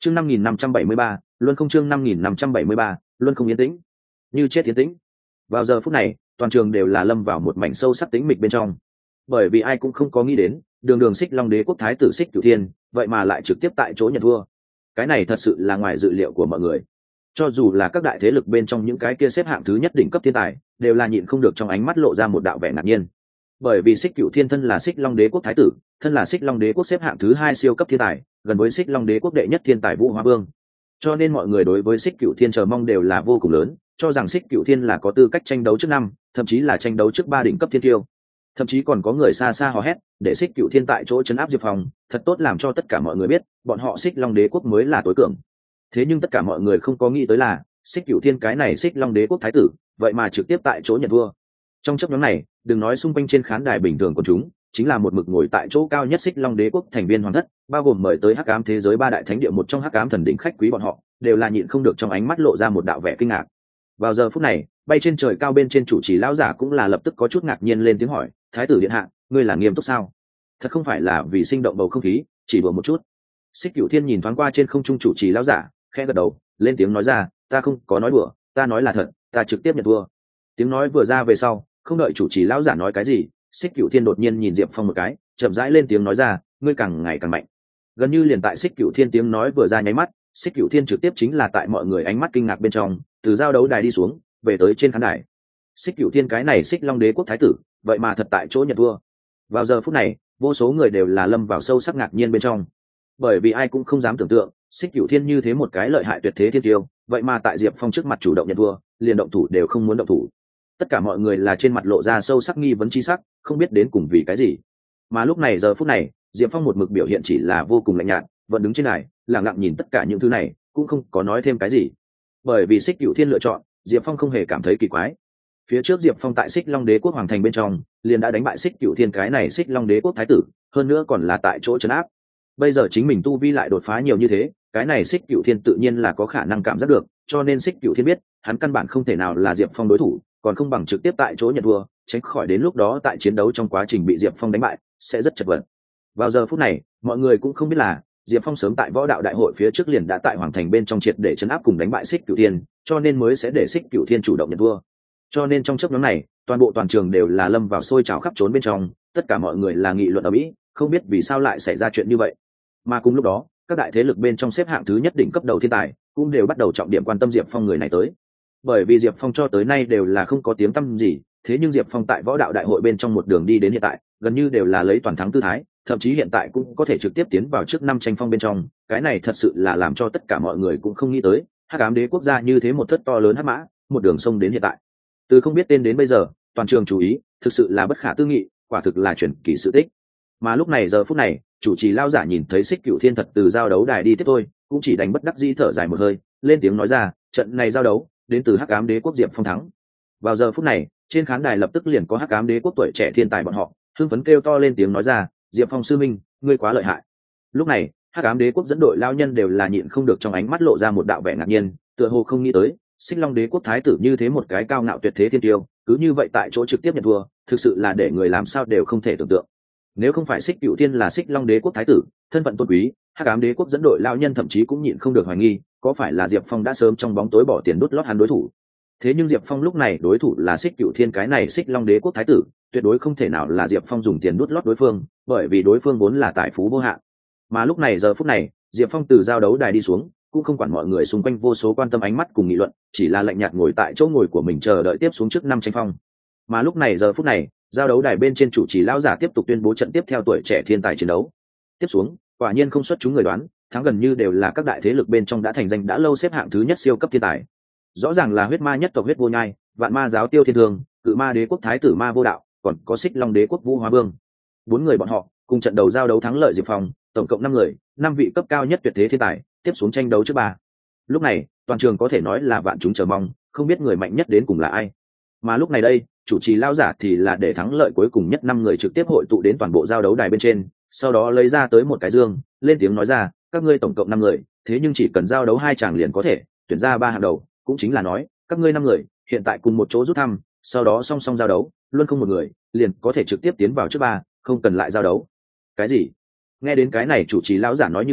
chương 5573, luân không chương 5573, luân không yên tĩnh như chết yên tĩnh. Vào giờ phút này toàn trường đều là lâm vào một mảnh sâu sắc tĩnh mịch bên trong, bởi vì ai cũng không có nghĩ đến đường đường Xích Long Đế quốc thái tử Xích Cửu Thiên vậy mà lại trực tiếp tại chỗ nhận thua. Cái này thật sự là ngoài dự liệu của mọi người. Cho dù là các đại thế lực bên trong những cái kia xếp hạng thứ nhất đỉnh cấp thiên tài đều là nhịn không được trong ánh mắt lộ ra một đạo vẻ ngạc nhiên, bởi vì Xích Cửu Thiên thân là Xích Long Đế quốc thái tử, thân là Xích Long Đế quốc xếp hạng thứ hai siêu cấp thiên tài, gần với Xích Long Đế quốc đệ nhất thiên tài Vũ Hóa Vương, cho nên mọi người đối với Xích Cửu Thiên chờ mong đều là vô cùng lớn, cho rằng Xích Cửu Thiên là có tư cách tranh đấu trước năm, thậm chí là tranh đấu trước ba đỉnh cấp thiên tiêu. Thậm chí còn có người xa xa hò hét để Xích Cửu Thiên tại chỗ trấn áp Diệp Phong, thật tốt làm cho tất cả mọi người biết bọn họ Xích Long Đế quốc mới là tối cường. Thế nhưng tất cả mọi người không có nghĩ tới là Xích Cửu Thiên cái này Xích Long Đế quốc thái tử vậy mà trực tiếp tại chỗ nhận thua. Trong chấp nhóm này đừng nói xung quanh trên khán đài bình thường của chúng, chính là một mực ngồi tại chỗ cao nhất Xích Long Đế quốc thành viên hoàng thất, bao gồm mời tới Hắc Ám thế giới ba đại thánh địa một trong Hắc Ám thần đỉnh khách quý bọn họ, đều là nhịn không được trong ánh mắt lộ ra một đạo vẻ kinh ngạc. Vào giờ phút này bay trên trời cao bên trên chủ trì lão giả cũng là lập tức có chút ngạc nhiên lên tiếng hỏi, thái tử điện hạ, ngươi là nghiêm túc sao? Thật không phải là vì sinh động bầu không khí, chỉ đùa một chút. Xích Cửu Thiên nhìn thoáng qua trên không trung chủ trì lão giả, khẽ gật đầu lên tiếng nói ra, ta không có nói đùa, ta nói là thật, ta trực tiếp nhận thua. Tiếng nói vừa ra về sau, không đợi chủ trì lão giả nói cái gì, Xích Cửu Thiên đột nhiên nhìn Diệp Phong một cái, chậm rãi lên tiếng nói ra, ngươi càng ngày càng mạnh. Gần như liền tại Xích Cửu Thiên tiếng nói vừa ra nháy mắt, Xích Cửu Thiên trực tiếp chính là tại mọi người ánh mắt kinh ngạc bên trong, từ giao đấu đài đi xuống, về tới trên khán đài. Xích Cửu Thiên cái này Xích Long Đế quốc thái tử, vậy mà thật tại chỗ nhận thua. Vào giờ phút này, vô số người đều là lâm vào sâu sắc ngạc nhiên bên trong, bởi vì ai cũng không dám tưởng tượng, Xích Cửu Thiên như thế một cái lợi hại tuyệt thế thiên tiêu, vậy mà tại Diệp Phong trước mặt chủ động nhận thua, liền động thủ đều không muốn động thủ. Tất cả mọi người là trên mặt lộ ra sâu sắc nghi vấn chi sắc, không biết đến cùng vì cái gì. Mà lúc này giờ phút này, Diệp Phong một mực biểu hiện chỉ là vô cùng lạnh nhạt, vẫn đứng trên này, lặng lặng nhìn tất cả những thứ này, cũng không có nói thêm cái gì. Bởi vì Xích Cửu Thiên lựa chọn, Diệp Phong không hề cảm thấy kỳ quái. Phía trước Diệp Phong tại Xích Long Đế quốc hoàng thành bên trong, liền đã đánh bại Xích Cửu Thiên cái này Xích Long Đế quốc thái tử, hơn nữa còn là tại chỗ trấn áp. Bây giờ chính mình tu vi lại đột phá nhiều như thế, cái này Xích Cửu Thiên tự nhiên là có khả năng cảm giác được, cho nên Xích Cửu Thiên biết, hắn căn bản không thể nào là Diệp Phong đối thủ, còn không bằng trực tiếp tại chỗ nhận thua, tránh khỏi đến lúc đó tại chiến đấu trong quá trình bị Diệp Phong đánh bại, sẽ rất chật vật. Vào giờ phút này, mọi người cũng không biết là Diệp Phong sớm tại võ đạo đại hội phía trước liền đã tại hoàng thành bên trong triệt để trấn áp cùng đánh bại Xích Cửu Thiên, cho nên mới sẽ để Xích Cửu Thiên chủ động nhận thua. Cho nên trong chốc ngắn này, toàn trường đều là lâm vào sôi trào khắp trốn bên trong, tất cả mọi người là nghị luận ở mỹ, không biết vì sao lại xảy ra chuyện như vậy. Mà cùng lúc đó, các đại thế lực bên trong xếp hạng thứ nhất đỉnh cấp đầu thiên tài cũng đều bắt đầu trọng điểm quan tâm Diệp Phong người này tới. Bởi vì Diệp Phong cho tới nay đều là không có tiếng tăm gì, thế nhưng Diệp Phong tại võ đạo đại hội bên trong một đường đi đến hiện tại, gần như đều là lấy toàn thắng tư thái, thậm chí hiện tại cũng có thể trực tiếp tiến vào trước năm tranh phong bên trong, cái này thật sự là làm cho tất cả mọi người cũng không nghĩ tới, Hắc Ám đế quốc gia như thế một thất to lớn hắc mã, một đường sông đến hiện tại. Từ không biết tên đến bây giờ, toàn trường chú ý, thực sự là bất khả tư nghị, quả thực là chuyển kỳ sự tích. Mà lúc này giờ phút này, chủ trì lao giả nhìn thấy Xích Cửu Thiên thật từ giao đấu đài đi tiếp thôi, cũng chỉ đánh bất đắc dĩ thở dài một hơi, lên tiếng nói ra, trận này giao đấu đến từ Hắc Ám đế quốc Diệp Phong thắng. Vào giờ phút này, trên khán đài lập tức liền có Hắc Ám đế quốc tuổi trẻ thiên tài bọn họ hưng phấn kêu to lên tiếng nói ra, Diệp Phong sư minh, ngươi quá lợi hại. Lúc này, Hắc Ám đế quốc dẫn đội lao nhân đều là nhịn không được trong ánh mắt lộ ra một đạo vẻ ngạc nhiên, tựa hồ không nghĩ tới Xích Long đế quốc thái tử như thế một cái cao ngạo tuyệt thế thiên tiêu, cứ như vậy tại chỗ trực tiếp nhận thua, thực sự là để người làm sao đều không thể tưởng tượng. Nếu không phải Xích Cửu Thiên là Xích Long đế quốc thái tử, thân phận tôn quý, Hắc Ám đế quốc dẫn đội lao nhân thậm chí cũng nhịn không được hoài nghi, có phải là Diệp Phong đã sớm trong bóng tối bỏ tiền đút lót hắn đối thủ. Thế nhưng Diệp Phong lúc này đối thủ là Xích Cửu Thiên cái này Xích Long đế quốc thái tử, tuyệt đối không thể nào là Diệp Phong dùng tiền đút lót đối phương, bởi vì đối phương vốn là tài phú vô hạn. Mà lúc này giờ phút này, Diệp Phong từ giao đấu đài đi xuống, cũng không quản mọi người xung quanh vô số quan tâm ánh mắt cùng nghị luận, chỉ là lạnh nhạt ngồi tại chỗ ngồi của mình chờ đợi tiếp xuống trước năm tranh phong. Mà lúc này giờ phút này, giao đấu đài bên trên chủ trì lão giả tiếp tục tuyên bố trận tiếp theo tuổi trẻ thiên tài chiến đấu. Tiếp xuống, quả nhiên không xuất chúng người đoán, thắng gần như đều là các đại thế lực bên trong đã thành danh đã lâu xếp hạng thứ nhất siêu cấp thiên tài. Rõ ràng là huyết ma nhất tộc huyết vô nhai, vạn ma giáo tiêu thiên thương, cự ma đế quốc thái tử ma vô đạo, còn có Xích Long đế quốc Vũ Hóa Vương. Bốn người bọn họ cùng trận đầu giao đấu thắng lợi Diệp Phong, tổng cộng 5 người, 5 vị cấp cao nhất tuyệt thế thiên tài, tiếp xuống tranh đấu trước ba. Lúc này, toàn trường có thể nói là vạn chúng chờ mong, không biết người mạnh nhất đến cùng là ai. Mà lúc này đây, chủ trì lao giả thì là để thắng lợi cuối cùng nhất 5 người trực tiếp hội tụ đến toàn bộ giao đấu đài bên trên, sau đó lấy ra tới một cái dương, lên tiếng nói ra, các ngươi tổng cộng 5 người, thế nhưng chỉ cần giao đấu 2 chàng liền có thể tuyển ra 3 hạng đầu, cũng chính là nói, các ngươi 5 người hiện tại cùng một chỗ rút thăm, sau đó song song giao đấu, luôn không một người liền có thể trực tiếp tiến vào trước 3, không cần lại giao đấu. Cái gì? Nghe đến cái này chủ trì lão giả nói như vậy,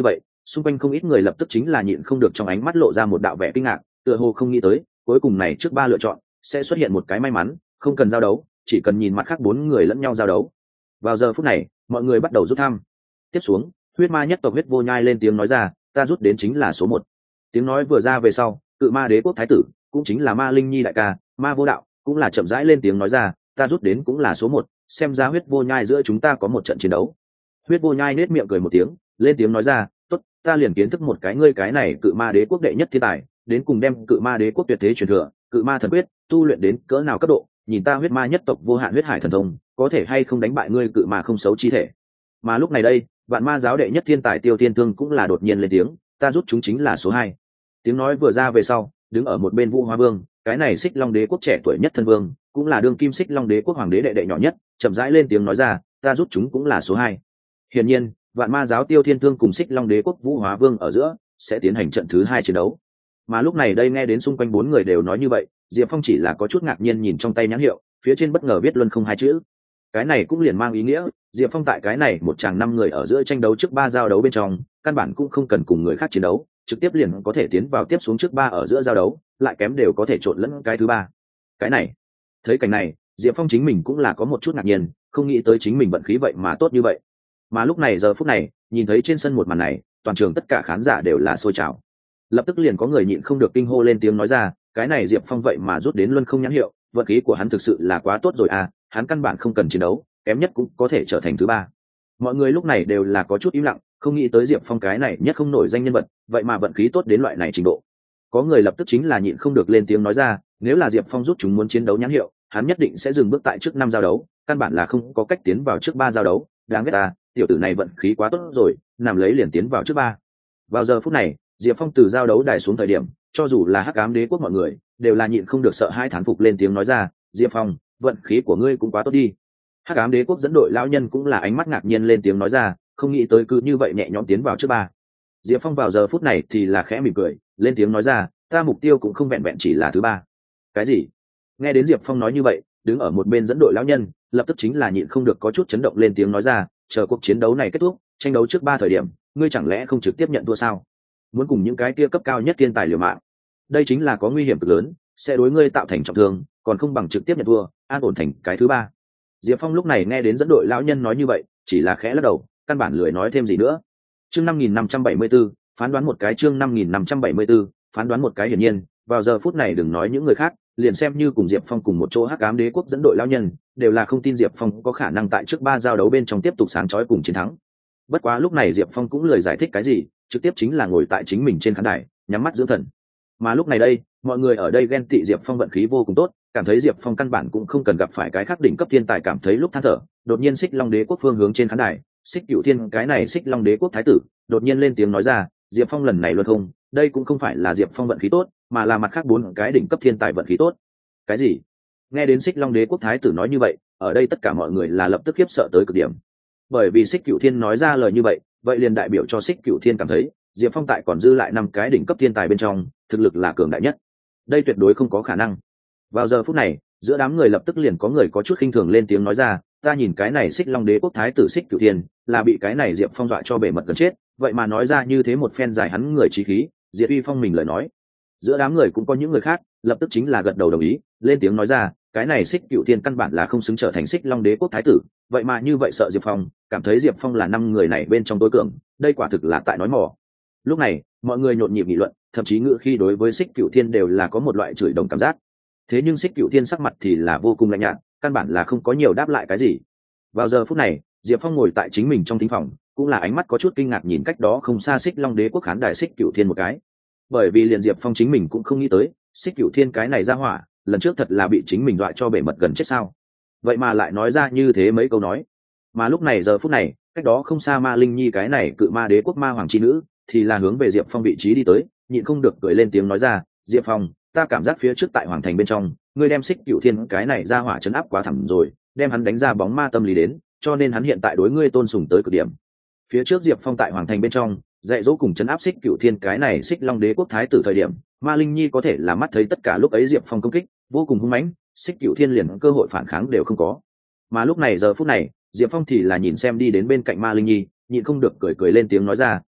xung quanh không ít người lập tức chính là nhịn không được trong ánh mắt lộ ra một đạo vẻ kinh ngạc, tựa hồ không nghĩ tới cuối cùng này trước 3 lựa chọn sẽ xuất hiện một cái may mắn, không cần giao đấu, chỉ cần nhìn mặt khác 4 người lẫn nhau giao đấu. Vào giờ phút này mọi người bắt đầu rút thăm. Tiếp xuống huyết ma nhất tộc huyết vô nhai lên tiếng nói ra, ta rút đến chính là số 1. Tiếng nói vừa ra về sau, cự ma đế quốc thái tử cũng chính là ma linh nhi đại ca ma vô đạo cũng là chậm rãi lên tiếng nói ra, ta rút đến cũng là số 1, xem ra huyết vô nhai giữa chúng ta có một trận chiến đấu. Huyết vô nhai nết miệng cười một tiếng, lên tiếng nói ra, tốt, ta liền kiến thức một cái ngươi cái này cự ma đế quốc đệ nhất thiên tài, đến cùng đem cự ma đế quốc tuyệt thế truyền thừa cự ma thần quyết tu luyện đến cỡ nào cấp độ, nhìn ta huyết ma nhất tộc vô hạn huyết hải thần thông có thể hay không đánh bại ngươi cự ma không xấu chi thể. Mà lúc này đây vạn ma giáo đệ nhất thiên tài Tiêu Thiên Thương cũng là đột nhiên lên tiếng, ta rút chúng chính là số 2. Tiếng nói vừa ra về sau, đứng ở một bên Vũ Hóa Vương, cái này Xích Long đế quốc trẻ tuổi nhất thân vương, cũng là đương kim Xích Long đế quốc hoàng đế đệ đệ nhỏ nhất, chậm rãi lên tiếng nói ra, ta rút chúng cũng là số 2. Hiển nhiên vạn ma giáo Tiêu Thiên Thương cùng Xích Long đế quốc Vũ Hóa Vương ở giữa sẽ tiến hành trận thứ 2 chiến đấu. Mà lúc này đây nghe đến xung quanh 4 người đều nói như vậy, Diệp Phong chỉ là có chút ngạc nhiên nhìn trong tay nhãn hiệu, phía trên bất ngờ viết Luân Không 2 chữ. Cái này cũng liền mang ý nghĩa Diệp Phong tại cái này một chàng 5 người ở giữa tranh đấu trước 3 giao đấu bên trong, căn bản cũng không cần cùng người khác chiến đấu, trực tiếp liền có thể tiến vào tiếp xuống trước 3 ở giữa giao đấu, lại kém đều có thể trộn lẫn cái thứ 3. Cái này, thấy cảnh này, Diệp Phong chính mình cũng là có một chút ngạc nhiên, không nghĩ tới chính mình vận khí vậy mà tốt như vậy. Mà lúc này giờ phút này, nhìn thấy trên sân một màn này, toàn trường tất cả khán giả đều là sôi trào. Lập tức liền có người nhịn không được kinh hô lên tiếng nói ra, cái này Diệp Phong vậy mà rút đến Luân Không nhãn hiệu, vận khí của hắn thực sự là quá tốt rồi à, hắn căn bản không cần chiến đấu, kém nhất cũng có thể trở thành thứ 3. Mọi người lúc này đều là có chút im lặng, không nghĩ tới Diệp Phong cái này nhất không nổi danh nhân vật, vậy mà vận khí tốt đến loại này trình độ. Có người lập tức chính là nhịn không được lên tiếng nói ra, nếu là Diệp Phong rút chúng muốn chiến đấu nhãn hiệu, hắn nhất định sẽ dừng bước tại trước 5 giao đấu, căn bản là không có cách tiến vào trước 3 giao đấu, đáng ghét à, tiểu tử này vận khí quá tốt rồi, nằm lấy liền tiến vào trước 3. Vào giờ phút này, Diệp Phong từ giao đấu đài xuống thời điểm, cho dù là Hắc Ám Đế quốc mọi người, đều là nhịn không được sợ hãi thán phục lên tiếng nói ra, Diệp Phong, vận khí của ngươi cũng quá tốt đi. Hắc Ám Đế quốc dẫn đội lão nhân cũng là ánh mắt ngạc nhiên lên tiếng nói ra, không nghĩ tới cứ như vậy nhẹ nhõm tiến vào trước 3. Diệp Phong vào giờ phút này thì là khẽ mỉm cười, lên tiếng nói ra, ta mục tiêu cũng không vẹn vẹn chỉ là thứ 3. Cái gì? Nghe đến Diệp Phong nói như vậy, đứng ở một bên dẫn đội lão nhân, lập tức chính là nhịn không được có chút chấn động lên tiếng nói ra, chờ cuộc chiến đấu này kết thúc, tranh đấu trước 3 thời điểm, ngươi chẳng lẽ không trực tiếp nhận thua sao? Muốn cùng những cái kia cấp cao nhất thiên tài liều mạng, đây chính là có nguy hiểm cực lớn, sẽ đối ngươi tạo thành trọng thương, còn không bằng trực tiếp nhận thua, an ổn thành cái thứ 3. Diệp Phong lúc này nghe đến dẫn đội lão nhân nói như vậy, chỉ là khẽ lắc đầu, căn bản lười nói thêm gì nữa. Chương 5574, phán đoán một cái, chương 5574, phán đoán một cái. Hiển nhiên, vào giờ phút này đừng nói những người khác, liền xem như cùng Diệp Phong cùng một chỗ Hắc Ám Đế quốc dẫn đội lão nhân, đều là không tin Diệp Phong có khả năng tại trước 3 giao đấu bên trong tiếp tục sáng chói cùng chiến thắng. Bất quá lúc này Diệp Phong cũng lười giải thích cái gì, trực tiếp chính là ngồi tại chính mình trên khán đài, nhắm mắt dưỡng thần. Mà lúc này đây, mọi người ở đây ghen tị Diệp Phong vận khí vô cùng tốt, cảm thấy Diệp Phong căn bản cũng không cần gặp phải cái khác đỉnh cấp thiên tài, cảm thấy lúc than thở. Đột nhiên Xích Long Đế quốc phương hướng trên khán đài, Xích Cửu Thiên cái này Xích Long Đế quốc thái tử, đột nhiên lên tiếng nói ra, Diệp Phong lần này luôn không, đây cũng không phải là Diệp Phong vận khí tốt, mà là mặt khác 4 cái đỉnh cấp thiên tài vận khí tốt. Cái gì? Nghe đến Xích Long Đế quốc thái tử nói như vậy, ở đây tất cả mọi người là lập tức khiếp sợ tới cực điểm. Bởi vì Xích Cửu Thiên nói ra lời như vậy, vậy liền đại biểu cho Xích Cửu Thiên cảm thấy Diệp Phong tại còn dư lại 5 cái đỉnh cấp thiên tài bên trong, thực lực là cường đại nhất. Đây tuyệt đối không có khả năng. Vào giờ phút này, giữa đám người lập tức liền có người có chút khinh thường lên tiếng nói ra, ta nhìn cái này Xích Long Đế quốc thái tử Xích Cửu Thiên là bị cái này Diệp Phong dọa cho bể mật gần chết, vậy mà nói ra như thế một phen dài hắn người chí khí, Diệp Uy Phong mình lời nói. Giữa đám người cũng có những người khác, lập tức chính là gật đầu đồng ý, lên tiếng nói ra, cái này Xích Cửu Thiên căn bản là không xứng trở thành Xích Long Đế quốc thái tử, vậy mà như vậy sợ Diệp Phong, cảm thấy Diệp Phong là 5 người này bên trong tối cường, đây quả thực là tại nói mỏ. Lúc này, mọi người nhộn nhịp nghị luận, thậm chí ngữ khi đối với Xích Cửu Thiên đều là có một loại chửi đồng cảm giác. Thế nhưng Xích Cửu Thiên sắc mặt thì là vô cùng lạnh nhạt, căn bản là không có nhiều đáp lại cái gì. Vào giờ phút này, Diệp Phong ngồi tại chính mình trong thính phòng, cũng là ánh mắt có chút kinh ngạc nhìn cách đó không xa Xích Long Đế quốc khán đài Xích Cửu Thiên một cái. Bởi vì liền Diệp Phong chính mình cũng không nghĩ tới, Xích Cửu Thiên cái này ra hỏa, lần trước thật là bị chính mình dọa cho bể mật gần chết sao? Vậy mà lại nói ra như thế mấy câu nói. Mà lúc này giờ phút này, cách đó không xa Ma Linh Nhi cái này cự ma đế quốc ma hoàng chi nữ, thì là hướng về Diệp Phong vị trí đi tới, nhịn không được cười lên tiếng nói ra, Diệp Phong, ta cảm giác phía trước tại hoàng thành bên trong, ngươi đem Xích Cửu Thiên cái này ra hỏa chấn áp quá thẳm rồi, đem hắn đánh ra bóng ma tâm lý đến, cho nên hắn hiện tại đối ngươi tôn sùng tới cực điểm. Phía trước Diệp Phong tại hoàng thành bên trong, dạy dỗ cùng chấn áp Xích Cửu Thiên cái này Xích Long Đế quốc thái tử thời điểm, Ma Linh Nhi có thể là mắt thấy tất cả lúc ấy Diệp Phong công kích vô cùng hung mãnh, Xích Cửu Thiên liền cơ hội phản kháng đều không có. Mà lúc này giờ phút này, Diệp Phong thì là nhìn xem đi đến bên cạnh Ma Linh Nhi, nhịn không được cười cười lên tiếng nói ra,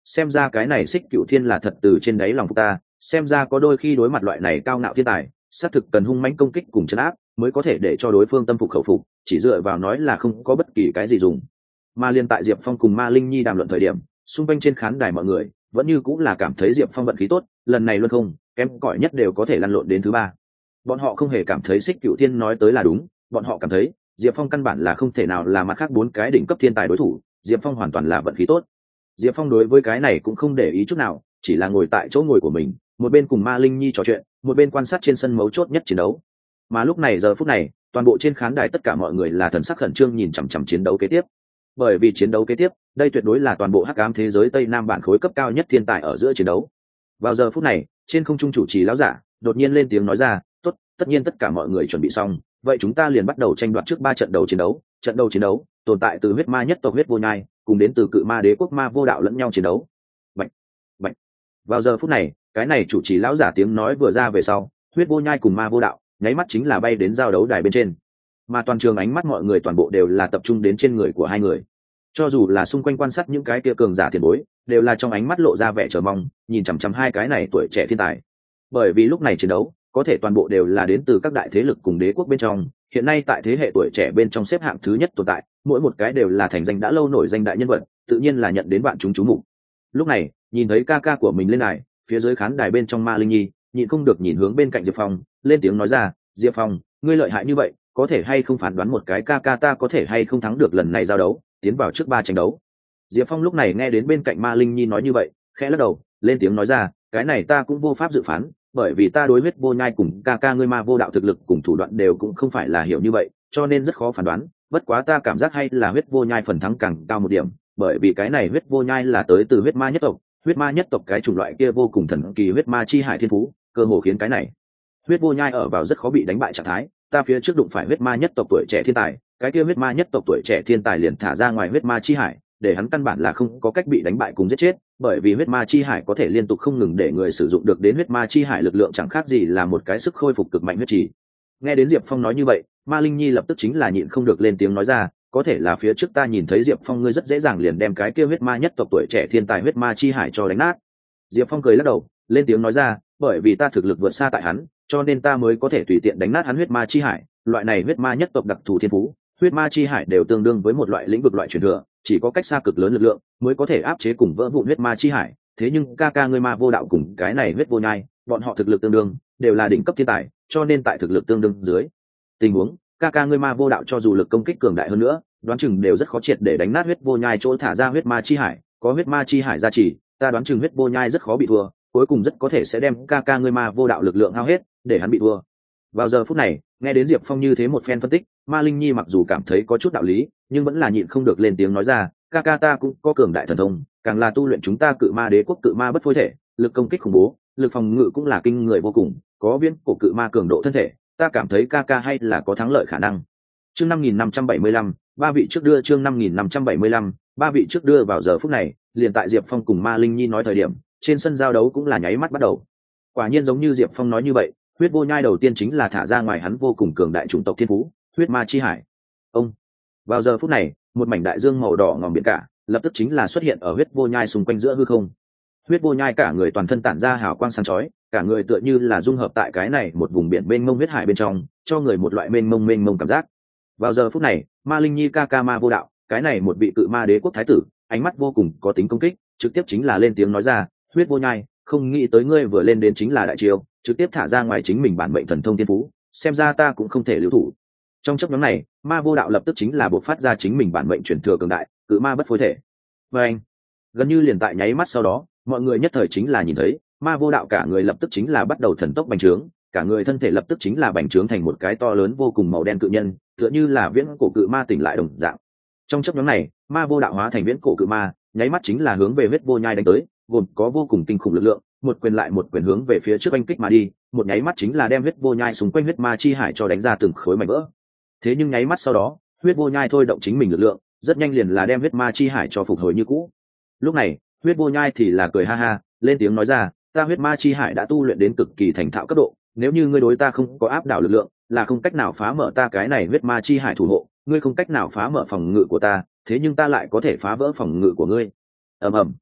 xem ra cái này Xích Cửu Thiên là thật từ trên đáy lòng phục ta, xem ra có đôi khi đối mặt loại này cao ngạo thiên tài, xác thực cần hung mãnh công kích cùng trấn áp mới có thể để cho đối phương tâm phục khẩu phục, chỉ dựa vào nói là không có bất kỳ cái gì dùng. Mà liên tại Diệp Phong cùng Ma Linh Nhi đàm luận thời điểm, xung quanh trên khán đài mọi người vẫn như cũng là cảm thấy Diệp Phong vận khí tốt, lần này luôn không kém cỏi nhất đều có thể lăn lộn đến thứ ba. Bọn họ không hề cảm thấy Xích Cửu Thiên nói tới là đúng, bọn họ cảm thấy Diệp Phong căn bản là không thể nào là mặt khác bốn cái đỉnh cấp thiên tài đối thủ, Diệp Phong hoàn toàn là vận khí tốt. Diệp Phong đối với cái này cũng không để ý chút nào, chỉ là ngồi tại chỗ ngồi của mình, một bên cùng Ma Linh Nhi trò chuyện, một bên quan sát trên sân mấu chốt nhất chiến đấu. Mà lúc này giờ phút này, toàn bộ trên khán đài tất cả mọi người là thần sắc khẩn trương nhìn chằm chằm chiến đấu kế tiếp. Bởi vì chiến đấu kế tiếp, đây tuyệt đối là toàn bộ hắc ám thế giới Tây Nam bản khối cấp cao nhất thiên tài ở giữa chiến đấu. Vào giờ phút này, trên không trung chủ trì lão giả đột nhiên lên tiếng nói ra, "Tốt, tất nhiên tất cả mọi người chuẩn bị xong, vậy chúng ta liền bắt đầu tranh đoạt trước 3 trận đầu chiến đấu." Trận đầu chiến đấu tồn tại từ huyết ma nhất tộc huyết vô nhai, cùng đến từ cự ma đế quốc ma vô đạo lẫn nhau chiến đấu. Bạch, bạch. Vào giờ phút này, cái này chủ trì lão giả tiếng nói vừa ra về sau, huyết vô nhai cùng ma vô đạo nháy mắt chính là bay đến giao đấu đài bên trên, mà toàn trường ánh mắt mọi người toàn bộ đều là tập trung đến trên người của hai người. Cho dù là xung quanh quan sát những cái kia cường giả tiền bối, đều là trong ánh mắt lộ ra vẻ chờ mong, nhìn chằm chằm hai cái này tuổi trẻ thiên tài. Bởi vì lúc này chiến đấu có thể toàn bộ đều là đến từ các đại thế lực cùng đế quốc bên trong, hiện nay tại thế hệ tuổi trẻ bên trong xếp hạng thứ nhất tồn tại, mỗi một cái đều là thành danh đã lâu nổi danh đại nhân vật, tự nhiên là nhận đến bạn chúng chú mục. Lúc này, nhìn thấy ca ca của mình lên đài, phía dưới khán đài bên trong Ma Linh Nhi nhịn không được nhìn hướng bên cạnh Diệp Phong, lên tiếng nói ra, "Diệp Phong, ngươi lợi hại như vậy, có thể hay không phán đoán một cái ca ca ta có thể hay không thắng được lần này giao đấu, tiến vào trước 3 tranh đấu?" Diệp Phong lúc này nghe đến bên cạnh Ma Linh Nhi nói như vậy, khẽ lắc đầu, lên tiếng nói ra, "Cái này ta cũng vô pháp dự phán, bởi vì ta đối huyết vô nhai cùng ca ca ngươi ma vô đạo thực lực cùng thủ đoạn đều cũng không phải là hiểu như vậy, cho nên rất khó phán đoán. Bất quá ta cảm giác hay là huyết vô nhai phần thắng càng cao một điểm, bởi vì cái này huyết vô nhai là tới từ huyết ma nhất tộc, huyết ma nhất tộc cái chủng loại kia vô cùng thần kỳ huyết ma chi hải thiên phú, cơ hồ khiến cái này huyết vô nhai ở vào rất khó bị đánh bại trạng thái. Ta phía trước đụng phải huyết ma nhất tộc tuổi trẻ thiên tài, cái kia huyết ma nhất tộc tuổi trẻ thiên tài liền thả ra ngoài huyết ma chi hải, để hắn căn bản là không có cách bị đánh bại cùng giết chết, bởi vì huyết ma chi hải có thể liên tục không ngừng để người sử dụng được đến huyết ma chi hải lực lượng, chẳng khác gì là một cái sức khôi phục cực mạnh huyết trì." Nghe đến Diệp Phong nói như vậy, Ma Linh Nhi lập tức chính là nhịn không được lên tiếng nói ra, "Có thể là phía trước ta nhìn thấy Diệp Phong ngươi rất dễ dàng liền đem cái kia huyết ma nhất tộc tuổi trẻ thiên tài huyết ma chi hải cho đánh nát." Diệp Phong cười lắc đầu, lên tiếng nói ra, "Bởi vì ta thực lực vượt xa tại hắn, cho nên ta mới có thể tùy tiện đánh nát hắn huyết ma chi hải. Loại này huyết ma nhất tộc đặc thù thiên phú, huyết ma chi hải đều tương đương với một loại lĩnh vực loại truyền thừa, chỉ có cách xa cực lớn lực lượng mới có thể áp chế cùng vỡ vụn huyết ma chi hải. Thế nhưng ca ca ngươi ma vô đạo cùng cái này huyết vô nhai, bọn họ thực lực tương đương, đều là đỉnh cấp thiên tài, cho nên tại thực lực tương đương dưới tình huống, ca ca ngươi ma vô đạo cho dù lực công kích cường đại hơn nữa, đoán chừng đều rất khó triệt để đánh nát huyết vô nhai chỗ thả ra huyết ma chi hải. Có huyết ma chi hải gia trì, ta đoán chừng huyết vô nhai rất khó bị thua, cuối cùng rất có thể sẽ đem ca ca ngươi ma vô đạo lực lượng hao hết, để hắn bị thua." Vào giờ phút này, nghe đến Diệp Phong như thế một phen phân tích, Ma Linh Nhi mặc dù cảm thấy có chút đạo lý, nhưng vẫn là nhịn không được lên tiếng nói ra, "Ca ca ta cũng có cường đại thần thông, càng là tu luyện chúng ta cự ma đế quốc cự ma bất phôi thể, lực công kích khủng bố, lực phòng ngự cũng là kinh người vô cùng, có viễn cổ cự ma cường độ thân thể, ta cảm thấy ca ca hay là có thắng lợi khả năng." Chương 5575, ba vị trước đưa. Chương 5575, ba vị trước đưa. Vào giờ phút này, liền tại Diệp Phong cùng Ma Linh Nhi nói thời điểm, trên sân giao đấu cũng là nháy mắt bắt đầu. Quả nhiên giống như Diệp Phong nói như vậy, huyết vô nhai đầu tiên chính là thả ra ngoài hắn vô cùng cường đại chủng tộc thiên phú, huyết ma chi hải. Ông. Vào giờ phút này, một mảnh đại dương màu đỏ ngòm biển cả, lập tức chính là xuất hiện ở huyết vô nhai xung quanh giữa hư không. Huyết vô nhai cả người toàn thân tản ra hào quang sáng chói, cả người tựa như là dung hợp tại cái này một vùng biển mênh mông huyết hải bên trong, cho người một loại mênh mông cảm giác. Vào giờ phút này, Ma Linh Nhi ca ca ma vô đạo, cái này một vị cự ma đế quốc thái tử, ánh mắt vô cùng có tính công kích, trực tiếp chính là lên tiếng nói ra, "Huyết vô nhai, không nghĩ tới ngươi vừa lên đến chính là đại chiêu, trực tiếp thả ra ngoài chính mình bản mệnh thần thông thiên phú, xem ra ta cũng không thể lưu thủ." Trong chốc ngắn này, ma vô đạo lập tức chính là bộc phát ra chính mình bản mệnh truyền thừa cường đại, cự ma bất phối thể. Và anh, gần như liền tại nháy mắt sau đó, mọi người nhất thời chính là nhìn thấy ma vô đạo cả người lập tức chính là bắt đầu thần tốc bành trướng, cả người thân thể lập tức chính là bành trướng thành một cái to lớn vô cùng màu đen cự nhân, tựa như là viễn cổ cự ma tỉnh lại đồng dạng. Trong chốc ngắn này, ma vô đạo hóa thành viễn cổ cự ma, nháy mắt chính là hướng về huyết vô nhai đánh tới, gồm có vô cùng kinh khủng lực lượng, một quyền lại một quyền hướng về phía trước anh kích mà đi, một nháy mắt chính là đem huyết vô nhai xung quanh huyết ma chi hải cho đánh ra từng khối mảnh vỡ. Thế nhưng nháy mắt sau đó, huyết vô nhai thôi động chính mình lực lượng, rất nhanh liền là đem huyết ma chi hải cho phục hồi như cũ. Lúc này, huyết vô nhai thì là cười ha ha, lên tiếng nói ra, "Ta huyết ma chi hải đã tu luyện đến cực kỳ thành thạo cấp độ, nếu như ngươi đối ta không có áp đảo lực lượng, là không cách nào phá mở ta cái này huyết ma chi hải thủ hộ, ngươi không cách nào phá mở phòng ngự của ta, thế nhưng ta lại có thể phá vỡ phòng ngự của ngươi." Ầm ầm.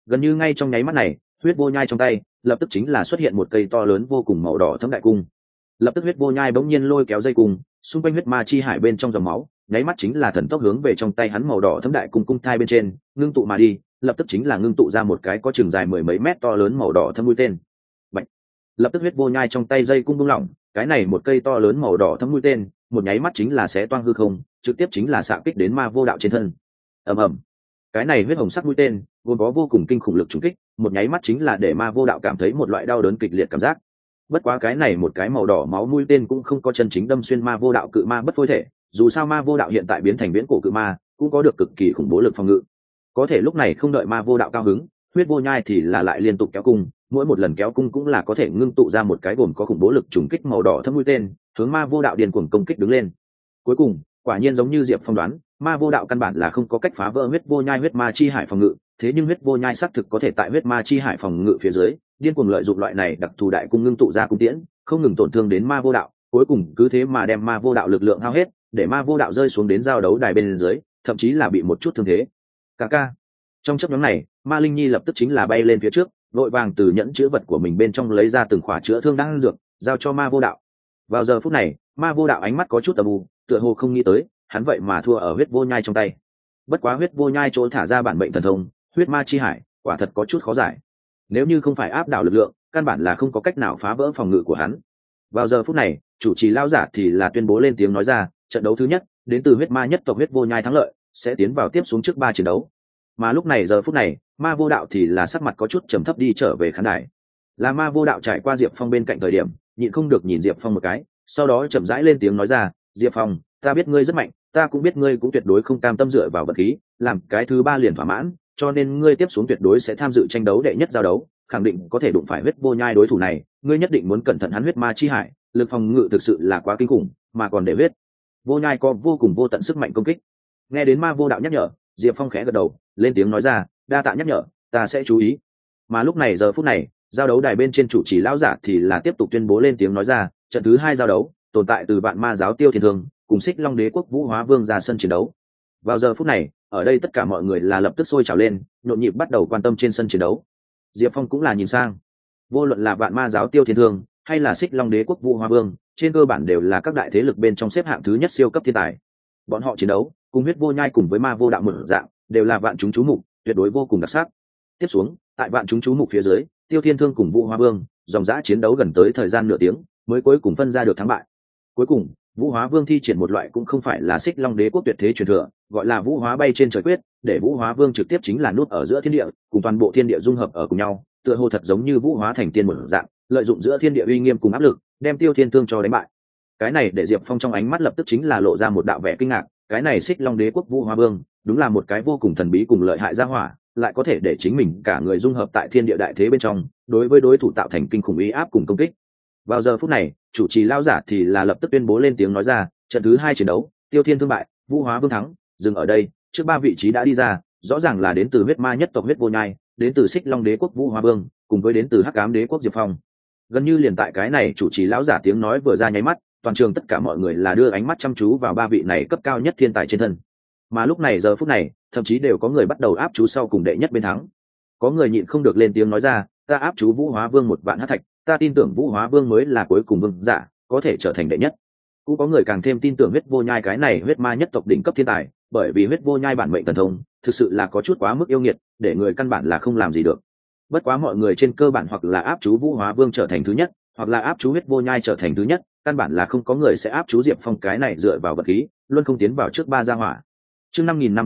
Gần như ngay trong nháy mắt này, huyết vô nhai trong tay lập tức chính là xuất hiện một cây to lớn vô cùng màu đỏ thấm đại cung. Lập tức huyết vô nhai bỗng nhiên lôi kéo dây cung, xung quanh huyết ma chi hải bên trong dòng máu nháy mắt chính là thần tốc hướng về trong tay hắn màu đỏ thấm đại cung cung thai bên trên ngưng tụ mà đi, lập tức chính là ngưng tụ ra một cái có chừng dài mười mấy mét to lớn màu đỏ thấm mũi tên. Bạch. Lập tức huyết vô nhai trong tay dây cung buông lỏng, cái này một cây to lớn màu đỏ thấm mũi tên một nháy mắt chính là xé toang hư không, trực tiếp chính là xạ kích đến ma vô đạo trên thân. Ầm ầm. Cái này huyết hồng sắc mũi tên gồm có vô cùng kinh khủng lực trùng kích, một nháy mắt chính là để ma vô đạo cảm thấy một loại đau đớn kịch liệt cảm giác. Bất quá cái này một cái màu đỏ máu mũi tên cũng không có chân chính đâm xuyên ma vô đạo cự ma bất phôi thể, dù sao ma vô đạo hiện tại biến thành viễn cổ cự ma cũng có được cực kỳ khủng bố lực phòng ngự. Có thể lúc này không đợi ma vô đạo cao hứng, huyết vô nhai thì là lại liên tục kéo cung, mỗi một lần kéo cung cũng là có thể ngưng tụ ra một cái gồm có khủng bố lực trùng kích màu đỏ thâm mũi tên, hướng ma vô đạo điên cuồng công kích đứng lên. Cuối cùng, quả nhiên giống như Diệp Phong đoán, ma vô đạo căn bản là không có cách phá vỡ huyết vô nhai huyết ma chi hải phòng ngự, thế nhưng huyết vô nhai xác thực có thể tại huyết ma chi hải phòng ngự phía dưới điên cuồng lợi dụng loại này đặc thù đại cung ngưng tụ ra cung tiễn, không ngừng tổn thương đến ma vô đạo, cuối cùng cứ thế mà đem ma vô đạo lực lượng hao hết, để ma vô đạo rơi xuống đến giao đấu đài bên dưới, thậm chí là bị một chút thương thế. Ca. Trong chấp nhóm này, ma linh nhi lập tức chính là bay lên phía trước, vội vàng từ nhẫn chứa vật của mình bên trong lấy ra từng khỏa chữa thương đang dược, giao cho ma vô đạo. Vào giờ phút này, ma vô đạo ánh mắt có chút âm u, tựa hồ không nghĩ tới hắn vậy mà thua ở huyết vô nhai trong tay. Bất quá huyết vô nhai chỗ thả ra bản mệnh thần thông huyết ma chi hải quả thật có chút khó giải, nếu như không phải áp đảo lực lượng căn bản là không có cách nào phá vỡ phòng ngự của hắn. Vào giờ phút này, chủ trì lao giả thì là tuyên bố lên tiếng nói ra, trận đấu thứ nhất đến từ huyết ma nhất tộc huyết vô nhai thắng lợi, sẽ tiến vào tiếp xuống trước 3 chiến đấu. Mà lúc này giờ phút này, ma vô đạo thì là sắc mặt có chút trầm thấp đi trở về khán đài. Là ma vô đạo trải qua Diệp Phong bên cạnh thời điểm, nhịn không được nhìn Diệp Phong một cái, sau đó chậm rãi lên tiếng nói ra, Diệp Phong, ta biết ngươi rất mạnh, ta cũng biết ngươi cũng tuyệt đối không cam tâm dựa vào vật khí làm cái thứ 3 liền thỏa mãn, cho nên ngươi tiếp xuống tuyệt đối sẽ tham dự tranh đấu đệ nhất giao đấu, khẳng định có thể đụng phải huyết vô nhai đối thủ này, ngươi nhất định muốn cẩn thận hắn huyết ma chi hải lực phòng ngự thực sự là quá kinh khủng, mà còn để huyết vô nhai có vô cùng vô tận sức mạnh công kích. Nghe đến ma vô đạo nhắc nhở, Diệp Phong khẽ gật đầu lên tiếng nói ra, đa tạ nhắc nhở, ta sẽ chú ý. Mà lúc này giờ phút này, giao đấu đài bên trên chủ trì lão giả thì là tiếp tục tuyên bố lên tiếng nói ra, trận thứ 2 giao đấu tồn tại từ vạn ma giáo Tiêu Thiên Thương cùng Xích Long Đế quốc Vũ Hóa Vương ra sân chiến đấu. Vào giờ phút này, ở đây tất cả mọi người là lập tức sôi trào lên, nhộn nhịp bắt đầu quan tâm trên sân chiến đấu. Diệp Phong cũng là nhìn sang, vô luận là vạn ma giáo Tiêu Thiên Thương hay là Xích Long Đế quốc Vũ Hóa Vương, trên cơ bản đều là các đại thế lực bên trong xếp hạng thứ nhất siêu cấp thiên tài. Bọn họ chiến đấu cùng huyết vô nhai cùng với ma vô đạo một dạng, đều là vạn chúng chú mục, tuyệt đối vô cùng đặc sắc. Tiếp xuống, tại vạn chúng chú mục phía dưới, Tiêu Thiên Thương cùng Vũ Hóa Vương dòng dã chiến đấu gần tới thời gian nửa tiếng, mới cuối cùng phân ra được thắng bại. Cuối cùng, Vũ Hóa Vương thi triển một loại cũng không phải là Xích Long Đế quốc tuyệt thế truyền thừa, gọi là Vũ Hóa bay trên trời quyết, để Vũ Hóa Vương trực tiếp chính là nút ở giữa thiên địa, cùng toàn bộ thiên địa dung hợp ở cùng nhau, tựa hồ thật giống như Vũ Hóa thành tiên một dạng, lợi dụng giữa thiên địa uy nghiêm cùng áp lực, đem Tiêu Thiên Thương cho đánh bại. Cái này để Diệp Phong trong ánh mắt lập tức chính là lộ ra một đạo vẻ kinh ngạc, cái này Xích Long Đế quốc Vũ Hóa Vương, đúng là một cái vô cùng thần bí cùng lợi hại gia hỏa, lại có thể để chính mình cả người dung hợp tại thiên địa đại thế bên trong, đối với đối thủ tạo thành kinh khủng uy áp cùng công kích. Vào giờ phút này, chủ trì lao giả thì là lập tức tuyên bố lên tiếng nói ra, trận thứ 2 chiến đấu Tiêu Thiên Thương bại, Vũ Hóa Vương thắng. Dừng ở đây, trước 3 vị trí đã đi ra, rõ ràng là đến từ huyết ma nhất tộc huyết vô nhai, đến từ Xích Long Đế quốc Vũ Hóa Vương, cùng với đến từ Hắc Ám Đế quốc Diệp Phong. Gần như liền tại cái này chủ trì lão giả tiếng nói vừa ra nháy mắt, toàn trường tất cả mọi người là đưa ánh mắt chăm chú vào 3 vị này cấp cao nhất thiên tài trên thân. Mà lúc này giờ phút này, thậm chí đều có người bắt đầu áp chú sau cùng đệ nhất bên thắng. Có người nhịn không được lên tiếng nói ra, ta áp chú Vũ Hóa Vương 1 vạn hắc thạch, ta tin tưởng Vũ Hóa Vương mới là cuối cùng vương giả, có thể trở thành đệ nhất. Cũng có người càng thêm tin tưởng huyết vô nhai cái này huyết ma nhất tộc đỉnh cấp thiên tài, bởi vì huyết vô nhai bản mệnh thần thông thực sự là có chút quá mức yêu nghiệt, để người căn bản là không làm gì được. Bất quá mọi người trên cơ bản hoặc là áp chú Vũ Hóa Vương trở thành thứ nhất, hoặc là áp chú huyết vô nhai trở thành thứ nhất, căn bản là không có người sẽ áp chú Diệp Phong cái này dựa vào vật khí luôn không tiến vào trước 3 gia hỏa. Chương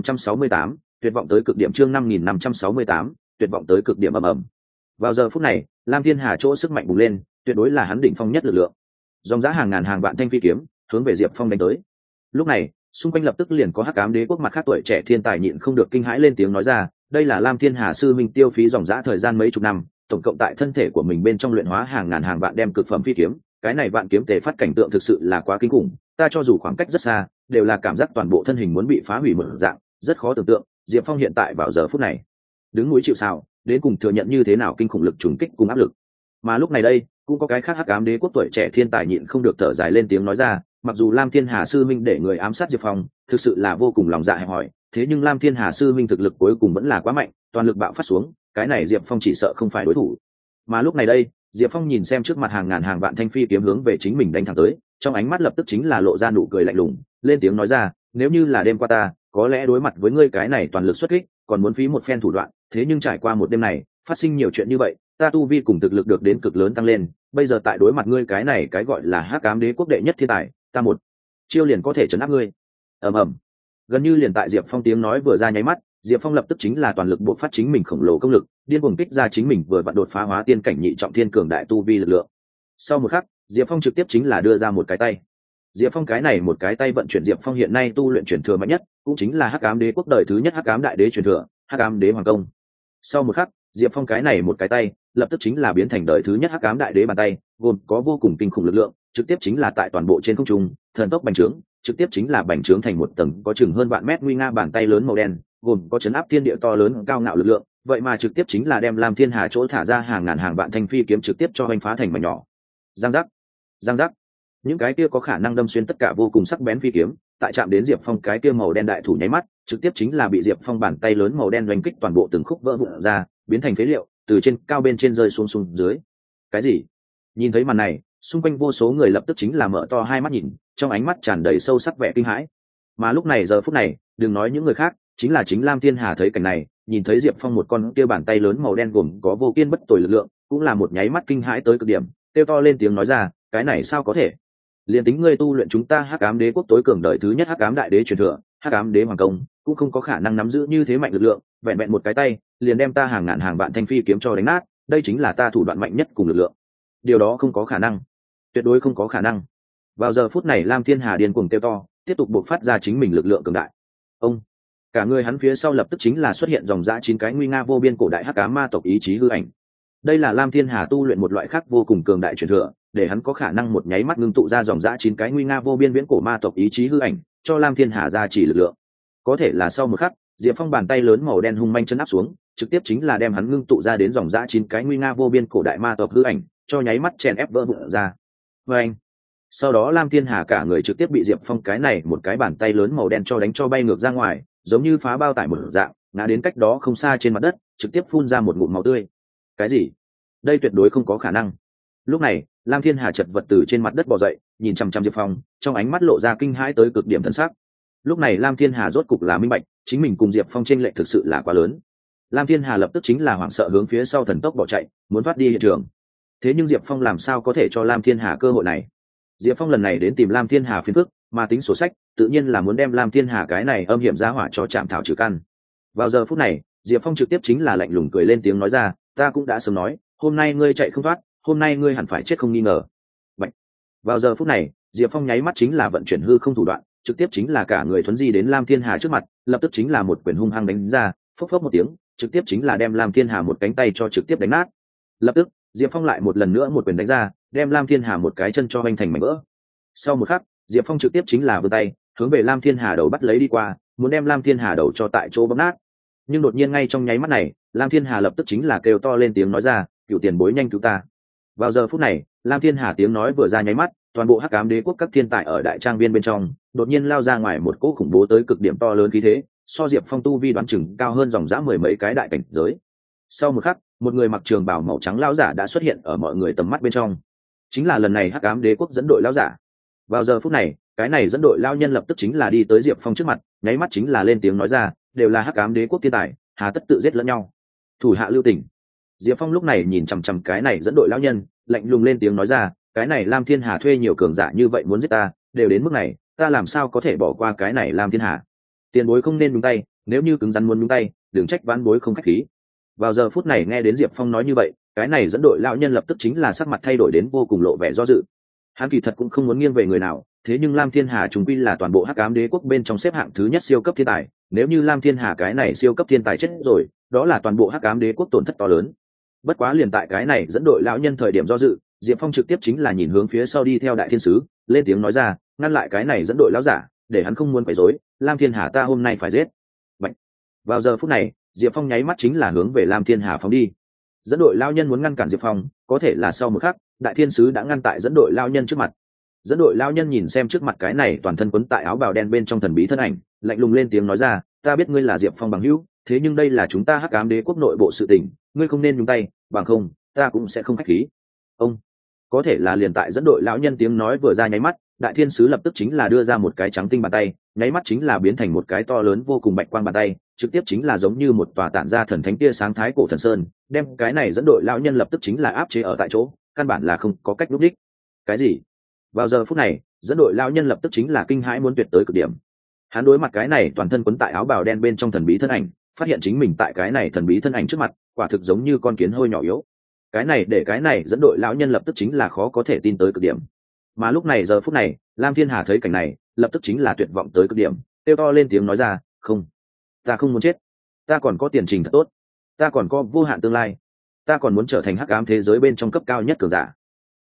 5568, tuyệt vọng tới cực điểm. Chương 5568, tuyệt vọng tới cực điểm. Ầm. Vào giờ phút này, Lam Thiên Hà chỗ sức mạnh bùng lên, tuyệt đối là hắn đỉnh phong nhất lực lượng. Dòng giá hàng ngàn hàng vạn thanh phi kiếm hướng về Diệp Phong đánh tới. Lúc này, xung quanh lập tức liền có Hắc Ám Đế quốc mặt khác tuổi trẻ thiên tài nhịn không được kinh hãi lên tiếng nói ra, đây là Lam Thiên Hà sư minh tiêu phí dòng giá thời gian mấy chục năm, tổng cộng tại thân thể của mình bên trong luyện hóa hàng ngàn hàng vạn đem cực phẩm phi kiếm, cái này vạn kiếm tề phát cảnh tượng thực sự là quá kinh khủng, ta cho dù khoảng cách rất xa, đều là cảm giác toàn bộ thân hình muốn bị phá hủy một dạng, rất khó tưởng tượng Diệp Phong hiện tại vào giờ phút này đứng núi chịu sào, đến cùng thừa nhận như thế nào kinh khủng lực trùng kích cùng áp lực. Mà lúc này đây, cũng có cái khác Hắc Ám Đế quốc tuổi trẻ thiên tài nhịn không được thở dài lên tiếng nói ra, mặc dù Lam Thiên Hà sư minh để người ám sát Diệp Phong, thực sự là vô cùng lòng dạ hẹp hòi, thế nhưng Lam Thiên Hà sư minh thực lực cuối cùng vẫn là quá mạnh, toàn lực bạo phát xuống, cái này Diệp Phong chỉ sợ không phải đối thủ. Mà lúc này đây, Diệp Phong nhìn xem trước mặt hàng ngàn hàng vạn thanh phi kiếm hướng về chính mình đánh thẳng tới, trong ánh mắt lập tức chính là lộ ra nụ cười lạnh lùng, lên tiếng nói ra, nếu như là đêm qua ta, có lẽ đối mặt với ngươi cái này toàn lực xuất kích, còn muốn phí một phen thủ đoạn, thế nhưng trải qua một đêm này, phát sinh nhiều chuyện như vậy, ta tu vi cùng thực lực được đến cực lớn tăng lên, bây giờ tại đối mặt ngươi cái này cái gọi là Hắc Ám Đế quốc đệ nhất thiên tài, ta một chiêu liền có thể trấn áp ngươi. Ầm ầm. Gần như liền tại Diệp Phong tiếng nói vừa ra nháy mắt, Diệp Phong lập tức chính là toàn lực buộc phát chính mình khổng lồ công lực, điên cuồng kích ra chính mình vừa vặn đột phá hóa tiên cảnh nhị trọng thiên cường đại tu vi lực lượng. Sau một khắc, Diệp Phong trực tiếp chính là đưa ra một cái tay. Diệp Phong cái này một cái tay vận chuyển Diệp Phong hiện nay tu luyện truyền thừa mạnh nhất, cũng chính là Hắc Ám Đế quốc đời thứ nhất Hắc Ám Đại Đế truyền thừa, Hắc Ám Đế Hoàng Công. Sau một khắc, Diệp Phong cái này một cái tay, lập tức chính là biến thành đời thứ nhất Hắc Ám Đại Đế bàn tay, gồm có vô cùng kinh khủng lực lượng, trực tiếp chính là tại toàn bộ trên không trung, thần tốc bành trướng, trực tiếp chính là bành trướng thành một tầng có chừng hơn vạn mét nguy nga bàn tay lớn màu đen, gồm có chấn áp thiên địa to lớn cao ngạo lực lượng, vậy mà trực tiếp chính là đem Lam Thiên Hà chỗ thả ra hàng ngàn hàng vạn thanh phi kiếm trực tiếp cho hoành phá thành mảnh nhỏ. Giang giác, giang giác. Những cái kia có khả năng đâm xuyên tất cả vô cùng sắc bén phi kiếm, tại chạm đến Diệp Phong cái kia màu đen đại thủ nháy mắt, trực tiếp chính là bị Diệp Phong bàn tay lớn màu đen đánh kích toàn bộ từng khúc vỡ vụn ra, biến thành phế liệu, từ trên cao bên trên rơi xuống xuống dưới. Cái gì? Nhìn thấy màn này, xung quanh vô số người lập tức chính là mở to hai mắt nhìn, trong ánh mắt tràn đầy sâu sắc vẻ kinh hãi. Mà lúc này giờ phút này, đừng nói những người khác, chính là chính Lam Thiên Hà thấy cảnh này, nhìn thấy Diệp Phong một con kia bàn tay lớn màu đen gồm có vô kiên bất tồi lực lượng, cũng là một nháy mắt kinh hãi tới cực điểm, kêu to lên tiếng nói ra, cái này sao có thể? Liên tính ngươi tu luyện chúng ta Hắc Ám Đế quốc tối cường đời thứ nhất Hắc Ám Đại Đế truyền thừa, Hắc Ám Đế Hoàng Công, cũng không có khả năng nắm giữ như thế mạnh lực lượng, vẹn vẹn một cái tay, liền đem ta hàng ngàn hàng vạn thanh phi kiếm cho đánh nát, đây chính là ta thủ đoạn mạnh nhất cùng lực lượng. Điều đó không có khả năng, tuyệt đối không có khả năng. Vào giờ phút này Lam Thiên Hà điên cuồng kêu to, tiếp tục bộc phát ra chính mình lực lượng cường đại. Ông, cả người hắn phía sau lập tức chính là xuất hiện dòng dã 9 cái nguy nga vô biên cổ đại hắc ám ma tộc ý chí hư ảnh. Đây là Lam Thiên Hà tu luyện một loại khác vô cùng cường đại truyền thừa, để hắn có khả năng một nháy mắt ngưng tụ ra dòng dã 9 cái nguy nga vô biên viễn cổ ma tộc ý chí hư ảnh, cho Lam Thiên Hà ra chỉ lực lượng. Có thể là sau một khắc, Diệp Phong bàn tay lớn màu đen hung manh chân áp xuống, trực tiếp chính là đem hắn ngưng tụ ra đến dòng dã 9 cái nguy nga vô biên cổ đại ma tộc hư ảnh, cho nháy mắt chèn ép vỡ vụn ra. Và anh, sau đó Lam Thiên Hà cả người trực tiếp bị Diệp Phong cái này một cái bàn tay lớn màu đen cho đánh cho bay ngược ra ngoài, giống như phá bao tải một dạng, ngã đến cách đó không xa trên mặt đất, trực tiếp phun ra một ngụm máu tươi. Cái gì? Đây tuyệt đối không có khả năng. Lúc này, Lam Thiên Hà chật vật từ trên mặt đất bò dậy, nhìn chằm chằm Diệp Phong, trong ánh mắt lộ ra kinh hãi tới cực điểm thân sắc. Lúc này Lam Thiên Hà rốt cục là minh bạch, chính mình cùng Diệp Phong chênh lệch thực sự là quá lớn. Lam Thiên Hà lập tức chính là hoảng sợ hướng phía sau thần tốc bỏ chạy, muốn thoát đi hiện trường. Thế nhưng Diệp Phong làm sao có thể cho Lam Thiên Hà cơ hội này? Diệp Phong lần này đến tìm Lam Thiên Hà phiền phức, mà tính sổ sách, tự nhiên là muốn đem Lam Thiên Hà cái này âm hiểm giá hỏa cho chạm thảo trừ căn. Vào giờ phút này, Diệp Phong trực tiếp chính là lạnh lùng cười lên tiếng nói ra, ta cũng đã sớm nói, hôm nay ngươi chạy không thoát, hôm nay ngươi hẳn phải chết không nghi ngờ. Vậy. Vào giờ phút này, Diệp Phong nháy mắt chính là vận chuyển hư không thủ đoạn, trực tiếp chính là cả người thuấn di đến Lam Thiên Hà trước mặt, lập tức chính là một quyền hung hăng đánh ra, phốc phốc một tiếng, trực tiếp chính là đem Lam Thiên Hà một cánh tay cho trực tiếp đánh nát. Lập tức, Diệp Phong lại một lần nữa một quyền đánh ra, đem Lam Thiên Hà một cái chân cho hoành thành mảnh vỡ. Sau một khắc, Diệp Phong trực tiếp chính là vươn tay, hướng về Lam Thiên Hà đầu bắt lấy đi qua, muốn đem Lam Thiên Hà đầu cho tại chỗ bóp nát. Nhưng đột nhiên ngay trong nháy mắt này, Lam Thiên Hà lập tức chính là kêu to lên tiếng nói ra, cựu tiền bối nhanh cứu ta. Vào giờ phút này, Lam Thiên Hà tiếng nói vừa ra nháy mắt, toàn bộ Hắc Ám Đế quốc các thiên tài ở đại trang viên bên trong, đột nhiên lao ra ngoài một cỗ khủng bố tới cực điểm to lớn khí thế, so Diệp Phong tu vi đoán chừng cao hơn dòng dã mười mấy cái đại cảnh giới. Sau một khắc, một người mặc trường bào màu trắng lão giả đã xuất hiện ở mọi người tầm mắt bên trong. Chính là lần này Hắc Ám Đế quốc dẫn đội lão giả. Vào giờ phút này, cái này dẫn đội lão nhân lập tức chính là đi tới Diệp Phong trước mặt, nháy mắt chính là lên tiếng nói ra, đều là Hắc Ám Đế quốc thiên tài, hà tất tự giết lẫn nhau. Thủ hạ lưu tình. Diệp Phong lúc này nhìn chằm chằm cái này dẫn đội lão nhân, lạnh lùng lên tiếng nói ra, cái này Lam Thiên Hà thuê nhiều cường giả như vậy muốn giết ta, đều đến mức này, ta làm sao có thể bỏ qua cái này Lam Thiên Hà? Tiền bối không nên nhúng tay, nếu như cứng rắn muốn nhúng tay, đừng trách vãn bối không khách khí. Vào giờ phút này nghe đến Diệp Phong nói như vậy, cái này dẫn đội lão nhân lập tức chính là sắc mặt thay đổi đến vô cùng lộ vẻ do dự. Hắn kỳ thật cũng không muốn nghiêng về người nào, thế nhưng Lam Thiên Hà trùng quy là toàn bộ Hắc Ám Đế quốc bên trong xếp hạng thứ nhất siêu cấp thiên tài, nếu như Lam Thiên Hà cái này siêu cấp thiên tài chết rồi, đó là toàn bộ Hắc Ám Đế quốc tổn thất to lớn. Bất quá liền tại cái này dẫn đội lão nhân thời điểm do dự, Diệp Phong trực tiếp chính là nhìn hướng phía sau đi theo đại thiên sứ, lên tiếng nói ra, ngăn lại cái này dẫn đội lão giả, để hắn không muốn quấy rối, Lam Thiên Hà ta hôm nay phải giết. Bạch. Vào giờ phút này, Diệp Phong nháy mắt chính là hướng về Lam Thiên Hà phóng đi. Dẫn đội lão nhân muốn ngăn cản Diệp Phong, có thể là sau một khắc, đại thiên sứ đã ngăn tại dẫn đội lão nhân trước mặt. Dẫn đội lão nhân nhìn xem trước mặt cái này toàn thân quấn tại áo bào đen bên trong thần bí thân ảnh, lạnh lùng lên tiếng nói ra, ta biết ngươi là Diệp Phong bằng hữu, thế nhưng đây là chúng ta Hắc Ám Đế quốc nội bộ sự tình, ngươi không nên nhúng tay, bằng không ta cũng sẽ không khách khí. Ông có thể là liền tại dẫn đội lão nhân tiếng nói vừa ra nháy mắt, đại thiên sứ lập tức chính là đưa ra một cái trắng tinh bàn tay, nháy mắt chính là biến thành một cái to lớn vô cùng bạch quang bàn tay, trực tiếp chính là giống như một tòa tản ra thần thánh tia sáng thái cổ thần sơn, đem cái này dẫn đội lão nhân lập tức chính là áp chế ở tại chỗ, căn bản là không có cách lúc đích. Cái gì? Vào giờ phút này, dẫn đội lão nhân lập tức chính là kinh hãi muốn tuyệt tới cực điểm. Hắn đối mặt cái này toàn thân quấn tại áo bào đen bên trong thần bí thân ảnh, phát hiện chính mình tại cái này thần bí thân ảnh trước mặt, quả thực giống như con kiến hôi nhỏ yếu. Cái này để cái này dẫn đội lão nhân lập tức chính là khó có thể tin tới cực điểm. Mà lúc này giờ phút này, Lam Thiên Hà thấy cảnh này, lập tức chính là tuyệt vọng tới cực điểm, kêu to lên tiếng nói ra, không, ta không muốn chết, ta còn có tiền trình thật tốt, ta còn có vô hạn tương lai, ta còn muốn trở thành hắc ám thế giới bên trong cấp cao nhất cường giả.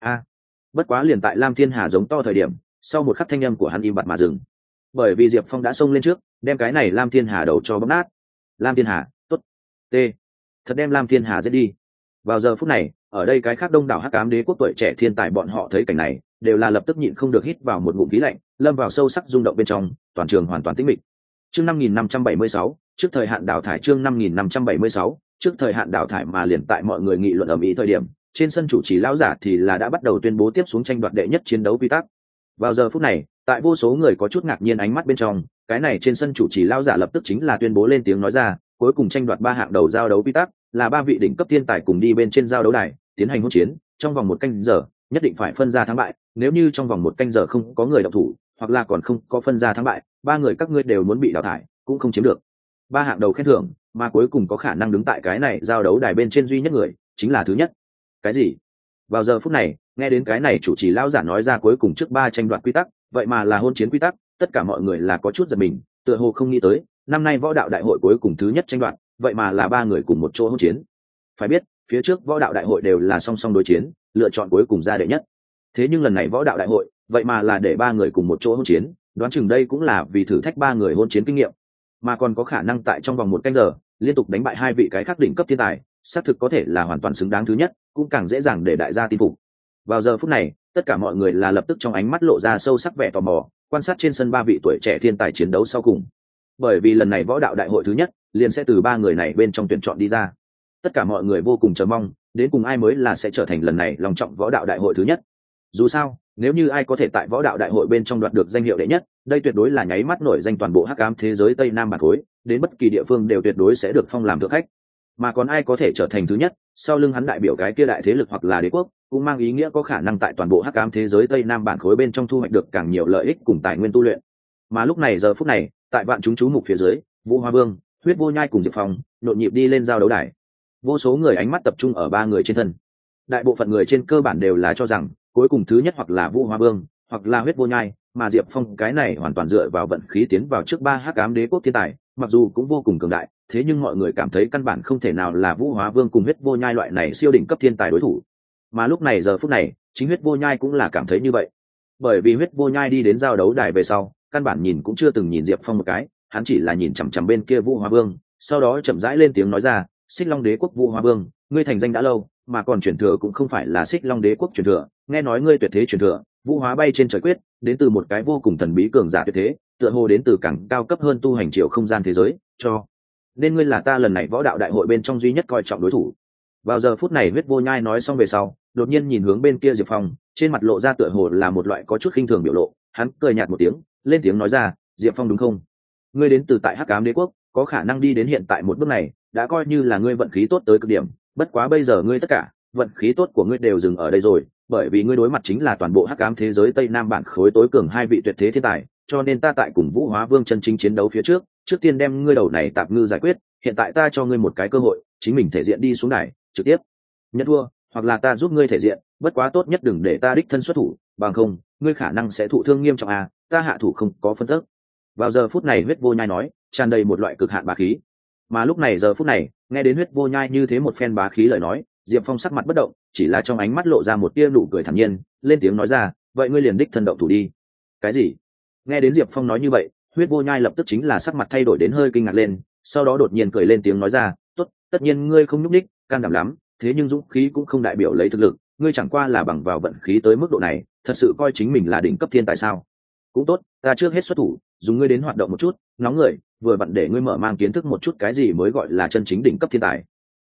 Bất quá liền tại Lam Thiên Hà giống to thời điểm, sau một khắc thanh âm của hắn im bặt mà dừng, bởi vì Diệp Phong đã xông lên trước, đem cái này Lam Thiên Hà đầu cho bóp nát. Lam Thiên Hà, tốt, t, thật đem Lam Thiên Hà giết đi. Vào giờ phút này, ở đây cái khác đông đảo hắc ám đế quốc tuổi trẻ thiên tài bọn họ thấy cảnh này, đều là lập tức nhịn không được hít vào một ngụm khí lạnh, lâm vào sâu sắc rung động bên trong, toàn trường hoàn toàn tĩnh mịch. Chương 5576, trước thời hạn đào thải. Chương 5576, trước thời hạn đào thải. Mà liền tại mọi người nghị luận ầm ĩ thời điểm, trên sân chủ trì lão giả thì là đã bắt đầu tuyên bố tiếp xuống tranh đoạt đệ nhất chiến đấu quy tắc. Vào giờ phút này, tại vô số người có chút ngạc nhiên ánh mắt bên trong, cái này trên sân chủ trì lão giả lập tức chính là tuyên bố lên tiếng nói ra, cuối cùng tranh đoạt 3 hạng đầu giao đấu quy tắc, là 3 vị đỉnh cấp thiên tài cùng đi bên trên giao đấu đài, tiến hành hỗn chiến, trong vòng 1 canh giờ, nhất định phải phân ra thắng bại, nếu như trong vòng 1 canh giờ không có người động thủ, hoặc là còn không có phân ra thắng bại, 3 người các ngươi đều muốn bị đào thải, cũng không chiếm được 3 hạng đầu khen thưởng, mà cuối cùng có khả năng đứng tại cái này giao đấu đài bên trên duy nhất người, chính là thứ nhất. Cái gì? Vào giờ phút này, nghe đến cái này chủ trì lão giả nói ra cuối cùng trước 3 tranh đoạt quy tắc, vậy mà là hôn chiến quy tắc, tất cả mọi người là có chút giật mình, tựa hồ không nghĩ tới, năm nay võ đạo đại hội cuối cùng thứ nhất tranh đoạt, vậy mà là 3 người cùng một chỗ hôn chiến. Phải biết, phía trước võ đạo đại hội đều là song song đối chiến, lựa chọn cuối cùng ra đệ nhất. Thế nhưng lần này võ đạo đại hội, vậy mà là để 3 người cùng một chỗ hôn chiến, đoán chừng đây cũng là vì thử thách 3 người hôn chiến kinh nghiệm, mà còn có khả năng tại trong vòng 1 canh giờ liên tục đánh bại 2 vị cái khác đỉnh cấp thiên tài, xác thực có thể là hoàn toàn xứng đáng thứ nhất, cũng càng dễ dàng để đại gia tin phục. Vào giờ phút này, tất cả mọi người là lập tức trong ánh mắt lộ ra sâu sắc vẻ tò mò, quan sát trên sân 3 vị tuổi trẻ thiên tài chiến đấu sau cùng. Bởi vì lần này võ đạo đại hội thứ nhất, liền sẽ từ 3 người này bên trong tuyển chọn đi ra. Tất cả mọi người vô cùng chờ mong, đến cùng ai mới là sẽ trở thành lần này long trọng võ đạo đại hội thứ nhất. Dù sao, nếu như ai có thể tại võ đạo đại hội bên trong đoạt được danh hiệu đệ nhất, đây tuyệt đối là nháy mắt nổi danh toàn bộ hắc ám thế giới Tây Nam bản khối, đến bất kỳ địa phương đều tuyệt đối sẽ được phong làm thượng khách. Mà còn ai có thể trở thành thứ nhất, sau lưng hắn đại biểu cái kia đại thế lực hoặc là đế quốc, cũng mang ý nghĩa có khả năng tại toàn bộ hắc ám thế giới Tây Nam bản khối bên trong thu hoạch được càng nhiều lợi ích cùng tài nguyên tu luyện. Mà lúc này giờ phút này, tại vạn chúng chú mục phía dưới, Vũ Hoa Vương, Huyết Vô Nhai cùng Diệp Phong nhộn nhịp đi lên giao đấu đài. Vô số người ánh mắt tập trung ở 3 người trên thân. Đại bộ phận người trên cơ bản đều là cho rằng cuối cùng thứ nhất hoặc là Vũ Hoa Vương, hoặc là Huyết Vô Nhai, mà Diệp Phong cái này hoàn toàn dựa vào vận khí tiến vào trước 3 hắc ám đế quốc thiên tài, mặc dù cũng vô cùng cường đại, thế nhưng mọi người cảm thấy căn bản không thể nào là Vũ Hóa Vương cùng Huyết Vô Nhai loại này siêu đỉnh cấp thiên tài đối thủ. Mà lúc này giờ phút này, chính Huyết Vô Nhai cũng là cảm thấy như vậy. Bởi vì Huyết Vô Nhai đi đến giao đấu đài về sau, căn bản nhìn cũng chưa từng nhìn Diệp Phong một cái, hắn chỉ là nhìn chằm chằm bên kia Vũ Hóa Vương, sau đó chậm rãi lên tiếng nói ra, Xích Long Đế quốc Vũ Hóa Vương, ngươi thành danh đã lâu, mà còn truyền thừa cũng không phải là Xích Long Đế quốc truyền thừa, nghe nói ngươi tuyệt thế truyền thừa, Vũ Hóa bay trên trời quyết, đến từ một cái vô cùng thần bí cường giả tuyệt thế, tựa hồ đến từ càng cao cấp hơn tu hành triều không gian thế giới, cho nên ngươi là ta lần này võ đạo đại hội bên trong duy nhất coi trọng đối thủ. Vào giờ phút này Huyết Vô Nhai nói xong về sau, đột nhiên nhìn hướng bên kia Diệp Phong, trên mặt lộ ra tựa hồ là một loại có chút khinh thường biểu lộ, hắn cười nhạt một tiếng, lên tiếng nói ra, Diệp Phong đúng không? Ngươi đến từ tại Hắc Ám Đế quốc, có khả năng đi đến hiện tại một bước này, đã coi như là ngươi vận khí tốt tới cực điểm, bất quá bây giờ ngươi tất cả vận khí tốt của ngươi đều dừng ở đây rồi, bởi vì ngươi đối mặt chính là toàn bộ Hắc Ám thế giới Tây Nam bản khối tối cường 2 vị tuyệt thế thiên tài, cho nên ta tại cùng Vũ Hóa Vương chân chính chiến đấu phía trước tiên đem ngươi đầu này tạp ngư giải quyết, hiện tại ta cho ngươi một cái cơ hội, chính mình thể diện đi xuống đài, trực tiếp nhận thua, hoặc là ta giúp ngươi thể diện, bất quá tốt nhất đừng để ta đích thân xuất thủ, bằng không, ngươi khả năng sẽ thụ thương nghiêm trọng à, ta hạ thủ không có phân tức. Vào giờ phút này Huyết Vô Nhai nói, tràn đầy một loại cực hạn bá khí. Mà lúc này giờ phút này, nghe đến Huyết Vô Nhai như thế một phen bá khí lời nói, Diệp Phong sắc mặt bất động, chỉ là trong ánh mắt lộ ra một tia nụ cười thản nhiên, lên tiếng nói ra, vậy ngươi liền đích thân động thủ đi. Cái gì? Nghe đến Diệp Phong nói như vậy, Huyết Vô Nhai lập tức chính là sắc mặt thay đổi đến hơi kinh ngạc lên, sau đó đột nhiên cười lên tiếng nói ra, tốt, tất nhiên ngươi không nhúc đích, can đảm lắm, thế nhưng dũng khí cũng không đại biểu lấy thực lực, ngươi chẳng qua là bằng vào vận khí tới mức độ này, thật sự coi chính mình là đỉnh cấp thiên tài sao? Cũng tốt, ta trước hết xuất thủ, dùng ngươi đến hoạt động một chút, nóng người, vừa vặn để ngươi mở mang kiến thức một chút cái gì mới gọi là chân chính đỉnh cấp thiên tài.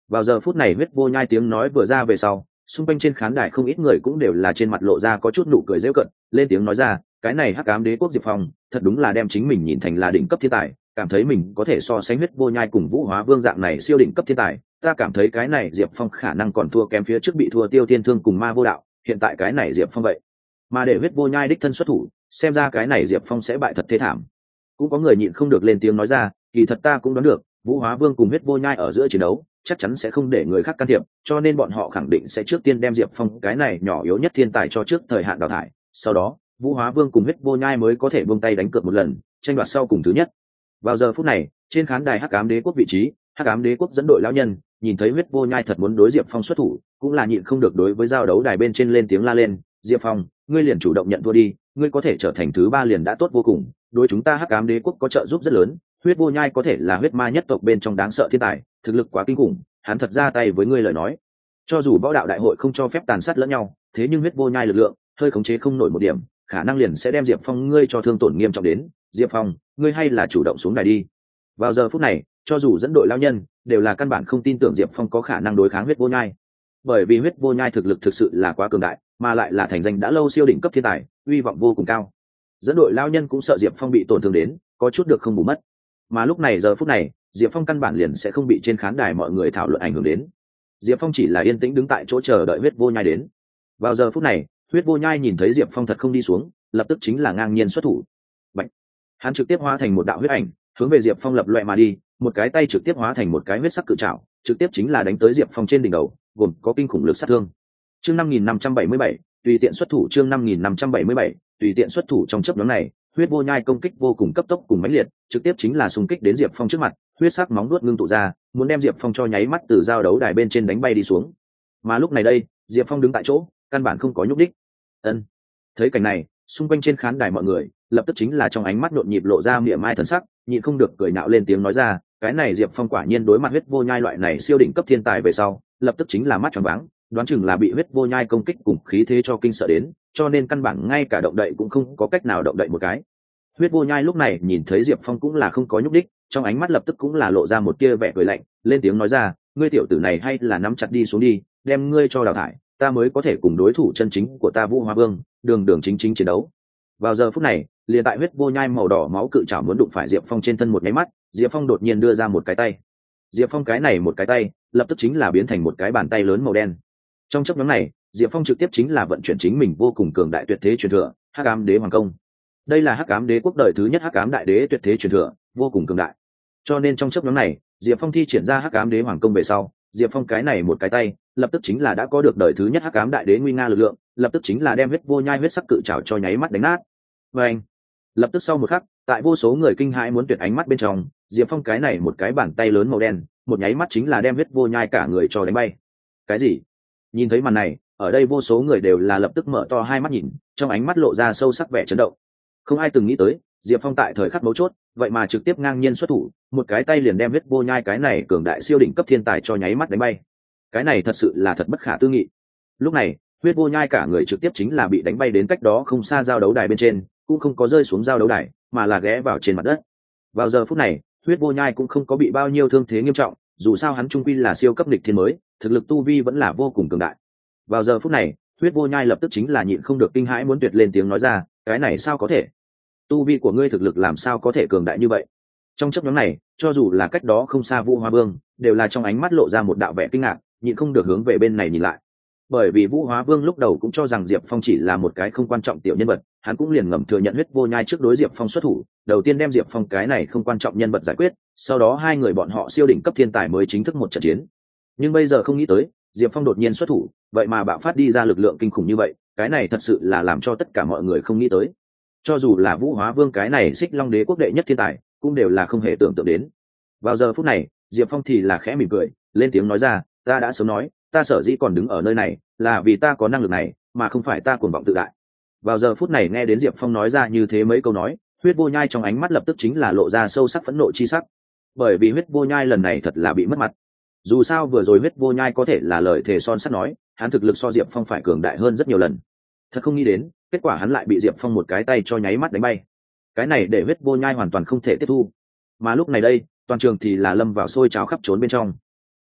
Vào giờ phút này huyết vô nhai tiếng nói vừa ra về sau, xung quanh trên khán đài không ít người cũng đều là trên mặt lộ ra có chút nụ cười giễu cợt, lên tiếng nói ra, cái này hắc ám đế quốc Diệp Phong thật đúng là đem chính mình nhìn thành là đỉnh cấp thiên tài, cảm thấy mình có thể so sánh huyết vô nhai cùng Vũ Hóa Vương dạng này siêu đỉnh cấp thiên tài. Ta cảm thấy cái này Diệp Phong khả năng còn thua kém phía trước bị thua Tiêu Thiên Thương cùng Ma Vô Đạo, hiện tại cái này Diệp Phong vậy mà để huyết vô nhai đích thân xuất thủ, xem ra cái này Diệp Phong sẽ bại thật thê thảm. Cũng có người nhịn không được lên tiếng nói ra, kỳ thật ta cũng đoán được Vũ Hóa Vương cùng huyết vô nhai ở giữa chiến đấu chắc chắn sẽ không để người khác can thiệp, cho nên bọn họ khẳng định sẽ trước tiên đem Diệp Phong cái này nhỏ yếu nhất thiên tài cho trước thời hạn đào thải, sau đó Vũ Hóa Vương cùng huyết vô nhai mới có thể buông tay đánh cược một lần, tranh đoạt sau cùng thứ nhất. Vào giờ phút này, trên khán đài hắc ám đế quốc vị trí, hắc ám đế quốc dẫn đội lão nhân nhìn thấy huyết vô nhai thật muốn đối Diệp Phong xuất thủ, cũng là nhịn không được đối với giao đấu đài bên trên lên tiếng la lên, Diệp Phong, ngươi liền chủ động nhận thua đi, ngươi có thể trở thành thứ ba liền đã tốt vô cùng, đối chúng ta hắc ám đế quốc có trợ giúp rất lớn. Huyết vô nhai có thể là huyết ma nhất tộc bên trong đáng sợ thiên tài, thực lực quá kinh khủng, hắn thật ra tay với ngươi lời nói, cho dù võ đạo đại hội không cho phép tàn sát lẫn nhau, thế nhưng huyết vô nhai lực lượng hơi khống chế không nổi một điểm, khả năng liền sẽ đem Diệp Phong ngươi cho thương tổn nghiêm trọng đến. Diệp Phong, ngươi hay là chủ động xuống đài đi. Vào giờ phút này, cho dù dẫn đội lao nhân đều là căn bản không tin tưởng Diệp Phong có khả năng đối kháng huyết vô nhai, bởi vì huyết vô nhai thực lực thực sự là quá cường đại, mà lại là thành danh đã lâu siêu đỉnh cấp thiên tài, uy vọng vô cùng cao. Dẫn đội lao nhân cũng sợ Diệp Phong bị tổn thương đến, có chút được không bù mất. Mà lúc này giờ phút này, Diệp Phong căn bản liền sẽ không bị trên khán đài mọi người thảo luận ảnh hưởng đến. Diệp Phong chỉ là yên tĩnh đứng tại chỗ chờ đợi huyết vô nhai đến. Vào giờ phút này, huyết vô nhai nhìn thấy Diệp Phong thật không đi xuống, lập tức chính là ngang nhiên xuất thủ. Bạch! Hắn trực tiếp hóa thành một đạo huyết ảnh, hướng về Diệp Phong lập loè mà đi, một cái tay trực tiếp hóa thành một cái huyết sắc cự trảo, trực tiếp chính là đánh tới Diệp Phong trên đỉnh đầu, gồm có kinh khủng lực sát thương. Chương 5577, tùy tiện xuất thủ. Chương 5577, tùy tiện xuất thủ. Trong chớp nhoáng này, huyết vô nhai công kích vô cùng cấp tốc cùng mãnh liệt, trực tiếp chính là xung kích đến Diệp Phong trước mặt, huyết sắc móng vuốt ngưng tụ ra, muốn đem Diệp Phong cho nháy mắt từ giao đấu đài bên trên đánh bay đi xuống. Mà lúc này đây, Diệp Phong đứng tại chỗ, căn bản không có nhúc đích. Ân. Thấy cảnh này, xung quanh trên khán đài mọi người lập tức chính là trong ánh mắt nhộn nhịp lộ ra mỉa mai thần sắc, nhịn không được cười nhạo lên tiếng nói ra, cái này Diệp Phong quả nhiên đối mặt huyết vô nhai loại này siêu đỉnh cấp thiên tài về sau, lập tức chính là mắt tròn váng, đoán chừng là bị huyết vô nhai công kích cùng khí thế cho kinh sợ đến, cho nên căn bản ngay cả động đậy cũng không có cách nào động đậy một cái. Huyết vô nhai lúc này nhìn thấy Diệp Phong cũng là không có nhúc đích, trong ánh mắt lập tức cũng là lộ ra một tia vẻ cười lạnh, lên tiếng nói ra, ngươi tiểu tử này hay là nắm chặt đi xuống đi, đem ngươi cho đào thải, ta mới có thể cùng đối thủ chân chính của ta Vũ Hóa Vương đường đường chính chính chiến đấu. Vào giờ phút này, liền tại huyết vô nhai màu đỏ máu cự trảo muốn đụng phải Diệp Phong trên thân một nháy mắt, Diệp Phong đột nhiên đưa ra một cái tay. Diệp Phong cái này một cái tay, lập tức chính là biến thành một cái bàn tay lớn màu đen. Trong chớp nhoáng này, Diệp Phong trực tiếp chính là vận chuyển chính mình vô cùng cường đại tuyệt thế truyền thừa, Hắc Ám Đế Hoàng Công. Đây là Hắc Ám Đế quốc đời thứ nhất Hắc Ám Đại Đế tuyệt thế truyền thừa, vô cùng cường đại. Cho nên trong chớp nhoáng này, Diệp Phong thi triển ra Hắc Ám Đế Hoàng Công về sau, Diệp Phong cái này một cái tay, lập tức chính là đã có được đời thứ nhất Hắc Ám Đại Đế nguy nga lực lượng, lập tức chính là đem huyết vô nhai huyết sắc cự trảo cho nháy mắt đánh nát. Và anh, lập tức sau một khắc, tại vô số người kinh hãi muốn tuyệt ánh mắt bên trong, Diệp Phong cái này một cái bàn tay lớn màu đen, một nháy mắt chính là đem huyết vô nhai cả người cho đánh bay. Cái gì? Nhìn thấy màn này, ở đây vô số người đều là lập tức mở to hai mắt nhìn, trong ánh mắt lộ ra sâu sắc vẻ chấn động. Không ai từng nghĩ tới, Diệp Phong tại thời khắc mấu chốt, vậy mà trực tiếp ngang nhiên xuất thủ, một cái tay liền đem huyết vô nhai cái này cường đại siêu đỉnh cấp thiên tài cho nháy mắt đánh bay. Cái này thật sự là thật bất khả tư nghị. Lúc này, huyết vô nhai cả người trực tiếp chính là bị đánh bay đến cách đó không xa giao đấu đài bên trên, cũng không có rơi xuống giao đấu đài, mà là ghé vào trên mặt đất. Vào giờ phút này, huyết vô nhai cũng không có bị bao nhiêu thương thế nghiêm trọng, dù sao hắn trung quy là siêu cấp nghịch thiên mới, thực lực tu vi vẫn là vô cùng cường đại. Vào giờ phút này, huyết vô nhai lập tức chính là nhịn không được kinh hãi muốn tuyệt lên tiếng nói ra, cái này sao có thể? Tu vi của ngươi thực lực làm sao có thể cường đại như vậy? Trong chớp nhoáng này, cho dù là cách đó không xa Vũ Hóa Vương, đều là trong ánh mắt lộ ra một đạo vẻ kinh ngạc, nhịn không được hướng về bên này nhìn lại. Bởi vì Vũ Hóa Vương lúc đầu cũng cho rằng Diệp Phong chỉ là một cái không quan trọng tiểu nhân vật, hắn cũng liền ngầm thừa nhận huyết vô nhai trước đối Diệp Phong xuất thủ, đầu tiên đem Diệp Phong cái này không quan trọng nhân vật giải quyết, sau đó hai người bọn họ siêu đỉnh cấp thiên tài mới chính thức một trận chiến. Nhưng bây giờ không nghĩ tới, Diệp Phong đột nhiên xuất thủ, vậy mà bạo phát đi ra lực lượng kinh khủng như vậy, cái này thật sự là làm cho tất cả mọi người không nghĩ tới. Cho dù là Vũ Hóa Vương cái này Xích Long Đế quốc đệ nhất thiên tài, cũng đều là không hề tưởng tượng đến. Vào giờ phút này, Diệp Phong thì là khẽ mỉm cười, lên tiếng nói ra, ta đã sớm nói, ta sở dĩ còn đứng ở nơi này, là vì ta có năng lực này, mà không phải ta cuồng vọng tự đại. Vào giờ phút này nghe đến Diệp Phong nói ra như thế mấy câu nói, huyết vô nhai trong ánh mắt lập tức chính là lộ ra sâu sắc phẫn nộ chi sắc. Bởi vì huyết vô nhai lần này thật là bị mất mặt. Dù sao vừa rồi huyết vô nhai có thể là lời thề son sắt nói, hắn thực lực so Diệp Phong phải cường đại hơn rất nhiều lần. Thật không nghĩ đến, kết quả hắn lại bị Diệp Phong một cái tay cho nháy mắt đánh bay. Cái này để huyết vô nhai hoàn toàn không thể tiếp thu. Mà lúc này đây, toàn trường thì là lâm vào sôi trào khắp trốn bên trong.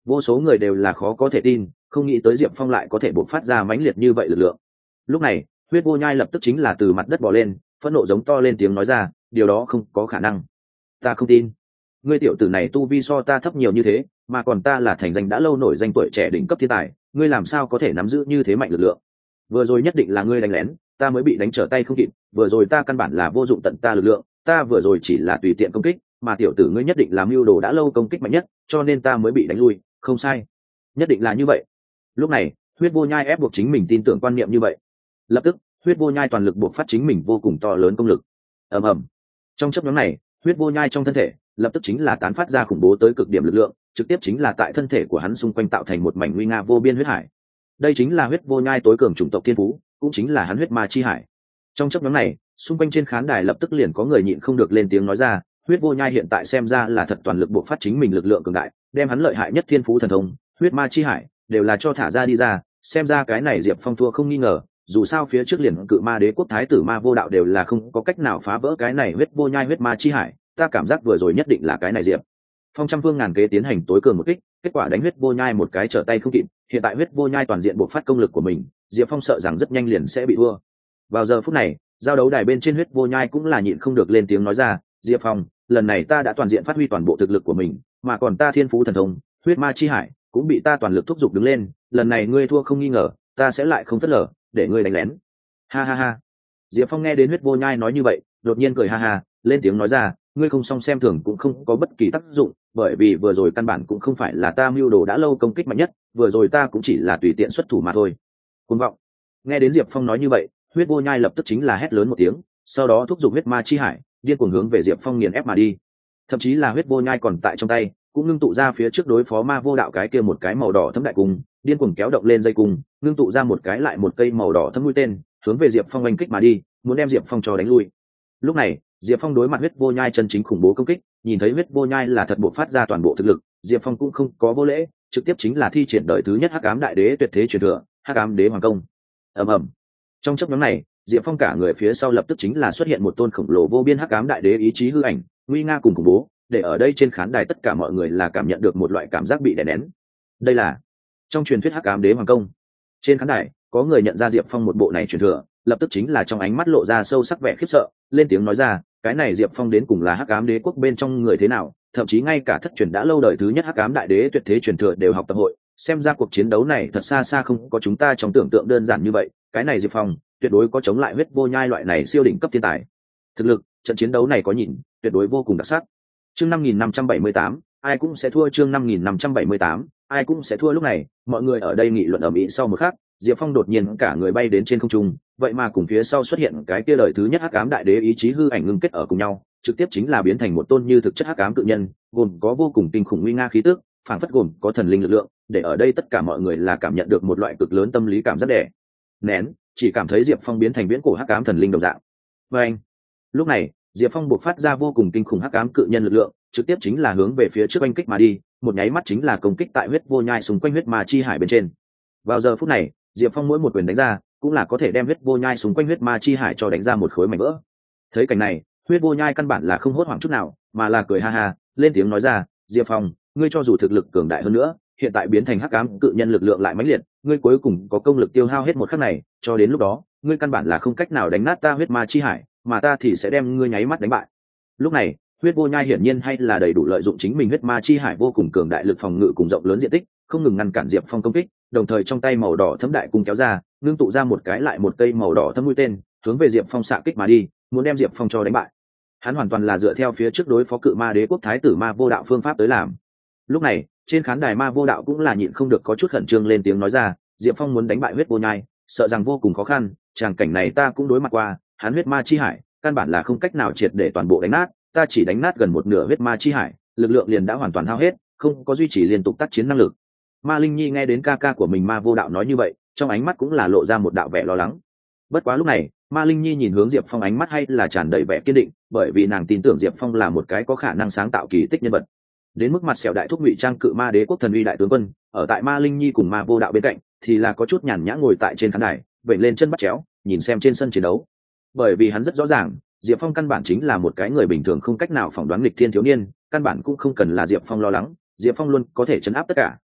vô số người đều là khó có thể tin, không nghĩ tới diệp phong lại có thể bộc phát ra mãnh liệt như vậy lực lượng. Lúc này huyết vô nhai lập tức chính là từ mặt đất bò lên, phẫn nộ giống to lên tiếng nói ra, điều đó không có khả năng, ta không tin. Ngươi tiểu tử này tu vi so ta thấp nhiều như thế, mà còn ta là thành danh đã lâu nổi danh tuổi trẻ đỉnh cấp thiên tài, ngươi làm sao có thể nắm giữ như thế mạnh lực lượng? Vừa rồi nhất định là ngươi đánh lén, ta mới bị đánh trở tay không kịp, vừa rồi ta căn bản là vô dụng tận ta lực lượng, ta vừa rồi chỉ là tùy tiện công kích, mà tiểu tử ngươi nhất định làm mưu đồ đã lâu công kích mạnh nhất, cho nên ta mới bị đánh lui, không sai, nhất định là như vậy. Lúc này huyết vô nhai ép buộc chính mình tin tưởng quan niệm như vậy. Lập tức huyết vô nhai toàn lực buộc phát chính mình vô cùng to lớn công lực. ầm ầm. Trong chớp nhoáng này huyết vô nhai trong thân thể lập tức chính là tán phát ra khủng bố tới cực điểm lực lượng, trực tiếp chính là tại thân thể của hắn xung quanh tạo thành một mảnh nguy nga vô biên huyết hải. Đây chính là huyết vô nhai tối cường chủng tộc thiên phú, cũng chính là hắn huyết ma chi hải. Trong chớp nhoáng này xung quanh trên khán đài lập tức liền có người nhịn không được lên tiếng nói ra, huyết vô nhai hiện tại xem ra là thật toàn lực buộc phát chính mình lực lượng cường đại, đem hắn lợi hại nhất thiên phú thần thông huyết ma chi hải đều là cho thả ra đi ra, xem ra cái này diệp phong thua không nghi ngờ. Dù sao phía trước liền cự ma đế quốc thái tử ma vô đạo đều là không có cách nào phá vỡ cái này huyết vô nhai huyết ma chi hải, ta cảm giác vừa rồi nhất định là cái này diệp phong trăm phương ngàn kế tiến hành tối cường một kích, kết quả đánh huyết vô nhai một cái trở tay không kịp. Hiện tại huyết vô nhai toàn diện buộc phát công lực của mình, diệp phong sợ rằng rất nhanh liền sẽ bị thua. Vào giờ phút này giao đấu đài bên trên huyết vô nhai cũng là nhịn không được lên tiếng nói ra, diệp phong, lần này ta đã toàn diện phát huy toàn bộ thực lực của mình, mà còn ta thiên phú thần thông huyết ma chi hải cũng bị ta toàn lực thúc giục đứng lên, lần này ngươi thua không nghi ngờ, ta sẽ lại không phớt lờ để ngươi đánh lén. Ha ha ha. Diệp Phong nghe đến huyết vô nhai nói như vậy, đột nhiên cười ha ha, lên tiếng nói ra, ngươi không xong xem thường cũng không có bất kỳ tác dụng, bởi vì vừa rồi căn bản cũng không phải là ta mưu đồ đã lâu công kích mạnh nhất, vừa rồi ta cũng chỉ là tùy tiện xuất thủ mà thôi. Cuồng vọng. Nghe đến Diệp Phong nói như vậy, huyết vô nhai lập tức chính là hét lớn một tiếng, sau đó thúc giục huyết ma chi hải, điên cuồng hướng về Diệp Phong nghiền ép mà đi. Thậm chí là huyết vô nhai còn tại trong tay, cũng ngưng tụ ra phía trước đối phó ma vô đạo cái kia một cái màu đỏ thấm đại cung, điên cuồng kéo động lên dây cung, ngưng tụ ra một cái lại một cây màu đỏ thấm mũi tên, hướng về Diệp Phong oanh kích mà đi, muốn đem Diệp Phong cho đánh lui. Lúc này Diệp Phong đối mặt huyết vô nhai chân chính khủng bố công kích, nhìn thấy huyết vô nhai là thật bộ phát ra toàn bộ thực lực, Diệp Phong cũng không có vô lễ, trực tiếp chính là thi triển đời thứ nhất hắc ám đại đế tuyệt thế truyền thừa hắc ám đế hoàng công. ầm ầm. Trong chốc ngắn này Diệp Phong cả người phía sau lập tức chính là xuất hiện một tôn khổng lồ vô biên hắc ám đại đế ý chí hư ảnh, nguy nga cùng khủng bố, để ở đây trên khán đài tất cả mọi người là cảm nhận được một loại cảm giác bị đè nén. Đây là trong truyền thuyết hắc ám đế hoàng công. Trên khán đài có người nhận ra Diệp Phong một bộ này truyền thừa, lập tức chính là trong ánh mắt lộ ra sâu sắc vẻ khiếp sợ, lên tiếng nói ra, cái này Diệp Phong đến cùng là hắc ám đế quốc bên trong người thế nào, thậm chí ngay cả thất truyền đã lâu đời thứ nhất hắc ám đại đế tuyệt thế truyền thừa đều học tập hội, xem ra cuộc chiến đấu này thật xa xa không có chúng ta trong tưởng tượng đơn giản như vậy, cái này Diệp Phong tuyệt đối có chống lại huyết vô nhai loại này siêu đỉnh cấp thiên tài. Thực lực, trận chiến đấu này có nhìn, tuyệt đối vô cùng đặc sắc. Chương 5578, ai cũng sẽ thua. Chương 5578, ai cũng sẽ thua. Lúc này mọi người ở đây nghị luận ầm ĩ, sau một khắc Diệp Phong đột nhiên cả người bay đến trên không trung, vậy mà cùng phía sau xuất hiện cái kia đời thứ nhất hắc ám đại đế ý chí hư ảnh ngưng kết ở cùng nhau, trực tiếp chính là biến thành một tôn như thực chất hắc ám cự nhân, gồm có vô cùng kinh khủng nguy nga khí tức, phảng phất gồm có thần linh lực lượng, để ở đây tất cả mọi người là cảm nhận được một loại cực lớn tâm lý cảm giác đè nén, chỉ cảm thấy Diệp Phong biến thành viễn cổ hắc ám thần linh đồng dạng. Và anh, lúc này Diệp Phong buộc phát ra vô cùng kinh khủng hắc ám cự nhân lực lượng, trực tiếp chính là hướng về phía trước oanh kích mà đi, một nháy mắt chính là công kích tại huyết vô nhai xung quanh huyết ma chi hải bên trên. Vào giờ phút này Diệp Phong mỗi một quyền đánh ra cũng là có thể đem huyết vô nhai xung quanh huyết ma chi hải cho đánh ra một khối mảnh vỡ. Thấy cảnh này huyết vô nhai căn bản là không hốt hoảng chút nào, mà là cười ha ha, lên tiếng nói ra, Diệp Phong, ngươi cho dù thực lực cường đại hơn nữa, hiện tại biến thành hắc ám cự nhân lực lượng lại mãnh liệt, ngươi cuối cùng có công lực tiêu hao hết một khắc này, cho đến lúc đó ngươi căn bản là không cách nào đánh nát ta huyết ma chi hải, mà ta thì sẽ đem ngươi nháy mắt đánh bại. Lúc này huyết vô nhai hiển nhiên hay là đầy đủ lợi dụng chính mình huyết ma chi hải vô cùng cường đại lực phòng ngự cùng rộng lớn diện tích, không ngừng ngăn cản Diệp Phong công kích, đồng thời trong tay màu đỏ thấm đại cung kéo ra, ngưng tụ ra một cái lại một cây màu đỏ thấm mũi tên, hướng về Diệp Phong xạ kích mà đi, muốn đem Diệp Phong cho đánh bại. Hắn hoàn toàn là dựa theo phía trước đối phó cự ma đế quốc thái tử ma vô đạo phương pháp tới làm. Lúc này trên khán đài ma vô đạo cũng là nhịn không được có chút khẩn trương, lên tiếng nói ra, Diệp Phong muốn đánh bại huyết vô nhai sợ rằng vô cùng khó khăn, tràng cảnh này ta cũng đối mặt qua, hắn huyết ma chi hải căn bản là không cách nào triệt để toàn bộ đánh nát, ta chỉ đánh nát gần một nửa huyết ma chi hải, lực lượng liền đã hoàn toàn hao hết, không có duy trì liên tục tác chiến năng lực. Ma Linh Nhi nghe đến ca ca của mình ma vô đạo nói như vậy, trong ánh mắt cũng là lộ ra một đạo vẻ lo lắng. Bất quá lúc này Ma Linh Nhi nhìn hướng Diệp Phong ánh mắt hay là tràn đầy vẻ kiên định, bởi vì nàng tin tưởng Diệp Phong là một cái có khả năng sáng tạo kỳ tích nhân vật. Đến mức mặt sẹo đại thúc ngụy trang cự ma đế quốc thần uy đại tướng quân, ở tại Ma Linh Nhi cùng ma vô đạo bên cạnh thì là có chút nhàn nhã ngồi tại trên khán đài, vẩy lên chân bắt chéo nhìn xem trên sân chiến đấu. Bởi vì hắn rất rõ ràng Diệp Phong căn bản chính là một cái người bình thường không cách nào phỏng đoán nghịch thiên thiếu niên, căn bản cũng không cần là Diệp Phong lo lắng, Diệp Phong luôn có thể chấn áp tất cả,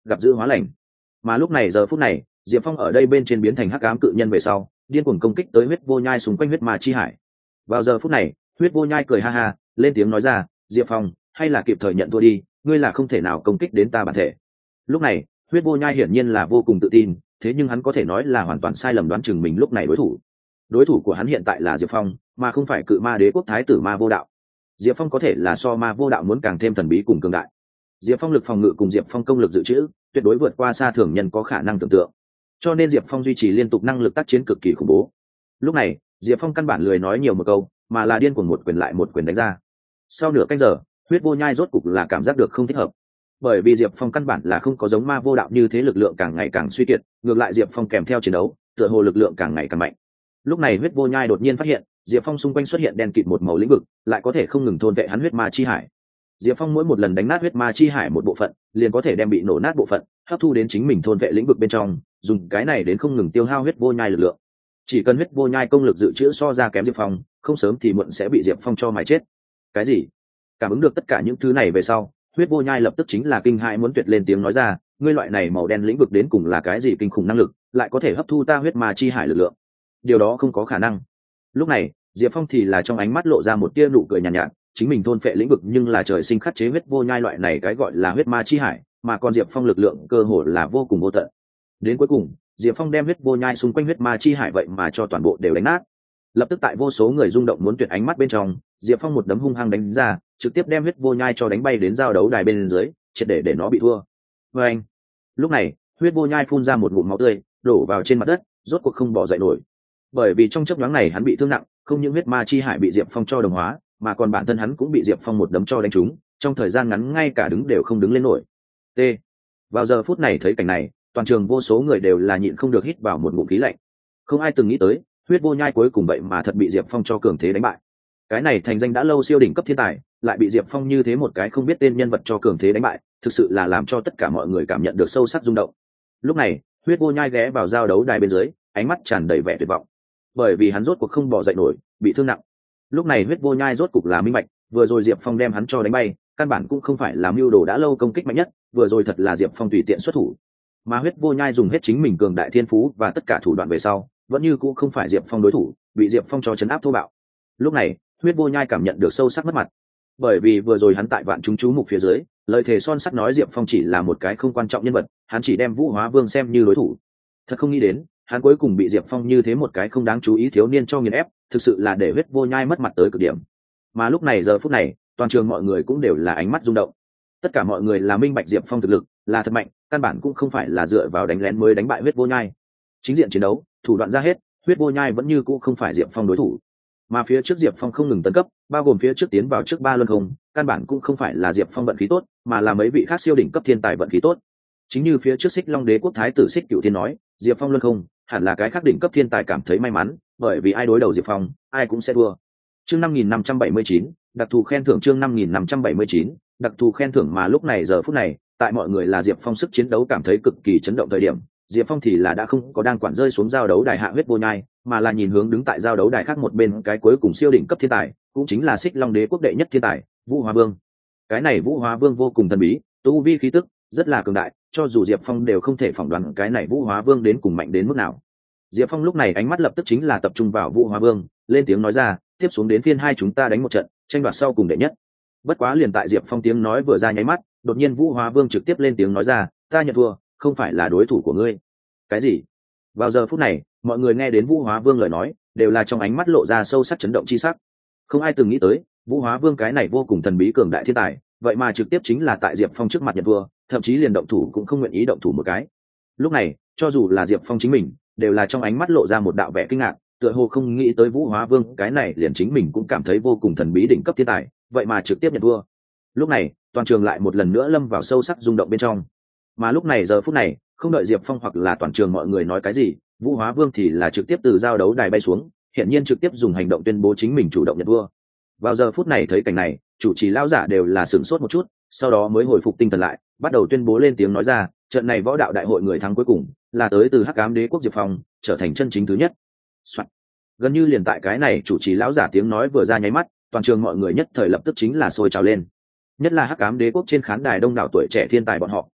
gặp dữ hóa lành. Mà lúc này giờ phút này Diệp Phong ở đây bên trên biến thành hắc ám cự nhân về sau điên cuồng công kích tới huyết vô nhai xung quanh huyết ma chi hải. Vào giờ phút này huyết vô nhai cười ha ha lên tiếng nói ra, Diệp Phong hay là kịp thời nhận thua đi, ngươi là không thể nào công kích đến ta bản thể. Lúc này huyết vô nhai hiển nhiên là vô cùng tự tin, thế nhưng hắn có thể nói là hoàn toàn sai lầm đoán chừng mình lúc này đối thủ của hắn hiện tại là Diệp Phong mà không phải cự ma đế quốc thái tử ma vô đạo. Diệp Phong có thể là so ma vô đạo muốn càng thêm thần bí cùng cường đại. Diệp Phong lực phòng ngự cùng Diệp Phong công lực dự trữ tuyệt đối vượt qua xa thường nhân có khả năng tưởng tượng, cho nên Diệp Phong duy trì liên tục năng lực tác chiến cực kỳ khủng bố. Lúc này Diệp Phong căn bản lười nói nhiều một câu mà là điên cuồng một quyền lại một quyền đánh ra. Sau nửa canh giờ huyết vô nhai rốt cục là cảm giác được không thích hợp, bởi vì Diệp Phong căn bản là không có giống ma vô đạo như thế lực lượng càng ngày càng suy kiệt, ngược lại Diệp Phong kèm theo chiến đấu tựa hồ lực lượng càng ngày càng mạnh. Lúc này huyết vô nhai đột nhiên phát hiện Diệp Phong xung quanh xuất hiện đen kịt một màu lĩnh vực, lại có thể không ngừng thôn vệ hắn huyết ma chi hải. Diệp Phong mỗi một lần đánh nát huyết ma chi hải một bộ phận, liền có thể đem bị nổ nát bộ phận hấp thu đến chính mình thôn vệ lĩnh vực bên trong, dùng cái này đến không ngừng tiêu hao huyết vô nhai lực lượng. Chỉ cần huyết vô nhai công lực dự trữ so ra kém Diệp Phong, không sớm thì muộn sẽ bị Diệp Phong cho mài chết. Cái gì? Cảm ứng được tất cả những thứ này về sau, huyết vô nhai lập tức chính là kinh hãi muốn tuyệt lên tiếng nói ra, ngươi loại này màu đen lĩnh vực đến cùng là cái gì kinh khủng năng lực, lại có thể hấp thu ta huyết ma chi hải lực lượng? Điều đó không có khả năng. Lúc này Diệp Phong thì là trong ánh mắt lộ ra một tia nụ cười nhàn nhạt, chính mình thôn phệ lĩnh vực nhưng là trời sinh khắc chế huyết vô nhai loại này cái gọi là huyết ma chi hải, mà còn Diệp Phong lực lượng cơ hồ là vô cùng vô tận. Đến cuối cùng Diệp Phong đem huyết vô nhai xung quanh huyết ma chi hải vậy mà cho toàn bộ đều đánh nát. Lập tức tại vô số người rung động muốn tuyệt ánh mắt bên trong, Diệp Phong một đấm hung hăng đánh ra, trực tiếp đem huyết vô nhai cho đánh bay đến giao đấu đài bên dưới, triệt để nó bị thua. Và anh, lúc này huyết vô nhai phun ra một ngụm máu tươi đổ vào trên mặt đất, rốt cuộc không bỏ dậy nổi. Bởi vì trong chớp nhoáng này hắn bị thương nặng, không những huyết ma chi hải bị Diệp Phong cho đồng hóa, mà còn bản thân hắn cũng bị Diệp Phong một đấm cho đánh trúng, trong thời gian ngắn ngay cả đứng đều không đứng lên nổi. T. Vào giờ phút này thấy cảnh này, toàn trường vô số người đều là nhịn không được hít vào một ngụm khí lạnh. Không ai từng nghĩ tới, huyết vô nhai cuối cùng vậy mà thật bị Diệp Phong cho cường thế đánh bại. Cái này thành danh đã lâu siêu đỉnh cấp thiên tài, lại bị Diệp Phong như thế một cái không biết tên nhân vật cho cường thế đánh bại, thực sự là làm cho tất cả mọi người cảm nhận được sâu sắc rung động. Lúc này, huyết vô nhai ghé vào giao đấu đài bên dưới, ánh mắt tràn đầy vẻ tuyệt vọng, bởi vì hắn rốt cuộc không bỏ dậy nổi, bị thương nặng. Lúc này huyết vô nhai rốt cuộc là minh bạch, vừa rồi Diệp Phong đem hắn cho đánh bay, căn bản cũng không phải là mưu đồ đã lâu công kích mạnh nhất, vừa rồi thật là Diệp Phong tùy tiện xuất thủ. Mà huyết vô nhai dùng hết chính mình cường đại thiên phú và tất cả thủ đoạn về sau, vẫn như cũng không phải Diệp Phong đối thủ, bị Diệp Phong cho chấn áp thô bạo. Lúc này huyết vô nhai cảm nhận được sâu sắc mất mặt, bởi vì vừa rồi hắn tại vạn chúng chú mục phía dưới lời thề son sắt nói Diệp Phong chỉ là một cái không quan trọng nhân vật, hắn chỉ đem Vũ Hóa Vương xem như đối thủ. Thật không nghĩ đến hắn cuối cùng bị Diệp Phong như thế một cái không đáng chú ý thiếu niên cho nghiền ép, thực sự là để huyết vô nhai mất mặt tới cực điểm. Mà lúc này giờ phút này toàn trường mọi người cũng đều là ánh mắt rung động, tất cả mọi người là minh bạch Diệp Phong thực lực là thật mạnh, căn bản cũng không phải là dựa vào đánh lén mới đánh bại huyết vô nhai. Chính diện chiến đấu thủ đoạn ra hết, huyết vô nhai vẫn như cũ không phải Diệp Phong đối thủ. Mà phía trước Diệp Phong không ngừng tấn cấp, bao gồm phía trước tiến vào trước 3 luân không, căn bản cũng không phải là Diệp Phong vận khí tốt, mà là mấy vị khác siêu đỉnh cấp thiên tài vận khí tốt. Chính như phía trước Xích Long Đế quốc thái tử Xích Cửu Thiên nói, Diệp Phong luân không, hẳn là cái khác đỉnh cấp thiên tài cảm thấy may mắn, bởi vì ai đối đầu Diệp Phong, ai cũng sẽ thua. Chương 5579, đặc thù khen thưởng chương 5579, đặc thù khen thưởng mà lúc này giờ phút này, tại mọi người là Diệp Phong sức chiến đấu cảm thấy cực kỳ chấn động thời điểm, Diệp Phong thì là đã không có đang quản rơi xuống giao đấu đài hạ huyết vô nhai, mà là nhìn hướng đứng tại giao đấu đài khác một bên cái cuối cùng siêu đỉnh cấp thiên tài, cũng chính là Xích Long Đế quốc đệ nhất thiên tài, Vũ Hóa Vương. Cái này Vũ Hóa Vương vô cùng thần bí, tu vi khí tức rất là cường đại, cho dù Diệp Phong đều không thể phỏng đoán cái này Vũ Hóa Vương đến cùng mạnh đến mức nào. Diệp Phong lúc này ánh mắt lập tức chính là tập trung vào Vũ Hóa Vương, lên tiếng nói ra, tiếp xuống đến phiên hai chúng ta đánh một trận, tranh đoạt sau cùng đệ nhất. Bất quá liền tại Diệp Phong tiếng nói vừa ra nháy mắt, đột nhiên Vũ Hóa Vương trực tiếp lên tiếng nói ra, ta nhận thua, không phải là đối thủ của ngươi. Cái gì? Vào giờ phút này, mọi người nghe đến Vũ Hóa Vương lời nói, đều là trong ánh mắt lộ ra sâu sắc chấn động chi sắc. Không ai từng nghĩ tới, Vũ Hóa Vương cái này vô cùng thần bí cường đại thiên tài, vậy mà trực tiếp chính là tại Diệp Phong trước mặt nhận thua, thậm chí liền động thủ cũng không nguyện ý động thủ một cái. Lúc này, cho dù là Diệp Phong chính mình, đều là trong ánh mắt lộ ra một đạo vẻ kinh ngạc, tựa hồ không nghĩ tới Vũ Hóa Vương cái này liền chính mình cũng cảm thấy vô cùng thần bí đỉnh cấp thiên tài, vậy mà trực tiếp nhận thua. Lúc này, toàn trường lại một lần nữa lâm vào sâu sắc rung động bên trong. Mà lúc này giờ phút này, không đợi Diệp Phong hoặc là toàn trường mọi người nói cái gì, Vũ Hóa Vương thì là trực tiếp từ giao đấu đài bay xuống, hiện nhiên trực tiếp dùng hành động tuyên bố chính mình chủ động nhận thua. Vào giờ phút này thấy cảnh này, chủ trì lão giả đều là sửng sốt một chút, sau đó mới hồi phục tinh thần lại, bắt đầu tuyên bố lên tiếng nói ra, trận này võ đạo đại hội người thắng cuối cùng là tới từ Hắc Ám Đế quốc Diệp Phong, trở thành chân chính thứ nhất. Soạn. Gần như liền tại cái này chủ trì lão giả tiếng nói vừa ra nháy mắt, toàn trường mọi người nhất thời lập tức chính là sôi trào lên. Nhất là Hắc Ám Đế quốc trên khán đài đông đảo tuổi trẻ thiên tài bọn họ,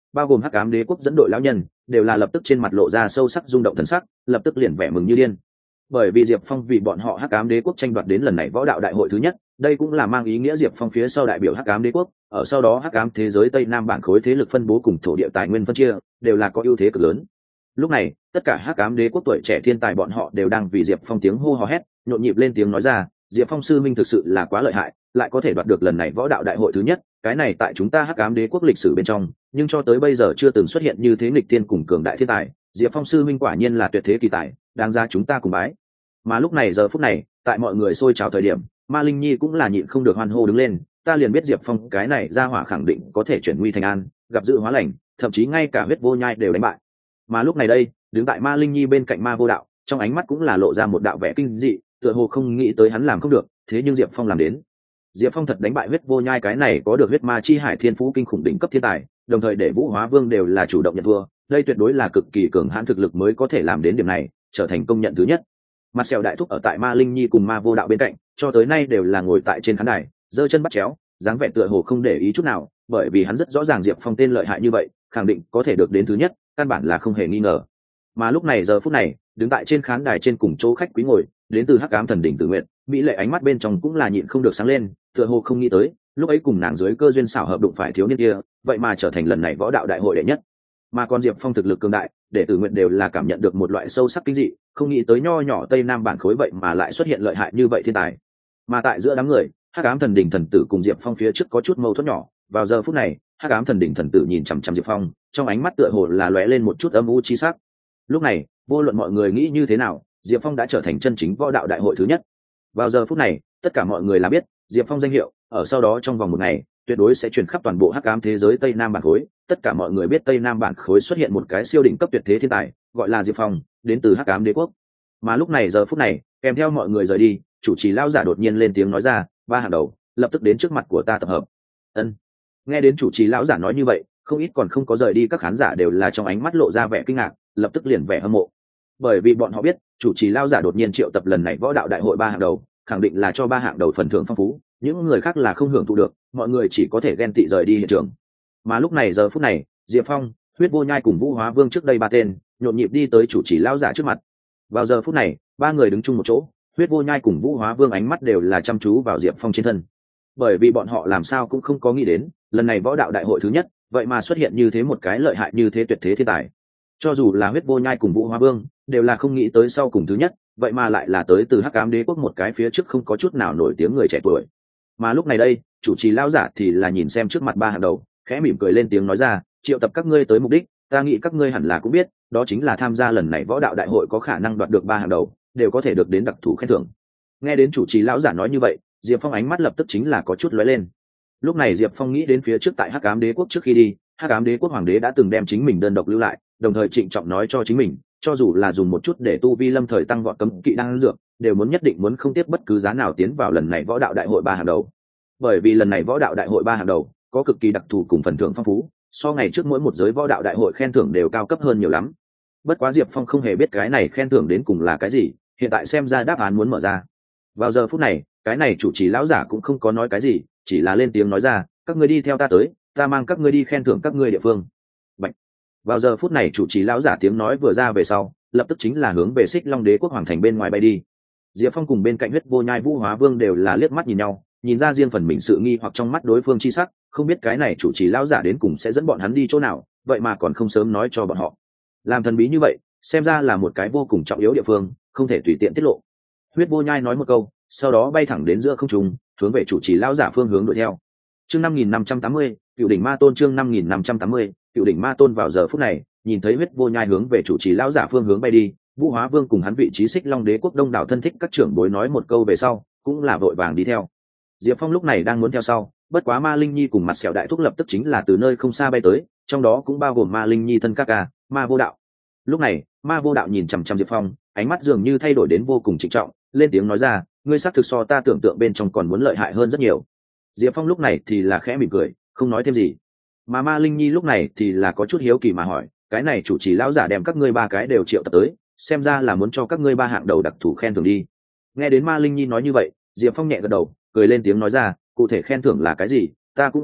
bao gồm hắc ám đế quốc dẫn đội lão nhân đều là lập tức trên mặt lộ ra sâu sắc rung động thần sắc, lập tức liền vẻ mừng như điên. Bởi vì Diệp Phong vì bọn họ hắc ám đế quốc tranh đoạt đến lần này võ đạo đại hội thứ nhất, đây cũng là mang ý nghĩa Diệp Phong phía sau đại biểu hắc ám đế quốc, ở sau đó hắc ám thế giới tây nam bản khối thế lực phân bố cùng thổ địa tài nguyên phân chia đều là có ưu thế cực lớn. Lúc này tất cả hắc ám đế quốc tuổi trẻ thiên tài bọn họ đều đang vì Diệp Phong tiếng hô hò hét, nhộn nhịp lên tiếng nói ra, Diệp Phong sư minh thực sự là quá lợi hại, lại có thể đoạt được lần này võ đạo đại hội thứ nhất, cái này tại chúng ta hắc ám đế quốc lịch sử bên trong, nhưng cho tới bây giờ chưa từng xuất hiện như thế nghịch thiên cùng cường đại thiên tài, Diệp Phong sư minh quả nhiên là tuyệt thế kỳ tài, đáng ra chúng ta cùng bái. Mà lúc này giờ phút này, tại mọi người xôi trào thời điểm, Ma Linh Nhi cũng là nhịn không được hoan hô đứng lên, ta liền biết Diệp Phong cái này ra hỏa khẳng định có thể chuyển nguy thành an, gặp dự hóa lành, thậm chí ngay cả huyết vô nhai đều đánh bại. Mà lúc này đây, đứng tại Ma Linh Nhi bên cạnh Ma Vô Đạo, trong ánh mắt cũng là lộ ra một đạo vẻ kinh dị, tựa hồ không nghĩ tới hắn làm không được, thế nhưng Diệp Phong làm đến. Diệp Phong thật đánh bại huyết vô nhai cái này có được huyết ma chi hải thiên phú kinh khủng đỉnh cấp thiên tài, đồng thời để Vũ Hóa Vương đều là chủ động nhận thua, đây tuyệt đối là cực kỳ cường hãn thực lực mới có thể làm đến điểm này, trở thành công nhận thứ nhất. Mặt sẹo đại thúc ở tại Ma Linh Nhi cùng Ma Vô Đạo bên cạnh, cho tới nay đều là ngồi tại trên khán đài, giơ chân bắt chéo, dáng vẻ tựa hồ không để ý chút nào, bởi vì hắn rất rõ ràng Diệp Phong tên lợi hại như vậy, khẳng định có thể được đến thứ nhất, căn bản là không hề nghi ngờ. Mà lúc này giờ phút này, đứng tại trên khán đài trên cùng chỗ khách quý ngồi, đến từ Hắc Ám Thần Đỉnh Tử Nguyện, mỹ lệ ánh mắt bên trong cũng là nhịn không được sáng lên, tựa hồ không nghĩ tới, lúc ấy cùng nàng dưới cơ duyên xảo hợp đụng phải thiếu niên kia, vậy mà trở thành lần này võ đạo đại hội đệ nhất. Mà còn Diệp Phong thực lực cường đại, để Tử Nguyện đều là cảm nhận được một loại sâu sắc kinh dị, không nghĩ tới nho nhỏ Tây Nam bản khối vậy mà lại xuất hiện lợi hại như vậy thiên tài. Mà tại giữa đám người, Hắc Ám Thần Đỉnh thần tử cùng Diệp Phong phía trước có chút mâu thuẫn nhỏ, vào giờ phút này, Hắc Ám Thần Đỉnh thần tử nhìn chằm chằm Diệp Phong, trong ánh mắt tựa hồ là lóe lên một chút âm u chi sắc. Lúc này, vô luận mọi người nghĩ như thế nào, Diệp Phong đã trở thành chân chính võ đạo đại hội thứ nhất. Vào giờ phút này, tất cả mọi người là biết, Diệp Phong danh hiệu, ở sau đó trong vòng một ngày, tuyệt đối sẽ truyền khắp toàn bộ hắc ám thế giới Tây Nam bản khối. Tất cả mọi người biết Tây Nam bản khối xuất hiện một cái siêu đỉnh cấp tuyệt thế thiên tài, gọi là Diệp Phong, đến từ hắc ám đế quốc. Mà lúc này giờ phút này, kèm theo mọi người rời đi, chủ trì lão giả đột nhiên lên tiếng nói ra, ba hàng đầu, lập tức đến trước mặt của ta tập hợp. Ân. Nghe đến chủ trì lão giả nói như vậy, không ít còn không có rời đi các khán giả đều là trong ánh mắt lộ ra vẻ kinh ngạc, lập tức liền vẻ hâm mộ. Bởi vì bọn họ biết, chủ trì lão giả đột nhiên triệu tập lần này võ đạo đại hội ba hạng đầu, khẳng định là cho ba hạng đầu phần thưởng phong phú, những người khác là không hưởng thụ được, mọi người chỉ có thể ghen tị rời đi hiện trường. Mà lúc này giờ phút này, Diệp Phong, huyết vô nhai cùng Vũ Hóa Vương trước đây ba tên nhộn nhịp đi tới chủ trì lão giả trước mặt. Vào giờ phút này, ba người đứng chung một chỗ, huyết vô nhai cùng Vũ Hóa Vương ánh mắt đều là chăm chú vào Diệp Phong trên thân, bởi vì bọn họ làm sao cũng không có nghĩ đến, lần này võ đạo đại hội thứ nhất, vậy mà xuất hiện như thế một cái lợi hại như thế tuyệt thế thiên tài. Cho dù là huyết vô nhai cùng Vũ Hóa Vương, đều là không nghĩ tới sau cùng thứ nhất, vậy mà lại là tới từ hắc ám đế quốc một cái phía trước không có chút nào nổi tiếng người trẻ tuổi. Mà lúc này đây, chủ trì lão giả thì là nhìn xem trước mặt ba hàng đầu, khẽ mỉm cười lên tiếng nói ra, triệu tập các ngươi tới mục đích, ta nghĩ các ngươi hẳn là cũng biết, đó chính là tham gia lần này võ đạo đại hội có khả năng đoạt được ba hàng đầu, đều có thể được đến đặc thù khen thưởng. Nghe đến chủ trì lão giả nói như vậy, Diệp Phong ánh mắt lập tức chính là có chút lóe lên. Lúc này Diệp Phong nghĩ đến phía trước tại hắc ám đế quốc trước khi đi, hắc ám đế quốc hoàng đế đã từng đem chính mình đơn độc lưu lại, đồng thời trịnh trọng nói cho chính mình, cho dù là dùng một chút để tu vi lâm thời tăng vọt cấm kỵ đang dược, đều muốn nhất định muốn không tiếp bất cứ giá nào tiến vào lần này võ đạo đại hội ba hàng đầu. Bởi vì lần này võ đạo đại hội ba hàng đầu có cực kỳ đặc thù cùng phần thưởng phong phú, so ngày trước mỗi một giới võ đạo đại hội khen thưởng đều cao cấp hơn nhiều lắm. Bất quá Diệp Phong không hề biết cái này khen thưởng đến cùng là cái gì, hiện tại xem ra đáp án muốn mở ra. Vào giờ phút này, cái này chủ trì lão giả cũng không có nói cái gì, chỉ là lên tiếng nói ra, các ngươi đi theo ta tới, ta mang các ngươi đi khen thưởng các ngươi địa phương. Bạch. Vào giờ phút này chủ trì lão giả tiếng nói vừa ra về sau, lập tức chính là hướng về Xích Long Đế quốc hoàng thành bên ngoài bay đi. Diệp Phong cùng bên cạnh huyết vô nhai Vũ Hóa Vương đều là liếc mắt nhìn nhau, nhìn ra riêng phần mình sự nghi hoặc trong mắt đối phương chi sắc, không biết cái này chủ trì lão giả đến cùng sẽ dẫn bọn hắn đi chỗ nào, vậy mà còn không sớm nói cho bọn họ. Làm thần bí như vậy, xem ra là một cái vô cùng trọng yếu địa phương, không thể tùy tiện tiết lộ. Huyết vô nhai nói một câu, sau đó bay thẳng đến giữa không trung, hướng về chủ trì lão giả phương hướng đuổi theo. Chương 5580, Cựu đỉnh ma tôn. Chương 5580, Cựu đỉnh ma tôn. Vào giờ phút này, nhìn thấy huyết vô nhai hướng về chủ trì lão giả phương hướng bay đi, Vũ Hóa Vương cùng hắn vị trí Xích Long Đế quốc đông đảo thân thích các trưởng bối nói một câu về sau, cũng là vội vàng đi theo. Diệp Phong lúc này đang muốn theo sau, bất quá Ma Linh Nhi cùng mặt sẹo đại thúc lập tức chính là từ nơi không xa bay tới, trong đó cũng bao gồm Ma Linh Nhi thân các ca, Ma Vô Đạo. Lúc này, Ma Vô Đạo nhìn chằm chằm Diệp Phong, ánh mắt dường như thay đổi đến vô cùng trịnh trọng, lên tiếng nói ra, ngươi xác thực so ta tưởng tượng bên trong còn muốn lợi hại hơn rất nhiều. Diệp Phong lúc này thì là khẽ mỉm cười, không nói thêm gì. Mà Ma Linh Nhi lúc này thì là có chút hiếu kỳ mà hỏi, cái này chủ trì lão giả đem các ngươi ba cái đều triệu tập tới, xem ra là muốn cho các ngươi ba hạng đầu đặc thù khen thưởng đi. Nghe đến Ma Linh Nhi nói như vậy, Diệp Phong nhẹ gật đầu, cười lên tiếng nói ra, cụ thể khen thưởng là cái gì, ta cũng không biết,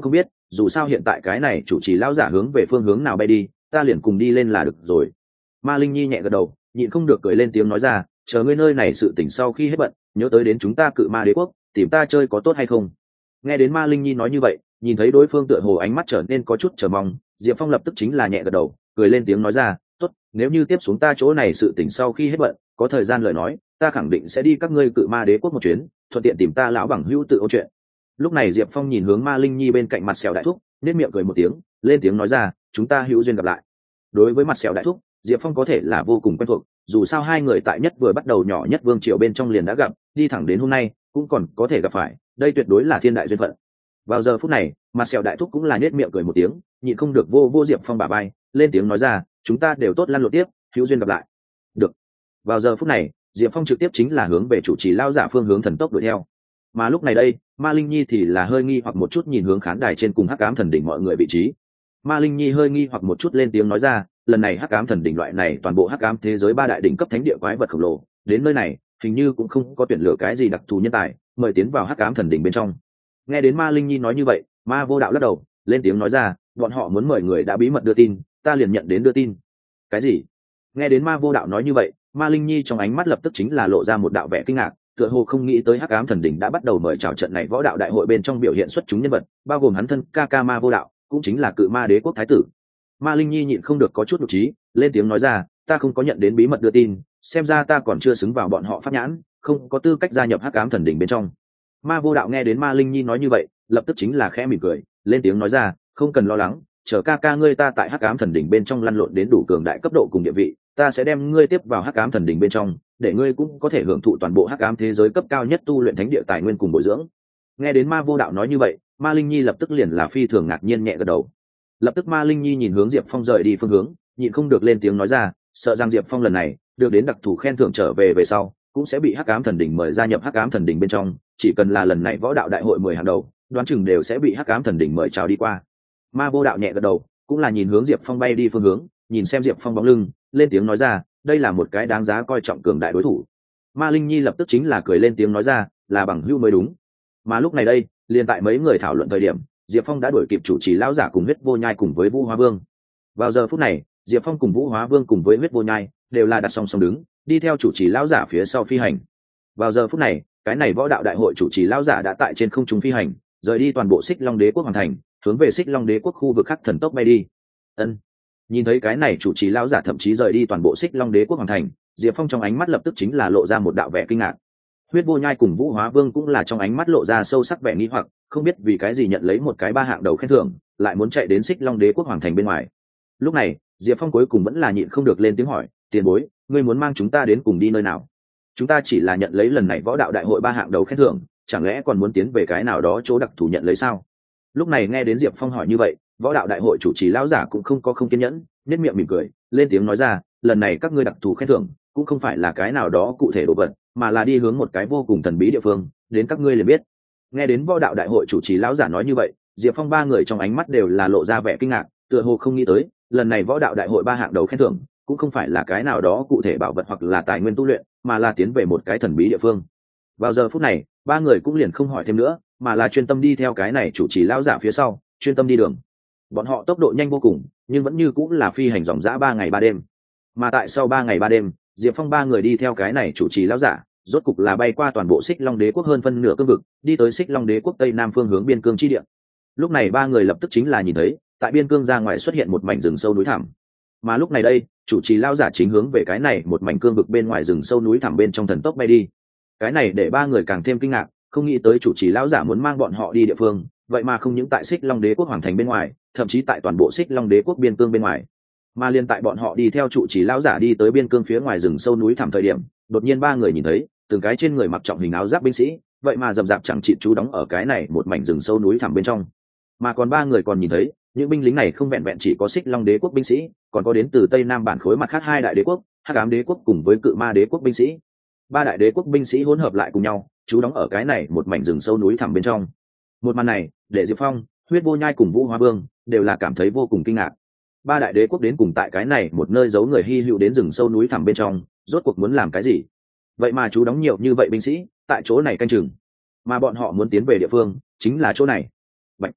dù sao hiện tại cái này chủ trì lão giả hướng về phương hướng nào bay đi, ta liền cùng đi lên là được rồi. Ma Linh Nhi nhẹ gật đầu, nhịn không được cười lên tiếng nói ra, chờ ngươi nơi này sự tỉnh sau khi hết bận, nhớ tới đến chúng ta Cự Ma Đế quốc, tìm ta chơi có tốt hay không? Nghe đến Ma Linh Nhi nói như vậy, nhìn thấy đối phương tựa hồ ánh mắt trở nên có chút chờ mong, Diệp Phong lập tức chính là nhẹ gật đầu, cười lên tiếng nói ra, tốt, nếu như tiếp xuống ta chỗ này sự tỉnh sau khi hết bận, có thời gian lời nói, ta khẳng định sẽ đi các ngươi Cự Ma Đế quốc một chuyến, thuận tiện tìm ta lão bằng hữu tự ôn chuyện. Lúc này Diệp Phong nhìn hướng Ma Linh Nhi bên cạnh mặt sẹo đại thúc, nét miệng cười một tiếng, lên tiếng nói ra, chúng ta hữu duyên gặp lại. Đối với mặt sẹo đại thúc, Diệp Phong có thể là vô cùng quen thuộc, dù sao hai người tại nhất vừa bắt đầu nhỏ nhất vương triều bên trong liền đã gặp, đi thẳng đến hôm nay cũng còn có thể gặp phải, đây tuyệt đối là thiên đại duyên phận. Vào giờ phút này, mặt sẹo đại thúc cũng là nét miệng cười một tiếng, nhịn không được vô Diệp Phong bả vai, lên tiếng nói ra, chúng ta đều tốt lăn lộn tiếp, hữu duyên gặp lại. Được. Vào giờ phút này, Diệp Phong trực tiếp chính là hướng về chủ trì lao giả phương hướng thần tốc đuổi theo. Mà lúc này đây, Ma Linh Nhi thì là hơi nghi hoặc một chút nhìn hướng khán đài trên cùng Hắc Ám Thần Đỉnh mọi người vị trí. Ma Linh Nhi hơi nghi hoặc một chút lên tiếng nói ra, lần này Hắc Ám Thần Đỉnh loại này toàn bộ Hắc Ám thế giới ba đại đỉnh cấp thánh địa quái vật khổng lồ, đến nơi này, hình như cũng không có tuyển lựa cái gì đặc thù nhân tài, mời tiến vào Hắc Ám Thần Đỉnh bên trong. Nghe đến Ma Linh Nhi nói như vậy, Ma Vô Đạo lắc đầu, lên tiếng nói ra, bọn họ muốn mời người đã bí mật đưa tin, ta liền nhận đến đưa tin. Cái gì? Nghe đến Ma Vô Đạo nói như vậy, Ma Linh Nhi trong ánh mắt lập tức chính là lộ ra một đạo vẻ kinh ngạc, tựa hồ không nghĩ tới Hắc Ám Thần Đỉnh đã bắt đầu mời chào trận này võ đạo đại hội bên trong biểu hiện xuất chúng nhân vật, bao gồm hắn thân ca Ma Vô Đạo, cũng chính là Cự Ma Đế quốc thái tử. Ma Linh Nhi nhịn không được có chút nhục trí, lên tiếng nói ra, ta không có nhận đến bí mật đưa tin, xem ra ta còn chưa xứng vào bọn họ pháp nhãn, không có tư cách gia nhập Hắc Ám Thần Đỉnh bên trong. Ma Vô Đạo nghe đến Ma Linh Nhi nói như vậy, lập tức chính là khẽ mỉm cười, lên tiếng nói ra, không cần lo lắng, chờ ca ngươi ta tại Hắc Ám Thần Đỉnh bên trong lăn lộn đến đủ cường đại cấp độ cùng địa vị, ta sẽ đem ngươi tiếp vào Hắc Ám Thần Đỉnh bên trong, để ngươi cũng có thể hưởng thụ toàn bộ Hắc Ám thế giới cấp cao nhất tu luyện thánh địa tài nguyên cùng bồi dưỡng. Nghe đến Ma Vô Đạo nói như vậy, Ma Linh Nhi lập tức liền là phi thường ngạc nhiên nhẹ gật đầu. Lập tức Ma Linh Nhi nhìn hướng Diệp Phong rời đi phương hướng, nhịn không được lên tiếng nói ra, sợ rằng Diệp Phong lần này được đến đặc thù khen thưởng trở về sau, cũng sẽ bị Hắc Ám Thần Đỉnh mời gia nhập Hắc Ám Thần Đỉnh bên trong, chỉ cần là lần này võ đạo đại hội 10 hàng đầu, đoán chừng đều sẽ bị Hắc Ám Thần Đỉnh mời chào đi qua. Ma Vô Đạo nhẹ gật đầu, cũng là nhìn hướng Diệp Phong bay đi phương hướng, nhìn xem Diệp Phong bóng lưng, lên tiếng nói ra, đây là một cái đáng giá coi trọng cường đại đối thủ. Ma Linh Nhi lập tức chính là cười lên tiếng nói ra, là bằng hữu mới đúng. Mà lúc này đây, liền tại mấy người thảo luận thời điểm, Diệp Phong đã đuổi kịp chủ trì lão giả cùng Huyết Vô Nhai cùng với Vũ Hóa Vương. Vào giờ phút này, Diệp Phong cùng Vũ Hóa Vương cùng với Huyết Vô Nhai đều là đặt song song đứng, đi theo chủ trì lão giả phía sau phi hành. Vào giờ phút này, cái này võ đạo đại hội chủ trì lão giả đã tại trên không trung phi hành, rời đi toàn bộ Xích Long Đế quốc hoàn thành, hướng về Xích Long Đế quốc khu vực khác thần tốc bay đi. Ân. Nhìn thấy cái này chủ trì lão giả thậm chí rời đi toàn bộ Xích Long Đế quốc hoàn thành, Diệp Phong trong ánh mắt lập tức chính là lộ ra một đạo vẻ kinh ngạc. Huyết Vô Nhai cùng Vũ Hóa Vương cũng là trong ánh mắt lộ ra sâu sắc vẻ nghi hoặc, không biết vì cái gì nhận lấy một cái ba hạng đầu khen thưởng, lại muốn chạy đến Xích Long Đế quốc hoàng thành bên ngoài. Lúc này, Diệp Phong cuối cùng vẫn là nhịn không được lên tiếng hỏi, tiền bối, ngươi muốn mang chúng ta đến cùng đi nơi nào? Chúng ta chỉ là nhận lấy lần này võ đạo đại hội ba hạng đầu khen thưởng, chẳng lẽ còn muốn tiến về cái nào đó chỗ đặc thù nhận lấy sao? Lúc này nghe đến Diệp Phong hỏi như vậy, võ đạo đại hội chủ trì lão giả cũng không có không kiên nhẫn, nét miệng mỉm cười, lên tiếng nói ra, lần này các ngươi đặc thù khen thưởng cũng không phải là cái nào đó cụ thể đồ vật, mà là đi hướng một cái vô cùng thần bí địa phương, đến các ngươi liền biết. Nghe đến võ đạo đại hội chủ trì lão giả nói như vậy, Diệp Phong ba người trong ánh mắt đều là lộ ra vẻ kinh ngạc, tựa hồ không nghĩ tới, lần này võ đạo đại hội ba hạng đầu khen thưởng cũng không phải là cái nào đó cụ thể bảo vật hoặc là tài nguyên tu luyện, mà là tiến về một cái thần bí địa phương. Vào giờ phút này, ba người cũng liền không hỏi thêm nữa, mà là chuyên tâm đi theo cái này chủ trì lão giả phía sau, chuyên tâm đi đường. Bọn họ tốc độ nhanh vô cùng, nhưng vẫn như cũng là phi hành dòng dã 3 ngày 3 đêm. Mà tại sau 3 ngày 3 đêm, Diệp Phong ba người đi theo cái này chủ trì lão giả, rốt cục là bay qua toàn bộ Xích Long Đế quốc hơn phân nửa cương vực, đi tới Xích Long Đế quốc tây nam phương hướng biên cương chi địa. Lúc này ba người lập tức chính là nhìn thấy, tại biên cương ra ngoài xuất hiện một mảnh rừng sâu núi thẳm. Mà lúc này đây, chủ trì lão giả chính hướng về cái này một mảnh cương vực bên ngoài rừng sâu núi thẳm bên trong thần tốc bay đi. Cái này để ba người càng thêm kinh ngạc, không nghĩ tới chủ trì lão giả muốn mang bọn họ đi địa phương, vậy mà không những tại Xích Long Đế quốc hoàng thành bên ngoài, thậm chí tại toàn bộ Xích Long Đế quốc biên cương bên ngoài. Mà liên tại bọn họ đi theo chủ trì lão giả đi tới biên cương phía ngoài rừng sâu núi thẳm thời điểm, đột nhiên ba người nhìn thấy, từng cái trên người mặc trọng hình áo giáp binh sĩ, vậy mà rậm rạp chẳng chịt trú đóng ở cái này một mảnh rừng sâu núi thẳm bên trong. Mà còn ba người còn nhìn thấy, những binh lính này không vẹn vẹn chỉ có Xích Long Đế quốc binh sĩ, còn có đến từ Tây Nam bản khối mặt khác hai đại đế quốc, Hắc Ám Đế quốc cùng với Cự Ma Đế quốc binh sĩ. Ba đại đế quốc binh sĩ hỗn hợp lại cùng nhau, trú đóng ở cái này một mảnh rừng sâu núi thẳm bên trong. Một màn này, để Diệp Phong, Huyết Vô Nhai cùng Vũ Hóa Vương đều là cảm thấy vô cùng kinh ngạc. Ba đại đế quốc đến cùng tại cái này một nơi giấu người hy hữu đến rừng sâu núi thẳm bên trong, rốt cuộc muốn làm cái gì? Vậy mà chú đóng nhiều như vậy binh sĩ tại chỗ này canh chừng, mà bọn họ muốn tiến về địa phương chính là chỗ này. Bạch.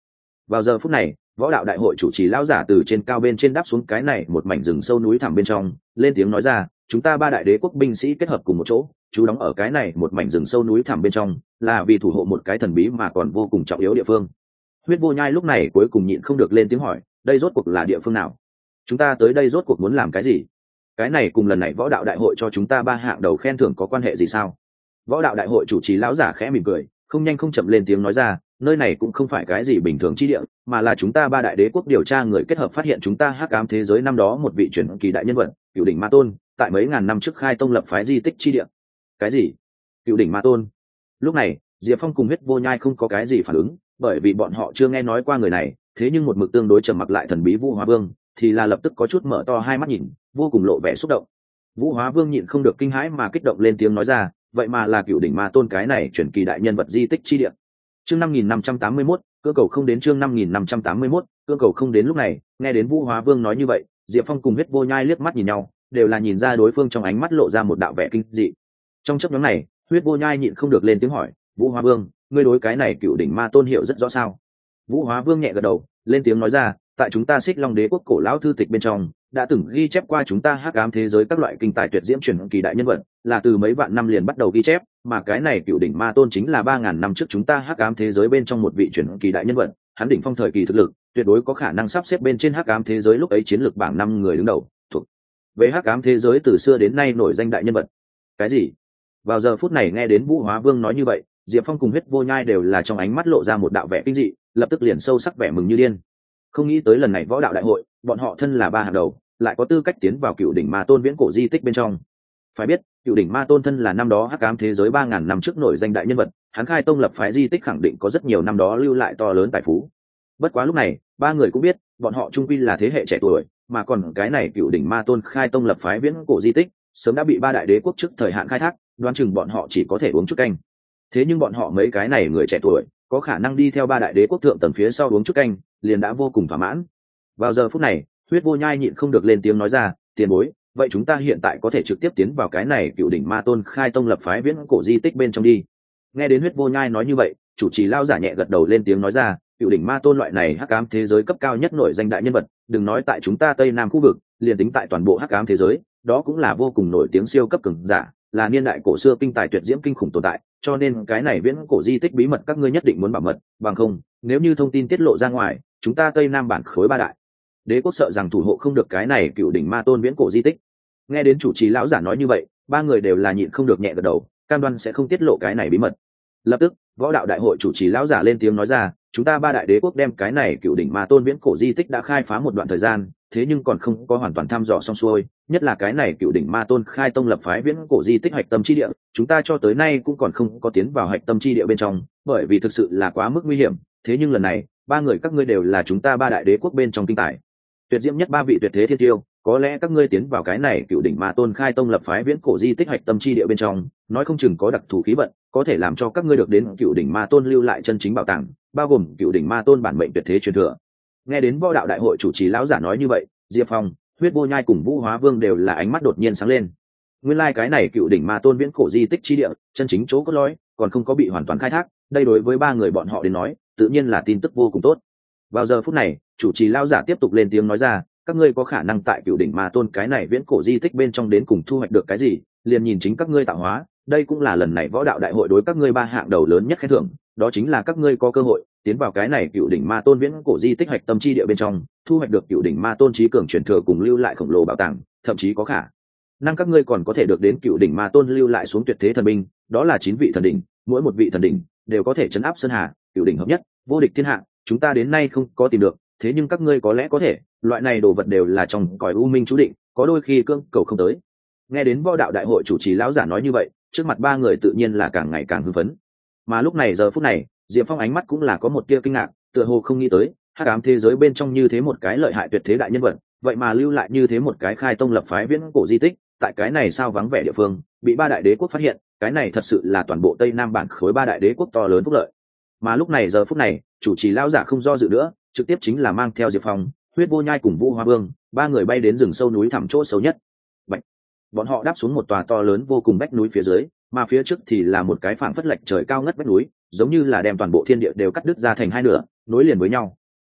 Vào giờ phút này, võ đạo đại hội chủ trì lão giả từ trên cao bên trên đáp xuống cái này một mảnh rừng sâu núi thẳm bên trong, lên tiếng nói ra, chúng ta ba đại đế quốc binh sĩ kết hợp cùng một chỗ, chú đóng ở cái này một mảnh rừng sâu núi thẳm bên trong, là vì thủ hộ một cái thần bí mà còn vô cùng trọng yếu địa phương. Huyết Vô Nhai lúc này cuối cùng nhịn không được lên tiếng hỏi, đây rốt cuộc là địa phương nào? Chúng ta tới đây rốt cuộc muốn làm cái gì? Cái này cùng lần này võ đạo đại hội cho chúng ta ba hạng đầu khen thưởng có quan hệ gì sao? Võ đạo đại hội chủ trì lão giả khẽ mỉm cười, không nhanh không chậm lên tiếng nói ra, nơi này cũng không phải cái gì bình thường chi địa, mà là chúng ta ba đại đế quốc điều tra người kết hợp phát hiện chúng ta hắc ám thế giới năm đó một vị truyền kỳ đại nhân vật, Cửu đỉnh ma tôn, tại mấy ngàn năm trước khai tông lập phái di tích chi địa. Cái gì? Cửu đỉnh ma tôn? Lúc này, Diệp Phong cùng Huyết Vô Nhai không có cái gì phản ứng, bởi vì bọn họ chưa nghe nói qua người này, thế nhưng một mực tương đối trầm mặc lại thần bí Vũ Hóa Vương, thì là lập tức có chút mở to hai mắt nhìn, vô cùng lộ vẻ xúc động. Vũ Hóa Vương nhịn không được kinh hãi mà kích động lên tiếng nói ra, vậy mà là Cửu đỉnh ma tôn cái này truyền kỳ đại nhân vật di tích chi địa. Chương 5581, cơ cầu không đến chương 5581, cơ cầu không đến lúc này, nghe đến Vũ Hóa Vương nói như vậy, Diệp Phong cùng Huyết Vô Nhai liếc mắt nhìn nhau, đều là nhìn ra đối phương trong ánh mắt lộ ra một đạo vẻ kinh dị. Trong chốc ngắn này, Huyết Vô Nhai nhịn không được lên tiếng hỏi, Vũ Hóa Vương, ngươi đối cái này Cửu đỉnh ma tôn hiểu rất rõ sao? Vũ Hóa Vương nhẹ gật đầu, lên tiếng nói ra, tại chúng ta Xích Long Đế quốc cổ lão thư tịch bên trong, đã từng ghi chép qua chúng ta hắc ám thế giới các loại kinh tài tuyệt diễm truyền kỳ đại nhân vật, là từ mấy vạn năm liền bắt đầu ghi chép, mà cái này Cửu đỉnh ma tôn chính là 3000 năm trước chúng ta hắc ám thế giới bên trong một vị truyền kỳ đại nhân vật, hắn đỉnh phong thời kỳ thực lực, tuyệt đối có khả năng sắp xếp bên trên hắc ám thế giới lúc ấy chiến lược bảng 5 người đứng đầu, thuộc về hắc ám thế giới từ xưa đến nay nổi danh đại nhân vật. Cái gì? Vào giờ phút này nghe đến Vũ Hóa Vương nói như vậy, Diệp Phong cùng Huyết Vô Nhai đều là trong ánh mắt lộ ra một đạo vẻ kinh dị, lập tức liền sâu sắc vẻ mừng như điên. Không nghĩ tới lần này võ đạo đại hội, bọn họ thân là ba hàng đầu, lại có tư cách tiến vào Cửu đỉnh ma tôn viễn cổ di tích bên trong. Phải biết, Cửu đỉnh ma tôn thân là năm đó hắc ám thế giới 3000 năm trước nổi danh đại nhân vật, hắn khai tông lập phái di tích khẳng định có rất nhiều năm đó lưu lại to lớn tài phú. Bất quá lúc này, ba người cũng biết, bọn họ trung quy là thế hệ trẻ tuổi, mà còn cái này Cửu đỉnh ma tôn khai tông lập phái viễn cổ di tích, sớm đã bị ba đại đế quốc trước thời hạn khai thác, đoán chừng bọn họ chỉ có thể uống chút canh. Thế nhưng bọn họ mấy cái này người trẻ tuổi, có khả năng đi theo ba đại đế quốc thượng tầng phía sau uống chút canh, liền đã vô cùng thỏa mãn. Vào giờ phút này, Huyết Vô Nhai nhịn không được lên tiếng nói ra, tiền bối, vậy chúng ta hiện tại có thể trực tiếp tiến vào cái này Cửu đỉnh ma tôn khai tông lập phái viễn cổ di tích bên trong đi. Nghe đến Huyết Vô Nhai nói như vậy, chủ trì lao giả nhẹ gật đầu lên tiếng nói ra, Cửu đỉnh ma tôn loại này hắc ám thế giới cấp cao nhất nổi danh đại nhân vật, đừng nói tại chúng ta Tây Nam khu vực, liền tính tại toàn bộ hắc ám thế giới, đó cũng là vô cùng nổi tiếng siêu cấp cường giả, là niên đại cổ xưa kinh tài tuyệt diễm kinh khủng tồn tại, cho nên cái này viễn cổ di tích bí mật các ngươi nhất định muốn bảo mật, bằng không, nếu như thông tin tiết lộ ra ngoài, chúng ta Tây Nam bản khối ba đại đế quốc sợ rằng thủ hộ không được cái này Cửu đỉnh ma tôn viễn cổ di tích. Nghe đến chủ trì lão giả nói như vậy, ba người đều là nhịn không được nhẹ gật đầu, cam đoan sẽ không tiết lộ cái này bí mật. Lập tức, võ đạo đại hội chủ trì lão giả lên tiếng nói ra, chúng ta ba đại đế quốc đem cái này Cửu đỉnh ma tôn viễn cổ di tích đã khai phá một đoạn thời gian, thế nhưng còn không có hoàn toàn thăm dò xong xuôi, nhất là cái này Cửu đỉnh ma tôn khai tông lập phái viễn cổ di tích hạch tâm chi địa, chúng ta cho tới nay cũng còn không có tiến vào hạch tâm chi địa bên trong, bởi vì thực sự là quá mức nguy hiểm. Thế nhưng lần này, ba người các ngươi đều là chúng ta ba đại đế quốc bên trong kinh tài tuyệt diễm nhất ba vị tuyệt thế thiên tiêu, có lẽ các ngươi tiến vào cái này Cửu đỉnh ma tôn khai tông lập phái viễn cổ di tích hạch tâm chi địa bên trong, nói không chừng có đặc thù khí vận, có thể làm cho các ngươi được đến Cửu đỉnh ma tôn lưu lại chân chính bảo tàng, bao gồm Cửu đỉnh ma tôn bản mệnh tuyệt thế truyền thừa. Nghe đến võ đạo đại hội chủ trì lão giả nói như vậy, Diệp Phong, Huyết Vô Nhai cùng Vũ Hóa Vương đều là ánh mắt đột nhiên sáng lên. Nguyên lai cái này Cửu đỉnh ma tôn viễn cổ di tích chi địa, chân chính chỗ cốt lõi còn không có bị hoàn toàn khai thác, đây đối với ba người bọn họ đến nói, tự nhiên là tin tức vô cùng tốt. Vào giờ phút này, chủ trì lão giả tiếp tục lên tiếng nói ra, các ngươi có khả năng tại Cửu đỉnh ma tôn cái này viễn cổ di tích bên trong đến cùng thu hoạch được cái gì, liền nhìn chính các ngươi tạo hóa, đây cũng là lần này võ đạo đại hội đối các ngươi ba hạng đầu lớn nhất khen thưởng, đó chính là các ngươi có cơ hội tiến vào cái này Cửu đỉnh ma tôn viễn cổ di tích hạch tâm chi địa bên trong, thu hoạch được Cửu đỉnh ma tôn trí cường truyền thừa cùng lưu lại khổng lồ bảo tàng, thậm chí có khả năng các ngươi còn có thể được đến Cửu đỉnh ma tôn lưu lại xuống tuyệt thế thần binh, đó là 9 vị thần đỉnh, mỗi một vị thần đỉnh đều có thể chấn áp sơn hà, Cửu đỉnh hợp nhất, vô địch thiên hạ, chúng ta đến nay không có tìm được, thế nhưng các ngươi có lẽ có thể, loại này đồ vật đều là trong cõi u minh chú định, có đôi khi cưỡng cầu không tới. Nghe đến võ đạo đại hội chủ trì lão giả nói như vậy, trước mặt ba người tự nhiên là càng ngày càng hưng phấn. Mà lúc này giờ phút này, Diệp Phong ánh mắt cũng là có một tia kinh ngạc, tựa hồ không nghĩ tới, hắc ám thế giới bên trong như thế một cái lợi hại tuyệt thế đại nhân vật, vậy mà lưu lại như thế một cái khai tông lập phái viễn cổ di tích, tại cái này sao vắng vẻ địa phương, bị ba đại đế quốc phát hiện, cái này thật sự là toàn bộ Tây Nam bản khối ba đại đế quốc to lớn phúc lợi. Mà lúc này giờ phút này, chủ trì lão giả không do dự nữa, trực tiếp chính là mang theo Diệp Phong, Huyết Vô Nhai cùng Vũ Hóa Vương, ba người bay đến rừng sâu núi thẳm chỗ sâu nhất. Bạch. Bọn họ đáp xuống một tòa to lớn vô cùng vách núi phía dưới, mà phía trước thì là một cái phảng phất lệch trời cao ngất vách núi, giống như là đem toàn bộ thiên địa đều cắt đứt ra thành hai nửa, nối liền với nhau.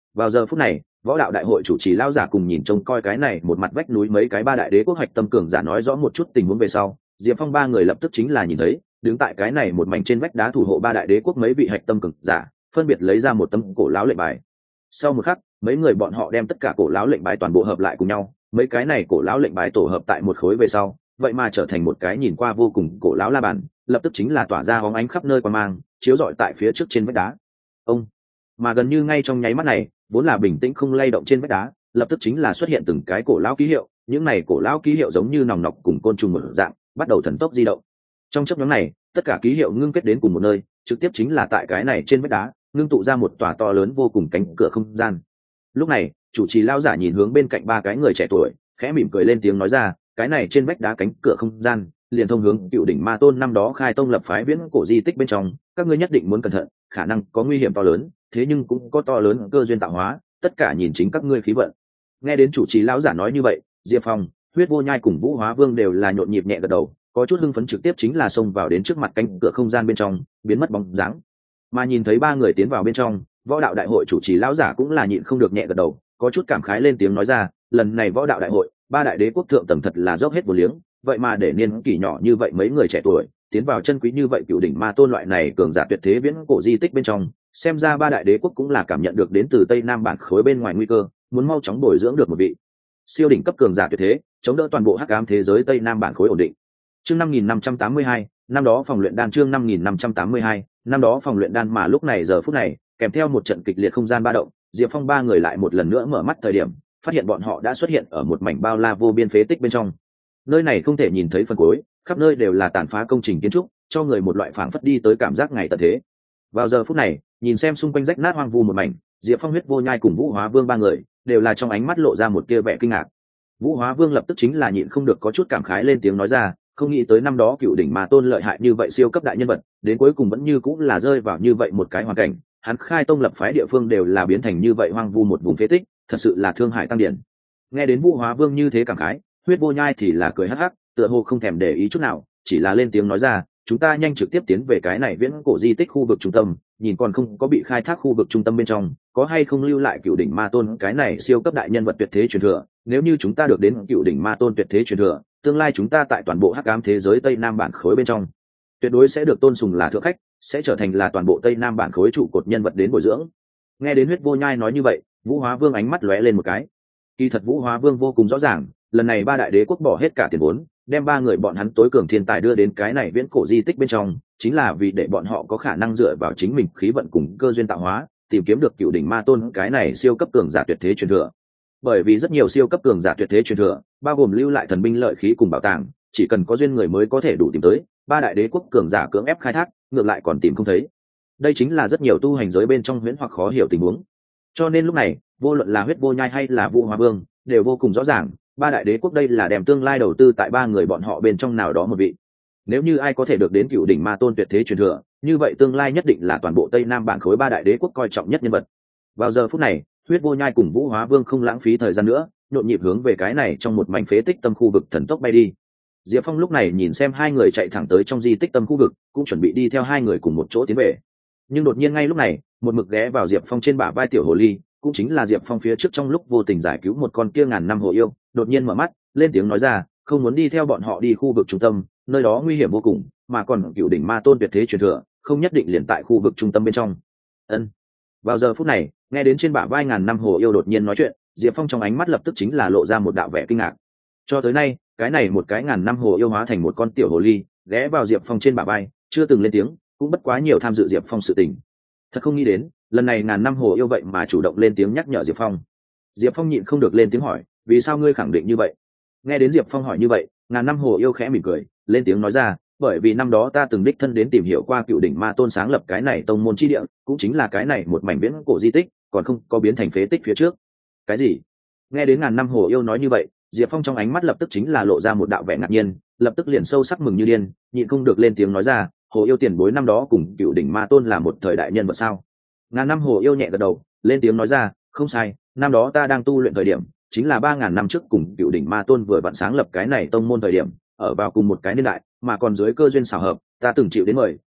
Vào giờ phút này, võ đạo đại hội chủ trì lão giả cùng nhìn trông coi cái này một mặt vách núi mấy cái ba đại đế quốc hoạch tâm cường giả nói rõ một chút tình huống về sau, Diệp Phong ba người lập tức chính là nhìn thấy, đứng tại cái này một mảnh trên vách đá thủ hộ ba đại đế quốc mấy vị hoạch tâm cường giả, phân biệt lấy ra một tấm cổ lão lệnh bài. Sau một khắc, mấy người bọn họ đem tất cả cổ lão lệnh bài toàn bộ hợp lại cùng nhau, mấy cái này cổ lão lệnh bài tổ hợp tại một khối về sau, vậy mà trở thành một cái nhìn qua vô cùng cổ lão la bàn, lập tức chính là tỏa ra hóng ánh khắp nơi qua mang, chiếu rọi tại phía trước trên vách đá. Ông, mà gần như ngay trong nháy mắt này, vốn là bình tĩnh không lay động trên vách đá, lập tức chính là xuất hiện từng cái cổ lão ký hiệu, những này cổ lão ký hiệu giống như nòng nọc cùng côn trùng một dạng, bắt đầu thần tốc di động. Trong chốc ngắn này, tất cả ký hiệu ngưng kết đến cùng một nơi, trực tiếp chính là tại cái này trên vách đá, ngưng tụ ra một tòa to lớn vô cùng cánh cửa không gian. Lúc này, chủ trì lão giả nhìn hướng bên cạnh ba cái người trẻ tuổi, khẽ mỉm cười lên tiếng nói ra, cái này trên vách đá cánh cửa không gian, liền thông hướng Cựu Đỉnh Ma Tôn năm đó khai tông lập phái viễn cổ di tích bên trong, các ngươi nhất định muốn cẩn thận, khả năng có nguy hiểm to lớn, thế nhưng cũng có to lớn cơ duyên tạo hóa, tất cả nhìn chính các ngươi khí vận. Nghe đến chủ trì lão giả nói như vậy, Diệp Phong, Huyết Vô Nhai cùng Vũ Hóa Vương đều là nhộn nhịp nhẹ gật đầu, có chút hưng phấn trực tiếp chính là xông vào đến trước mặt cánh cửa không gian bên trong, biến mất bóng dáng. Mà nhìn thấy ba người tiến vào bên trong, võ đạo đại hội chủ trì lão giả cũng là nhịn không được nhẹ gật đầu, có chút cảm khái lên tiếng nói ra, lần này võ đạo đại hội, ba đại đế quốc thượng tầng thật là dốc hết vô liếng, vậy mà để niên kỷ nhỏ như vậy mấy người trẻ tuổi tiến vào chân quý như vậy Cựu Đỉnh Ma Tôn loại này cường giả tuyệt thế viễn cổ di tích bên trong, xem ra ba đại đế quốc cũng là cảm nhận được đến từ tây nam bản khối bên ngoài nguy cơ, muốn mau chóng bồi dưỡng được một vị siêu đỉnh cấp cường giả tuyệt thế, chống đỡ toàn bộ hắc ám thế giới tây nam bản khối ổn định. Chương 5582, năm đó phòng luyện đan. Chương 5582, năm đó phòng luyện đan. Mà lúc này giờ phút này, kèm theo một trận kịch liệt không gian ba động, Diệp Phong ba người lại một lần nữa mở mắt thời điểm, phát hiện bọn họ đã xuất hiện ở một mảnh bao la vô biên phế tích bên trong. Nơi này không thể nhìn thấy phần cuối, khắp nơi đều là tàn phá công trình kiến trúc, cho người một loại phảng phất đi tới cảm giác ngày tận thế. Vào giờ phút này, nhìn xem xung quanh rách nát hoang vu một mảnh, Diệp Phong, Huyết Vô Nhai cùng Vũ Hóa Vương ba người đều là trong ánh mắt lộ ra một tia vẻ kinh ngạc. Vũ Hóa Vương lập tức chính là nhịn không được có chút cảm khái lên tiếng nói ra, không nghĩ tới năm đó Cựu Đỉnh Ma Tôn lợi hại như vậy siêu cấp đại nhân vật, đến cuối cùng vẫn như cũng là rơi vào như vậy một cái hoàn cảnh, hắn khai tông lập phái địa phương đều là biến thành như vậy hoang vu một vùng phế tích, thật sự là thương hại tăng điển. Nghe đến Vũ Hóa Vương như thế cảm khái, Huyết Vô Nhai thì là cười hắc hắc, tựa hồ không thèm để ý chút nào, chỉ là lên tiếng nói ra, chúng ta nhanh trực tiếp tiến về cái này viễn cổ di tích khu vực trung tâm, nhìn còn không có bị khai thác khu vực trung tâm bên trong, có hay không lưu lại Cựu Đỉnh Ma Tôn cái này siêu cấp đại nhân vật tuyệt thế truyền thừa, nếu như chúng ta được đến Cựu Đỉnh Ma Tôn tuyệt thế truyền thừa, tương lai chúng ta tại toàn bộ hắc ám thế giới tây nam bản khối bên trong, tuyệt đối sẽ được tôn sùng là thượng khách, sẽ trở thành là toàn bộ tây nam bản khối trụ cột nhân vật đến bồi dưỡng. Nghe đến Huyết Vô Nhai nói như vậy, Vũ Hóa Vương ánh mắt lóe lên một cái. Kỳ thật Vũ Hóa Vương vô cùng rõ ràng, lần này ba đại đế quốc bỏ hết cả tiền vốn, đem ba người bọn hắn tối cường thiên tài đưa đến cái này viễn cổ di tích bên trong, chính là vì để bọn họ có khả năng dựa vào chính mình khí vận cùng cơ duyên tạo hóa, tìm kiếm được Cựu Đỉnh Ma Tôn cái này siêu cấp cường giả tuyệt thế truyền thừa. Bởi vì rất nhiều siêu cấp cường giả tuyệt thế truyền thừa, bao gồm lưu lại thần binh lợi khí cùng bảo tàng, chỉ cần có duyên người mới có thể đủ tìm tới, ba đại đế quốc cường giả cưỡng ép khai thác, ngược lại còn tìm không thấy. Đây chính là rất nhiều tu hành giới bên trong huyễn hoặc khó hiểu tình huống. Cho nên lúc này, vô luận là Huyết Vô Nhai hay là Vũ Hóa Vương, đều vô cùng rõ ràng, ba đại đế quốc đây là đem tương lai đầu tư tại ba người bọn họ bên trong nào đó một vị. Nếu như ai có thể được đến Cựu Đỉnh Ma Tôn tuyệt thế truyền thừa, như vậy tương lai nhất định là toàn bộ tây nam bản khối ba đại đế quốc coi trọng nhất nhân vật. Vào giờ phút này, Huyết Vô Nhai cùng Vũ Hóa Vương không lãng phí thời gian nữa, nhộn nhịp hướng về cái này trong một mảnh phế tích tâm khu vực thần tốc bay đi. Diệp Phong lúc này nhìn xem hai người chạy thẳng tới trong di tích tâm khu vực, cũng chuẩn bị đi theo hai người cùng một chỗ tiến về. Nhưng đột nhiên ngay lúc này, một mực ghé vào Diệp Phong trên bả vai tiểu hồ ly, cũng chính là Diệp Phong phía trước trong lúc vô tình giải cứu một con kia ngàn năm hồ yêu, đột nhiên mở mắt, lên tiếng nói ra, không muốn đi theo bọn họ đi khu vực trung tâm, nơi đó nguy hiểm vô cùng, mà còn Cựu Đỉnh Ma Tôn tuyệt thế truyền thừa, không nhất định liền tại khu vực trung tâm bên trong. Ân. Vào giờ phút này, nghe đến trên bả vai ngàn năm hồ yêu đột nhiên nói chuyện, Diệp Phong trong ánh mắt lập tức chính là lộ ra một đạo vẻ kinh ngạc. Cho tới nay, cái này một cái ngàn năm hồ yêu hóa thành một con tiểu hồ ly, ghé vào Diệp Phong trên bả vai, chưa từng lên tiếng, cũng bất quá nhiều tham dự Diệp Phong sự tình. Thật không nghĩ đến, lần này ngàn năm hồ yêu vậy mà chủ động lên tiếng nhắc nhở Diệp Phong. Diệp Phong nhịn không được lên tiếng hỏi, vì sao ngươi khẳng định như vậy? Nghe đến Diệp Phong hỏi như vậy, ngàn năm hồ yêu khẽ mỉm cười, lên tiếng nói ra, bởi vì năm đó ta từng đích thân đến tìm hiểu qua Cựu Đỉnh Ma Tôn sáng lập cái này tông môn chi địa, cũng chính là cái này một mảnh viễn cổ di tích, còn không có biến thành phế tích phía trước. Cái gì? Nghe đến ngàn năm hồ yêu nói như vậy, Diệp Phong trong ánh mắt lập tức chính là lộ ra một đạo vẻ ngạc nhiên, lập tức liền sâu sắc mừng như điên, nhịn không được lên tiếng nói ra, hồ yêu tiền bối năm đó cùng Cựu Đỉnh Ma Tôn là một thời đại nhân vật sao? Ngàn năm hồ yêu nhẹ gật đầu, lên tiếng nói ra, không sai, năm đó ta đang tu luyện thời điểm, chính là 3000 năm trước cùng Cựu Đỉnh Ma Tôn vừa vặn sáng lập cái này tông môn thời điểm, ở vào cùng một cái niên đại, mà còn dưới cơ duyên xảo hợp, ta từng chịu đến mời,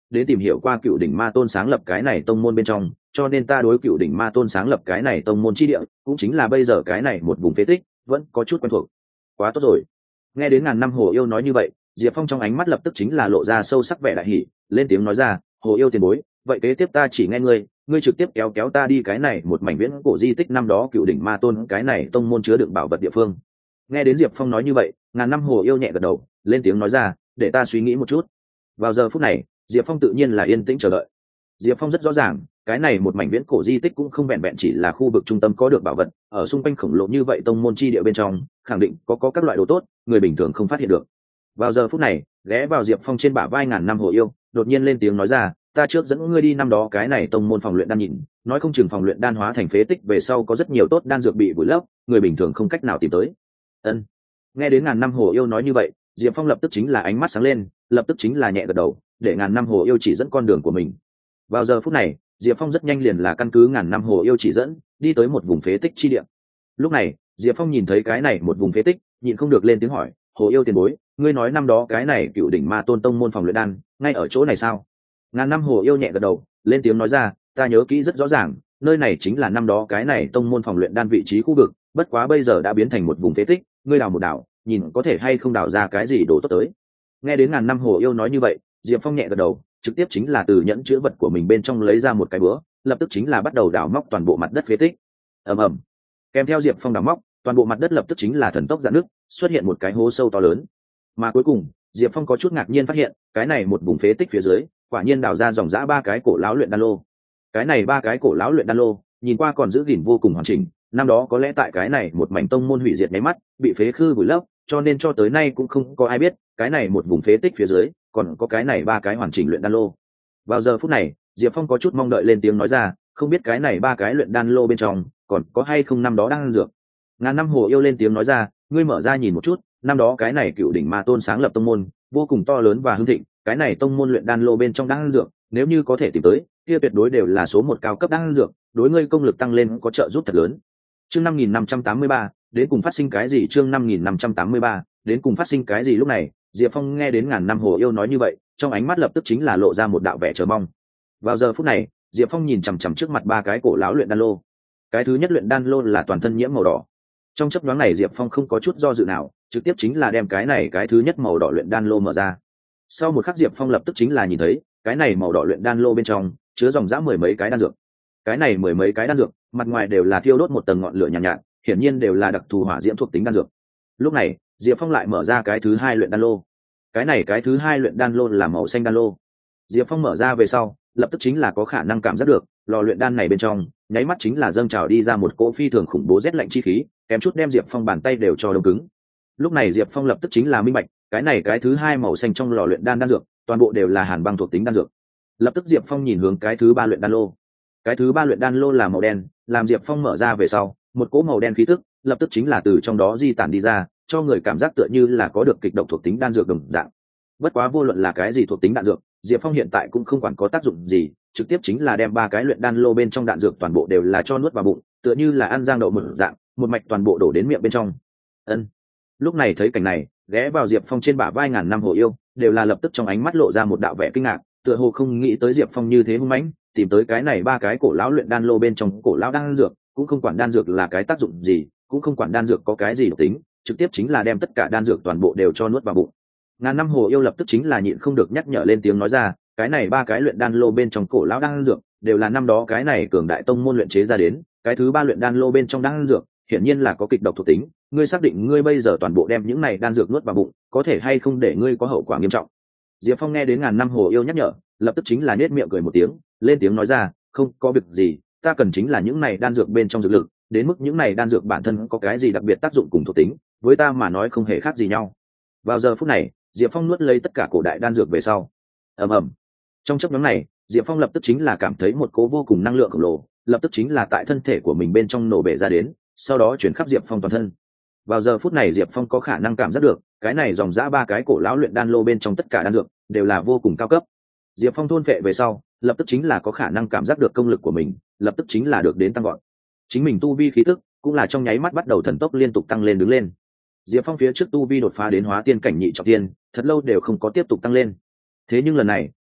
đến tìm hiểu qua cựu đỉnh ma tôn sáng lập cái này tông môn bên trong, cho nên ta đối cựu đỉnh ma tôn sáng lập cái này tông môn chi địa cũng chính là bây giờ cái này một vùng phế tích vẫn có chút quen thuộc. Quá tốt rồi. Nghe đến ngàn năm hồ yêu nói như vậy, Diệp Phong trong ánh mắt lập tức chính là lộ ra sâu sắc vẻ đại hỉ, lên tiếng nói ra, hồ yêu tiền bối, vậy kế tiếp ta chỉ nghe ngươi trực tiếp kéo ta đi cái này một mảnh viễn cổ di tích năm đó cựu đỉnh ma tôn cái này tông môn chứa đựng bảo vật địa phương. Nghe đến Diệp Phong nói như vậy, ngàn năm hồ yêu nhẹ gật đầu, lên tiếng nói ra, để ta suy nghĩ một chút. Vào giờ phút này, Diệp Phong tự nhiên là yên tĩnh chờ đợi. Diệp Phong rất rõ ràng, cái này một mảnh viễn cổ di tích cũng không vẹn vẹn chỉ là khu vực trung tâm có được bảo vật, ở xung quanh khổng lồ như vậy tông môn chi địa bên trong, khẳng định có các loại đồ tốt, người bình thường không phát hiện được. Vào giờ phút này, ghé vào Diệp Phong trên bả vai ngàn năm hồ yêu, đột nhiên lên tiếng nói ra, ta trước dẫn ngươi đi năm đó cái này tông môn phòng luyện đan nhìn, nói không chừng phòng luyện đan hóa thành phế tích về sau có rất nhiều tốt đan dược bị vùi lấp, người bình thường không cách nào tìm tới. Ân. Nghe đến ngàn năm hồ yêu nói như vậy, Diệp Phong lập tức chính là ánh mắt sáng lên, lập tức chính là nhẹ gật đầu, để ngàn năm hồ yêu chỉ dẫn con đường của mình. Vào giờ phút này, Diệp Phong rất nhanh liền là căn cứ ngàn năm hồ yêu chỉ dẫn, đi tới một vùng phế tích chi địa. Lúc này, Diệp Phong nhìn thấy cái này một vùng phế tích, nhịn không được lên tiếng hỏi, hồ yêu tiền bối, ngươi nói năm đó cái này cựu đỉnh ma tôn tông môn phòng luyện đan ngay ở chỗ này sao? Ngàn năm hồ yêu nhẹ gật đầu, lên tiếng nói ra, ta nhớ kỹ rất rõ ràng, nơi này chính là năm đó cái này tông môn phòng luyện đan vị trí khu vực, bất quá bây giờ đã biến thành một vùng phế tích, ngươi đào một đào, nhìn có thể hay không đào ra cái gì đồ tốt tới. Nghe đến ngàn năm hồ yêu nói như vậy, Diệp Phong nhẹ gật đầu, trực tiếp chính là từ nhẫn chứa vật của mình bên trong lấy ra một cái búa, lập tức chính là bắt đầu đào móc toàn bộ mặt đất phế tích. Ầm ầm. Kèm theo Diệp Phong đào móc, toàn bộ mặt đất lập tức chính là thần tốc rạn nứt, xuất hiện một cái hố sâu to lớn. Mà cuối cùng, Diệp Phong có chút ngạc nhiên phát hiện, cái này một vùng phế tích phía dưới, quả nhiên đào ra dòng dã ba cái cổ lão luyện đan lô. Cái này ba cái cổ lão luyện đan lô, nhìn qua còn giữ gìn vô cùng hoàn chỉnh, năm đó có lẽ tại cái này một mảnh tông môn hủy diệt mấy mắt, bị phế khư vùi lấp, cho nên cho tới nay cũng không có ai biết, cái này một vùng phế tích phía dưới, còn có cái này ba cái hoàn chỉnh luyện đan lô. Vào giờ phút này, Diệp Phong có chút mong đợi lên tiếng nói ra, không biết cái này ba cái luyện đan lô bên trong, còn có hay không năm đó đang dược. Ngàn năm hồ yêu lên tiếng nói ra, ngươi mở ra nhìn một chút, năm đó cái này cựu đỉnh ma tôn sáng lập tông môn, vô cùng to lớn và hưng thịnh, cái này tông môn luyện đan lô bên trong đang dược, nếu như có thể tìm tới, kia tuyệt đối đều là số một cao cấp đan dược, đối ngươi công lực tăng lên có trợ giúp thật lớn. Chương 5583, đến cùng phát sinh cái gì? Chương 5583, đến cùng phát sinh cái gì? Lúc này, Diệp Phong nghe đến ngàn năm hồ yêu nói như vậy, trong ánh mắt lập tức chính là lộ ra một đạo vẻ chờ mong. Vào giờ phút này, Diệp Phong nhìn chằm chằm trước mặt ba cái cổ lão luyện đan lô. Cái thứ nhất luyện đan lô là toàn thân nhiễm màu đỏ. Trong chớp nhoáng này Diệp Phong không có chút do dự nào, trực tiếp chính là đem cái thứ nhất màu đỏ luyện đan lô mở ra. Sau một khắc Diệp Phong lập tức chính là nhìn thấy, cái này màu đỏ luyện đan lô bên trong chứa dòng dã mười mấy cái đan dược. Cái này mười mấy cái đan dược, mặt ngoài đều là thiêu đốt một tầng ngọn lửa nhàn nhạt, hiển nhiên đều là đặc thù hỏa diễm thuộc tính đan dược. Lúc này, Diệp Phong lại mở ra cái thứ hai luyện đan lô. Cái thứ hai luyện đan lô là màu xanh đan lô. Diệp Phong mở ra về sau, lập tức chính là có khả năng cảm giác được, lò luyện đan này bên trong, nháy mắt chính là dâng trào đi ra một cỗ phi thường khủng bố rét lạnh chi khí, kém chút đem Diệp Phong bàn tay đều cho đông cứng. Lúc này Diệp Phong lập tức chính là minh bạch, cái thứ hai màu xanh trong lò luyện đan đan dược, toàn bộ đều là hàn băng thuộc tính đan dược. Lập tức Diệp Phong nhìn hướng cái thứ ba luyện đan lô. Cái thứ ba luyện đan lô là màu đen, làm Diệp Phong mở ra về sau, một cỗ màu đen khí tức, lập tức chính là từ trong đó di tản đi ra, cho người cảm giác tựa như là có được kịch độc thuộc tính đan dược đồng dạng. Bất quá vô luận là cái gì thuộc tính đan dược, Diệp Phong hiện tại cũng không quản có tác dụng gì, trực tiếp chính là đem ba cái luyện đan lô bên trong đan dược toàn bộ đều là cho nuốt vào bụng, tựa như là ăn giang đậu một dạng, một mạch toàn bộ đổ đến miệng bên trong. Ân. Lúc này thấy cảnh này, ghé vào Diệp Phong trên bả vai ngàn năm hồ yêu, đều là lập tức trong ánh mắt lộ ra một đạo vẻ kinh ngạc, tựa hồ không nghĩ tới Diệp Phong như thế hung mãnh, tìm tới cái này ba cái cổ lão luyện đan lô bên trong cổ lão đan dược, cũng không quản đan dược là cái tác dụng gì, cũng không quản đan dược có cái gì độc tính, trực tiếp chính là đem tất cả đan dược toàn bộ đều cho nuốt vào bụng. Ngàn năm hồ yêu lập tức chính là nhịn không được nhắc nhở lên tiếng nói ra, cái này ba cái luyện đan lô bên trong cổ lão đan dược, đều là năm đó cái này cường đại tông môn luyện chế ra đến, cái thứ ba luyện đan lô bên trong đan dược, hiển nhiên là có kịch độc thuộc tính, ngươi xác định ngươi bây giờ toàn bộ đem những này đan dược nuốt vào bụng, có thể hay không để ngươi có hậu quả nghiêm trọng. Diệp Phong nghe đến ngàn năm hồ yêu nhắc nhở, lập tức chính là nhếch miệng cười một tiếng, lên tiếng nói ra, không có việc gì, ta cần chính là những này đan dược bên trong dược lực, đến mức những này đan dược bản thân có cái gì đặc biệt tác dụng cùng thuộc tính, với ta mà nói không hề khác gì nhau. Vào giờ phút này, Diệp Phong nuốt lấy tất cả cổ đại đan dược về sau. Ầm ầm. Trong chốc ngắn này, Diệp Phong lập tức chính là cảm thấy một cỗ vô cùng năng lượng khổng lồ, lập tức chính là tại thân thể của mình bên trong nổ bể ra đến, sau đó chuyển khắp Diệp Phong toàn thân. Vào giờ phút này Diệp Phong có khả năng cảm giác được, cái này dòng dã ba cái cổ lão luyện đan lô bên trong tất cả đan dược đều là vô cùng cao cấp. Diệp Phong thôn phệ về sau, lập tức chính là có khả năng cảm giác được công lực của mình, lập tức chính là được đến tăng gọn. Chính mình tu vi khí tức cũng là trong nháy mắt bắt đầu thần tốc liên tục tăng lên đứng lên. Diệp Phong phía trước tu vi đột phá đến hóa tiên cảnh nhị trọng tiên, thật lâu đều không có tiếp tục tăng lên. Thế nhưng lần này,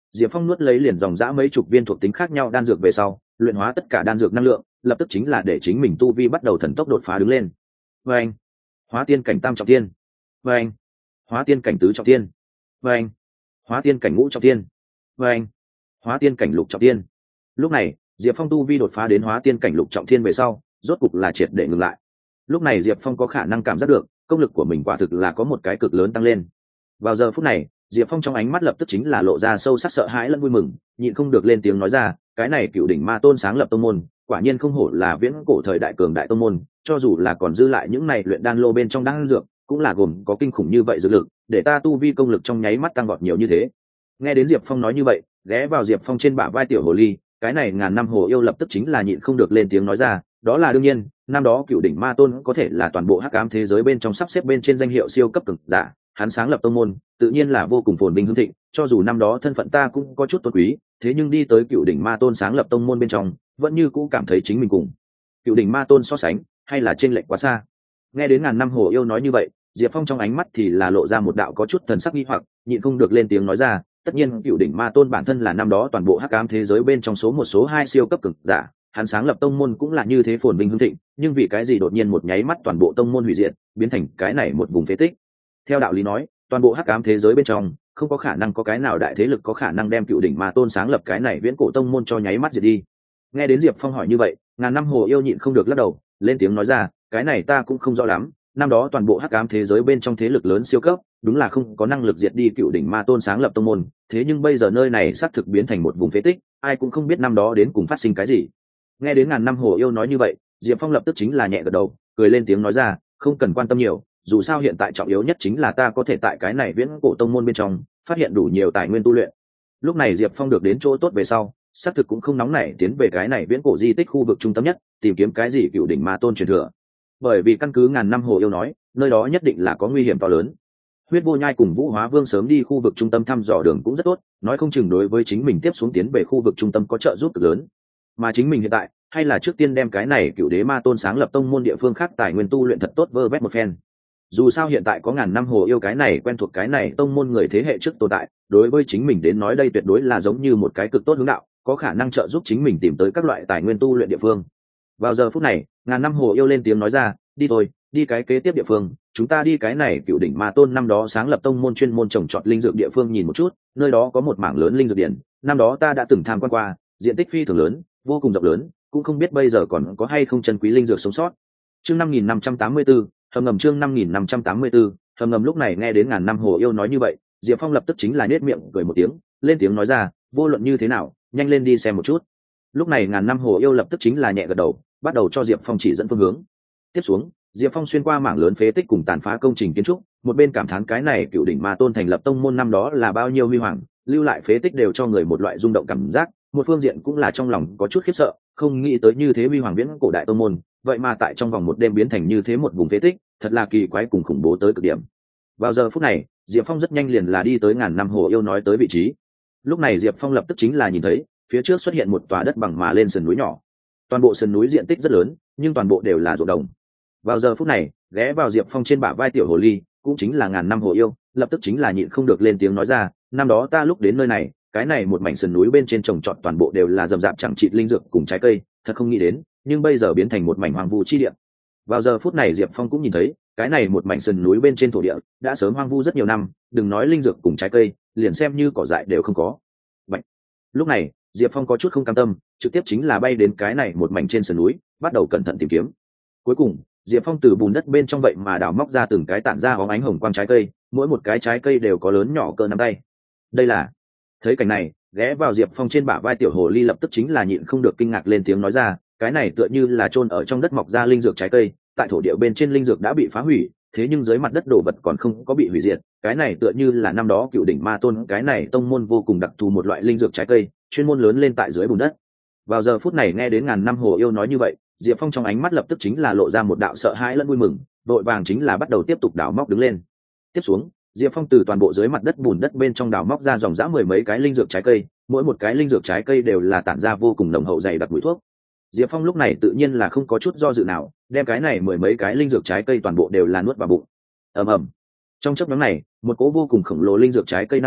Diệp Phong nuốt lấy liền dòng dã mấy chục viên thuộc tính khác nhau đan dược về sau, luyện hóa tất cả đan dược năng lượng, lập tức chính là để chính mình tu vi bắt đầu thần tốc đột phá đứng lên. Và anh, hóa tiên cảnh tam trọng thiên. Và anh, hóa tiên cảnh tứ trọng thiên. Và anh, hóa tiên cảnh ngũ trọng thiên. Và anh, hóa tiên cảnh lục trọng thiên. Lúc này, Diệp Phong tu vi đột phá đến hóa tiên cảnh lục trọng thiên về sau, rốt cục là triệt để ngừng lại. Lúc này Diệp Phong có khả năng cảm giác được, công lực của mình quả thực là có một cái cực lớn tăng lên. Vào giờ phút này, Diệp Phong trong ánh mắt lập tức chính là lộ ra sâu sắc sợ hãi lẫn vui mừng, nhịn không được lên tiếng nói ra, cái này Cựu Đỉnh Ma Tôn sáng lập tông môn, quả nhiên không hổ là viễn cổ thời đại cường đại tông môn, cho dù là còn dư lại những này luyện đan lô bên trong đan dược, cũng là gồm có kinh khủng như vậy dược lực, để ta tu vi công lực trong nháy mắt tăng vọt nhiều như thế. Nghe đến Diệp Phong nói như vậy, ghé vào Diệp Phong trên bả vai tiểu hồ ly, cái này ngàn năm hồ yêu lập tức chính là nhịn không được lên tiếng nói ra, đó là đương nhiên, năm đó Cựu Đỉnh Ma Tôn có thể là toàn bộ hắc ám thế giới bên trong sắp xếp bên trên danh hiệu siêu cấp cường giả, hắn sáng lập tông môn, tự nhiên là vô cùng phồn vinh hưng thịnh, cho dù năm đó thân phận ta cũng có chút tôn quý, thế nhưng đi tới Cựu Đỉnh Ma Tôn sáng lập tông môn bên trong, vẫn như cũ cảm thấy chính mình cùng Cựu Đỉnh Ma Tôn so sánh, hay là chênh lệch quá xa. Nghe đến ngàn năm hồ yêu nói như vậy, Diệp Phong trong ánh mắt thì là lộ ra một đạo có chút thần sắc nghi hoặc, nhịn không được lên tiếng nói ra, tất nhiên Cựu Đỉnh Ma Tôn bản thân là năm đó toàn bộ hắc ám thế giới bên trong số một số hai siêu cấp cường giả, hắn sáng lập tông môn cũng là như thế phồn vinh hưng thịnh, nhưng vì cái gì đột nhiên một nháy mắt toàn bộ tông môn hủy diệt, biến thành cái này một vùng phế tích. Theo đạo lý nói, toàn bộ hắc ám thế giới bên trong không có khả năng có cái nào đại thế lực có khả năng đem Cựu Đỉnh Ma Tôn sáng lập cái này viễn cổ tông môn cho nháy mắt diệt đi. Nghe đến Diệp Phong hỏi như vậy, ngàn năm hồ yêu nhịn không được lắc đầu, lên tiếng nói ra, cái này ta cũng không rõ lắm, năm đó toàn bộ hắc ám thế giới bên trong thế lực lớn siêu cấp đúng là không có năng lực diệt đi Cựu Đỉnh Ma Tôn sáng lập tông môn, thế nhưng bây giờ nơi này xác thực biến thành một vùng phế tích, ai cũng không biết năm đó đến cùng phát sinh cái gì. Nghe đến ngàn năm hồ yêu nói như vậy, Diệp Phong lập tức chính là nhẹ gật đầu, cười lên tiếng nói ra, không cần quan tâm nhiều, dù sao hiện tại trọng yếu nhất chính là ta có thể tại cái này viễn cổ tông môn bên trong phát hiện đủ nhiều tài nguyên tu luyện. Lúc này Diệp Phong được đến chỗ tốt về sau, xác thực cũng không nóng nảy tiến về cái này viễn cổ di tích khu vực trung tâm nhất, tìm kiếm cái gì Cựu Đỉnh Ma Tôn truyền thừa. Bởi vì căn cứ ngàn năm hồ yêu nói, nơi đó nhất định là có nguy hiểm to lớn. Huyết Vô Nhai cùng Vũ Hóa Vương sớm đi khu vực trung tâm thăm dò đường cũng rất tốt, nói không chừng đối với chính mình tiếp xuống tiến về khu vực trung tâm có trợ giúp cực lớn. Mà chính mình hiện tại, hay là trước tiên đem cái này Cựu Đế Ma Tôn sáng lập tông môn địa phương khác tài nguyên tu luyện thật tốt vơ vét một phen. Dù sao hiện tại có ngàn năm hồ yêu cái này quen thuộc cái này tông môn người thế hệ trước tồn tại, đối với chính mình đến nói đây tuyệt đối là giống như một cái cực tốt hướng đạo, có khả năng trợ giúp chính mình tìm tới các loại tài nguyên tu luyện địa phương. Vào giờ phút này, ngàn năm hồ yêu lên tiếng nói ra, đi thôi, đi cái kế tiếp địa phương, chúng ta đi cái này Cựu Đỉnh Ma Tôn năm đó sáng lập tông môn chuyên môn trồng trọt linh dược địa phương nhìn một chút, nơi đó có một mảng lớn linh dược điển, năm đó ta đã từng tham quan qua, diện tích phi thường lớn, vô cùng rộng lớn, cũng không biết bây giờ còn có hay không chân quý linh dược sống sót. Chương 5584, hầm ngầm chương 5584, hầm ngầm lúc này nghe đến ngàn năm hồ yêu nói như vậy, Diệp Phong lập tức chính là nhếch miệng cười một tiếng, lên tiếng nói ra, vô luận như thế nào, nhanh lên đi xem một chút. Lúc này ngàn năm hồ yêu lập tức chính là nhẹ gật đầu, bắt đầu cho Diệp Phong chỉ dẫn phương hướng. Tiếp xuống, Diệp Phong xuyên qua mảng lớn phế tích cùng tàn phá công trình kiến trúc, một bên cảm thán cái này Cựu Đỉnh Ma Tôn thành lập tông môn năm đó là bao nhiêu huy hoàng, lưu lại phế tích đều cho người một loại rung động cảm giác, một phương diện cũng là trong lòng có chút khiếp sợ, không nghĩ tới như thế huy hoàng viễn cổ đại tông môn, vậy mà tại trong vòng một đêm biến thành như thế một vùng phế tích, thật là kỳ quái cùng khủng bố tới cực điểm. Vào giờ phút này, Diệp Phong rất nhanh liền là đi tới ngàn năm hồ yêu nói tới vị trí. Lúc này Diệp Phong lập tức chính là nhìn thấy, phía trước xuất hiện một tòa đất bằng mà lên sườn núi nhỏ. Toàn bộ sườn núi diện tích rất lớn, nhưng toàn bộ đều là ruộng đồng. Vào giờ phút này, ghé vào Diệp Phong trên bả vai tiểu hồ ly, cũng chính là ngàn năm hồ yêu, lập tức chính là nhịn không được lên tiếng nói ra, năm đó ta lúc đến nơi này, cái này một mảnh sườn núi bên trên trồng trọt toàn bộ đều là rậm rạp chẳng chịt linh dược cùng trái cây, thật không nghĩ đến, nhưng bây giờ biến thành một mảnh hoang vu chi địa. Vào giờ phút này Diệp Phong cũng nhìn thấy, cái này một mảnh sườn núi bên trên thổ địa đã sớm hoang vu rất nhiều năm, đừng nói linh dược cùng trái cây, liền xem như cỏ dại đều không có. Bạch. Lúc này, Diệp Phong có chút không cam tâm, trực tiếp chính là bay đến cái này một mảnh trên sườn núi, bắt đầu cẩn thận tìm kiếm. Cuối cùng, Diệp Phong từ bùn đất bên trong vậy mà đào móc ra từng cái tản ra óng ánh hồng quang trái cây, mỗi một cái trái cây đều có lớn nhỏ cỡ nắm tay. Đây là... Thấy cảnh này, ghé vào Diệp Phong trên bả vai tiểu hồ ly lập tức chính là nhịn không được kinh ngạc lên tiếng nói ra, cái này tựa như là chôn ở trong đất mọc ra linh dược trái cây, tại thổ địa bên trên linh dược đã bị phá hủy, thế nhưng dưới mặt đất đồ vật còn không có bị hủy diệt, cái này tựa như là năm đó Cựu Đỉnh Ma Tôn cái này tông môn vô cùng đặc thù một loại linh dược trái cây, chuyên môn lớn lên tại dưới bùn đất. Vào giờ phút này nghe đến ngàn năm hồ yêu nói như vậy, Diệp Phong trong ánh mắt lập tức chính là lộ ra một đạo sợ hãi lẫn vui mừng, đội vàng chính là bắt đầu tiếp tục đào móc đứng lên. Tiếp xuống, Diệp Phong từ toàn bộ dưới mặt đất bùn đất bên trong đào móc ra dòng dã mười mấy cái linh dược trái cây, mỗi một cái linh dược trái cây đều là tản ra vô cùng nồng hậu dày đặc mùi thuốc. Diệp Phong lúc này tự nhiên là không có chút do dự nào, đem cái này mười mấy cái linh dược trái cây toàn bộ đều là nuốt vào bụng. Ầm ầm. Trong chốc ngắn này, một cỗ vô cùng khổng lồ linh dược trái cây năng lượng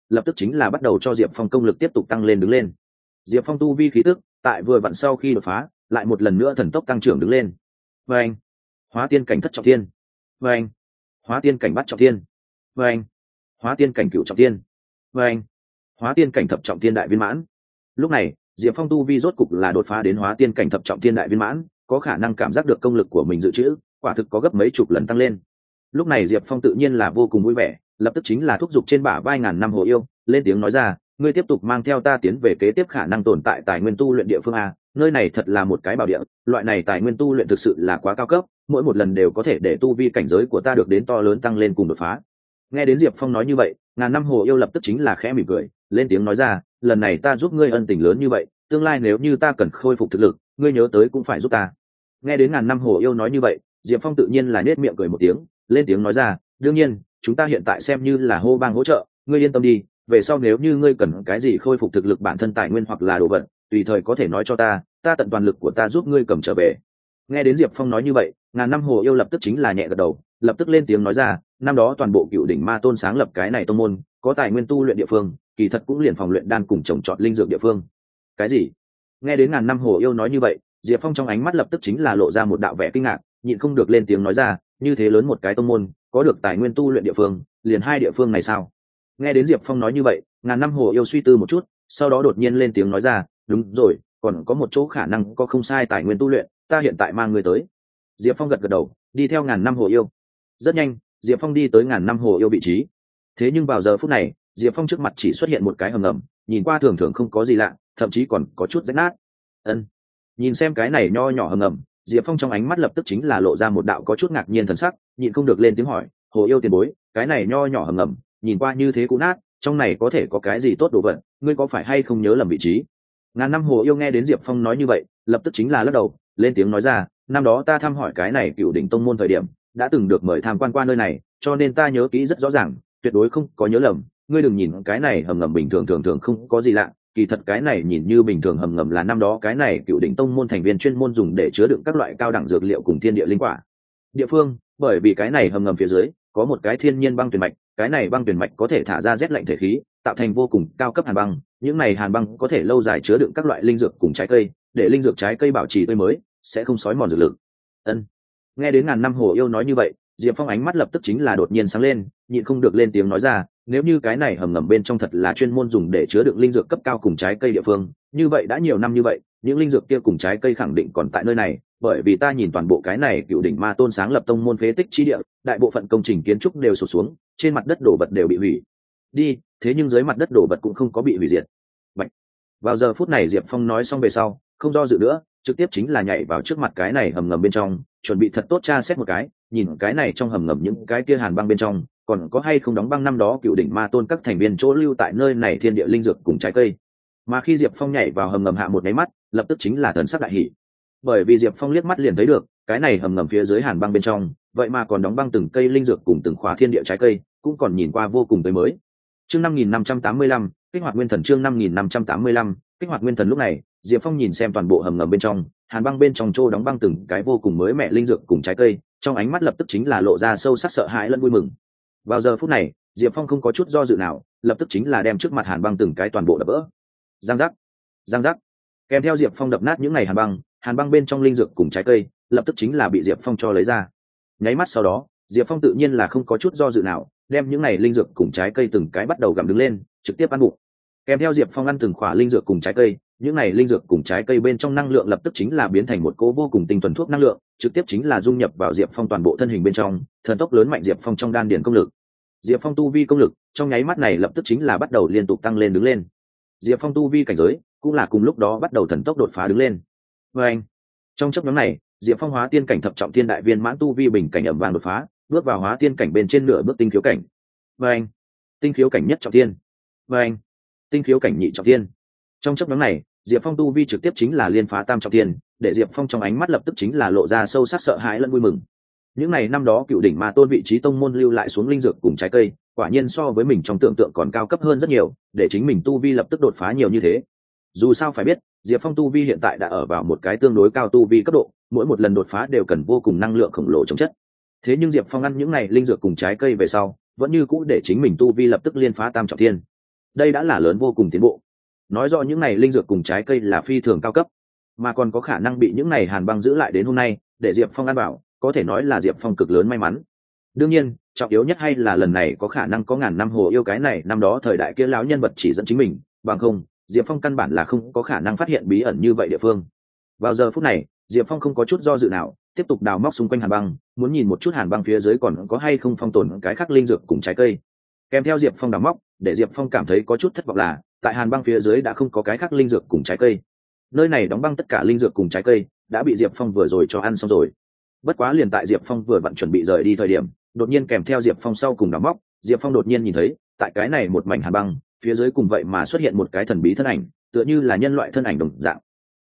lập tức chính là bắt đầu cho diệp phong công lực tiếp tục tăng lên đứng lên. Diệp phong tu vi khí tức tại vừa vặn sau khi đột phá lại một lần nữa thần tốc tăng trưởng đứng lên. Và anh hóa tiên cảnh thất trọng thiên, và anh hóa tiên cảnh bát trọng thiên, và anh hóa tiên cảnh cửu trọng thiên, và anh hóa tiên cảnh thập trọng thiên đại viên mãn. Lúc này diệp phong tu vi rốt cục là đột phá đến hóa tiên cảnh thập trọng thiên đại viên mãn, có khả năng cảm giác được công lực của mình dự trữ quả thực có gấp mấy chục lần tăng lên. Lúc này diệp phong tự nhiên là vô cùng vui vẻ, lập tức chính là thúc giục trên bả vai ngàn năm hồ yêu lên tiếng nói ra, ngươi tiếp tục mang theo ta tiến về kế tiếp khả năng tồn tại tài nguyên tu luyện địa phương a, nơi này thật là một cái bảo địa, loại này tài nguyên tu luyện thực sự là quá cao cấp, mỗi một lần đều có thể để tu vi cảnh giới của ta được đến to lớn tăng lên cùng đột phá. Nghe đến diệp phong nói như vậy, ngàn năm hồ yêu lập tức chính là khẽ mỉm cười lên tiếng nói ra, lần này ta giúp ngươi ân tình lớn như vậy, tương lai nếu như ta cần khôi phục thực lực, ngươi nhớ tới cũng phải giúp ta. Nghe đến ngàn năm hồ yêu nói như vậy, diệp phong tự nhiên là nết miệng cười một tiếng lên tiếng nói ra, đương nhiên chúng ta hiện tại xem như là hô bang hỗ trợ, ngươi yên tâm đi, về sau nếu như ngươi cần cái gì khôi phục thực lực bản thân tài nguyên hoặc là đồ vật, tùy thời có thể nói cho ta tận toàn lực của ta giúp ngươi cầm trở về. Nghe đến diệp phong nói như vậy, ngàn năm hồ yêu lập tức chính là nhẹ gật đầu, lập tức lên tiếng nói ra, năm đó toàn bộ cựu đỉnh ma tôn sáng lập cái này tông môn có tài nguyên tu luyện địa phương, kỳ thật cũng liền phòng luyện đan cùng trồng trọt linh dược địa phương. Cái gì? Nghe đến ngàn năm hồ yêu nói như vậy, diệp phong trong ánh mắt lập tức chính là lộ ra một đạo vẻ kinh ngạc, nhịn không được lên tiếng nói ra, như thế lớn một cái tông môn có được tài nguyên tu luyện địa phương, liền hai địa phương này sao? Nghe đến diệp phong nói như vậy, ngàn năm hồ yêu suy tư một chút, sau đó đột nhiên lên tiếng nói ra, đúng rồi, còn có một chỗ khả năng có không sai tài nguyên tu luyện, ta hiện tại mang người tới. Diệp phong gật gật đầu, đi theo ngàn năm hồ yêu. Rất nhanh diệp phong đi tới ngàn năm hồ yêu vị trí. Thế nhưng vào giờ phút này, diệp phong trước mặt chỉ xuất hiện một cái hầm ngầm, nhìn qua thường thường không có gì lạ, thậm chí còn có chút rách nát. Nhìn xem cái này nho nhỏ hầm ngầm, diệp phong trong ánh mắt lập tức chính là lộ ra một đạo có chút ngạc nhiên thần sắc, nhịn không được lên tiếng hỏi, hồ yêu tiền bối, cái này nho nhỏ hầm ngầm nhìn qua như thế cũ nát, trong này có thể có cái gì tốt đồ vật, ngươi có phải hay không nhớ lầm vị trí? Ngàn năm hồ yêu nghe đến diệp phong nói như vậy, lập tức chính là lắc đầu lên tiếng nói ra, năm đó ta thăm hỏi cái này cựu đỉnh tông môn thời điểm đã từng được mời tham quan qua nơi này, cho nên ta nhớ kỹ rất rõ ràng, tuyệt đối không có nhớ lầm. Ngươi đừng nhìn cái này hầm ngầm bình thường thường không có gì lạ, kỳ thật cái này nhìn như bình thường hầm ngầm là năm đó cái này cựu đỉnh tông môn thành viên chuyên môn dùng để chứa đựng các loại cao đẳng dược liệu cùng thiên địa linh quả địa phương. Bởi vì cái này hầm ngầm phía dưới có một cái thiên nhiên băng tuyển mạch, cái này băng tuyển mạch có thể thả ra rét lạnh thể khí, tạo thành vô cùng cao cấp hàn băng, những này hàn băng có thể lâu dài chứa đựng các loại linh dược cùng trái cây, để linh dược trái cây bảo trì tươi mới, sẽ không xói mòn dược lực. Nghe đến ngàn năm hồ yêu nói như vậy, diệp phong ánh mắt lập tức chính là đột nhiên sáng lên, nhịn không được lên tiếng nói ra, nếu như cái này hầm ngầm bên trong thật là chuyên môn dùng để chứa đựng linh dược cấp cao cùng trái cây địa phương, như vậy đã nhiều năm như vậy, những linh dược kia cùng trái cây khẳng định còn tại nơi này, bởi vì ta nhìn toàn bộ cái này cựu đỉnh ma tôn sáng lập tông môn phế tích chi địa, đại bộ phận công trình kiến trúc đều sụp xuống, trên mặt đất đổ vật đều bị hủy đi, thế nhưng dưới mặt đất đổ vật cũng không có bị hủy diệt. Bạch. Vào giờ phút này diệp phong nói xong về sau, không do dự nữa, trực tiếp chính là nhảy vào trước mặt cái này hầm ngầm bên trong, chuẩn bị thật tốt tra xét một cái, nhìn cái này trong hầm ngầm những cái kia hàn băng bên trong còn có hay không đóng băng năm đó cựu đỉnh ma tôn các thành viên chỗ lưu tại nơi này thiên địa linh dược cùng trái cây. Mà khi diệp phong nhảy vào hầm ngầm hạ một cái mắt, lập tức chính là thần sắc đại hỷ, bởi vì diệp phong liếc mắt liền thấy được cái này hầm ngầm phía dưới hàn băng bên trong vậy mà còn đóng băng từng cây linh dược cùng từng khóa thiên địa trái cây, cũng còn nhìn qua vô cùng tươi mới. Chương 5585, kích hoạt nguyên thần. Chương 5585, kích hoạt nguyên thần. Lúc này diệp phong nhìn xem toàn bộ hầm ngầm bên trong hàn băng bên trong chỗ đóng băng từng cái vô cùng mới mẻ linh dược cùng trái cây, trong ánh mắt lập tức chính là lộ ra sâu sắc sợ hãi lẫn vui mừng. Vào giờ phút này diệp phong không có chút do dự nào, lập tức chính là đem trước mặt hàn băng từng cái toàn bộ đập vỡ. Giang giác, giang giác. Kèm theo diệp phong đập nát những ngày hàn băng bên trong linh dược cùng trái cây lập tức chính là bị diệp phong cho lấy ra. Nháy mắt sau đó diệp phong tự nhiên là không có chút do dự nào, đem những ngày linh dược cùng trái cây từng cái bắt đầu gặm đứng lên, trực tiếp ăn bụng. Kèm theo diệp phong ăn từng khỏa linh dược cùng trái cây, những này linh dược cùng trái cây bên trong năng lượng lập tức chính là biến thành một cỗ vô cùng tinh thuần thuốc năng lượng, trực tiếp chính là dung nhập vào diệp phong toàn bộ thân hình bên trong, thần tốc lớn mạnh diệp phong trong đan điền công lực. Diệp phong tu vi công lực trong nháy mắt này lập tức chính là bắt đầu liên tục tăng lên đứng lên. Diệp phong tu vi cảnh giới cũng là cùng lúc đó bắt đầu thần tốc đột phá đứng lên. Và anh trong chấp nhóm này diệp phong hóa tiên cảnh thập trọng thiên đại viên mãn tu vi bình cảnh ẩm vàng đột phá, bước vào hóa tiên cảnh bên trên nửa bước tinh khiếu cảnh. Và anh tinh khiếu cảnh nhất trọng thiên. Và anh tinh khiếu cảnh nhị trọng thiên. Trong chấp nhóm này diệp phong tu vi trực tiếp chính là liên phá tam trọng thiên, để diệp phong trong ánh mắt lập tức chính là lộ ra sâu sắc sợ hãi lẫn vui mừng. Những này năm đó cựu đỉnh ma tôn vị trí tông môn lưu lại xuống linh dược cùng trái cây, quả nhiên so với mình trong tưởng tượng còn cao cấp hơn rất nhiều, để chính mình tu vi lập tức đột phá nhiều như thế. Dù sao phải biết diệp phong tu vi hiện tại đã ở vào một cái tương đối cao tu vi cấp độ, mỗi một lần đột phá đều cần vô cùng năng lượng khổng lồ chống chất. Thế nhưng diệp phong ăn những này linh dược cùng trái cây về sau, vẫn như cũ để chính mình tu vi lập tức liên phá tam trọng thiên. đây đã là lớn vô cùng tiến bộ, nói rõ những này linh dược cùng trái cây là phi thường cao cấp, mà còn có khả năng bị những này hàn băng giữ lại đến hôm nay để diệp phong ăn bảo, có thể nói là diệp phong cực lớn may mắn. đương nhiên trọng yếu nhất hay là lần này có khả năng có ngàn năm hồ yêu cái này năm đó thời đại kia lão nhân vật chỉ dẫn chính mình, bằng không diệp phong căn bản là không có khả năng phát hiện bí ẩn như vậy địa phương. Vào giờ phút này diệp phong không có chút do dự nào, tiếp tục đào móc xung quanh hàn băng, muốn nhìn một chút hàn băng phía dưới còn có hay không phong tồn cái khác linh dược cùng trái cây. Kèm theo diệp phong đào móc, để diệp phong cảm thấy có chút thất vọng là tại hàn băng phía dưới đã không có cái khác linh dược cùng trái cây. Nơi này đóng băng tất cả linh dược cùng trái cây đã bị diệp phong vừa rồi cho ăn xong rồi. Bất quá liền tại diệp phong vừa vặn chuẩn bị rời đi thời điểm, đột nhiên kèm theo diệp phong sau cùng đào móc, diệp phong đột nhiên nhìn thấy tại cái này một mảnh hàn băng phía dưới cùng vậy mà xuất hiện một cái thần bí thân ảnh, tựa như là nhân loại thân ảnh đồng dạng.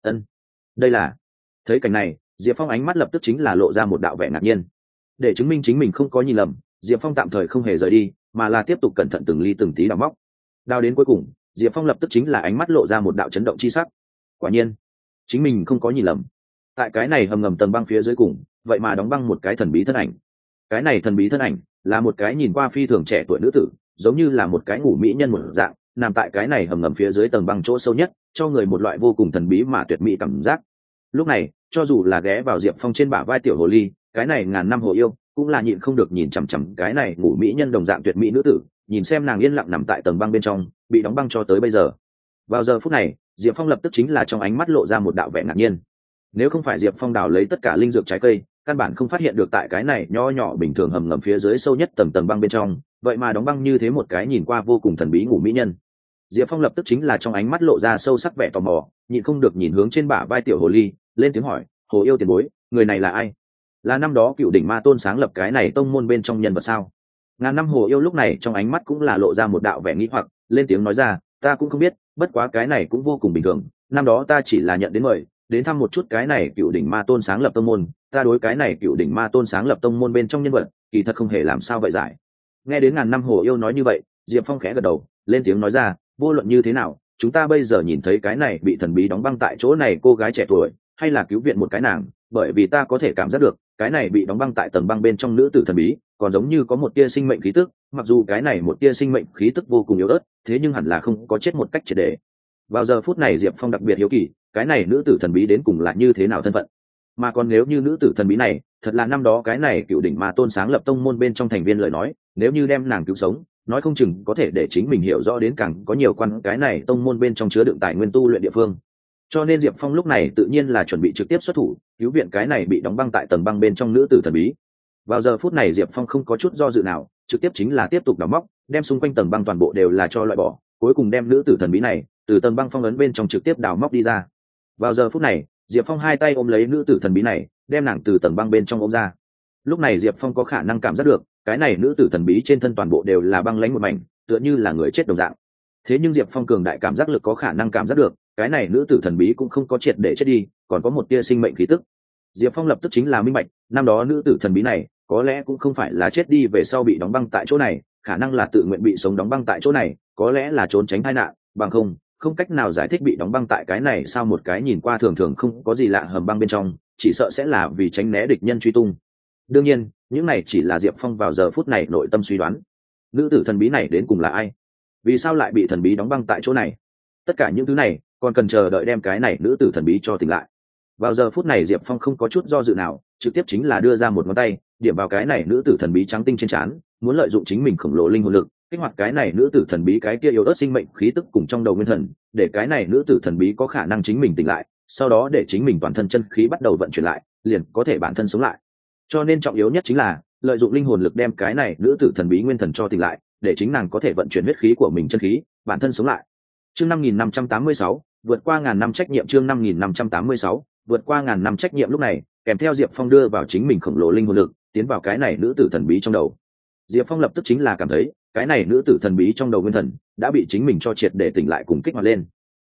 Đây là... Thấy cảnh này diệp phong ánh mắt lập tức chính là lộ ra một đạo vẻ ngạc nhiên. Để chứng minh chính mình không có nhìn lầm, diệp phong tạm thời không hề rời đi mà là tiếp tục cẩn thận từng ly từng tí đào móc. Đào đến cuối cùng diệp phong lập tức chính là ánh mắt lộ ra một đạo chấn động chi sắc. Quả nhiên chính mình không có nhìn lầm, tại cái này hầm ngầm tầng băng phía dưới cùng vậy mà đóng băng một cái thần bí thân ảnh. Cái này thần bí thân ảnh là một cái nhìn qua phi thường trẻ tuổi nữ tử, giống như là một cái ngủ mỹ nhân một dạng, nằm tại cái này hầm ngầm phía dưới tầng băng chỗ sâu nhất, cho người một loại vô cùng thần bí mà tuyệt mỹ cảm giác. Lúc này cho dù là ghé vào diệp phong trên bả vai tiểu hồ ly, cái này ngàn năm hồ yêu cũng là nhịn không được nhìn chằm chằm cái này ngủ mỹ nhân đồng dạng tuyệt mỹ nữ tử, nhìn xem nàng yên lặng nằm tại tầng băng bên trong bị đóng băng cho tới bây giờ. Vào giờ phút này diệp phong lập tức chính là trong ánh mắt lộ ra một đạo vẻ ngạc nhiên. Nếu không phải diệp phong đào lấy tất cả linh dược trái cây, căn bản không phát hiện được tại cái này nho nhỏ bình thường hầm ngầm phía dưới sâu nhất tầng băng bên trong vậy mà đóng băng như thế một cái nhìn qua vô cùng thần bí ngủ mỹ nhân. Diệp phong lập tức chính là trong ánh mắt lộ ra sâu sắc vẻ tò mò, nhịn không được nhìn hướng trên bả vai tiểu hồ ly, lên tiếng hỏi: hồ yêu tiền bối, người này là ai? Là năm đó cựu đỉnh ma tôn sáng lập cái này tông môn bên trong nhân vật sao? Ngàn năm hồ yêu lúc này trong ánh mắt cũng là lộ ra một đạo vẻ nghi hoặc, lên tiếng nói ra: ta cũng không biết, bất quá cái này cũng vô cùng bình thường, năm đó ta chỉ là nhận đến mời đến thăm một chút cái này cựu đỉnh ma tôn sáng lập tông môn, ta đối cái này cựu đỉnh ma tôn sáng lập tông môn bên trong nhân vật kỳ thật không hề làm sao vậy giải. Nghe đến ngàn năm hồ yêu nói như vậy, diệp phong khẽ gật đầu, lên tiếng nói ra: vô luận như thế nào, chúng ta bây giờ nhìn thấy cái này bị thần bí đóng băng tại chỗ này cô gái trẻ tuổi, hay là cứu viện một cái nàng, bởi vì ta có thể cảm giác được cái này bị đóng băng tại tầng băng bên trong nữ tử thần bí còn giống như có một tia sinh mệnh khí tức, mặc dù cái này một tia sinh mệnh khí tức vô cùng yếu ớt, thế nhưng hẳn là không có chết một cách triệt để. Vào giờ phút này diệp phong đặc biệt hiếu kỳ cái này nữ tử thần bí đến cùng là như thế nào thân phận, mà còn nếu như nữ tử thần bí này thật là năm đó cái này cựu đỉnh ma tôn sáng lập tông môn bên trong thành viên lời nói, nếu như đem nàng cứu sống, nói không chừng có thể để chính mình hiểu rõ đến càng có nhiều quan cái này tông môn bên trong chứa đựng tài nguyên tu luyện địa phương. Cho nên diệp phong lúc này tự nhiên là chuẩn bị trực tiếp xuất thủ cứu viện cái này bị đóng băng tại tầng băng bên trong nữ tử thần bí. Vào giờ phút này diệp phong không có chút do dự nào, trực tiếp chính là tiếp tục đào móc, đem xung quanh tầng băng toàn bộ đều là cho loại bỏ, cuối cùng đem nữ tử thần bí này từ tầng băng phong ấn bên trong trực tiếp đào móc đi ra. Vào giờ phút này diệp phong hai tay ôm lấy nữ tử thần bí này, đem nàng từ tầng băng bên trong ôm ra. Lúc này diệp phong có khả năng cảm giác được cái này nữ tử thần bí trên thân toàn bộ đều là băng lãnh một mảnh, tựa như là người chết đồng dạng. Thế nhưng diệp phong cường đại cảm giác lực có khả năng cảm giác được cái này nữ tử thần bí cũng không có triệt để chết đi, còn có một tia sinh mệnh khí tức. Diệp phong lập tức chính là minh bạch, năm đó nữ tử thần bí này có lẽ cũng không phải là chết đi về sau bị đóng băng tại chỗ này, khả năng là tự nguyện bị sống đóng băng tại chỗ này, có lẽ là trốn tránh tai nạn, bằng không cách nào giải thích bị đóng băng tại cái này sao một cái nhìn qua thường thường không có gì lạ hầm băng bên trong, chỉ sợ sẽ là vì tránh né địch nhân truy tung. Đương nhiên những này chỉ là diệp phong vào giờ phút này nội tâm suy đoán. Nữ tử thần bí này đến cùng là ai, vì sao lại bị thần bí đóng băng tại chỗ này, tất cả những thứ này còn cần chờ đợi đem cái này nữ tử thần bí cho tỉnh lại. Vào giờ phút này diệp phong không có chút do dự nào, trực tiếp chính là đưa ra một ngón tay điểm vào cái này nữ tử thần bí trắng tinh trên trán, muốn lợi dụng chính mình khổng lồ linh hồn lực kích hoạt cái này nữ tử thần bí cái kia yếu ớt sinh mệnh khí tức cùng trong đầu nguyên thần, để cái này nữ tử thần bí có khả năng chính mình tỉnh lại, sau đó để chính mình toàn thân chân khí bắt đầu vận chuyển lại, liền có thể bản thân sống lại. Cho nên trọng yếu nhất chính là lợi dụng linh hồn lực đem cái này nữ tử thần bí nguyên thần cho tỉnh lại, để chính nàng có thể vận chuyển huyết khí của mình chân khí bản thân sống lại. Chương 5586, vượt qua ngàn năm trách nhiệm. Chương 5586, vượt qua ngàn năm trách nhiệm. Lúc này kèm theo diệp phong đưa vào chính mình khổng lồ linh hồn lực tiến vào cái này nữ tử thần bí trong đầu, diệp phong lập tức chính là cảm thấy cái này nữ tử thần bí trong đầu nguyên thần đã bị chính mình cho triệt để tỉnh lại cùng kích hoạt lên.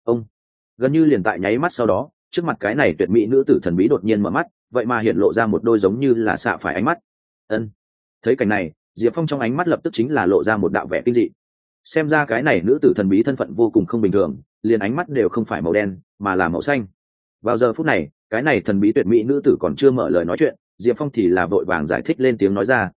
Gần như liền tại nháy mắt sau đó, trước mặt cái này tuyệt mỹ nữ tử thần bí đột nhiên mở mắt, vậy mà hiện lộ ra một đôi giống như là xạ phải ánh mắt. Thấy cảnh này diệp phong trong ánh mắt lập tức chính là lộ ra một đạo vẻ kinh dị. Xem ra cái này nữ tử thần bí thân phận vô cùng không bình thường, liền ánh mắt đều không phải màu đen mà là màu xanh. Vào giờ phút này cái này thần bí tuyệt mỹ nữ tử còn chưa mở lời nói chuyện, diệp phong thì là vội vàng giải thích lên tiếng nói ra: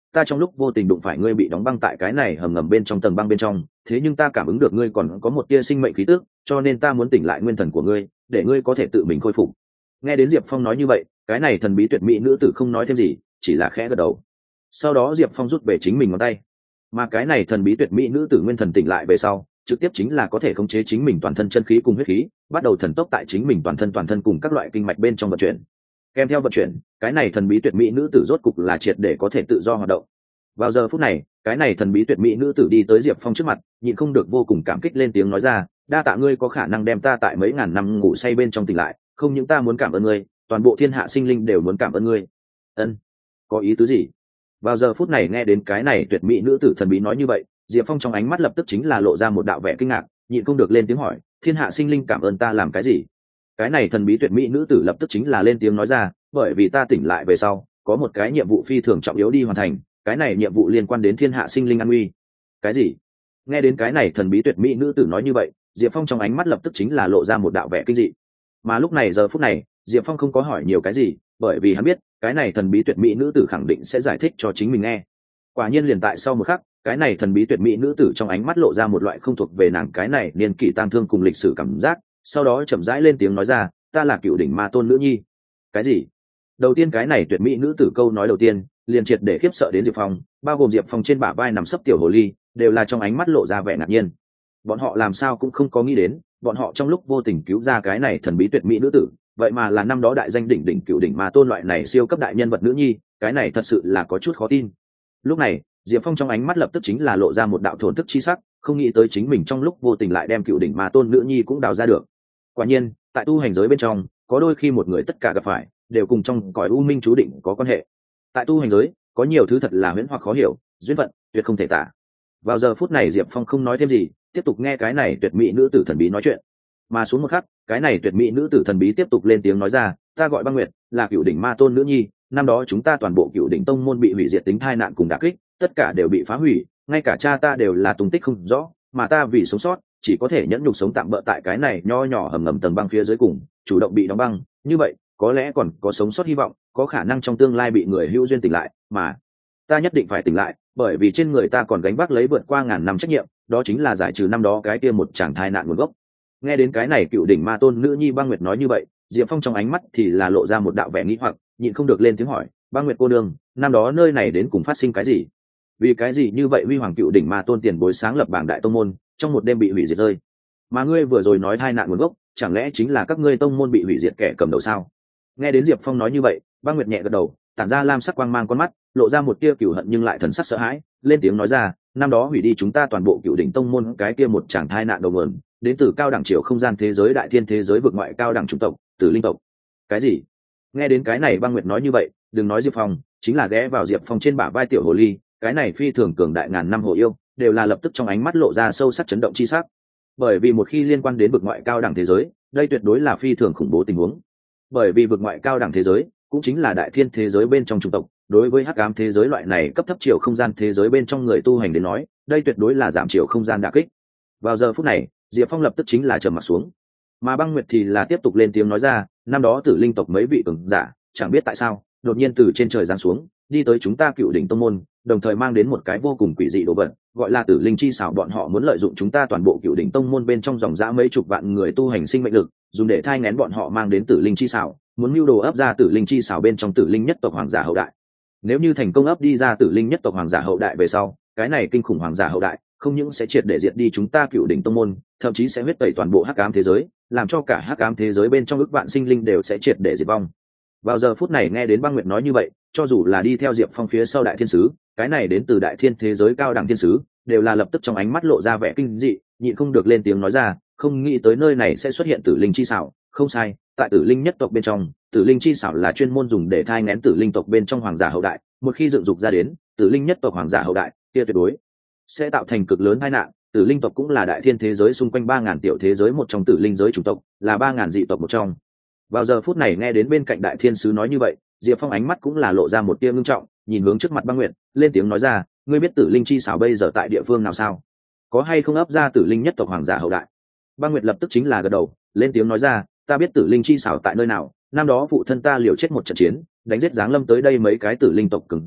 ta trong lúc vô tình đụng phải ngươi bị đóng băng tại cái này hầm ngầm bên trong tầng băng bên trong, thế nhưng ta cảm ứng được ngươi còn có một tia sinh mệnh khí tức, cho nên ta muốn tỉnh lại nguyên thần của ngươi, để ngươi có thể tự mình khôi phục. Nghe đến Diệp Phong nói như vậy, cái này thần bí tuyệt mỹ nữ tử không nói thêm gì, chỉ là khẽ gật đầu. Sau đó Diệp Phong rút về chính mình ngón tay, mà cái này thần bí tuyệt mỹ nữ tử nguyên thần tỉnh lại về sau, trực tiếp chính là có thể khống chế chính mình toàn thân chân khí cùng huyết khí, bắt đầu thần tốc tại chính mình toàn thân cùng các loại kinh mạch bên trong vận chuyển. Kèm theo vận chuyển, cái này thần bí tuyệt mỹ nữ tử rốt cục là triệt để có thể tự do hoạt động. Vào giờ phút này, cái này thần bí tuyệt mỹ nữ tử đi tới Diệp Phong trước mặt, nhịn không được vô cùng cảm kích lên tiếng nói ra, đa tạ ngươi có khả năng đem ta tại mấy ngàn năm ngủ say bên trong tỉnh lại, không những ta muốn cảm ơn ngươi, toàn bộ thiên hạ sinh linh đều muốn cảm ơn ngươi. Ân, có ý tứ gì? Vào giờ phút này nghe đến cái này tuyệt mỹ nữ tử thần bí nói như vậy, Diệp Phong trong ánh mắt lập tức chính là lộ ra một đạo vẻ kinh ngạc, nhịn không được lên tiếng hỏi, thiên hạ sinh linh cảm ơn ta làm cái gì? Cái này thần bí tuyệt mỹ nữ tử lập tức chính là lên tiếng nói ra, bởi vì ta tỉnh lại về sau, có một cái nhiệm vụ phi thường trọng yếu đi hoàn thành, cái này nhiệm vụ liên quan đến thiên hạ sinh linh an nguy. Cái gì? Nghe đến cái này thần bí tuyệt mỹ nữ tử nói như vậy, Diệp Phong trong ánh mắt lập tức chính là lộ ra một đạo vẻ kinh dị. Mà lúc này giờ phút này, Diệp Phong không có hỏi nhiều cái gì, bởi vì hắn biết cái này thần bí tuyệt mỹ nữ tử khẳng định sẽ giải thích cho chính mình nghe. Quả nhiên liền tại sau một khắc, cái này thần bí tuyệt mỹ nữ tử trong ánh mắt lộ ra một loại không thuộc về nàng cái này niên kỷ tang thương cùng lịch sử cảm giác, sau đó chậm rãi lên tiếng nói ra, ta là Cựu Đỉnh Ma Tôn nữ nhi. Cái gì? Đầu tiên cái này tuyệt mỹ nữ tử câu nói đầu tiên liền triệt để khiếp sợ đến Diệp Phong, bao gồm Diệp Phong trên bả vai nằm sấp tiểu hồ ly đều là trong ánh mắt lộ ra vẻ ngạc nhiên. Bọn họ làm sao cũng không có nghĩ đến, bọn họ trong lúc vô tình cứu ra cái này thần bí tuyệt mỹ nữ tử, vậy mà là năm đó đại danh đỉnh đỉnh Cựu Đỉnh Ma Tôn loại này siêu cấp đại nhân vật nữ nhi, cái này thật sự là có chút khó tin. Lúc này Diệp Phong trong ánh mắt lập tức chính là lộ ra một đạo thổn thức chi sắc, không nghĩ tới chính mình trong lúc vô tình lại đem Cựu Đỉnh Ma Tôn nữ nhi cũng đào ra được. Quả nhiên tại tu hành giới bên trong, có đôi khi một người tất cả gặp phải đều cùng trong cõi u minh chú định có quan hệ. Tại tu hành giới có nhiều thứ thật là huyễn hoặc khó hiểu, duyên phận tuyệt không thể tả. Vào giờ phút này Diệp Phong không nói thêm gì, tiếp tục nghe cái này tuyệt mỹ nữ tử thần bí nói chuyện. Mà xuống một khắc, cái này tuyệt mỹ nữ tử thần bí tiếp tục lên tiếng nói ra, ta gọi Băng Nguyệt, là Cựu Đỉnh Ma Tôn nữ nhi, năm đó chúng ta toàn bộ Cựu Đỉnh tông môn bị hủy diệt tính tai nạn cùng đả kích, tất cả đều bị phá hủy, ngay cả cha ta đều là tung tích không rõ, mà ta vì sống sót chỉ có thể nhẫn nhục sống tạm bỡ tại cái này nho nhỏ hầm ngầm tầng băng phía dưới cùng, chủ động bị đóng băng, như vậy có lẽ còn có sống sót hy vọng, có khả năng trong tương lai bị người hữu duyên tỉnh lại, mà ta nhất định phải tỉnh lại, bởi vì trên người ta còn gánh vác lấy vượt qua ngàn năm trách nhiệm, đó chính là giải trừ năm đó cái kia một chàng tai nạn nguồn gốc. Nghe đến cái này Cựu Đỉnh Ma Tôn nữ nhi Băng Nguyệt nói như vậy, Diệp Phong trong ánh mắt thì là lộ ra một đạo vẻ nghĩ hoặc, nhịn không được lên tiếng hỏi, Băng Nguyệt cô nương, năm đó nơi này đến cùng phát sinh cái gì? Vì cái gì như vậy huy hoàng Cựu Đỉnh Ma Tôn tiền bối sáng lập bảng đại tông môn, trong một đêm bị hủy diệt rơi? Mà ngươi vừa rồi nói tai nạn nguồn gốc, chẳng lẽ chính là các ngươi tông môn bị hủy diệt kẻ cầm đầu sao? Nghe đến Diệp Phong nói như vậy, Băng Nguyệt nhẹ gật đầu, tản ra lam sắc quang mang con mắt, lộ ra một tia cừu hận nhưng lại thần sắc sợ hãi, lên tiếng nói ra, năm đó hủy đi chúng ta toàn bộ Cựu Đỉnh tông môn cái kia một chàng tai nạn đầu nguồn, đến từ cao đẳng chiều không gian thế giới đại thiên thế giới vực ngoại cao đẳng chủng tộc, Tử Linh tộc. Cái gì? Nghe đến cái này Băng Nguyệt nói như vậy, đừng nói Diệp Phong, chính là ghé vào Diệp Phong trên bả vai tiểu hồ ly, cái này phi thường cường đại ngàn năm hồ yêu, đều là lập tức trong ánh mắt lộ ra sâu sắc chấn động chi sắc. Bởi vì một khi liên quan đến vực ngoại cao đẳng thế giới, đây tuyệt đối là phi thường khủng bố tình huống. Bởi vì vực ngoại cao đẳng thế giới cũng chính là đại thiên thế giới bên trong chủng tộc, đối với hắc ám thế giới loại này cấp thấp chiều không gian thế giới bên trong người tu hành đến nói, đây tuyệt đối là giảm chiều không gian đả kích. Vào giờ phút này, Diệp Phong lập tức chính là trầm mặt xuống, mà Băng Nguyệt thì là tiếp tục lên tiếng nói ra, năm đó Tử Linh tộc mấy vị cường giả, chẳng biết tại sao đột nhiên từ trên trời giáng xuống, đi tới chúng ta Cựu Đỉnh tông môn, đồng thời mang đến một cái vô cùng quỷ dị đồ vật, gọi là Tử Linh chi xảo. Bọn họ muốn lợi dụng chúng ta toàn bộ Cựu Đỉnh tông môn bên trong dòng dã mấy chục vạn người tu hành sinh mệnh lực, dùng để thai nghén bọn họ mang đến Tử Linh chi xảo, muốn mưu đồ ấp ra Tử Linh chi xảo bên trong Tử Linh nhất tộc hoàng giả hậu đại. Nếu như thành công ấp đi ra Tử Linh nhất tộc hoàng giả hậu đại về sau, cái này kinh khủng hoàng giả hậu đại không những sẽ triệt để diệt đi chúng ta Cựu Đỉnh tông môn, thậm chí sẽ huyết tẩy toàn bộ hắc ám thế giới, làm cho cả hắc ám thế giới bên trong ức vạn sinh linh đều sẽ triệt để diệt vong. Vào giờ phút này nghe đến Băng Nguyệt nói như vậy, cho dù là đi theo Diệp Phong phía sau đại thiên sứ, cái này đến từ đại thiên thế giới cao đẳng thiên sứ, đều là lập tức trong ánh mắt lộ ra vẻ kinh dị, nhịn không được lên tiếng nói ra, không nghĩ tới nơi này sẽ xuất hiện Tử Linh chi xảo. Không sai, tại Tử Linh nhất tộc bên trong, Tử Linh chi xảo là chuyên môn dùng để thai nghén Tử Linh tộc bên trong hoàng giả hậu đại, một khi dựng dục ra đến Tử Linh nhất tộc hoàng giả hậu đại, kia tuyệt đối sẽ tạo thành cực lớn tai nạn. Tử Linh tộc cũng là đại thiên thế giới xung quanh 3000 tiểu thế giới một trong Tử Linh giới chủng tộc, là 3000 dị tộc một trong. Vào giờ phút này nghe đến bên cạnh đại thiên sứ nói như vậy, Diệp Phong ánh mắt cũng là lộ ra một tia ngưng trọng, nhìn hướng trước mặt Băng Nguyệt, lên tiếng nói ra, ngươi biết Tử Linh chi xảo bây giờ tại địa phương nào sao? Có hay không ấp ra Tử Linh nhất tộc hoàng giả hậu đại? Băng Nguyệt lập tức chính là gật đầu, lên tiếng nói ra, ta biết Tử Linh chi xảo tại nơi nào, năm đó phụ thân ta liều chết một trận chiến, đánh giết giáng lâm tới đây mấy cái Tử Linh tộc cường giả,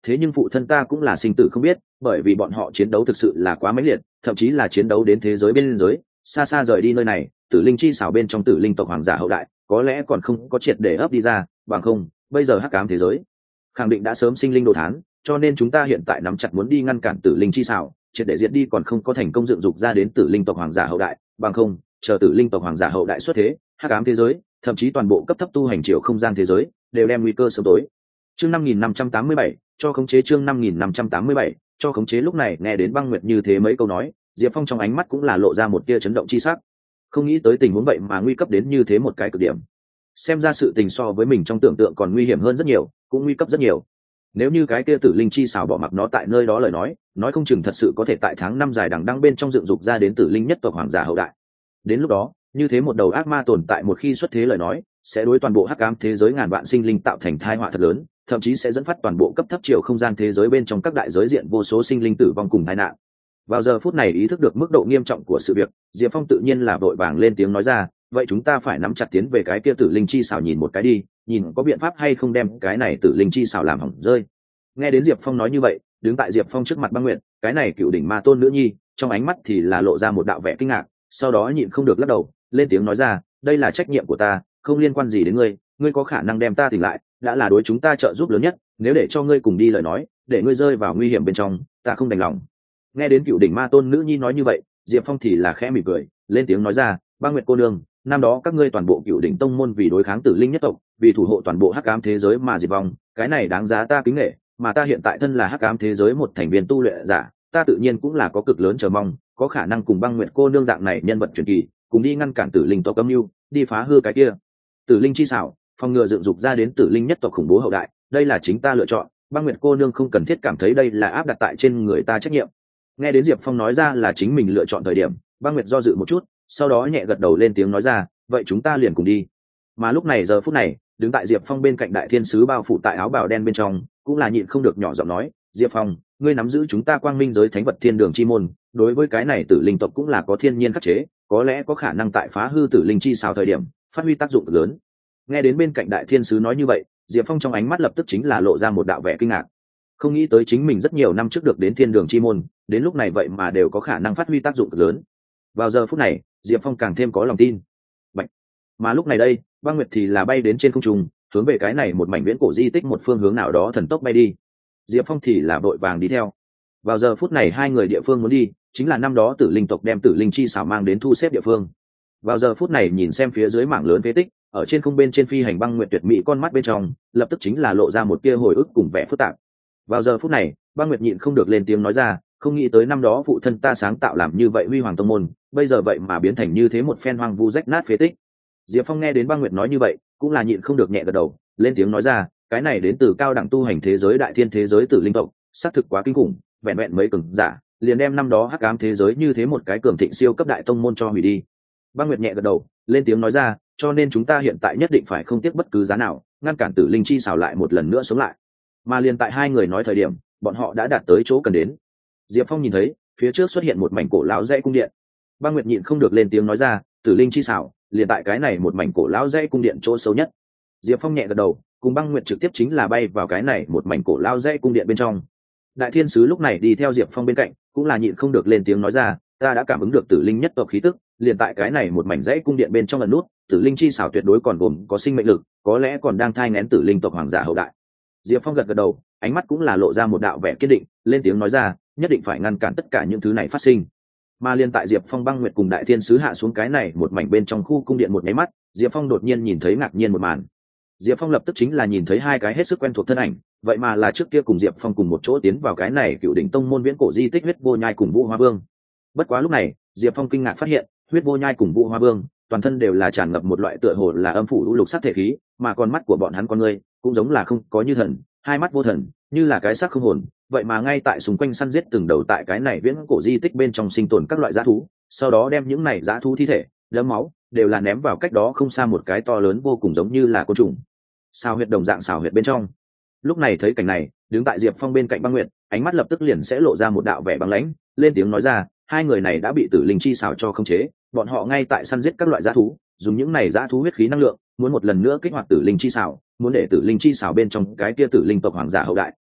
thế nhưng phụ thân ta cũng là sinh tử không biết, bởi vì bọn họ chiến đấu thực sự là quá mãnh liệt, thậm chí là chiến đấu đến thế giới bên giới, xa xa rời đi nơi này, tử linh chi xảo bên trong tử linh tộc hoàng giả hậu đại có lẽ còn không có triệt để ấp đi ra, bằng không bây giờ hắc ám thế giới khẳng định đã sớm sinh linh đồ thán, cho nên chúng ta hiện tại nắm chặt muốn đi ngăn cản tử linh chi xảo triệt để diệt đi, còn không có thành công dựng dục ra đến tử linh tộc hoàng giả hậu đại, bằng không chờ tử linh tộc hoàng giả hậu đại xuất thế, hắc ám thế giới thậm chí toàn bộ cấp thấp tu hành chiều không gian thế giới đều đem nguy cơ sớm tối. Chương 5587 cho khống chế, chương 5587 cho khống chế. Lúc này nghe đến Băng Nguyệt như thế mấy câu nói, Diệp Phong trong ánh mắt cũng là lộ ra một tia chấn động chi sắc. Không nghĩ tới tình huống vậy mà nguy cấp đến như thế một cái cực điểm. Xem ra sự tình so với mình trong tưởng tượng còn nguy hiểm hơn rất nhiều, cũng nguy cấp rất nhiều. Nếu như cái kia tử linh chi xảo bỏ mặc nó tại nơi đó lời nói không chừng thật sự có thể tại tháng 5 dài đằng đẵng bên trong dựng dục ra đến tử linh nhất tộc hoàng giả hậu đại. Đến lúc đó, như thế một đầu ác ma tồn tại một khi xuất thế lời nói, sẽ đối toàn bộ hắc ám thế giới ngàn vạn sinh linh tạo thành tai họa thật lớn, thậm chí sẽ dẫn phát toàn bộ cấp thấp chiều không gian thế giới bên trong các đại giới diện vô số sinh linh tử vong cùng tai nạn. Vào giờ phút này ý thức được mức độ nghiêm trọng của sự việc, Diệp Phong tự nhiên là vội vàng lên tiếng nói ra, vậy chúng ta phải nắm chặt tiến về cái kia tử linh chi xảo nhìn một cái đi, nhìn có biện pháp hay không đem cái này tử linh chi xảo làm hỏng rơi. Nghe đến Diệp Phong nói như vậy, đứng tại Diệp Phong trước mặt Băng Nguyệt, cái này cựu đỉnh ma tôn nữ nhi, trong ánh mắt thì là lộ ra một đạo vẻ kinh ngạc, sau đó nhịn không được lắc đầu, lên tiếng nói ra, đây là trách nhiệm của ta, không liên quan gì đến ngươi, ngươi có khả năng đem ta tỉnh lại, đã là đối chúng ta trợ giúp lớn nhất, nếu để cho ngươi cùng đi lời nói, để ngươi rơi vào nguy hiểm bên trong, ta không đành lòng. Nghe đến cựu đỉnh ma tôn nữ nhi nói như vậy, Diệp Phong thì là khẽ mỉm cười, lên tiếng nói ra, Băng Nguyệt cô nương, năm đó các ngươi toàn bộ cựu đỉnh tông môn vì đối kháng tử linh nhất tộc, vì thủ hộ toàn bộ hắc ám thế giới mà diệt vong, cái này đáng giá ta kính nể, mà ta hiện tại thân là hắc ám thế giới một thành viên tu luyện giả, ta tự nhiên cũng là có cực lớn chờ mong, có khả năng cùng Băng Nguyệt cô nương dạng này nhân vật truyền kỳ, cùng đi ngăn cản tử linh tộc âm mưu, đi phá hư cái kia tử linh chi xảo, phòng ngừa dựng dục ra đến tử linh nhất tộc khủng bố hậu đại, đây là chính ta lựa chọn, Băng Nguyệt cô nương không cần thiết cảm thấy đây là áp đặt tại trên người ta trách nhiệm. Nghe đến Diệp Phong nói ra là chính mình lựa chọn thời điểm, Băng Nguyệt do dự một chút, sau đó nhẹ gật đầu lên tiếng nói ra, vậy chúng ta liền cùng đi. Mà lúc này giờ phút này, đứng tại Diệp Phong bên cạnh đại thiên sứ bao phủ tại áo bào đen bên trong, cũng là nhịn không được nhỏ giọng nói, Diệp Phong, ngươi nắm giữ chúng ta quang minh giới thánh vật thiên đường chi môn, đối với cái này tử linh tộc cũng là có thiên nhiên khắc chế, có lẽ có khả năng tại phá hư tử linh chi xào thời điểm phát huy tác dụng lớn. Nghe đến bên cạnh đại thiên sứ nói như vậy, Diệp Phong trong ánh mắt lập tức chính là lộ ra một đạo vẻ kinh ngạc. Không nghĩ tới chính mình rất nhiều năm trước được đến thiên đường chi môn, đến lúc này vậy mà đều có khả năng phát huy tác dụng lớn. Vào giờ phút này, Diệp Phong càng thêm có lòng tin. Bạch. Mà lúc này đây, Băng Nguyệt thì là bay đến trên không trung, hướng về cái này một mảnh viễn cổ di tích một phương hướng nào đó thần tốc bay đi. Diệp Phong thì là vội vàng đi theo. Vào giờ phút này hai người địa phương muốn đi, chính là năm đó tử linh tộc đem tử linh chi xảo mang đến thu xếp địa phương. Vào giờ phút này nhìn xem phía dưới mảng lớn phế tích, ở trên không bên trên phi hành Băng Nguyệt tuyệt mỹ con mắt bên trong, lập tức chính là lộ ra một tia hồi ức cùng vẻ phức tạp. Vào giờ phút này, Băng Nguyệt nhịn không được lên tiếng nói ra, không nghĩ tới năm đó phụ thân ta sáng tạo làm như vậy huy hoàng tông môn, bây giờ vậy mà biến thành như thế một phen hoang vu rách nát phế tích. Diệp Phong nghe đến Băng Nguyệt nói như vậy, cũng là nhịn không được nhẹ gật đầu, lên tiếng nói ra, cái này đến từ cao đẳng tu hành thế giới đại thiên thế giới tử linh tộc, xác thực quá kinh khủng, vẹn vẹn mấy cường giả, liền đem năm đó hắc ám thế giới như thế một cái cường thịnh siêu cấp đại tông môn cho hủy đi. Băng Nguyệt nhẹ gật đầu, lên tiếng nói ra, cho nên chúng ta hiện tại nhất định phải không tiếc bất cứ giá nào, ngăn cản tử linh chi xào lại một lần nữa sống lại. Mà liền tại hai người nói thời điểm, bọn họ đã đạt tới chỗ cần đến. Diệp Phong nhìn thấy phía trước xuất hiện một mảnh cổ lão dãy cung điện. Băng Nguyệt nhịn không được lên tiếng nói ra, tử linh chi xảo, liền tại cái này một mảnh cổ lão dãy cung điện chỗ sâu nhất. Diệp Phong nhẹ gật đầu, cùng Băng Nguyệt trực tiếp chính là bay vào cái này một mảnh cổ lão dãy cung điện bên trong. Đại thiên sứ lúc này đi theo Diệp Phong bên cạnh, cũng là nhịn không được lên tiếng nói ra, ta đã cảm ứng được tử linh nhất tộc khí tức, liền tại cái này một mảnh dãy cung điện bên trong ẩn nút, tử linh chi xảo tuyệt đối còn gồm có sinh mệnh lực, có lẽ còn đang thai nghén tử linh tộc hoàng giả hậu đại. Diệp Phong gật gật đầu, ánh mắt cũng là lộ ra một đạo vẻ kiên định, lên tiếng nói ra, nhất định phải ngăn cản tất cả những thứ này phát sinh. Mà liên tại Diệp Phong, Băng Nguyệt cùng đại thiên sứ hạ xuống cái này một mảnh bên trong khu cung điện một máy mắt, Diệp Phong đột nhiên nhìn thấy ngạc nhiên một màn. Diệp Phong lập tức chính là nhìn thấy hai cái hết sức quen thuộc thân ảnh, vậy mà là trước kia cùng Diệp Phong cùng một chỗ tiến vào cái này cựu đỉnh tông môn viễn cổ di tích huyết vô nhai cùng Vũ Hoa Vương. Bất quá lúc này, Diệp Phong kinh ngạc phát hiện, huyết vô nhai cùng Vũ Hoa Vương, toàn thân đều là tràn ngập một loại tựa hồ là âm phủ lục sắc thể khí, mà con mắt của bọn hắn con người cũng giống là không có như thần, hai mắt vô thần, như là cái xác không hồn, vậy mà ngay tại xung quanh săn giết từng đầu tại cái này viễn cổ di tích bên trong sinh tồn các loại dã thú, sau đó đem những này dã thú thi thể, đẫm máu, đều là ném vào cách đó không xa một cái to lớn vô cùng giống như là côn trùng xào huyệt đồng dạng xào huyệt bên trong. Lúc này thấy cảnh này, đứng tại Diệp Phong bên cạnh Băng Nguyệt, ánh mắt lập tức liền sẽ lộ ra một đạo vẻ băng lãnh, lên tiếng nói ra, hai người này đã bị tử linh chi xảo cho khống chế, bọn họ ngay tại săn giết các loại dã thú, dùng những này dã thú huyết khí năng lượng, muốn một lần nữa kích hoạt tử linh chi xảo, muốn để tử linh chi xảo bên trong cái kia tử linh tộc hoàng giả hậu đại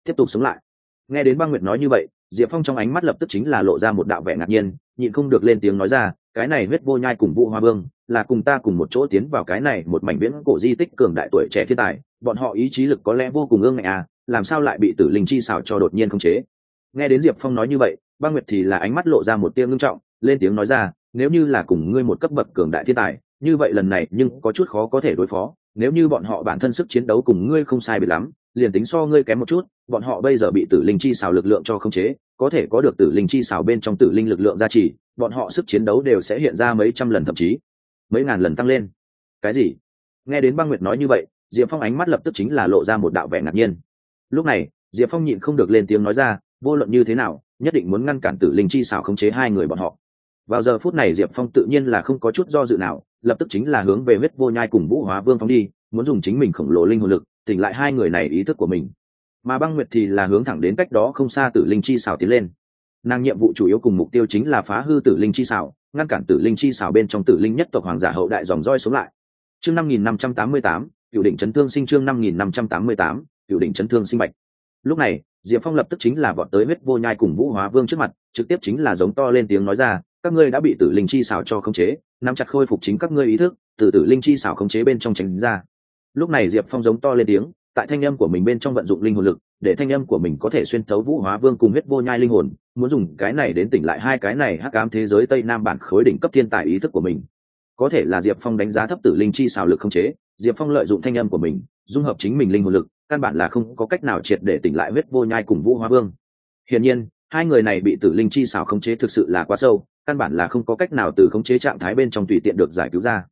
tiếp tục sống lại. Nghe đến băng nguyệt nói như vậy, Diệp Phong trong ánh mắt lập tức chính là lộ ra một đạo vẻ ngạc nhiên, nhịn không được lên tiếng nói ra, cái này huyết vô nhai cùng Vũ Hoa Vương là cùng ta cùng một chỗ tiến vào cái này một mảnh viễn cổ di tích cường đại tuổi trẻ thiên tài, bọn họ ý chí lực có lẽ vô cùng ương ngạnh à, làm sao lại bị tử linh chi xảo cho đột nhiên khống chế. Nghe đến Diệp Phong nói như vậy, băng nguyệt thì là ánh mắt lộ ra một tia ngưng trọng, lên tiếng nói ra, nếu như là cùng ngươi một cấp bậc cường đại thiên tài, như vậy lần này nhưng có chút khó có thể đối phó, nếu như bọn họ bản thân sức chiến đấu cùng ngươi không sai biệt lắm, liền tính so ngươi kém một chút, bọn họ bây giờ bị tử linh chi xảo lực lượng cho khống chế, có thể có được tử linh chi xảo bên trong tử linh lực lượng gia trì, bọn họ sức chiến đấu đều sẽ hiện ra mấy trăm lần thậm chí mấy ngàn lần tăng lên. Cái gì? Nghe đến băng nguyệt nói như vậy, Diệp Phong ánh mắt lập tức chính là lộ ra một đạo vẻ ngạc nhiên. Lúc này Diệp Phong nhịn không được lên tiếng nói ra, vô luận như thế nào nhất định muốn ngăn cản tử linh chi xảo khống chế hai người bọn họ. Vào giờ phút này Diệp Phong tự nhiên là không có chút do dự nào, lập tức chính là hướng về huyết vô nhai cùng Vũ Hóa Vương phóng đi, muốn dùng chính mình khổng lồ linh hồn lực tỉnh lại hai người này ý thức của mình. Mà băng nguyệt thì là hướng thẳng đến cách đó không xa tử linh chi xảo tiến lên. Nàng nhiệm vụ chủ yếu cùng mục tiêu chính là phá hư tử linh chi xảo, ngăn cản tử linh chi xảo bên trong tử linh nhất tộc hoàng giả hậu đại dòng roi sống lại. Chương 5588, cựu đỉnh chấn thương sinh. Chương 5588, cựu đỉnh chấn thương sinh bạch. Lúc này Diệp Phong lập tức chính là vọt tới huyết vô nhai cùng Vũ Hóa Vương trước mặt, trực tiếp chính là giống to lên tiếng nói ra, các ngươi đã bị tử linh chi xảo cho khống chế, nắm chặt khôi phục chính các ngươi ý thức, từ tử linh chi xảo khống chế bên trong tránh ra. Lúc này Diệp Phong giống to lên tiếng, tại thanh âm của mình bên trong vận dụng linh hồn lực, để thanh âm của mình có thể xuyên thấu Vũ Hóa Vương cùng huyết vô nhai linh hồn, muốn dùng cái này đến tỉnh lại hai cái này hắc ám thế giới Tây Nam bản khối đỉnh cấp thiên tài ý thức của mình. Có thể là Diệp Phong đánh giá thấp tử linh chi xảo lực khống chế, Diệp Phong lợi dụng thanh âm của mình, dung hợp chính mình linh hồn lực, căn bản là không có cách nào triệt để tỉnh lại huyết vô nhai cùng Vũ Hóa Vương. Hiển nhiên, hai người này bị tử linh chi xảo khống chế thực sự là quá sâu, căn bản là không có cách nào từ khống chế trạng thái bên trong tùy tiện được giải cứu ra.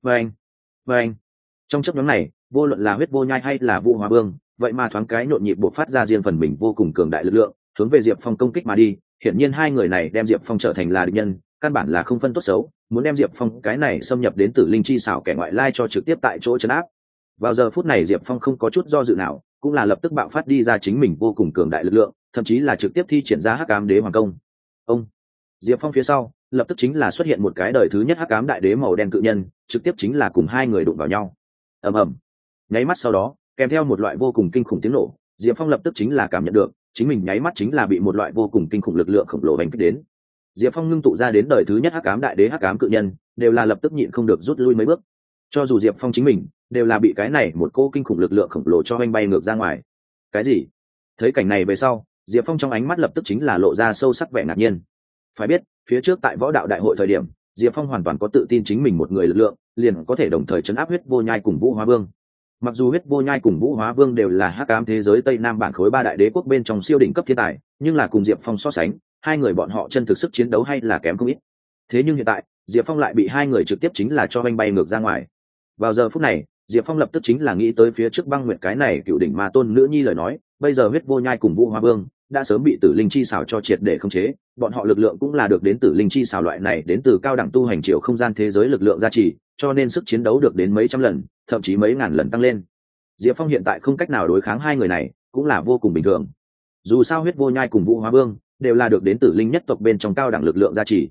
Và anh, trong chốc ngắn này, vô luận là huyết vô nhai hay là Vũ Hóa Vương, vậy mà thoáng cái nhộn nhịp bộc phát ra riêng phần mình vô cùng cường đại lực lượng, hướng về Diệp Phong công kích mà đi. Hiển nhiên hai người này đem Diệp Phong trở thành là địch nhân, căn bản là không phân tốt xấu, muốn đem Diệp Phong cái này xâm nhập đến tử linh chi xảo kẻ ngoại lai cho trực tiếp tại chỗ trấn áp. Vào giờ phút này Diệp Phong không có chút do dự nào, cũng là lập tức bạo phát đi ra chính mình vô cùng cường đại lực lượng, thậm chí là trực tiếp thi triển ra hắc ám đế hoàng công. Ông Diệp Phong phía sau lập tức chính là xuất hiện một cái đời thứ nhất hắc ám đại đế màu đen cự nhân, trực tiếp chính là cùng hai người đụng vào nhau. Ầm ầm. Nháy mắt sau đó, kèm theo một loại vô cùng kinh khủng tiếng nổ, Diệp Phong lập tức chính là cảm nhận được chính mình nháy mắt chính là bị một loại vô cùng kinh khủng lực lượng khổng lồ đánh kích đến. Diệp Phong ngưng tụ ra đến đời thứ nhất hắc ám đại đế hắc ám cự nhân, đều là lập tức nhịn không được rút lui mấy bước. Cho dù Diệp Phong chính mình đều là bị cái này một cô kinh khủng lực lượng khổng lồ cho anh bay ngược ra ngoài. Cái gì? Thấy cảnh này về sau, Diệp Phong trong ánh mắt lập tức chính là lộ ra sâu sắc vẻ ngạc nhiên. Phải biết, phía trước tại võ đạo đại hội thời điểm, Diệp Phong hoàn toàn có tự tin chính mình một người lực lượng liền có thể đồng thời chấn áp huyết vô nhai cùng Vũ Hóa Vương. Mặc dù huyết vô nhai cùng Vũ Hóa Vương đều là hắc ám thế giới Tây Nam bản khối ba đại đế quốc bên trong siêu đỉnh cấp thiên tài, nhưng là cùng Diệp Phong so sánh, hai người bọn họ chân thực sức chiến đấu hay là kém không ít. Thế nhưng hiện tại, Diệp Phong lại bị hai người trực tiếp chính là cho anh bay ngược ra ngoài. Vào giờ phút này, Diệp Phong lập tức chính là nghĩ tới phía trước băng nguyệt cái này cựu đỉnh ma tôn nữ nhi lời nói, bây giờ huyết vô nhai cùng Vũ Hóa Vương đã sớm bị tử linh chi xảo cho triệt để khống chế, bọn họ lực lượng cũng là được đến tử linh chi xảo loại này đến từ cao đẳng tu hành chiều không gian thế giới lực lượng gia trì, cho nên sức chiến đấu được đến mấy trăm lần, thậm chí mấy ngàn lần tăng lên. Diệp Phong hiện tại không cách nào đối kháng hai người này, cũng là vô cùng bình thường. Dù sao huyết vô nhai cùng Vũ Hóa Vương đều là được đến tử linh nhất tộc bên trong cao đẳng lực lượng gia trì.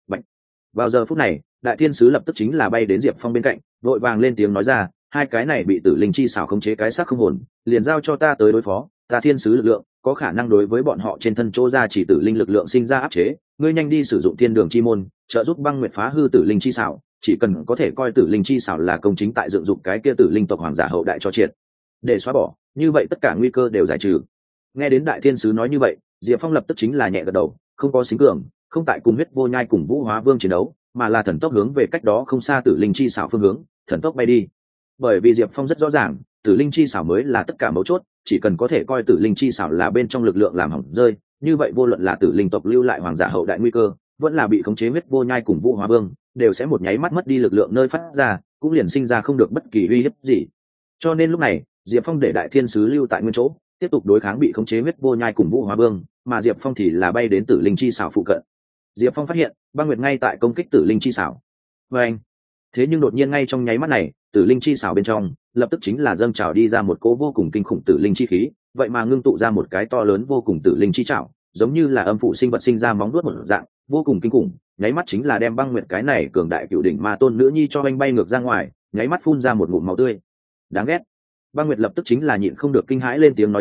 Vào giờ phút này, đại thiên sứ lập tức chính là bay đến Diệp Phong bên cạnh, vội vàng lên tiếng nói ra, hai cái này bị tử linh chi xảo khống chế cái xác không hồn, liền giao cho ta tới đối phó. Ta thiên sứ lực lượng có khả năng đối với bọn họ trên thân chỗ ra chỉ tử linh lực lượng sinh ra áp chế, ngươi nhanh đi sử dụng thiên đường chi môn, trợ giúp băng nguyệt phá hư tử linh chi xảo, chỉ cần có thể coi tử linh chi xảo là công chính tại dựng dụng cái kia tử linh tộc hoàng giả hậu đại cho triệt để xóa bỏ, như vậy tất cả nguy cơ đều giải trừ. Nghe đến đại thiên sứ nói như vậy, Diệp Phong lập tức chính là nhẹ gật đầu, không có xính cường, không tại cùng huyết vô nhai cùng Vũ Hóa Vương chiến đấu, mà là thần tốc hướng về cách đó không xa tử linh chi xảo phương hướng thần tốc bay đi. Bởi vì Diệp Phong rất rõ ràng, tử linh chi xảo mới là tất cả mấu chốt, chỉ cần có thể coi tử linh chi xảo là bên trong lực lượng làm hỏng rơi, như vậy vô luận là tử linh tộc lưu lại hoàng giả hậu đại nguy cơ, vẫn là bị khống chế huyết vô nhai cùng Vũ Hóa Vương, đều sẽ một nháy mắt mất đi lực lượng nơi phát ra, cũng liền sinh ra không được bất kỳ uy hiếp gì. Cho nên lúc này, Diệp Phong để đại thiên sứ lưu tại nguyên chỗ, tiếp tục đối kháng bị khống chế huyết vô nhai cùng Vũ Hóa Vương, mà Diệp Phong thì là bay đến tử linh chi xảo phụ cận. Diệp Phong phát hiện băng nguyệt ngay tại công kích tử linh chi xảo. Và anh, thế nhưng đột nhiên ngay trong nháy mắt này, tử linh chi xảo bên trong lập tức chính là dâng trào đi ra một cỗ vô cùng kinh khủng tử linh chi khí, vậy mà ngưng tụ ra một cái to lớn vô cùng tử linh chi trảo, giống như là âm phụ sinh vật sinh ra móng vuốt một dạng, vô cùng kinh khủng, nháy mắt chính là đem băng nguyệt cái này cường đại cựu đỉnh ma tôn nữ nhi cho anh bay ngược ra ngoài, nháy mắt phun ra một ngụm máu tươi. Đáng ghét. Băng nguyệt lập tức chính là nhịn không được kinh hãi lên tiếng nói ra,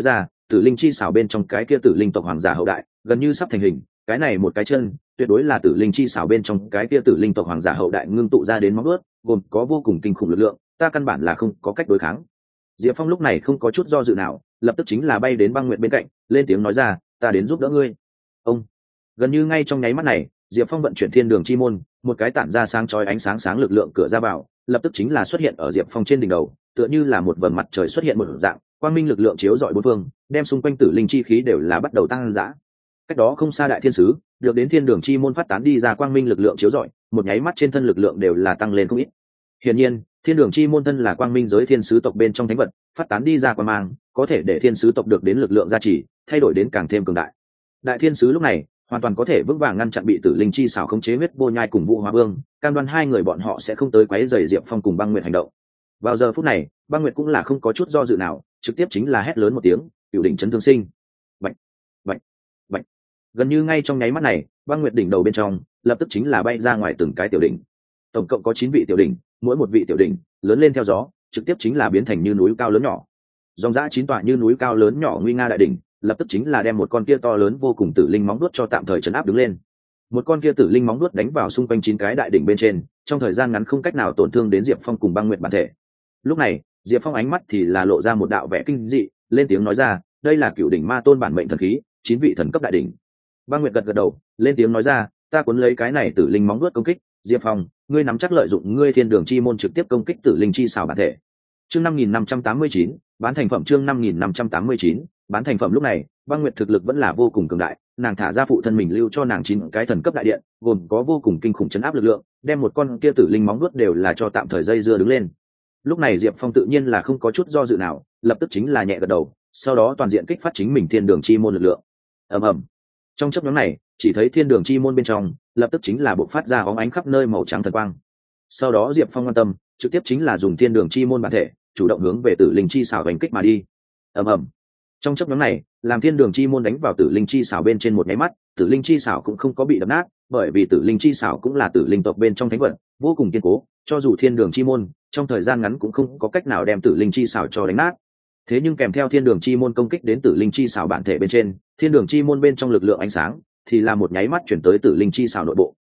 tử linh chi xảo bên trong cái kia tử linh tộc hoàng giả hậu đại gần như sắp thành hình. Cái này một cái chân tuyệt đối là tử linh chi xảo bên trong cái kia tử linh tộc hoàng giả hậu đại ngưng tụ ra đến móng ướt, gồm có vô cùng kinh khủng lực lượng, ta căn bản là không có cách đối kháng. Diệp Phong lúc này không có chút do dự nào, lập tức chính là bay đến Băng Nguyệt bên cạnh, lên tiếng nói ra, ta đến giúp đỡ ngươi. Ông gần như ngay trong nháy mắt này, Diệp Phong vận chuyển thiên đường chi môn, một cái tản ra sáng chói ánh sáng sáng lực lượng cửa ra vào, lập tức chính là xuất hiện ở Diệp Phong trên đỉnh đầu, tựa như là một vầng mặt trời xuất hiện một dạng, quang minh lực lượng chiếu rọi bốn phương, đem xung quanh tử linh chi khí đều là bắt đầu tăng dã. Cách đó không xa đại thiên sứ, được đến thiên đường chi môn phát tán đi ra quang minh lực lượng chiếu rọi, một nháy mắt trên thân lực lượng đều là tăng lên không ít. Hiển nhiên, thiên đường chi môn thân là quang minh giới thiên sứ tộc bên trong thánh vật, phát tán đi ra quang mang, có thể để thiên sứ tộc được đến lực lượng gia trì, thay đổi đến càng thêm cường đại. Đại thiên sứ lúc này hoàn toàn có thể vững vàng ngăn chặn bị tử linh chi xảo khống chế huyết vô nhai cùng Vũ Hóa Vương, cam đoan hai người bọn họ sẽ không tới quấy rầy Diệp Phong cùng Băng Nguyệt hành động. Vào giờ phút này, Băng Nguyệt cũng là không có chút do dự nào, trực tiếp chính là hét lớn một tiếng, cửu đỉnh chấn thương sinh. Bạch, bạch, bạch. Gần như ngay trong nháy mắt này, Băng Nguyệt đỉnh đầu bên trong lập tức chính là bay ra ngoài từng cái tiểu đỉnh. Tổng cộng có 9 vị tiểu đỉnh, mỗi một vị tiểu đỉnh lớn lên theo gió, trực tiếp chính là biến thành như núi cao lớn nhỏ. Dòng dã 9 tòa như núi cao lớn nhỏ nguy nga đại đỉnh, lập tức chính là đem một con kia to lớn vô cùng tử linh móng đuốt cho tạm thời trấn áp đứng lên. Một con kia tử linh móng đuốt đánh vào xung quanh 9 cái đại đỉnh bên trên, trong thời gian ngắn không cách nào tổn thương đến Diệp Phong cùng Băng Nguyệt bản thể. Lúc này, Diệp Phong ánh mắt thì là lộ ra một đạo vẻ kinh dị, lên tiếng nói ra, đây là cửu đỉnh ma tôn bản mệnh thần khí, 9 vị thần cấp đại đỉnh. Băng Nguyệt gật gật đầu, lên tiếng nói ra, ta cuốn lấy cái này tử linh móng đuốt công kích, Diệp Phong, ngươi nắm chắc lợi dụng ngươi thiên đường chi môn trực tiếp công kích tử linh chi xảo bản thể. Chương 5589, bán thành phẩm. Chương 5589, bán thành phẩm. Lúc này, Băng Nguyệt thực lực vẫn là vô cùng cường đại, nàng thả ra phụ thân mình lưu cho nàng 9 cái thần cấp đại điện, gồm có vô cùng kinh khủng chấn áp lực lượng, đem một con kia tử linh móng vuốt đều là cho tạm thời dây dưa đứng lên. Lúc này Diệp Phong tự nhiên là không có chút do dự nào, lập tức chính là nhẹ gật đầu, sau đó toàn diện kích phát chính mình thiên đường chi môn lực lượng. Ầm ầm. Trong chớp nhoáng này, chỉ thấy thiên đường chi môn bên trong, lập tức chính là bộc phát ra óng ánh khắp nơi màu trắng thần quang. Sau đó Diệp Phong quan tâm, trực tiếp chính là dùng thiên đường chi môn bản thể, chủ động hướng về tử linh chi xảo đánh kích mà đi. Ầm ầm. Trong chớp nhoáng này, làm thiên đường chi môn đánh vào tử linh chi xảo bên trên một nháy mắt, tử linh chi xảo cũng không có bị đập nát, bởi vì tử linh chi xảo cũng là tử linh tộc bên trong thánh vật, vô cùng kiên cố, cho dù thiên đường chi môn trong thời gian ngắn cũng không có cách nào đem tử linh chi xảo cho đánh nát. Thế nhưng kèm theo thiên đường chi môn công kích đến tử linh chi xảo bản thể bên trên, thiên đường chi môn bên trong lực lượng ánh sáng thì là một nháy mắt chuyển tới tử linh chi xảo nội bộ.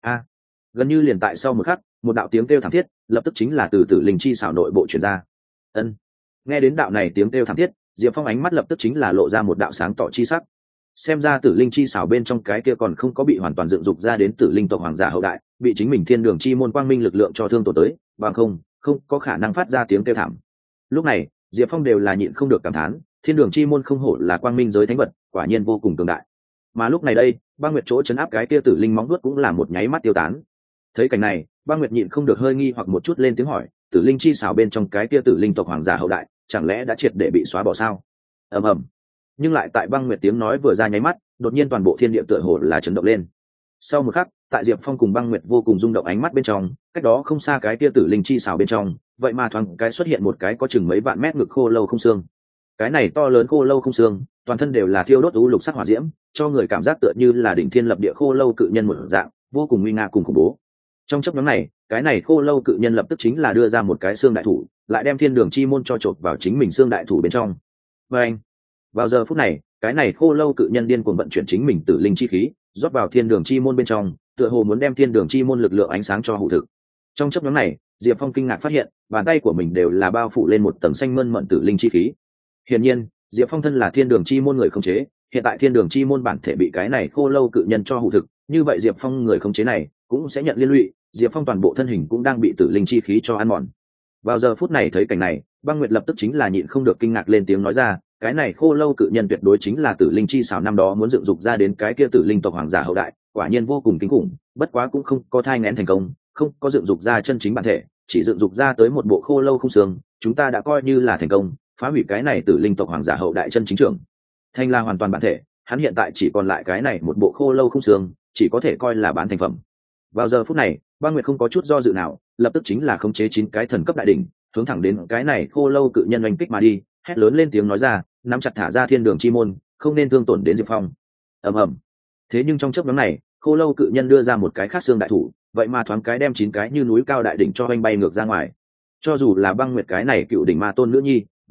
Gần như liền tại sau một khắc, một đạo tiếng kêu thảm thiết lập tức chính là từ tử linh chi xảo nội bộ truyền ra. Nghe đến đạo này tiếng kêu thảm thiết, Diệp Phong ánh mắt lập tức chính là lộ ra một đạo sáng tỏ chi sắc. Xem ra tử linh chi xảo bên trong cái kia còn không có bị hoàn toàn dựng dục ra đến tử linh tộc hoàng giả hậu đại, bị chính mình thiên đường chi môn quang minh lực lượng cho thương tổn tới, bằng không có khả năng phát ra tiếng kêu thảm. Lúc này, Diệp Phong đều là nhịn không được cảm thán, thiên đường chi môn không hổ là quang minh giới thánh vật, quả nhiên vô cùng cường đại. Mà lúc này đây, Băng Nguyệt chỗ chấn áp cái kia tử linh móng vuốt cũng là một nháy mắt tiêu tán. Thấy cảnh này, Băng Nguyệt nhịn không được hơi nghi hoặc một chút, lên tiếng hỏi, tử linh chi xảo bên trong cái kia tử linh tộc hoàng giả hậu đại, chẳng lẽ đã triệt để bị xóa bỏ sao? Ầm ầm. Nhưng lại tại Băng Nguyệt tiếng nói vừa ra nháy mắt, đột nhiên toàn bộ thiên địa tựa hồ là chấn động lên. Sau một khắc, tại Diệp Phong cùng Băng Nguyệt vô cùng rung động ánh mắt bên trong, cách đó không xa cái kia tử linh chi xảo bên trong, vậy mà thoáng cái xuất hiện một cái có chừng mấy vạn mét ngực khô lâu không xương. Cái này to lớn khô lâu không xương, toàn thân đều là thiêu đốt u lục sắc hỏa diễm, cho người cảm giác tựa như là đỉnh thiên lập địa khô lâu cự nhân một dạng, vô cùng nguy nga cùng khủng bố. Trong chốc ngắn này, cái này khô lâu cự nhân lập tức chính là đưa ra một cái xương đại thủ, lại đem thiên đường chi môn cho chộp vào chính mình xương đại thủ bên trong. Và anh, vào giờ phút này, cái này khô lâu cự nhân điên cuồng vận chuyển chính mình tử linh chi khí, rót vào thiên đường chi môn bên trong, tựa hồ muốn đem thiên đường chi môn lực lượng ánh sáng cho hữu thực. Trong chốc ngắn này, Diệp Phong kinh ngạc phát hiện, bàn tay của mình đều là bao phủ lên một tầng xanh mơn mận tử linh chi khí. Hiển nhiên, Diệp Phong thân là thiên đường chi môn người khống chế, hiện tại thiên đường chi môn bản thể bị cái này khô lâu cự nhân cho hữu thực, như vậy Diệp Phong người khống chế này cũng sẽ nhận liên lụy, Diệp Phong toàn bộ thân hình cũng đang bị tử linh chi khí cho ăn mòn. Vào giờ phút này thấy cảnh này, Băng Nguyệt lập tức chính là nhịn không được kinh ngạc lên tiếng nói ra, cái này khô lâu cự nhân tuyệt đối chính là tử linh chi xảo năm đó muốn dựng dục ra đến cái kia tử linh tộc hoàng giả hậu đại, quả nhiên vô cùng kinh khủng, bất quá cũng không có thai nghén thành công, không có dựng dục ra chân chính bản thể, chỉ dựng dục ra tới một bộ khô lâu không xương, chúng ta đã coi như là thành công, phá hủy cái này tử linh tộc hoàng giả hậu đại chân chính trưởng thành là hoàn toàn bản thể, hắn hiện tại chỉ còn lại cái này một bộ khô lâu không xương, chỉ có thể coi là bán thành phẩm. Vào giờ phút này, Băng Nguyệt không có chút do dự nào, lập tức chính là khống chế 9 cái thần cấp đại đỉnh, hướng thẳng đến cái này khô lâu cự nhân oanh kích mà đi, hét lớn lên tiếng nói ra, nắm chặt thả ra thiên đường chi môn, không nên thương tổn đến Diệp Phong. Ầm ầm. Thế nhưng trong chớp nhoáng này, khô lâu cự nhân đưa ra một cái khác xương đại thủ, vậy mà thoáng cái đem 9 cái như núi cao đại đỉnh cho oanh bay ngược ra ngoài. Cho dù là Băng Nguyệt cái này cựu đỉnh ma tôn nữ nhi,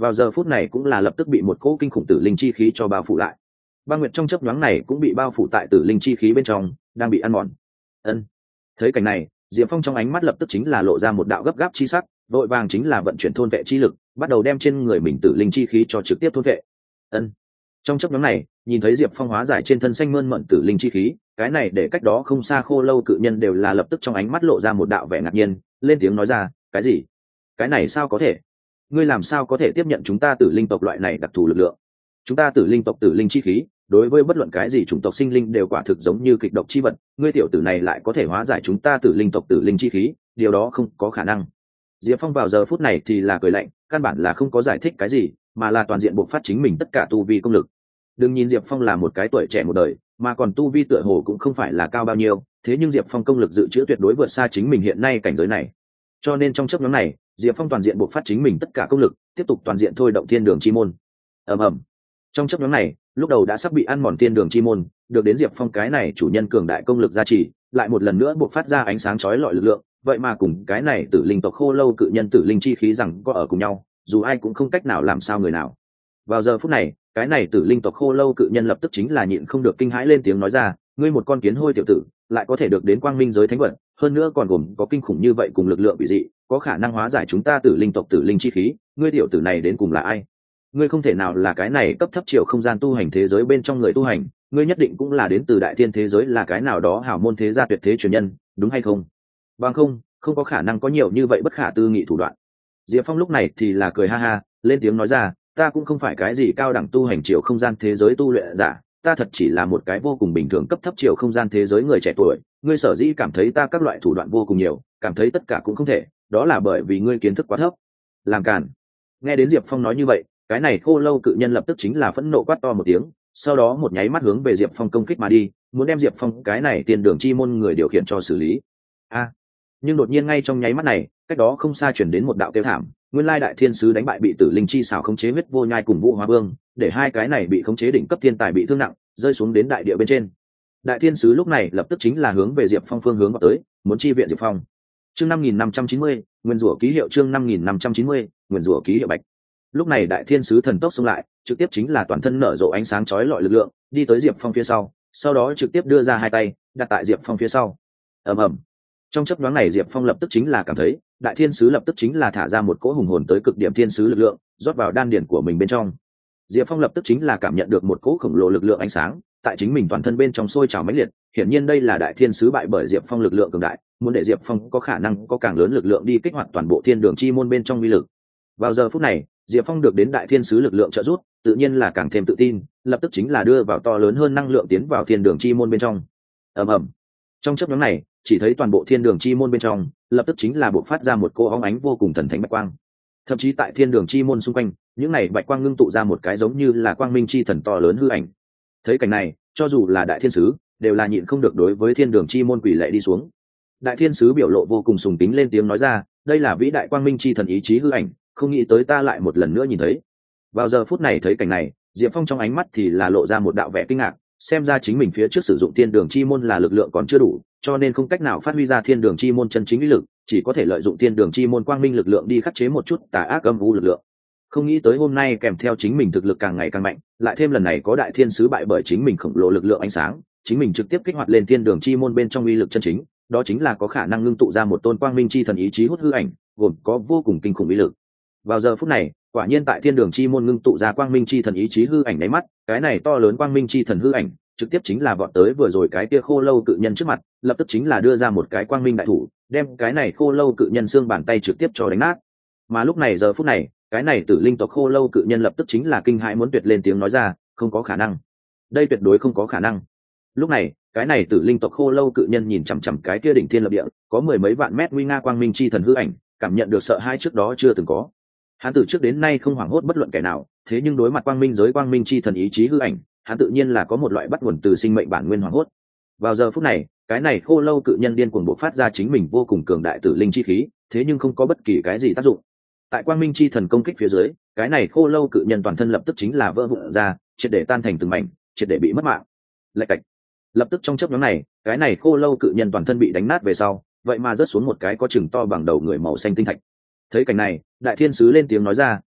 vào giờ phút này cũng là lập tức bị một cỗ kinh khủng tử linh chi khí cho bao phủ lại. Băng Nguyệt trong chớp nhoáng này cũng bị bao phủ tại tử linh chi khí bên trong, đang bị ăn mòn. Ân. Thấy cảnh này, Diệp Phong trong ánh mắt lập tức chính là lộ ra một đạo gấp gáp chi sắc, vội vàng chính là vận chuyển thôn vệ chi lực, bắt đầu đem trên người mình tử linh chi khí cho trực tiếp thôn vệ. Ân. Trong chớp nhoáng này, nhìn thấy Diệp Phong hóa giải trên thân xanh mơn mởn tử linh chi khí, cái này để cách đó không xa Khô Lâu cự nhân đều là lập tức trong ánh mắt lộ ra một đạo vẻ ngạc nhiên, lên tiếng nói ra, cái gì? Cái này sao có thể? Ngươi làm sao có thể tiếp nhận chúng ta tử linh tộc loại này đặc thù lực lượng? Chúng ta tử linh tộc tử linh chi khí, đối với bất luận cái gì chủng tộc sinh linh đều quả thực giống như kịch độc chi vật, ngươi tiểu tử này lại có thể hóa giải chúng ta tử linh tộc tử linh chi khí, điều đó không có khả năng. Diệp Phong vào giờ phút này thì là cười lạnh, căn bản là không có giải thích cái gì, mà là toàn diện bộc phát chính mình tất cả tu vi công lực. Đừng nhìn Diệp Phong là một cái tuổi trẻ một đời, mà còn tu vi tựa hồ cũng không phải là cao bao nhiêu, thế nhưng Diệp Phong công lực dự trữ tuyệt đối vượt xa chính mình hiện nay cảnh giới này. Cho nên trong chốc ngắn này, Diệp Phong toàn diện bộc phát chính mình tất cả công lực, tiếp tục toàn diện thôi động thiên đường chi môn. Ầm ầm. Trong chốc ngắn này, lúc đầu đã sắp bị ăn mòn thiên đường chi môn, được đến Diệp Phong cái này chủ nhân cường đại công lực gia trì, lại một lần nữa bộc phát ra ánh sáng chói lọi lực lượng, vậy mà cùng cái này tử linh tộc Khô Lâu cự nhân tử linh chi khí rằng có ở cùng nhau, dù ai cũng không cách nào làm sao người nào. Vào giờ phút này, cái này tử linh tộc Khô Lâu cự nhân lập tức chính là nhịn không được kinh hãi lên tiếng nói ra, ngươi một con kiến hôi tiểu tử, lại có thể được đến quang minh giới thánh vật, hơn nữa còn gồm có kinh khủng như vậy cùng lực lượng bị dị, có khả năng hóa giải chúng ta tử linh tộc tử linh chi khí, ngươi tiểu tử này đến cùng là ai? Ngươi không thể nào là cái này cấp thấp chiều không gian tu hành thế giới bên trong người tu hành, ngươi nhất định cũng là đến từ đại thiên thế giới, là cái nào đó hảo môn thế gia tuyệt thế truyền nhân, đúng hay không? Bằng không, không có khả năng có nhiều như vậy bất khả tư nghị thủ đoạn. Diệp Phong lúc này thì là cười ha ha, lên tiếng nói ra, ta cũng không phải cái gì cao đẳng tu hành chiều không gian thế giới tu luyện giả, ta thật chỉ là một cái vô cùng bình thường cấp thấp chiều không gian thế giới người trẻ tuổi, ngươi sở dĩ cảm thấy ta các loại thủ đoạn vô cùng nhiều, cảm thấy tất cả cũng không thể, đó là bởi vì ngươi kiến thức quá thấp. Làm càn. Nghe đến Diệp Phong nói như vậy, cái này Khô Lâu cự nhân lập tức chính là phẫn nộ quát to một tiếng, sau đó một nháy mắt hướng về Diệp Phong công kích mà đi, muốn đem Diệp Phong cái này tiền đường chi môn người điều khiển cho xử lý. Nhưng đột nhiên ngay trong nháy mắt này, cách đó không xa chuyển đến một đạo kêu thảm, nguyên lai đại thiên sứ đánh bại bị tử linh chi xảo khống chế huyết vô nhai cùng Vũ Hóa Vương, để hai cái này bị khống chế đỉnh cấp thiên tài bị thương nặng, rơi xuống đến đại địa bên trên. Đại thiên sứ lúc này lập tức chính là hướng về Diệp Phong phương hướng vào tới, muốn chi viện Diệp Phong. Chương 5590, nguyên rủa ký hiệu chương 5590, nguyên rủa ký hiệu bạch. Lúc này đại thiên sứ thần tốc xông lại, trực tiếp chính là toàn thân nở rộ ánh sáng chói lọi lực lượng, đi tới Diệp Phong phía sau đó trực tiếp đưa ra hai tay, đặt tại Diệp Phong phía sau. Ầm ầm. Trong chớp nhoáng này Diệp Phong lập tức chính là cảm thấy, đại thiên sứ lập tức chính là thả ra một cỗ hùng hồn tới cực điểm thiên sứ lực lượng, rót vào đan điển của mình bên trong. Diệp Phong lập tức chính là cảm nhận được một cỗ khổng lồ lực lượng ánh sáng, tại chính mình toàn thân bên trong sôi trào mãnh liệt, hiển nhiên đây là đại thiên sứ bại bởi Diệp Phong lực lượng cường đại, muốn để Diệp Phong có khả năng có càng lớn lực lượng đi kích hoạt toàn bộ thiên đường chi môn bên trong uy lực. Vào giờ phút này, Diệp Phong được đến đại thiên sứ lực lượng trợ giúp, tự nhiên là càng thêm tự tin, lập tức chính là đưa vào to lớn hơn năng lượng tiến vào thiên đường chi môn bên trong. Ầm ầm. Trong chớp nhoáng này, chỉ thấy toàn bộ thiên đường chi môn bên trong, lập tức chính là bộc phát ra một cô óng ánh vô cùng thần thánh bạch quang. Thậm chí tại thiên đường chi môn xung quanh, những này bạch quang ngưng tụ ra một cái giống như là quang minh chi thần to lớn hư ảnh. Thấy cảnh này, cho dù là đại thiên sứ, đều là nhịn không được đối với thiên đường chi môn quỳ lạy đi xuống. Đại thiên sứ biểu lộ vô cùng sùng kính lên tiếng nói ra, đây là vĩ đại quang minh chi thần ý chí hư ảnh, không nghĩ tới ta lại một lần nữa nhìn thấy. Vào giờ phút này thấy cảnh này, Diệp Phong trong ánh mắt thì là lộ ra một đạo vẻ kinh ngạc, xem ra chính mình phía trước sử dụng thiên đường chi môn là lực lượng còn chưa đủ, cho nên không cách nào phát huy ra thiên đường chi môn chân chính uy lực, chỉ có thể lợi dụng thiên đường chi môn quang minh lực lượng đi khắc chế một chút tà ác âm u lực lượng. Không nghĩ tới hôm nay kèm theo chính mình thực lực càng ngày càng mạnh, lại thêm lần này có đại thiên sứ bại bởi chính mình khổng lồ lực lượng ánh sáng, chính mình trực tiếp kích hoạt lên thiên đường chi môn bên trong uy lực chân chính, đó chính là có khả năng ngưng tụ ra một tôn quang minh chi thần ý chí hút hư ảnh, gồm có vô cùng kinh khủng uy lực. Vào giờ phút này, quả nhiên tại thiên đường chi môn ngưng tụ ra quang minh chi thần ý chí hư ảnh đáy mắt, cái này to lớn quang minh chi thần hư ảnh trực tiếp chính là vọt tới vừa rồi cái kia Khô Lâu cự nhân trước mặt, lập tức chính là đưa ra một cái quang minh đại thủ, đem cái này Khô Lâu cự nhân xương bàn tay trực tiếp cho đánh nát. Mà lúc này giờ phút này, cái này tử linh tộc Khô Lâu cự nhân lập tức chính là kinh hãi muốn tuyệt lên tiếng nói ra, không có khả năng, đây tuyệt đối không có khả năng. Lúc này, cái này tử linh tộc Khô Lâu cự nhân nhìn chằm chằm cái kia đỉnh thiên lập địa, có mười mấy vạn mét nguy nga quang minh chi thần hư ảnh, cảm nhận được sợ hãi trước đó chưa từng có. Hắn từ trước đến nay không hoảng hốt bất luận kẻ nào, thế nhưng đối mặt quang minh giới quang minh chi thần ý chí hư ảnh, hắn tự nhiên là có một loại bắt nguồn từ sinh mệnh bản nguyên hoảng hốt. Vào giờ phút này, cái này Khô Lâu cự nhân điên cuồng bộc phát ra chính mình vô cùng cường đại tử linh chi khí, thế nhưng không có bất kỳ cái gì tác dụng. Tại quang minh chi thần công kích phía dưới, cái này Khô Lâu cự nhân toàn thân lập tức chính là vỡ vụn ra, triệt để tan thành từng mảnh, triệt để bị mất mạng. Lạch cạch. Lập tức trong chớp nhoáng này, cái này Khô Lâu cự nhân toàn thân bị đánh nát về sau, vậy mà rớt xuống một cái có chừng to bằng đầu người màu xanh tinh thạch. Thấy cảnh này, đại thiên sứ lên tiếng nói ra,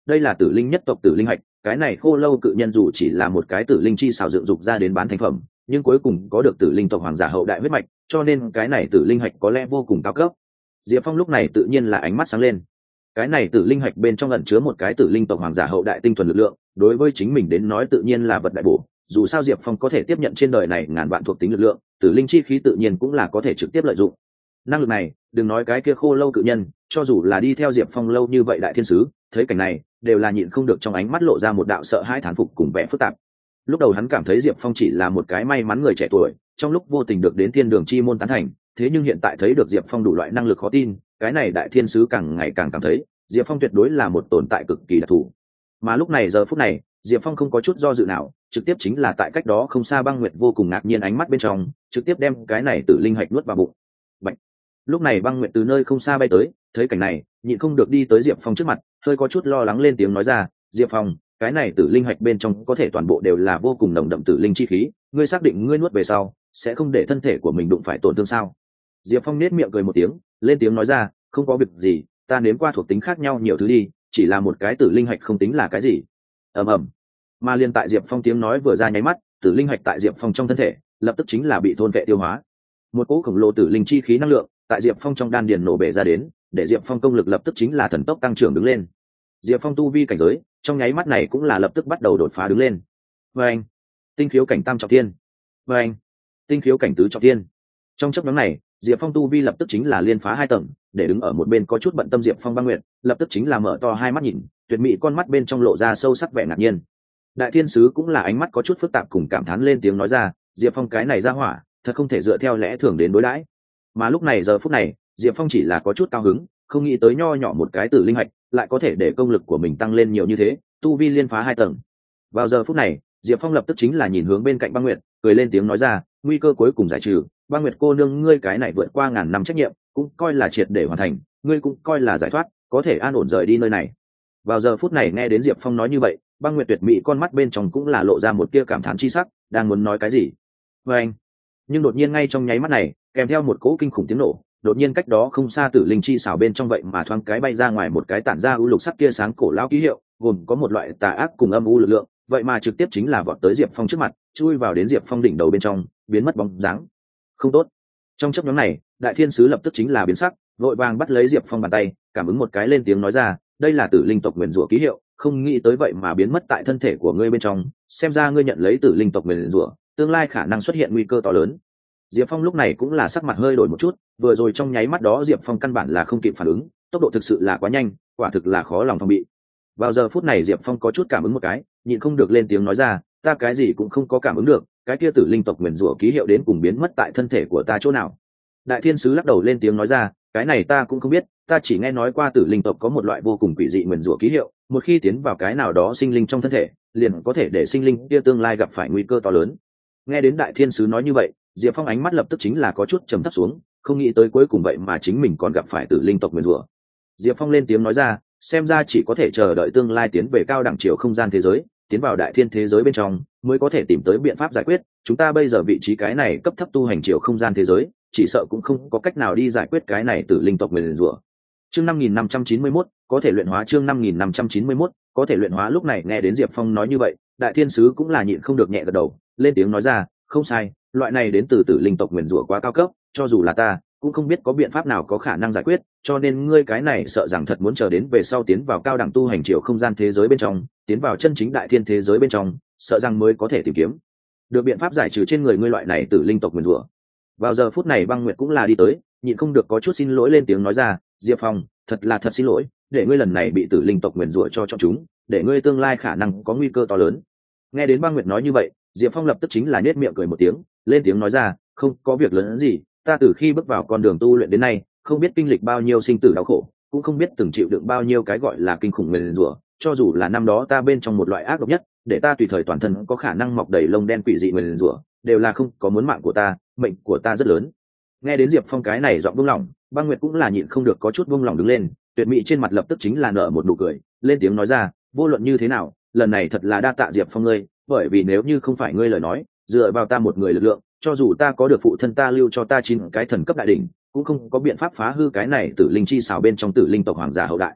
đây là tử linh nhất tộc tử linh hạch, cái này khô lâu cự nhân dù chỉ là một cái tử linh chi xào dựng dục ra đến bán thành phẩm, nhưng cuối cùng có được tử linh tộc hoàng giả hậu đại huyết mạch, cho nên cái này tử linh hạch có lẽ vô cùng cao cấp. Diệp Phong lúc này tự nhiên là ánh mắt sáng lên. Cái này tử linh hạch bên trong ẩn chứa một cái tử linh tộc hoàng giả hậu đại tinh thuần lực lượng, đối với chính mình đến nói tự nhiên là vật đại bổ. Dù sao Diệp Phong có thể tiếp nhận trên đời này ngàn vạn thuộc tính lực lượng, tử linh chi khí tự nhiên cũng là có thể trực tiếp lợi dụng. Năng lực này, đừng nói cái kia khô lâu cự nhân, cho dù là đi theo Diệp Phong lâu như vậy đại thiên sứ, thấy cảnh này, đều là nhịn không được trong ánh mắt lộ ra một đạo sợ hãi thán phục cùng vẻ phức tạp. Lúc đầu hắn cảm thấy Diệp Phong chỉ là một cái may mắn người trẻ tuổi, trong lúc vô tình được đến thiên đường chi môn tán thành, thế nhưng hiện tại thấy được Diệp Phong đủ loại năng lực khó tin, cái này đại thiên sứ càng ngày càng cảm thấy Diệp Phong tuyệt đối là một tồn tại cực kỳ đặc thù. Mà lúc này giờ phút này, Diệp Phong không có chút do dự nào, trực tiếp chính là tại cách đó không xa Băng Nguyệt vô cùng ngạc nhiên ánh mắt bên trong, trực tiếp đem cái này tử linh hạch nuốt vào bụng. Bạch. Lúc này Băng Nguyệt từ nơi không xa bay tới, thấy cảnh này, nhịn không được đi tới Diệp Phong trước mặt, hơi có chút lo lắng lên tiếng nói ra, "Diệp Phong, cái này tử linh hạch bên trong có thể toàn bộ đều là vô cùng nồng đậm tử linh chi khí, ngươi xác định ngươi nuốt về sau sẽ không để thân thể của mình đụng phải tổn thương sao?" Diệp Phong nết miệng cười một tiếng, lên tiếng nói ra, "Không có việc gì, ta nếm qua thuộc tính khác nhau nhiều thứ đi, chỉ là một cái tử linh hạch không tính là cái gì." Ầm ầm. Mà liên tại Diệp Phong tiếng nói vừa ra nháy mắt, tử linh hạch tại Diệp Phong trong thân thể, lập tức chính là bị thôn vệ tiêu hóa. Một cỗ khổng lồ tử linh chi khí năng lượng, tại Diệp Phong trong đan điền nổ bể ra đến, để Diệp Phong công lực lập tức chính là thần tốc tăng trưởng đứng lên. Diệp Phong tu vi cảnh giới, trong nháy mắt này cũng là lập tức bắt đầu đột phá đứng lên. Oeng, tinh khiếu cảnh tam trọng thiên. Oeng, tinh khiếu cảnh tứ trọng thiên. Trong chốc ngắn này, Diệp Phong tu vi lập tức chính là liên phá 2 tầng, để đứng ở một bên có chút bận tâm Diệp Phong Băng Nguyệt, lập tức chính là mở to hai mắt nhìn, tuyệt mỹ con mắt bên trong lộ ra sâu sắc vẻ ngạc nhiên. Đại thiên sứ cũng là ánh mắt có chút phức tạp cùng cảm thán lên tiếng nói ra, Diệp Phong cái này ra hỏa, thật không thể dựa theo lẽ thường đến đối đãi. Mà lúc này giờ phút này, Diệp Phong chỉ là có chút cao hứng, không nghĩ tới nho nhỏ một cái tử linh hạch, lại có thể để công lực của mình tăng lên nhiều như thế, tu vi liên phá 2 tầng. Vào giờ phút này, Diệp Phong lập tức chính là nhìn hướng bên cạnh Băng Nguyệt, cười lên tiếng nói ra, nguy cơ cuối cùng giải trừ, Băng Nguyệt cô nương ngươi cái này vượt qua ngàn năm trách nhiệm, cũng coi là triệt để hoàn thành, ngươi cũng coi là giải thoát, có thể an ổn rời đi nơi này. Vào giờ phút này nghe đến Diệp Phong nói như vậy, Băng Nguyệt tuyệt mỹ con mắt bên trong cũng là lộ ra một tia cảm thán chi sắc, đang muốn nói cái gì. Anh. Nhưng đột nhiên ngay trong nháy mắt này, kèm theo một cỗ kinh khủng tiếng nổ, đột nhiên cách đó không xa tử linh chi xảo bên trong vậy mà thoáng cái bay ra ngoài một cái tản ra u lục sắc tia sáng cổ lão ký hiệu, gồm có một loại tà ác cùng âm u lực lượng, vậy mà trực tiếp chính là vọt tới Diệp Phong trước mặt, chui vào đến Diệp Phong đỉnh đầu bên trong, biến mất bóng dáng. Không tốt. Trong chốc ngắn này, đại thiên sứ lập tức chính là biến sắc, vội vàng bắt lấy Diệp Phong bàn tay, cảm ứng một cái lên tiếng nói ra, đây là tử linh tộc nguyền rủa ký hiệu, không nghĩ tới vậy mà biến mất tại thân thể của ngươi bên trong, xem ra ngươi nhận lấy tử linh tộc nguyền rủa, tương lai khả năng xuất hiện nguy cơ to lớn. Diệp Phong lúc này cũng là sắc mặt hơi đổi một chút, vừa rồi trong nháy mắt đó Diệp Phong căn bản là không kịp phản ứng, tốc độ thực sự là quá nhanh, quả thực là khó lòng phòng bị. Vào giờ phút này Diệp Phong có chút cảm ứng một cái, nhịn không được lên tiếng nói ra, ta cái gì cũng không có cảm ứng được, cái kia tử linh tộc nguyền rủa ký hiệu đến cùng biến mất tại thân thể của ta chỗ nào. Đại thiên sứ lắc đầu lên tiếng nói ra, cái này ta cũng không biết, ta chỉ nghe nói qua tử linh tộc có một loại vô cùng quỷ dị nguyền rủa ký hiệu, một khi tiến vào cái nào đó sinh linh trong thân thể, liền có thể để sinh linh kia tương lai gặp phải nguy cơ to lớn. Nghe đến đại thiên sứ nói như vậy, Diệp Phong ánh mắt lập tức chính là có chút trầm thấp xuống, không nghĩ tới cuối cùng vậy mà chính mình còn gặp phải tử linh tộc nguyền rủa. Diệp Phong lên tiếng nói ra, xem ra chỉ có thể chờ đợi tương lai tiến về cao đẳng chiều không gian thế giới, tiến vào đại thiên thế giới bên trong, mới có thể tìm tới biện pháp giải quyết. Chúng ta bây giờ vị trí cái này cấp thấp tu hành chiều không gian thế giới, chỉ sợ cũng không có cách nào đi giải quyết cái này tử linh tộc nguyền rủa. Chương 5591, có thể luyện hóa. Chương 5591, có thể luyện hóa. Lúc này nghe đến Diệp Phong nói như vậy, đại thiên sứ cũng là nhịn không được nhẹ gật đầu, lên tiếng nói ra, không sai, loại này đến từ tử linh tộc nguyền rủa quá cao cấp, cho dù là ta cũng không biết có biện pháp nào có khả năng giải quyết, cho nên ngươi cái này sợ rằng thật muốn chờ đến về sau tiến vào cao đẳng tu hành chiều không gian thế giới bên trong, tiến vào chân chính đại thiên thế giới bên trong, sợ rằng mới có thể tìm kiếm được biện pháp giải trừ trên người ngươi loại này tử linh tộc nguyền rủa. Vào giờ phút này Băng Nguyệt cũng là đi tới, nhịn không được có chút xin lỗi lên tiếng nói ra, Diệp Phong, thật là thật xin lỗi, để ngươi lần này bị tử linh tộc nguyền rủa cho chúng, để ngươi tương lai khả năng có nguy cơ to lớn. Nghe đến Băng Nguyệt nói như vậy, Diệp Phong lập tức chính là nhếch miệng cười một tiếng, lên tiếng nói ra, không có việc lớn gì, ta từ khi bước vào con đường tu luyện đến nay, không biết kinh lịch bao nhiêu sinh tử đau khổ, cũng không biết từng chịu đựng bao nhiêu cái gọi là kinh khủng nguyền rủa, cho dù là năm đó ta bên trong một loại ác độc nhất, để ta tùy thời toàn thân có khả năng mọc đầy lông đen quỷ dị nguyền rủa, đều là không có muốn mạng của ta, mệnh của ta rất lớn. Nghe đến Diệp Phong cái này giọng buông lỏng, Băng Nguyệt cũng là nhịn không được có chút buông lỏng đứng lên, tuyệt mỹ trên mặt lập tức chính là nở một nụ cười, lên tiếng nói ra, vô luận như thế nào, lần này thật là đa tạ Diệp Phong ngươi, bởi vì nếu như không phải ngươi lời nói, dựa vào ta một người lực lượng, cho dù ta có được phụ thân ta lưu cho ta 9 cái thần cấp đại đỉnh, cũng không có biện pháp phá hư cái này tử linh chi xảo bên trong tử linh tộc hoàng giả hậu đại.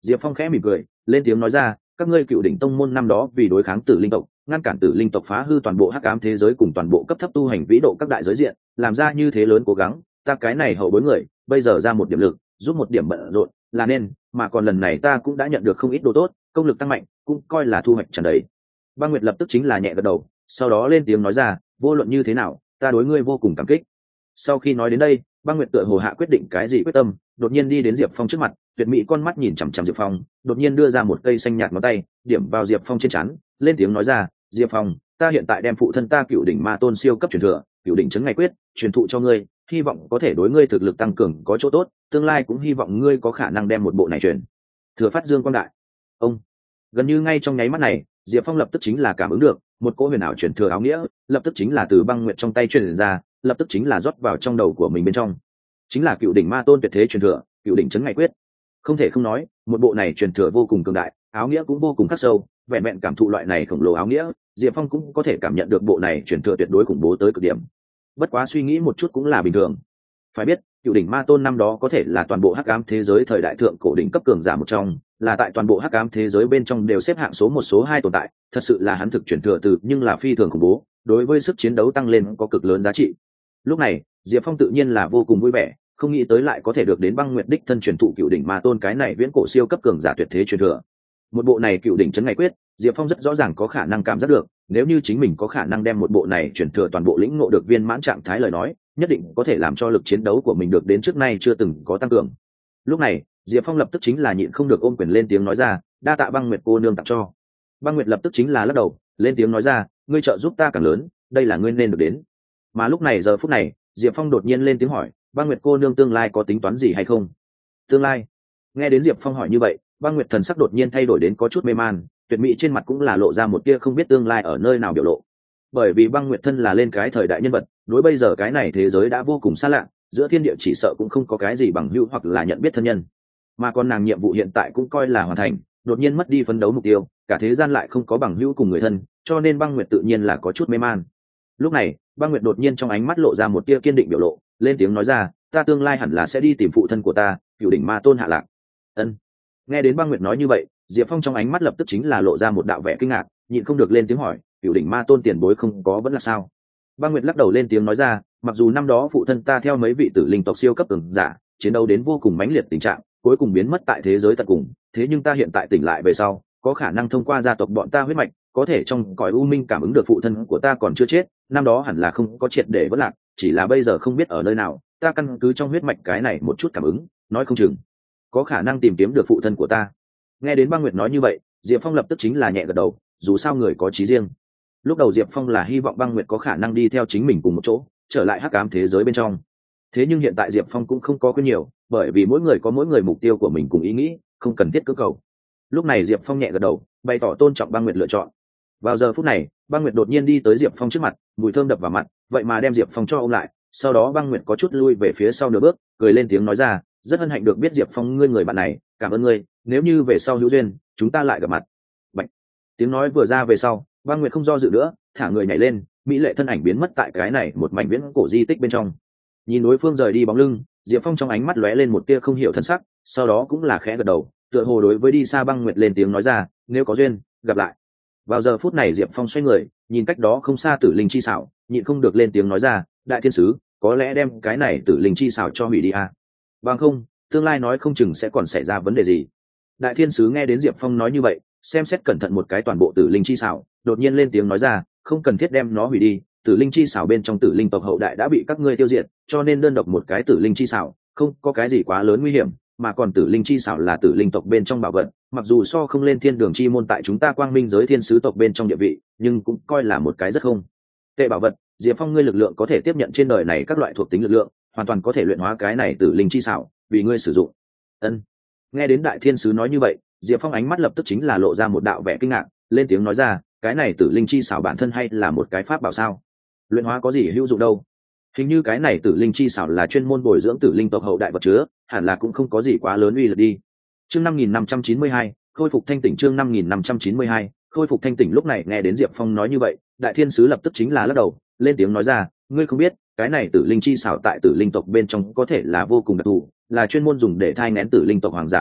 Diệp Phong khẽ mỉm cười lên tiếng nói ra, các ngươi Cựu Đỉnh tông môn năm đó vì đối kháng tử linh tộc, ngăn cản tử linh tộc phá hư toàn bộ hắc ám thế giới cùng toàn bộ cấp thấp tu hành vĩ độ các đại giới diện, làm ra như thế lớn cố gắng, ta cái này hậu bối người bây giờ ra một điểm lực, giúp một điểm bận rộn là nên, mà còn lần này ta cũng đã nhận được không ít đồ tốt, công lực tăng mạnh, cũng coi là thu hoạch tràn đầy. Băng Nguyệt lập tức chính là nhẹ gật đầu, sau đó lên tiếng nói ra, vô luận như thế nào, ta đối ngươi vô cùng cảm kích. Sau khi nói đến đây, Băng Nguyệt tựa hồ hạ quyết định cái gì quyết tâm, đột nhiên đi đến Diệp Phong trước mặt, tuyệt mỹ con mắt nhìn chằm chằm Diệp Phong, đột nhiên đưa ra một cây xanh nhạt ngón tay, điểm vào Diệp Phong trên trán, lên tiếng nói ra, Diệp Phong, ta hiện tại đem phụ thân ta Cựu Đỉnh Ma Tôn siêu cấp truyền thừa, Cựu Đỉnh chấn ngày quyết, truyền thụ cho ngươi, hy vọng có thể đối ngươi thực lực tăng cường có chỗ tốt, tương lai cũng hy vọng ngươi có khả năng đem một bộ này truyền thừa phát dương quang đại. Ông gần như ngay trong nháy mắt này, Diệp Phong lập tức chính là cảm ứng được một cỗ huyền ảo truyền thừa áo nghĩa, lập tức chính là từ Băng Nguyệt trong tay truyền ra, lập tức chính là rót vào trong đầu của mình bên trong, chính là Cựu Đỉnh Ma Tôn tuyệt thế truyền thừa, Cựu Đỉnh chấn ngày quyết. Không thể không nói, một bộ này truyền thừa vô cùng cường đại, áo nghĩa cũng vô cùng khắc sâu, vẹn vẹn cảm thụ loại này khổng lồ áo nghĩa, Diệp Phong cũng có thể cảm nhận được bộ này truyền thừa tuyệt đối khủng bố tới cực điểm. Bất quá suy nghĩ một chút cũng là bình thường. Phải biết, Cựu Đỉnh Ma Tôn năm đó có thể là toàn bộ hắc ám thế giới thời đại thượng cổ đỉnh cấp cường giả một trong, là tại toàn bộ hắc ám thế giới bên trong đều xếp hạng số một số hai tồn tại, thật sự là hắn thực truyền thừa từ, nhưng là phi thường khủng bố, đối với sức chiến đấu tăng lên có cực lớn giá trị. Lúc này, Diệp Phong tự nhiên là vô cùng vui vẻ, không nghĩ tới lại có thể được đến Băng Nguyệt đích thân truyền thụ Cựu Đỉnh Ma Tôn cái này viễn cổ siêu cấp cường giả tuyệt thế truyền thừa. Một bộ này Cựu Đỉnh chấn ngày quyết, Diệp Phong rất rõ ràng có khả năng cảm giác được, nếu như chính mình có khả năng đem một bộ này truyền thừa toàn bộ lĩnh ngộ được viên mãn trạng thái lời nói, nhất định có thể làm cho lực chiến đấu của mình được đến trước nay chưa từng có tăng cường. Lúc này, Diệp Phong lập tức chính là nhịn không được ôm quyền lên tiếng nói ra, đa tạ Băng Nguyệt cô nương tặng cho. Băng Nguyệt lập tức chính là lắc đầu, lên tiếng nói ra, ngươi trợ giúp ta càng lớn, đây là ngươi nên được đến. Mà lúc này giờ phút này, Diệp Phong đột nhiên lên tiếng hỏi, Băng Nguyệt cô nương tương lai có tính toán gì hay không? Tương lai? Nghe đến Diệp Phong hỏi như vậy, Băng Nguyệt thần sắc đột nhiên thay đổi đến có chút mê man, tuyệt mỹ trên mặt cũng là lộ ra một tia không biết tương lai ở nơi nào biểu lộ. Bởi vì Băng Nguyệt thân là lên cái thời đại nhân vật, đối bây giờ cái này thế giới đã vô cùng xa lạ, giữa thiên địa chỉ sợ cũng không có cái gì bằng hữu hoặc là nhận biết thân nhân. Mà còn nàng nhiệm vụ hiện tại cũng coi là hoàn thành, đột nhiên mất đi phấn đấu mục tiêu, cả thế gian lại không có bằng hữu cùng người thân, cho nên Băng Nguyệt tự nhiên là có chút mê man. Lúc này, Băng Nguyệt đột nhiên trong ánh mắt lộ ra một tia kiên định biểu lộ, lên tiếng nói ra, ta tương lai hẳn là sẽ đi tìm phụ thân của ta, Cựu Đỉnh Ma Tôn hạ lạc. Ân. Nghe đến Băng Nguyệt nói như vậy, Diệp Phong trong ánh mắt lập tức chính là lộ ra một đạo vẻ kinh ngạc, nhịn không được lên tiếng hỏi, Cựu Đỉnh Ma Tôn tiền bối không có vẫn là sao? Băng Nguyệt lắc đầu lên tiếng nói ra, mặc dù năm đó phụ thân ta theo mấy vị tử linh tộc siêu cấp cường giả, chiến đấu đến vô cùng mãnh liệt tình trạng, cuối cùng biến mất tại thế giới tận cùng, thế nhưng ta hiện tại tỉnh lại về sau, có khả năng thông qua gia tộc bọn ta huyết mạch, có thể trong cõi u minh cảm ứng được phụ thân của ta còn chưa chết, năm đó hẳn là không có triệt để vỡ lạc, chỉ là bây giờ không biết ở nơi nào, ta căn cứ trong huyết mạch cái này một chút cảm ứng, nói không chừng có khả năng tìm kiếm được phụ thân của ta. Nghe đến Băng Nguyệt nói như vậy, Diệp Phong lập tức chính là nhẹ gật đầu, dù sao người có chí riêng. Lúc đầu Diệp Phong là hy vọng Băng Nguyệt có khả năng đi theo chính mình cùng một chỗ, trở lại hắc ám thế giới bên trong. Thế nhưng hiện tại Diệp Phong cũng không có quên nhiều, bởi vì mỗi người có mỗi người mục tiêu của mình cùng ý nghĩ, không cần thiết cưỡng cầu. Lúc này Diệp Phong nhẹ gật đầu, bày tỏ tôn trọng Băng Nguyệt lựa chọn. Vào giờ phút này, Băng Nguyệt đột nhiên đi tới Diệp Phong trước mặt, mùi thơm đập vào mặt, vậy mà đem Diệp Phong cho ôm lại. Sau đó Băng Nguyệt có chút lui về phía sau nửa bước, cười lên tiếng nói ra, rất hân hạnh được biết Diệp Phong ngươi người bạn này, cảm ơn ngươi, nếu như về sau hữu duyên, chúng ta lại gặp mặt. Bạch. Tiếng nói vừa ra về sau, Băng Nguyệt không do dự nữa, thả người nhảy lên, mỹ lệ thân ảnh biến mất tại cái này một mảnh viễn cổ di tích bên trong. Nhìn đối phương rời đi bóng lưng, Diệp Phong trong ánh mắt lóe lên một tia không hiểu thân sắc, sau đó cũng là khẽ gật đầu, tựa hồ đối với đi xa Băng Nguyệt lên tiếng nói ra, nếu có duyên, gặp lại. Vào giờ phút này Diệp Phong xoay người, nhìn cách đó không xa Tử Linh chi xảo, nhịn không được lên tiếng nói ra, đại thiên sứ, có lẽ đem cái này Tử Linh chi xảo cho hủy đi à? Bằng không, tương lai nói không chừng sẽ còn xảy ra vấn đề gì. Đại thiên sứ nghe đến Diệp Phong nói như vậy, xem xét cẩn thận một cái toàn bộ Tử Linh chi xảo, đột nhiên lên tiếng nói ra, không cần thiết đem nó hủy đi, Tử Linh chi xảo bên trong Tử Linh tộc hậu đại đã bị các ngươi tiêu diệt, cho nên đơn độc một cái Tử Linh chi xảo, không có cái gì quá lớn nguy hiểm, mà còn Tử Linh chi xảo là Tử Linh tộc bên trong bảo vật, mặc dù so không lên Thiên Đường chi môn tại chúng ta Quang Minh giới thiên sứ tộc bên trong địa vị, nhưng cũng coi là một cái rất không tệ bảo vật. Diệp Phong ngươi lực lượng có thể tiếp nhận trên đời này các loại thuộc tính lực lượng, hoàn toàn có thể luyện hóa cái này Tử Linh chi xảo, vì ngươi sử dụng. Ân. Nghe đến đại thiên sứ nói như vậy, Diệp Phong ánh mắt lập tức chính là lộ ra một đạo vẻ kinh ngạc, lên tiếng nói ra, cái này Tử Linh chi xảo bản thân hay là một cái pháp bảo sao? Luyện hóa có gì hữu dụng đâu? Hình như cái này Tử Linh chi xảo là chuyên môn bồi dưỡng Tử Linh tộc hậu đại vật chứa, hẳn là cũng không có gì quá lớn uy lực đi. Chương 5592, khôi phục thanh tỉnh. Chương 5592, khôi phục thanh tỉnh. Lúc này nghe đến Diệp Phong nói như vậy, đại thiên sứ lập tức chính là lắc đầu, lên tiếng nói ra, ngươi không biết, cái này Tử Linh chi xảo tại Tử Linh tộc bên trong có thể là vô cùng đặc thù, là chuyên môn dùng để thai nghén Tử Linh tộc hoàng giả hậu đại,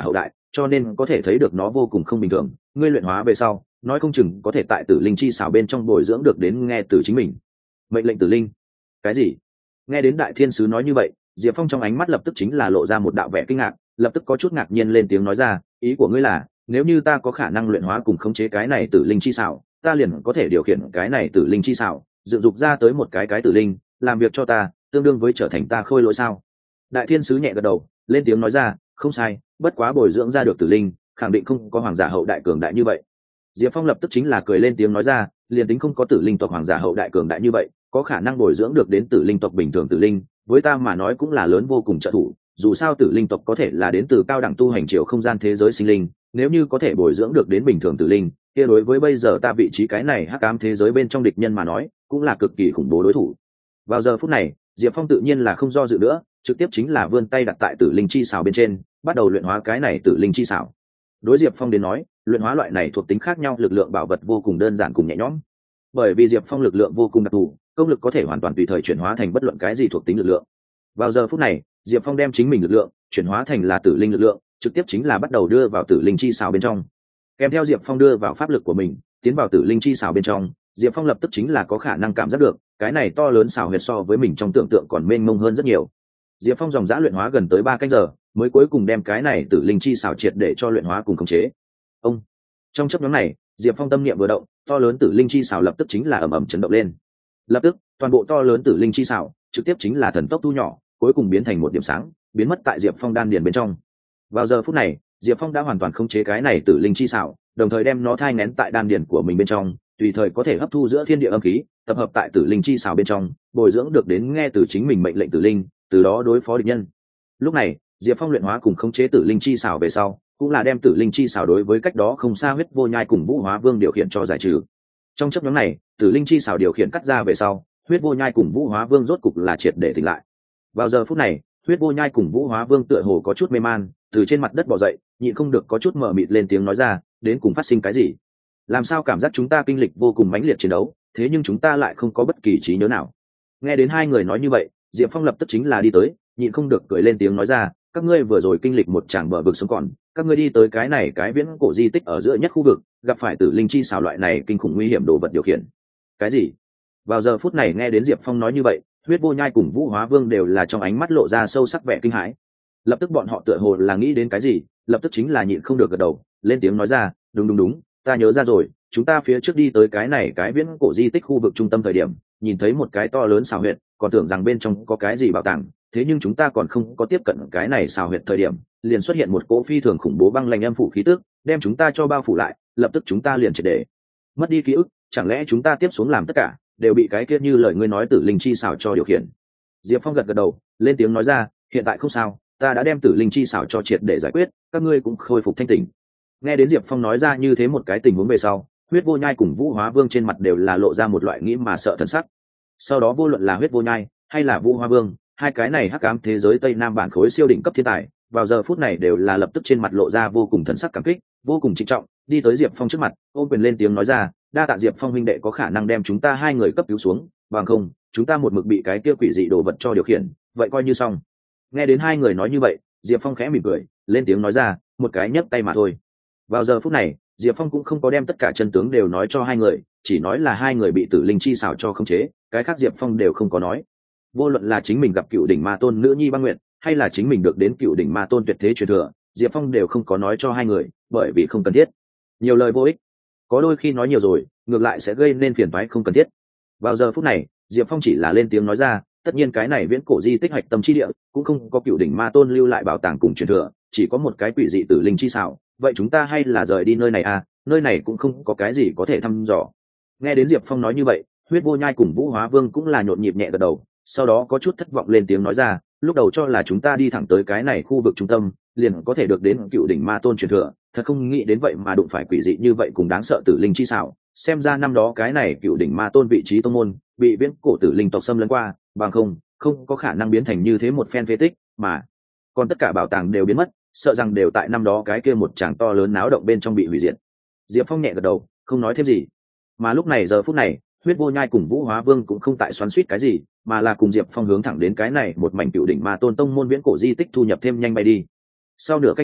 cho nên có thể thấy được nó vô cùng không bình thường. Ngươi luyện hóa về sau, nói không chừng có thể tại tử linh chi xảo bên trong bồi dưỡng được đến nghe từ chính mình. Mệnh lệnh tử linh? Cái gì? Nghe đến đại thiên sứ nói như vậy, Diệp Phong trong ánh mắt lập tức chính là lộ ra một đạo vẻ kinh ngạc, lập tức có chút ngạc nhiên lên tiếng nói ra, ý của ngươi là nếu như ta có khả năng luyện hóa cùng khống chế cái này tử linh chi xảo, ta liền có thể điều khiển cái này tử linh chi xảo, dựng dục ra tới một cái tử linh, làm việc cho ta, tương đương với trở thành ta khôi lỗi sao? Đại thiên sứ nhẹ gật đầu, lên tiếng nói ra, không sai, bất quá bồi dưỡng ra được tử linh, khẳng định không có hoàng giả hậu đại cường đại như vậy. Diệp Phong lập tức chính là cười lên tiếng nói ra, liền tính không có tử linh tộc hoàng giả hậu đại cường đại như vậy, có khả năng bồi dưỡng được đến tử linh tộc bình thường tử linh, với ta mà nói cũng là lớn vô cùng trợ thủ. Dù sao tử linh tộc có thể là đến từ cao đẳng tu hành chiều không gian thế giới sinh linh, nếu như có thể bồi dưỡng được đến bình thường tử linh, kia đối với bây giờ ta vị trí cái này hắc ám thế giới bên trong địch nhân mà nói, cũng là cực kỳ khủng bố đối thủ. Vào giờ phút này, Diệp Phong tự nhiên là không do dự nữa, trực tiếp chính là vươn tay đặt tại tử linh chi xảo bên trên, bắt đầu luyện hóa cái này tử linh chi xảo. Đối Diệp Phong đến nói, luyện hóa loại này thuộc tính khác nhau lực lượng bảo vật vô cùng đơn giản cùng nhẹ nhõm. Bởi vì Diệp Phong lực lượng vô cùng đặc thù, công lực có thể hoàn toàn tùy thời chuyển hóa thành bất luận cái gì thuộc tính lực lượng. Vào giờ phút này, Diệp Phong đem chính mình lực lượng chuyển hóa thành là tử linh lực lượng, trực tiếp chính là bắt đầu đưa vào tử linh chi xảo bên trong. Kèm theo Diệp Phong đưa vào pháp lực của mình, tiến vào tử linh chi xảo bên trong, Diệp Phong lập tức chính là có khả năng cảm giác được, cái này to lớn xảo huyệt so với mình trong tưởng tượng còn mênh mông hơn rất nhiều. Diệp Phong dòng dã luyện hóa gần tới 3 canh giờ, mới cuối cùng đem cái này tử linh chi xảo triệt để cho luyện hóa cùng khống chế. Ông. Trong chốc ngắn này, Diệp Phong tâm niệm vừa động, to lớn tử linh chi xảo lập tức chính là ầm ầm chấn động lên. Lập tức, toàn bộ to lớn tử linh chi xảo trực tiếp chính là thần tốc thu nhỏ, cuối cùng biến thành một điểm sáng, biến mất tại Diệp Phong đan điền bên trong. Vào giờ phút này, Diệp Phong đã hoàn toàn khống chế cái này tử linh chi xảo, đồng thời đem nó thai nén tại đan điền của mình bên trong, tùy thời có thể hấp thu giữa thiên địa âm khí, tập hợp tại tử linh chi xảo bên trong, bồi dưỡng được đến nghe từ chính mình mệnh lệnh tử linh, từ đó đối phó địch nhân. Lúc này, Diệp Phong luyện hóa cùng khống chế tử linh chi xảo về sau, cũng là đem tử linh chi xảo đối với cách đó không xa huyết vô nhai cùng vũ hóa vương điều khiển cho giải trừ. Trong chốc ngắn này, tử linh chi xảo điều khiển cắt ra về sau, huyết vô nhai cùng vũ hóa vương rốt cục là triệt để tỉnh lại. Vào giờ phút này, huyết vô nhai cùng vũ hóa vương tựa hồ có chút mê man, từ trên mặt đất bò dậy, nhịn không được có chút mờ mịt lên tiếng nói ra, đến cùng phát sinh cái gì? Làm sao cảm giác chúng ta kinh lịch vô cùng mãnh liệt chiến đấu, thế nhưng chúng ta lại không có bất kỳ trí nhớ nào? Nghe đến hai người nói như vậy, Diệp Phong lập tức chính là đi tới, nhịn không được cười lên tiếng nói ra, các ngươi vừa rồi kinh lịch một tràng bờ vực sống còn, các ngươi đi tới cái này cái viễn cổ di tích ở giữa nhất khu vực, gặp phải tử linh chi xảo loại này kinh khủng nguy hiểm đồ vật điều khiển. Cái gì? Vào giờ phút này nghe đến Diệp Phong nói như vậy, huyết vô nhai cùng vũ hóa vương đều là trong ánh mắt lộ ra sâu sắc vẻ kinh hãi. Lập tức bọn họ tựa hồ là nghĩ đến cái gì, lập tức chính là nhịn không được gật đầu, lên tiếng nói ra, đúng, ta nhớ ra rồi, chúng ta phía trước đi tới cái này cái viễn cổ di tích khu vực trung tâm thời điểm, nhìn thấy một cái to lớn xào huyệt, còn tưởng rằng bên trong có cái gì bảo tàng, thế nhưng chúng ta còn không có tiếp cận cái này xào huyệt thời điểm, liền xuất hiện một cỗ phi thường khủng bố băng lạnh âm phủ khí tức, đem chúng ta cho bao phủ lại, lập tức chúng ta liền triệt để mất đi ký ức, chẳng lẽ chúng ta tiếp xuống làm tất cả đều bị cái kia như lời ngươi nói tử linh chi xảo cho điều khiển? Diệp Phong gật gật đầu, lên tiếng nói ra, hiện tại không sao, ta đã đem tử linh chi xảo cho triệt để giải quyết, các ngươi cũng khôi phục thanh tỉnh. Nghe đến Diệp Phong nói ra như thế một cái tình huống về sau, huyết vô nhai cùng vũ hóa vương trên mặt đều là lộ ra một loại nghĩ mà sợ thần sắc. Sau đó vô luận là huyết vô nhai hay là vũ hóa vương, hai cái này hắc ám thế giới tây nam bản khối siêu đỉnh cấp thiên tài, vào giờ phút này đều là lập tức trên mặt lộ ra vô cùng thần sắc cảm kích, vô cùng trịnh trọng, đi tới Diệp Phong trước mặt, ôm quyền lên tiếng nói ra, đa tạ Diệp Phong huynh đệ có khả năng đem chúng ta hai người cấp cứu xuống, bằng không chúng ta một mực bị cái kia quỷ dị đồ vật cho điều khiển, vậy coi như xong. Nghe đến hai người nói như vậy, Diệp Phong khẽ mỉm cười, lên tiếng nói ra, một cái nhấc tay mà thôi. Vào giờ phút này, Diệp Phong cũng không có đem tất cả chân tướng đều nói cho hai người, chỉ nói là hai người bị tử linh chi xảo cho khống chế, cái khác Diệp Phong đều không có nói. Vô luận là chính mình gặp cựu đỉnh ma tôn nữ nhi băng nguyện, hay là chính mình được đến cựu đỉnh ma tôn tuyệt thế truyền thừa, Diệp Phong đều không có nói cho hai người, bởi vì không cần thiết. Nhiều lời vô ích, có đôi khi nói nhiều rồi, ngược lại sẽ gây nên phiền toái không cần thiết. Vào giờ phút này, Diệp Phong chỉ là lên tiếng nói ra, tất nhiên cái này viễn cổ di tích hạch tâm chi địa cũng không có cựu đỉnh ma tôn lưu lại bảo tàng cùng truyền thừa, chỉ có một cái quỷ dị tử linh chi xảo, vậy chúng ta hay là rời đi nơi này à, nơi này cũng không có cái gì có thể thăm dò. Nghe đến Diệp Phong nói như vậy, huyết vô nhai cùng vũ hóa vương cũng là nhộn nhịp nhẹ gật đầu, sau đó có chút thất vọng lên tiếng nói ra, lúc đầu cho là chúng ta đi thẳng tới cái này khu vực trung tâm liền có thể được đến cựu đỉnh ma tôn truyền thừa, thật không nghĩ đến vậy mà đụng phải quỷ dị như vậy cùng đáng sợ tử linh chi xảo, xem ra năm đó cái này cựu đỉnh ma tôn vị trí tông môn bị viễn cổ tử linh tộc xâm lấn qua, bằng không có khả năng biến thành như thế một phen phế tích, mà còn tất cả bảo tàng đều biến mất, sợ rằng đều tại năm đó cái kia một tràng to lớn náo động bên trong bị hủy diệt. Diệp Phong nhẹ gật đầu, không nói thêm gì. Mà lúc này giờ phút này, huyết vô nhai cùng vũ hóa vương cũng không tại xoắn xuýt cái gì, mà là cùng Diệp Phong hướng thẳng đến cái này một mảnh cựu đỉnh ma tôn tông môn viễn cổ di tích thu nhập thêm nhanh bay đi. Sau nửa canh giờ,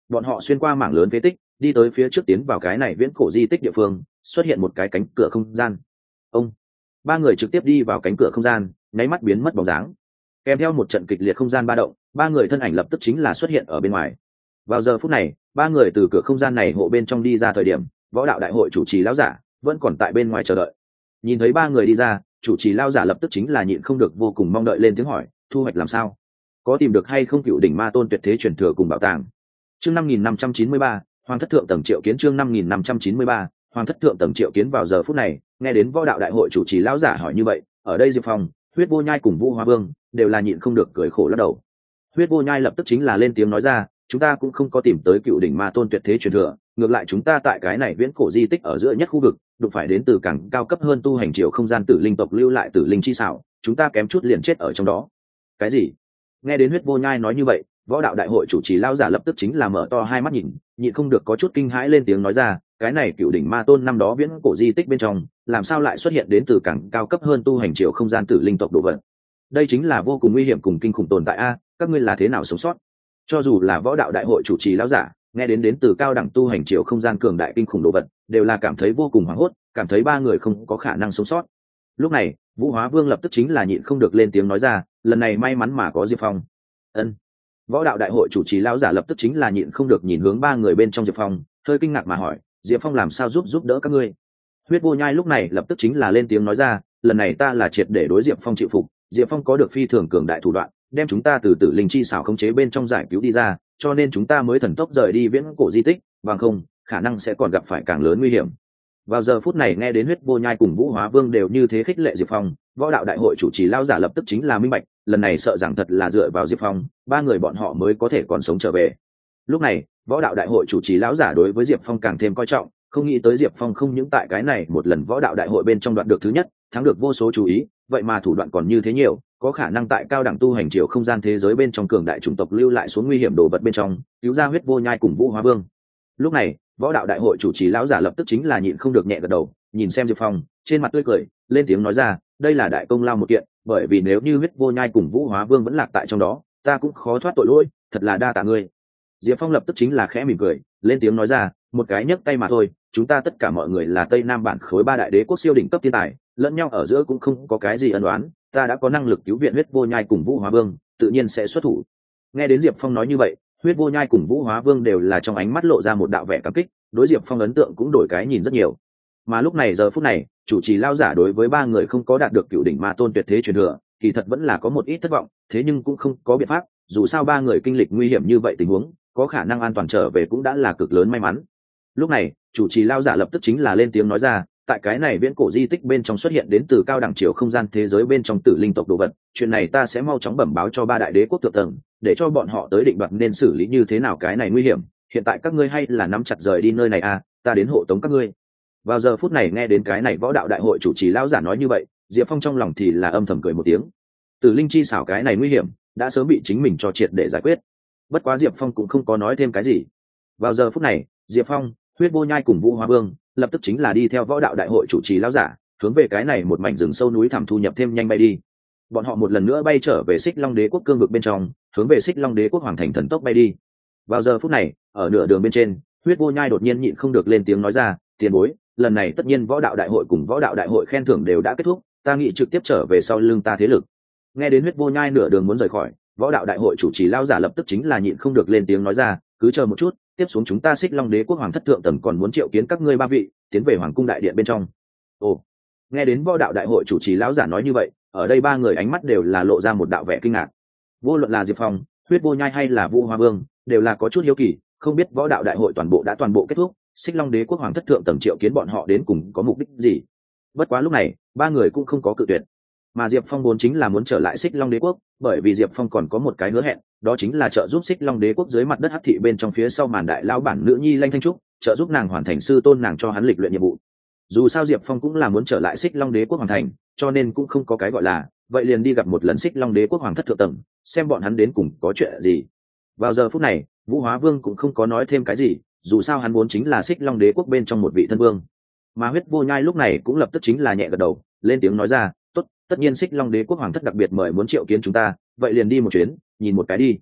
bọn họ xuyên qua mảng lớn phế tích đi tới phía trước, tiến vào cái này viễn cổ di tích địa phương, xuất hiện một cái cánh cửa không gian. Ông ba người trực tiếp đi vào cánh cửa không gian, nháy mắt biến mất bóng dáng. Kèm theo một trận kịch liệt không gian ba động, ba người thân ảnh lập tức chính là xuất hiện ở bên ngoài. Vào giờ phút này, ba người từ cửa không gian này hộ bên trong đi ra thời điểm, võ đạo đại hội chủ trì lão giả vẫn còn tại bên ngoài chờ đợi. Nhìn thấy ba người đi ra, chủ trì lão giả lập tức chính là nhịn không được vô cùng mong đợi lên tiếng hỏi, thu hoạch làm sao? Có tìm được hay không cựu đỉnh ma tôn tuyệt thế truyền thừa cùng bảo tàng? Chương 5593, Hoàng thất thượng tầng triệu kiến. Chương 5593, Hoàng thất thượng tầng triệu kiến. Vào giờ phút này, nghe đến võ đạo đại hội chủ trì lão giả hỏi như vậy, ở đây Diệp Phong, Huyết Vô Nhai cùng Vũ Hóa Vương đều là nhịn không được cười khổ lắc đầu. Huyết Vô Nhai lập tức chính là lên tiếng nói ra, chúng ta cũng không có tìm tới cựu đỉnh ma tôn tuyệt thế truyền thừa, ngược lại chúng ta tại cái này viễn cổ di tích ở giữa nhất khu vực đụng phải đến từ càng cao cấp hơn tu hành triều không gian tử linh tộc lưu lại tử linh chi xảo, chúng ta kém chút liền chết ở trong đó. Cái gì? Nghe đến Huyết Vô Nhai nói như vậy, võ đạo đại hội chủ trì lão giả lập tức chính là mở to hai mắt nhịn không được có chút kinh hãi lên tiếng nói ra, cái này cựu đỉnh ma tôn năm đó viễn cổ di tích bên trong làm sao lại xuất hiện đến từ càng cao cấp hơn tu hành triều không gian tử linh tộc đồ vật? Đây chính là vô cùng nguy hiểm cùng kinh khủng tồn tại a, các ngươi là thế nào sống sót? Cho dù là võ đạo đại hội chủ trì lão giả, nghe đến từ cao đẳng tu hành triều không gian cường đại kinh khủng đồ vật, đều là cảm thấy vô cùng hoảng hốt, cảm thấy ba người không có khả năng sống sót. Lúc này, Vũ Hóa Vương lập tức chính là nhịn không được lên tiếng nói ra, lần này may mắn mà có Diệp Phong. Ân. Võ đạo đại hội chủ trì lão giả lập tức chính là nhịn không được nhìn hướng ba người bên trong Diệp Phong, hơi kinh ngạc mà hỏi, Diệp Phong làm sao giúp đỡ các ngươi? Huyết Vô Nhai lúc này lập tức chính là lên tiếng nói ra, lần này ta là triệt để đối Diệp Phong chịu phục, Diệp Phong có được phi thường cường đại thủ đoạn, đem chúng ta từ tử linh chi xảo khống chế bên trong giải cứu đi ra, cho nên chúng ta mới thần tốc rời đi viễn cổ di tích, bằng không khả năng sẽ còn gặp phải càng lớn nguy hiểm. Vào giờ phút này nghe đến Huyết Vô Nhai cùng Vũ Hóa Vương đều như thế khích lệ Diệp Phong, võ đạo đại hội chủ trì lão giả lập tức chính là minh bạch, lần này sợ rằng thật là dựa vào Diệp Phong, ba người bọn họ mới có thể còn sống trở về. Lúc này, võ đạo đại hội chủ trì lão giả đối với Diệp Phong càng thêm coi trọng, không nghĩ tới Diệp Phong không những tại cái này một lần võ đạo đại hội bên trong đoạt được thứ nhất, thắng được vô số chú ý, vậy mà thủ đoạn còn như thế nhiều, có khả năng tại cao đẳng tu hành triều không gian thế giới bên trong cường đại chủng tộc lưu lại xuống nguy hiểm đồ vật bên trong, cứu ra Huyết Vô Nhai cùng Vũ Hóa Vương. Lúc này, võ đạo đại hội chủ trì lão giả lập tức chính là nhịn không được nhẹ gật đầu, nhìn xem Diệp Phong, trên mặt tươi cười, lên tiếng nói ra, đây là đại công lao một kiện, bởi vì nếu như Huyết Vô Nhai cùng Vũ Hóa Vương vẫn lạc tại trong đó, ta cũng khó thoát tội lỗi, thật là đa tạ ngươi. Diệp Phong lập tức chính là khẽ mỉm cười, lên tiếng nói ra, một cái nhấc tay mà thôi, chúng ta tất cả mọi người là Tây Nam bản khối ba đại đế quốc siêu đỉnh cấp thiên tài, lẫn nhau ở giữa cũng không có cái gì ân oán, ta đã có năng lực cứu viện Huyết Vô Nhai cùng Vũ Hóa Vương, tự nhiên sẽ xuất thủ. Nghe đến Diệp Phong nói như vậy, Huyết Vô Nhai cùng Vũ Hóa Vương đều là trong ánh mắt lộ ra một đạo vẻ cảm kích, đối Diệp Phong ấn tượng cũng đổi cái nhìn rất nhiều. Mà lúc này giờ phút này, chủ trì lão giả đối với ba người không có đạt được cựu đỉnh ma tôn tuyệt thế truyền thừa, thì thật vẫn là có một ít thất vọng, thế nhưng cũng không có biện pháp, dù sao ba người kinh lịch nguy hiểm như vậy tình huống, có khả năng an toàn trở về cũng đã là cực lớn may mắn. Lúc này, chủ trì lão giả lập tức chính là lên tiếng nói ra, tại cái này viễn cổ di tích bên trong xuất hiện đến từ cao đẳng chiều không gian thế giới bên trong tử linh tộc đồ vật, chuyện này ta sẽ mau chóng bẩm báo cho ba đại đế quốc thượng tầng, để cho bọn họ tới định đoạt nên xử lý như thế nào cái này nguy hiểm. Hiện tại các ngươi hay là nắm chặt rời đi nơi này à, ta đến hộ tống các ngươi. Vào giờ phút này nghe đến cái này võ đạo đại hội chủ trì lão giả nói như vậy, Diệp Phong trong lòng thì là âm thầm cười một tiếng. Tử linh chi xảo cái này nguy hiểm, đã sớm bị chính mình cho triệt để giải quyết. Bất quá Diệp Phong cũng không có nói thêm cái gì. Vào giờ phút này, Diệp Phong, Huyết Vô Nhai cùng Vũ Hóa Vương lập tức chính là đi theo võ đạo đại hội chủ trì lão giả, hướng về cái này một mảnh rừng sâu núi thẳm thu nhập thêm nhanh bay đi. Bọn họ một lần nữa bay trở về Xích Long Đế quốc cương vực bên trong, hướng về Xích Long Đế quốc hoàng thành thần tốc bay đi. Vào giờ phút này, ở nửa đường bên trên, Huyết Vô Nhai đột nhiên nhịn không được lên tiếng nói ra, tiền bối, lần này tất nhiên võ đạo đại hội cùng võ đạo đại hội khen thưởng đều đã kết thúc, ta nghĩ trực tiếp trở về sau lưng ta thế lực. Nghe đến Huyết Vô Nhai nửa đường muốn rời khỏi, võ đạo đại hội chủ trì lão giả lập tức chính là nhịn không được lên tiếng nói ra, cứ chờ một chút, tiếp xuống chúng ta Xích Long Đế quốc hoàng thất thượng tầng còn muốn triệu kiến các ngươi ba vị, tiến về hoàng cung đại điện bên trong. Ồ, nghe đến võ đạo đại hội chủ trì lão giả nói như vậy, ở đây ba người ánh mắt đều là lộ ra một đạo vẻ kinh ngạc. Vô luận là Diệp Phong, Huyết Vô Nhai hay là Vũ Hóa Vương, đều là có chút hiếu kỳ, không biết võ đạo đại hội toàn bộ kết thúc, Xích Long Đế quốc hoàng thất thượng tầng triệu kiến bọn họ đến cùng có mục đích gì. Bất quá lúc này, ba người cũng không có cự tuyệt. Mà Diệp Phong vốn chính là muốn trở lại Xích Long Đế quốc, bởi vì Diệp Phong còn có một cái hứa hẹn, đó chính là trợ giúp Xích Long Đế quốc dưới mặt đất hắc thị bên trong phía sau màn đại lão bản nữ nhi Lanh Thanh Trúc, trợ giúp nàng hoàn thành sư tôn nàng cho hắn lịch luyện nhiệm vụ. Dù sao Diệp Phong cũng là muốn trở lại Xích Long Đế quốc hoàng thành, cho nên cũng không có cái gọi là, vậy liền đi gặp một lần Xích Long Đế quốc hoàng thất thượng tầng, xem bọn hắn đến cùng có chuyện gì. Vào giờ phút này, Vũ Hóa Vương cũng không có nói thêm cái gì, dù sao hắn vốn chính là Xích Long Đế quốc bên trong một vị thân vương. Mà Huyết Vô Nhai lúc này cũng lập tức chính là nhẹ gật đầu, lên tiếng nói ra, tốt, tất nhiên Xích Long Đế quốc hoàng thất đặc biệt mời muốn triệu kiến chúng ta, vậy liền đi một chuyến, nhìn một cái đi.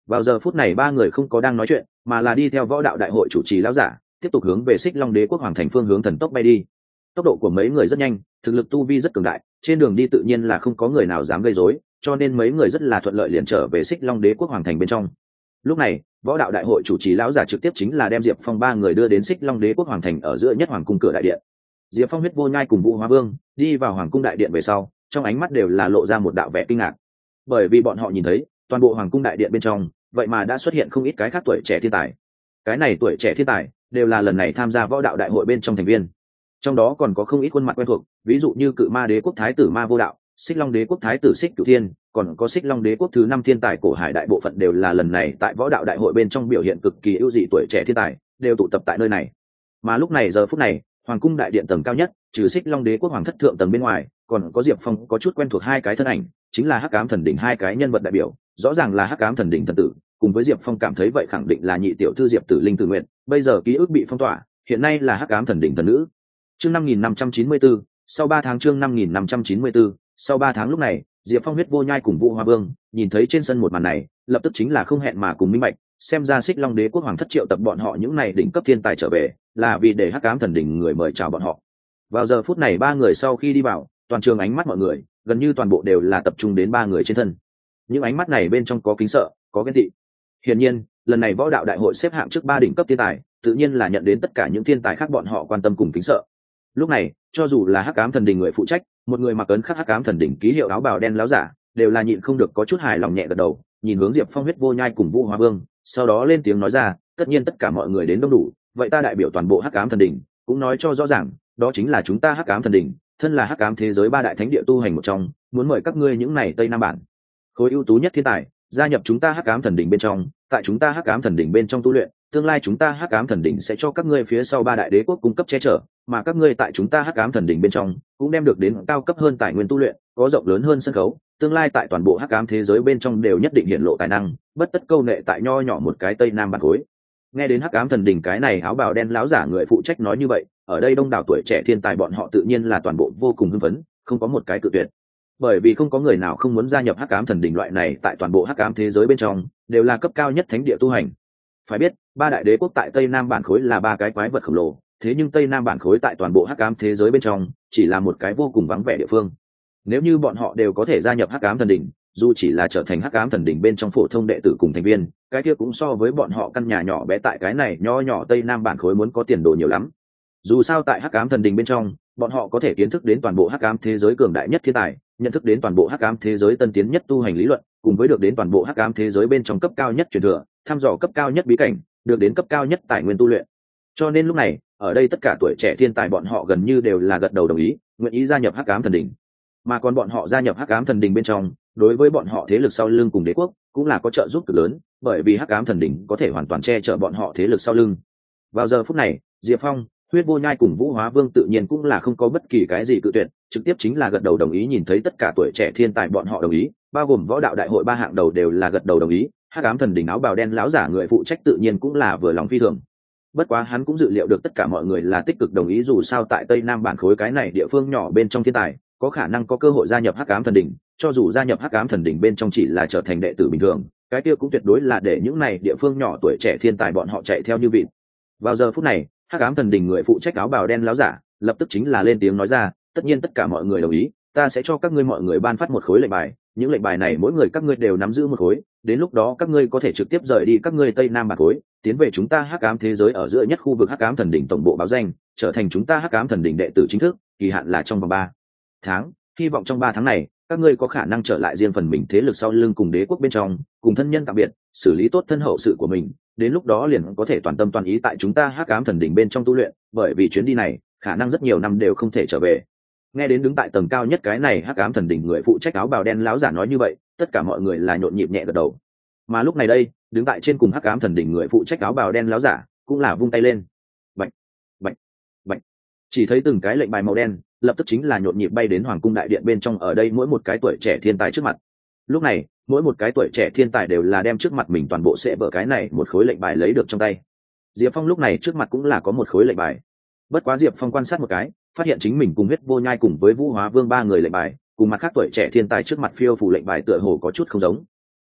Vào giờ phút này ba người không có đang nói chuyện, mà là đi theo võ đạo đại hội chủ trì lão giả tiếp tục hướng về Xích Long Đế quốc hoàng thành phương hướng thần tốc bay đi. Tốc độ của mấy người rất nhanh, thực lực tu vi rất cường đại, trên đường đi tự nhiên là không có người nào dám gây rối, cho nên mấy người rất là thuận lợi liền trở về Xích Long Đế quốc hoàng thành bên trong. Lúc này võ đạo đại hội chủ trì lão giả trực tiếp chính là đem Diệp Phong ba người đưa đến Xích Long Đế quốc hoàng thành ở giữa nhất hoàng cung cửa đại điện. Diệp Phong, Huyết Vô Nhai cùng Vũ Hóa Vương đi vào hoàng cung đại điện về sau, trong ánh mắt đều là lộ ra một đạo vẻ kinh ngạc, bởi vì bọn họ nhìn thấy toàn bộ hoàng cung đại điện bên trong vậy mà đã xuất hiện không ít cái khác tuổi trẻ thiên tài. Cái này tuổi trẻ thiên tài đều là lần này tham gia võ đạo đại hội bên trong thành viên, trong đó còn có không ít khuôn mặt quen thuộc, ví dụ như Cự Ma Đế quốc thái tử Ma Vô Đạo, Xích Long Đế quốc thái tử Xích Cửu Thiên, còn có Xích Long Đế quốc thứ 5 thiên tài Cổ Hải, đại bộ phận đều là lần này tại võ đạo đại hội bên trong biểu hiện cực kỳ ưu dị tuổi trẻ thiên tài, đều tụ tập tại nơi này. Mà lúc này giờ phút này, hoàng cung đại điện tầng cao nhất, trừ Xích Long Đế quốc hoàng thất thượng tầng bên ngoài, còn có Diệp Phong có chút quen thuộc hai cái thân ảnh, chính là Hắc Ám Thần Đỉnh hai cái nhân vật đại biểu, rõ ràng là Hắc Ám Thần Đỉnh thần tử, cùng với Diệp Phong cảm thấy vậy khẳng định là nhị tiểu thư Diệp Tử Linh Tử Nguyện, bây giờ ký ức bị phong tỏa, hiện nay là Hắc Ám Thần Đỉnh thần nữ. Chương 5594, sau 3 tháng. Chương 5594, sau 3 tháng. Lúc này Diệp Phong, Huyết Vô Nhai cùng Vũ Hoa Vương nhìn thấy trên sân một màn này, lập tức chính là không hẹn mà cùng minh bạch, xem ra Xích Long Đế quốc hoàng thất triệu tập bọn họ những này đỉnh cấp thiên tài trở về, là vì để Hắc Ám Thần Đỉnh người mời chào bọn họ. Vào giờ phút này ba người sau khi đi vào, toàn trường ánh mắt mọi người gần như toàn bộ đều là tập trung đến ba người trên thân. Những ánh mắt này bên trong có kính sợ, có ghen tị. Hiển nhiên lần này võ đạo đại hội xếp hạng trước 3 đỉnh cấp thiên tài, tự nhiên là nhận đến tất cả những thiên tài khác bọn họ quan tâm cùng kính sợ. Lúc này cho dù là Hắc Ám Thần Đỉnh người phụ trách, một người mặc ấn khắc Hắc Ám Thần Đỉnh ký hiệu áo bào đen láo giả, đều là nhịn không được có chút hài lòng nhẹ gật đầu, nhìn hướng Diệp Phong, Huyết Vô Nhai cùng Vũ Hóa Vương, sau đó lên tiếng nói ra, tất nhiên tất cả mọi người đến đông đủ, vậy ta đại biểu toàn bộ Hắc Ám Thần Đỉnh, cũng nói cho rõ ràng, đó chính là chúng ta Hắc Ám Thần Đỉnh, thân là Hắc Ám thế giới 3 đại thánh địa tu hành một trong, muốn mời các ngươi những này Tây Nam bản khối ưu tú nhất thiên tài gia nhập chúng ta Hắc Ám Thần Đỉnh bên trong, tại chúng ta Hắc Ám Thần Đỉnh bên trong tu luyện, tương lai chúng ta Hắc Ám Thần Đỉnh sẽ cho các ngươi phía sau 3 đại đế quốc cung cấp che chở, mà các ngươi tại chúng ta Hắc Ám Thần Đỉnh bên trong cũng đem được đến cao cấp hơn tài nguyên tu luyện, có rộng lớn hơn sân khấu, tương lai tại toàn bộ Hắc Ám thế giới bên trong đều nhất định hiện lộ tài năng, bất tất câu nệ tại nho nhỏ một cái Tây Nam bản khối. Nghe đến Hắc Ám Thần Đỉnh cái này áo bào đen láo giả người phụ trách nói như vậy, ở đây đông đảo tuổi trẻ thiên tài bọn họ tự nhiên là toàn bộ vô cùng hưng phấn, không có một cái cự tuyệt, bởi vì không có người nào không muốn gia nhập Hắc Ám Thần Đỉnh loại này tại toàn bộ Hắc Ám thế giới bên trong đều là cấp cao nhất thánh địa tu hành. Phải biết 3 đại đế quốc tại Tây Nam bản khối là 3 cái quái vật khổng lồ, thế nhưng Tây Nam bản khối tại toàn bộ Hắc Ám thế giới bên trong chỉ là một cái vô cùng vắng vẻ địa phương. Nếu như bọn họ đều có thể gia nhập Hắc Ám Thần Đỉnh, dù chỉ là trở thành Hắc Ám Thần Đỉnh bên trong phổ thông đệ tử cùng thành viên, cái kia cũng so với bọn họ căn nhà nhỏ bé tại cái này nho nhỏ Tây Nam bản khối muốn có tiền đồ nhiều lắm. Dù sao tại Hắc Ám Thần Đỉnh bên trong, bọn họ có thể kiến thức đến toàn bộ Hắc Ám thế giới cường đại nhất thiên tài, nhận thức đến toàn bộ Hắc Ám thế giới tân tiến nhất tu hành lý luận, cùng với được đến toàn bộ Hắc Ám thế giới bên trong cấp cao nhất truyền thừa, thăm dò cấp cao nhất bí cảnh, được đến cấp cao nhất tài nguyên tu luyện. Cho nên lúc này, ở đây tất cả tuổi trẻ thiên tài bọn họ gần như đều là gật đầu đồng ý, nguyện ý gia nhập Hắc Ám Thần Đỉnh. Mà còn bọn họ gia nhập Hắc Ám Thần Đỉnh bên trong, đối với bọn họ thế lực sau lưng cùng đế quốc cũng là có trợ giúp cực lớn, bởi vì Hắc Ám Thần Đỉnh có thể hoàn toàn che chở bọn họ thế lực sau lưng. Vào giờ phút này, Diệp Phong, Huyết Vô Nhai cùng Vũ Hóa Vương tự nhiên cũng là không có bất kỳ cái gì cự tuyệt, trực tiếp chính là gật đầu đồng ý. Nhìn thấy tất cả tuổi trẻ thiên tài bọn họ đồng ý, bao gồm võ đạo đại hội 3 hạng đầu đều là gật đầu đồng ý, Hắc Ám Thần Đỉnh áo bào đen láo giả người phụ trách tự nhiên cũng là vừa lòng phi thường. Bất quá hắn cũng dự liệu được tất cả mọi người là tích cực đồng ý, dù sao tại Tây Nam bản khối cái này địa phương nhỏ bên trong thiên tài có khả năng có cơ hội gia nhập Hắc Ám Thần Đỉnh, cho dù gia nhập Hắc Ám Thần Đỉnh bên trong chỉ là trở thành đệ tử bình thường, cái kia cũng tuyệt đối là để những này địa phương nhỏ tuổi trẻ thiên tài bọn họ chạy theo như vịt. Vào giờ phút này, Hắc Ám Thần Đỉnh người phụ trách áo bào đen láo giả lập tức chính là lên tiếng nói ra, tất nhiên tất cả mọi người đồng ý, ta sẽ cho các ngươi mọi người ban phát một khối lệnh bài, những lệnh bài này mỗi người các ngươi đều nắm giữ một khối, đến lúc đó các ngươi có thể trực tiếp rời đi các ngươi Tây Nam bản khối, tiến về chúng ta Hắc Ám thế giới ở giữa nhất khu vực Hắc Ám Thần Đỉnh tổng bộ báo danh, trở thành chúng ta Hắc Ám Thần Đỉnh đệ tử chính thức, kỳ hạn là trong vòng 3 tháng, hy vọng trong 3 tháng này các ngươi có khả năng trở lại riêng phần mình thế lực sau lưng cùng đế quốc bên trong, cùng thân nhân tạm biệt, xử lý tốt thân hậu sự của mình, đến lúc đó liền có thể toàn tâm toàn ý tại chúng ta Hắc Ám Thần Đỉnh bên trong tu luyện, bởi vì chuyến đi này khả năng rất nhiều năm đều không thể trở về. Nghe đến đứng tại tầng cao nhất cái này Hắc Ám Thần Đỉnh người phụ trách áo bào đen láo giả nói như vậy, tất cả mọi người là nhộn nhịp nhẹ gật đầu. Mà lúc này đây, đứng tại trên cùng Hắc Ám Thần Đỉnh người phụ trách áo bào đen láo giả cũng là vung tay lên, bạch bạch bạch, chỉ thấy từng cái lệnh bài màu đen lập tức chính là nhộn nhịp bay đến hoàng cung đại điện bên trong. Ở đây mỗi một cái tuổi trẻ thiên tài trước mặt, lúc này mỗi một cái tuổi trẻ thiên tài đều là đem trước mặt mình toàn bộ sẽ vỡ cái này một khối lệnh bài lấy được trong tay. Diệp Phong lúc này trước mặt cũng là có một khối lệnh bài, bất quá Diệp Phong quan sát một cái, phát hiện chính mình cùng Huyết Vô Nhai cùng với Vũ Hóa Vương 3 người lệnh bài cùng mặt khác tuổi trẻ thiên tài trước mặt phiêu phủ lệnh bài tựa hồ có chút không giống.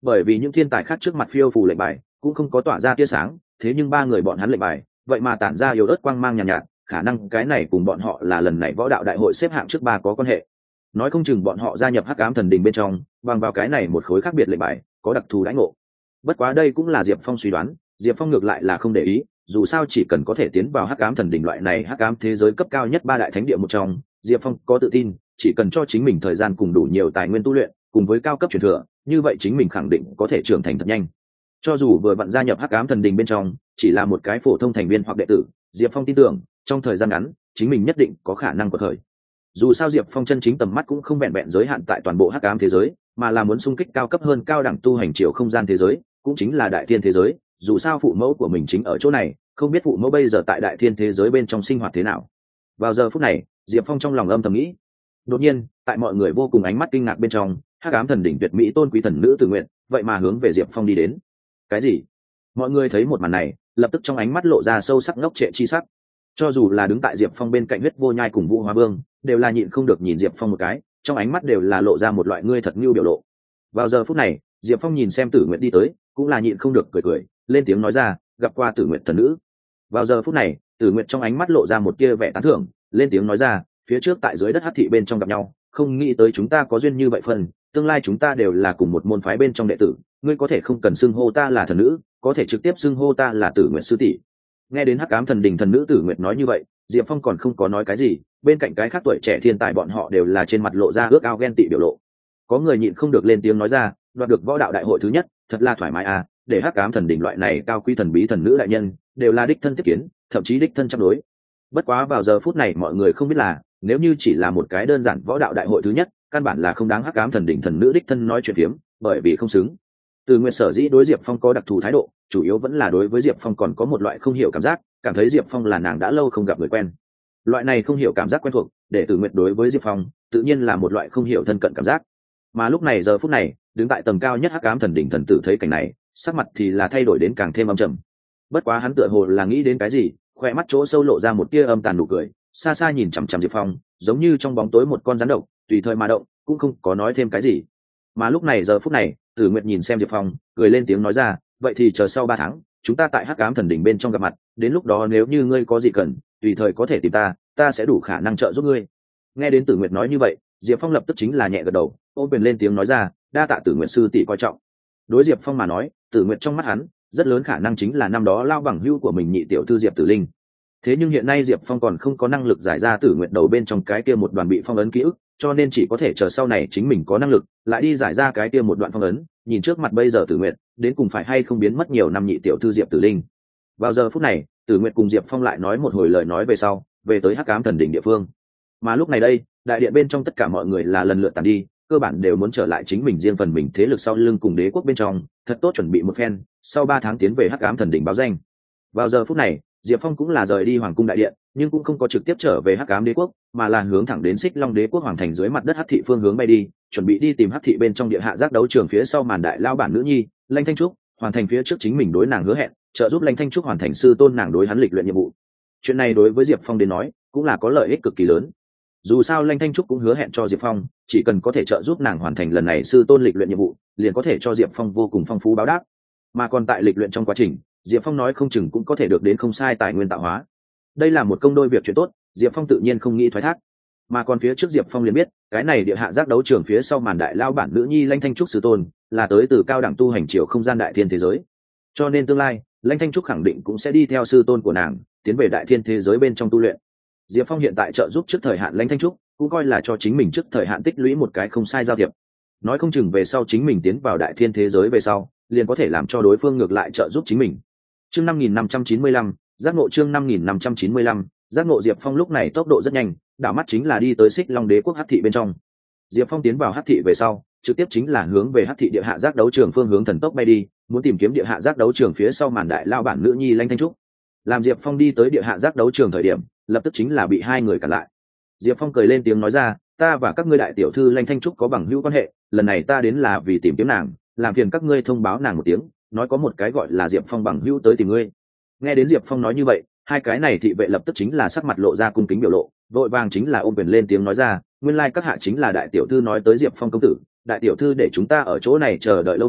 bởi vì những thiên tài khác trước mặt phiêu phù lệnh bài cũng không có tỏa ra tia sáng, thế nhưng ba người bọn hắn lệnh bài vậy mà tản ra yếu ớt quang mang nhàn nhạt, khả năng cái này cùng bọn họ là lần này võ đạo đại hội xếp hạng trước ba có quan hệ. Nói không chừng bọn họ gia nhập hắc ám thần đình bên trong bằng vào cái này một khối khác biệt lệnh bài có đặc thù đãi ngộ. Bất quá đây cũng là Diệp Phong suy đoán, Diệp Phong ngược lại là không để ý, dù sao chỉ cần có thể tiến vào hắc ám thần đình loại này hắc ám thế giới cấp cao nhất ba đại thánh địa một trong, Diệp Phong có tự tin chỉ cần cho chính mình thời gian cùng đủ nhiều tài nguyên tu luyện cùng với cao cấp truyền thừa, như vậy chính mình khẳng định có thể trưởng thành thật nhanh. Cho dù vừa vặn gia nhập hắc ám thần đình bên trong chỉ là một cái phổ thông thành viên hoặc đệ tử, Diệp Phong tin tưởng trong thời gian ngắn chính mình nhất định có khả năng của thời. Dù sao Diệp Phong chân chính tầm mắt cũng không vẹn vẹn giới hạn tại toàn bộ hắc ám thế giới, mà là muốn xung kích cao cấp hơn cao đẳng tu hành chiều không gian thế giới, cũng chính là đại thiên thế giới. Dù sao phụ mẫu của mình chính ở chỗ này, không biết phụ mẫu bây giờ tại đại thiên thế giới bên trong sinh hoạt thế nào. Vào giờ phút này, Diệp Phong trong lòng âm thầm nghĩ. Đột nhiên, tại mọi người vô cùng ánh mắt kinh ngạc bên trong, hắc ám thần đỉnh tuyệt mỹ tôn quý thần nữ Tử Nguyện, vậy mà hướng về Diệp Phong đi đến. Cái gì? Mọi người thấy một màn này, lập tức trong ánh mắt lộ ra sâu sắc ngốc trệ chi sắc. Cho dù là đứng tại Diệp Phong bên cạnh Huyết Vô Nhai cùng Vũ Hóa Vương, đều là nhịn không được nhìn Diệp Phong một cái, trong ánh mắt đều là lộ ra một loại ngươi thật ngưu biểu lộ. Vào giờ phút này, Diệp Phong nhìn xem Tử Nguyện đi tới, cũng là nhịn không được cười cười, lên tiếng nói ra, gặp qua Tử Nguyện thần nữ. Vào giờ phút này, Tử Nguyện trong ánh mắt lộ ra một tia vẻ tán thưởng, lên tiếng nói ra, phía trước tại dưới đất hắc thị bên trong gặp nhau, không nghĩ tới chúng ta có duyên như vậy phần, tương lai chúng ta đều là cùng một môn phái bên trong đệ tử, ngươi có thể không cần xưng hô ta là thần nữ, có thể trực tiếp xưng hô ta là Tử Nguyện sư tỷ. Nghe đến hắc ám thần đình thần nữ Tử Nguyện nói như vậy, Diệp Phong còn không có nói cái gì, bên cạnh cái khác tuổi trẻ thiên tài bọn họ đều là trên mặt lộ ra ước ao ghen tị biểu lộ. Có người nhịn không được lên tiếng nói ra, đoạt được võ đạo đại hội thứ nhất, thật là thoải mái à, để hắc ám thần đình loại này cao quý thần bí thần nữ đại nhân, đều là đích thân tiếp kiến, thậm chí đích thân chấp đối. Bất quá vào giờ phút này mọi người không biết là, nếu như chỉ là một cái đơn giản võ đạo đại hội thứ nhất, căn bản là không đáng hắc ám thần đình thần nữ đích thân nói chuyện phiếm, bởi vì không xứng. Từ Nguyệt sở dĩ đối Diệp Phong có đặc thù thái độ, chủ yếu vẫn là đối với Diệp Phong còn có một loại không hiểu cảm giác, cảm thấy Diệp Phong là nàng đã lâu không gặp người quen. Loại này không hiểu cảm giác quen thuộc, để Từ Nguyệt đối với Diệp Phong, tự nhiên là một loại không hiểu thân cận cảm giác. Mà lúc này giờ phút này, đứng tại tầng cao nhất hắc ám thần đỉnh thần tử thấy cảnh này, sắc mặt thì là thay đổi đến càng thêm âm trầm. Bất quá hắn tựa hồ là nghĩ đến cái gì, khỏe mắt chỗ sâu lộ ra một tia âm tàn nụ cười, xa xa nhìn chằm chằm Diệp Phong, giống như trong bóng tối một con rắn độc, tùy thời mà động, cũng không có nói thêm cái gì. Mà lúc này giờ phút này, Tử Nguyệt nhìn xem Diệp Phong, cười lên tiếng nói ra, vậy thì chờ sau 3 tháng, chúng ta tại hắc ám thần đỉnh bên trong gặp mặt, đến lúc đó nếu như ngươi có gì cần, tùy thời có thể tìm ta, ta sẽ đủ khả năng trợ giúp ngươi. Nghe đến Tử Nguyệt nói như vậy, Diệp Phong lập tức chính là nhẹ gật đầu, ôm quyền lên tiếng nói ra, đa tạ Tử Nguyệt sư tỷ coi trọng. Đối Diệp Phong mà nói, Tử Nguyệt trong mắt hắn, rất lớn khả năng chính là năm đó lao bằng hữu của mình nhị tiểu thư Diệp Tử Linh. Thế nhưng hiện nay Diệp Phong còn không có năng lực giải ra Tử Nguyệt đầu bên trong cái kia một đoàn bị phong ấn ký ức, cho nên chỉ có thể chờ sau này chính mình có năng lực, lại đi giải ra cái kia một đoạn phong ấn, nhìn trước mặt bây giờ Tử Nguyệt, đến cùng phải hay không biến mất nhiều năm nhị tiểu thư Diệp Tử Linh. Vào giờ phút này, Tử Nguyệt cùng Diệp Phong lại nói một hồi lời nói về sau, về tới hắc ám thần đỉnh địa phương. Mà lúc này đây, đại điện bên trong tất cả mọi người là lần lượt tàn đi, cơ bản đều muốn trở lại chính mình riêng phần mình thế lực sau lưng cùng đế quốc bên trong, thật tốt chuẩn bị một phen, sau 3 tháng tiến về hắc ám thần đỉnh báo danh. Vào giờ phút này, Diệp Phong cũng là rời đi hoàng cung đại điện, nhưng cũng không có trực tiếp trở về hắc ám đế quốc, mà là hướng thẳng đến Xích Long đế quốc hoàng thành dưới mặt đất hắc thị phương hướng bay đi, chuẩn bị đi tìm hắc thị bên trong địa hạ giác đấu trường phía sau màn đại lao bản nữ nhi Lãnh Thanh Trúc, hoàn thành phía trước chính mình đối nàng hứa hẹn, trợ giúp Lãnh Thanh Trúc hoàn thành sư tôn nàng đối hắn lịch luyện nhiệm vụ. Chuyện này đối với Diệp Phong đến nói, cũng là có lợi ích cực kỳ lớn. Dù sao Lãnh Thanh Trúc cũng hứa hẹn cho Diệp Phong, chỉ cần có thể trợ giúp nàng hoàn thành lần này sư tôn lịch luyện nhiệm vụ, liền có thể cho Diệp Phong vô cùng phong phú báo đáp. Mà còn tại lịch luyện trong quá trình, Diệp Phong nói không chừng cũng có thể được đến không sai tài nguyên tạo hóa. Đây là một công đôi việc chuyện tốt, Diệp Phong tự nhiên không nghĩ thoái thác. Mà còn phía trước Diệp Phong liền biết, cái này địa hạ giác đấu trường phía sau màn đại lao bản nữ nhi Lãnh Thanh Trúc sư tôn, là tới từ cao đẳng tu hành chiều không gian đại thiên thế giới. Cho nên tương lai, Lãnh Thanh Trúc khẳng định cũng sẽ đi theo sư tôn của nàng, tiến về đại thiên thế giới bên trong tu luyện. Diệp Phong hiện tại trợ giúp trước thời hạn Lãnh Thanh Trúc, cũng coi là cho chính mình trước thời hạn tích lũy một cái không sai giao thiệp. Nói không chừng về sau chính mình tiến vào đại thiên thế giới về sau, liền có thể làm cho đối phương ngược lại trợ giúp chính mình. Chương 5595, giác ngộ chương 5595, giác ngộ. Diệp Phong lúc này tốc độ rất nhanh, đảo mắt chính là đi tới Xích Long đế quốc hắc thị bên trong. Diệp Phong tiến vào hắc thị về sau, trực tiếp chính là hướng về hắc thị địa hạ giác đấu trường phương hướng thần tốc bay đi, muốn tìm kiếm địa hạ giác đấu trường phía sau màn đại lao bản nữ nhi Lãnh Thanh Trúc. Làm Diệp Phong đi tới địa hạ giác đấu trường thời điểm, lập tức chính là bị hai người cản lại. Diệp Phong cười lên tiếng nói ra, ta và các ngươi đại tiểu thư Lãnh Thanh Trúc có bằng hữu quan hệ, lần này ta đến là vì tìm kiếm nàng, làm phiền các ngươi thông báo nàng một tiếng, nói có một cái gọi là Diệp Phong bằng hữu tới tìm ngươi. Nghe đến Diệp Phong nói như vậy, hai cái này thị vệ lập tức chính là sắc mặt lộ ra cung kính biểu lộ, vội vàng chính là ôm quyền lên tiếng nói ra, nguyên lai các hạ chính là đại tiểu thư nói tới Diệp Phong công tử, đại tiểu thư để chúng ta ở chỗ này chờ đợi lâu ngày,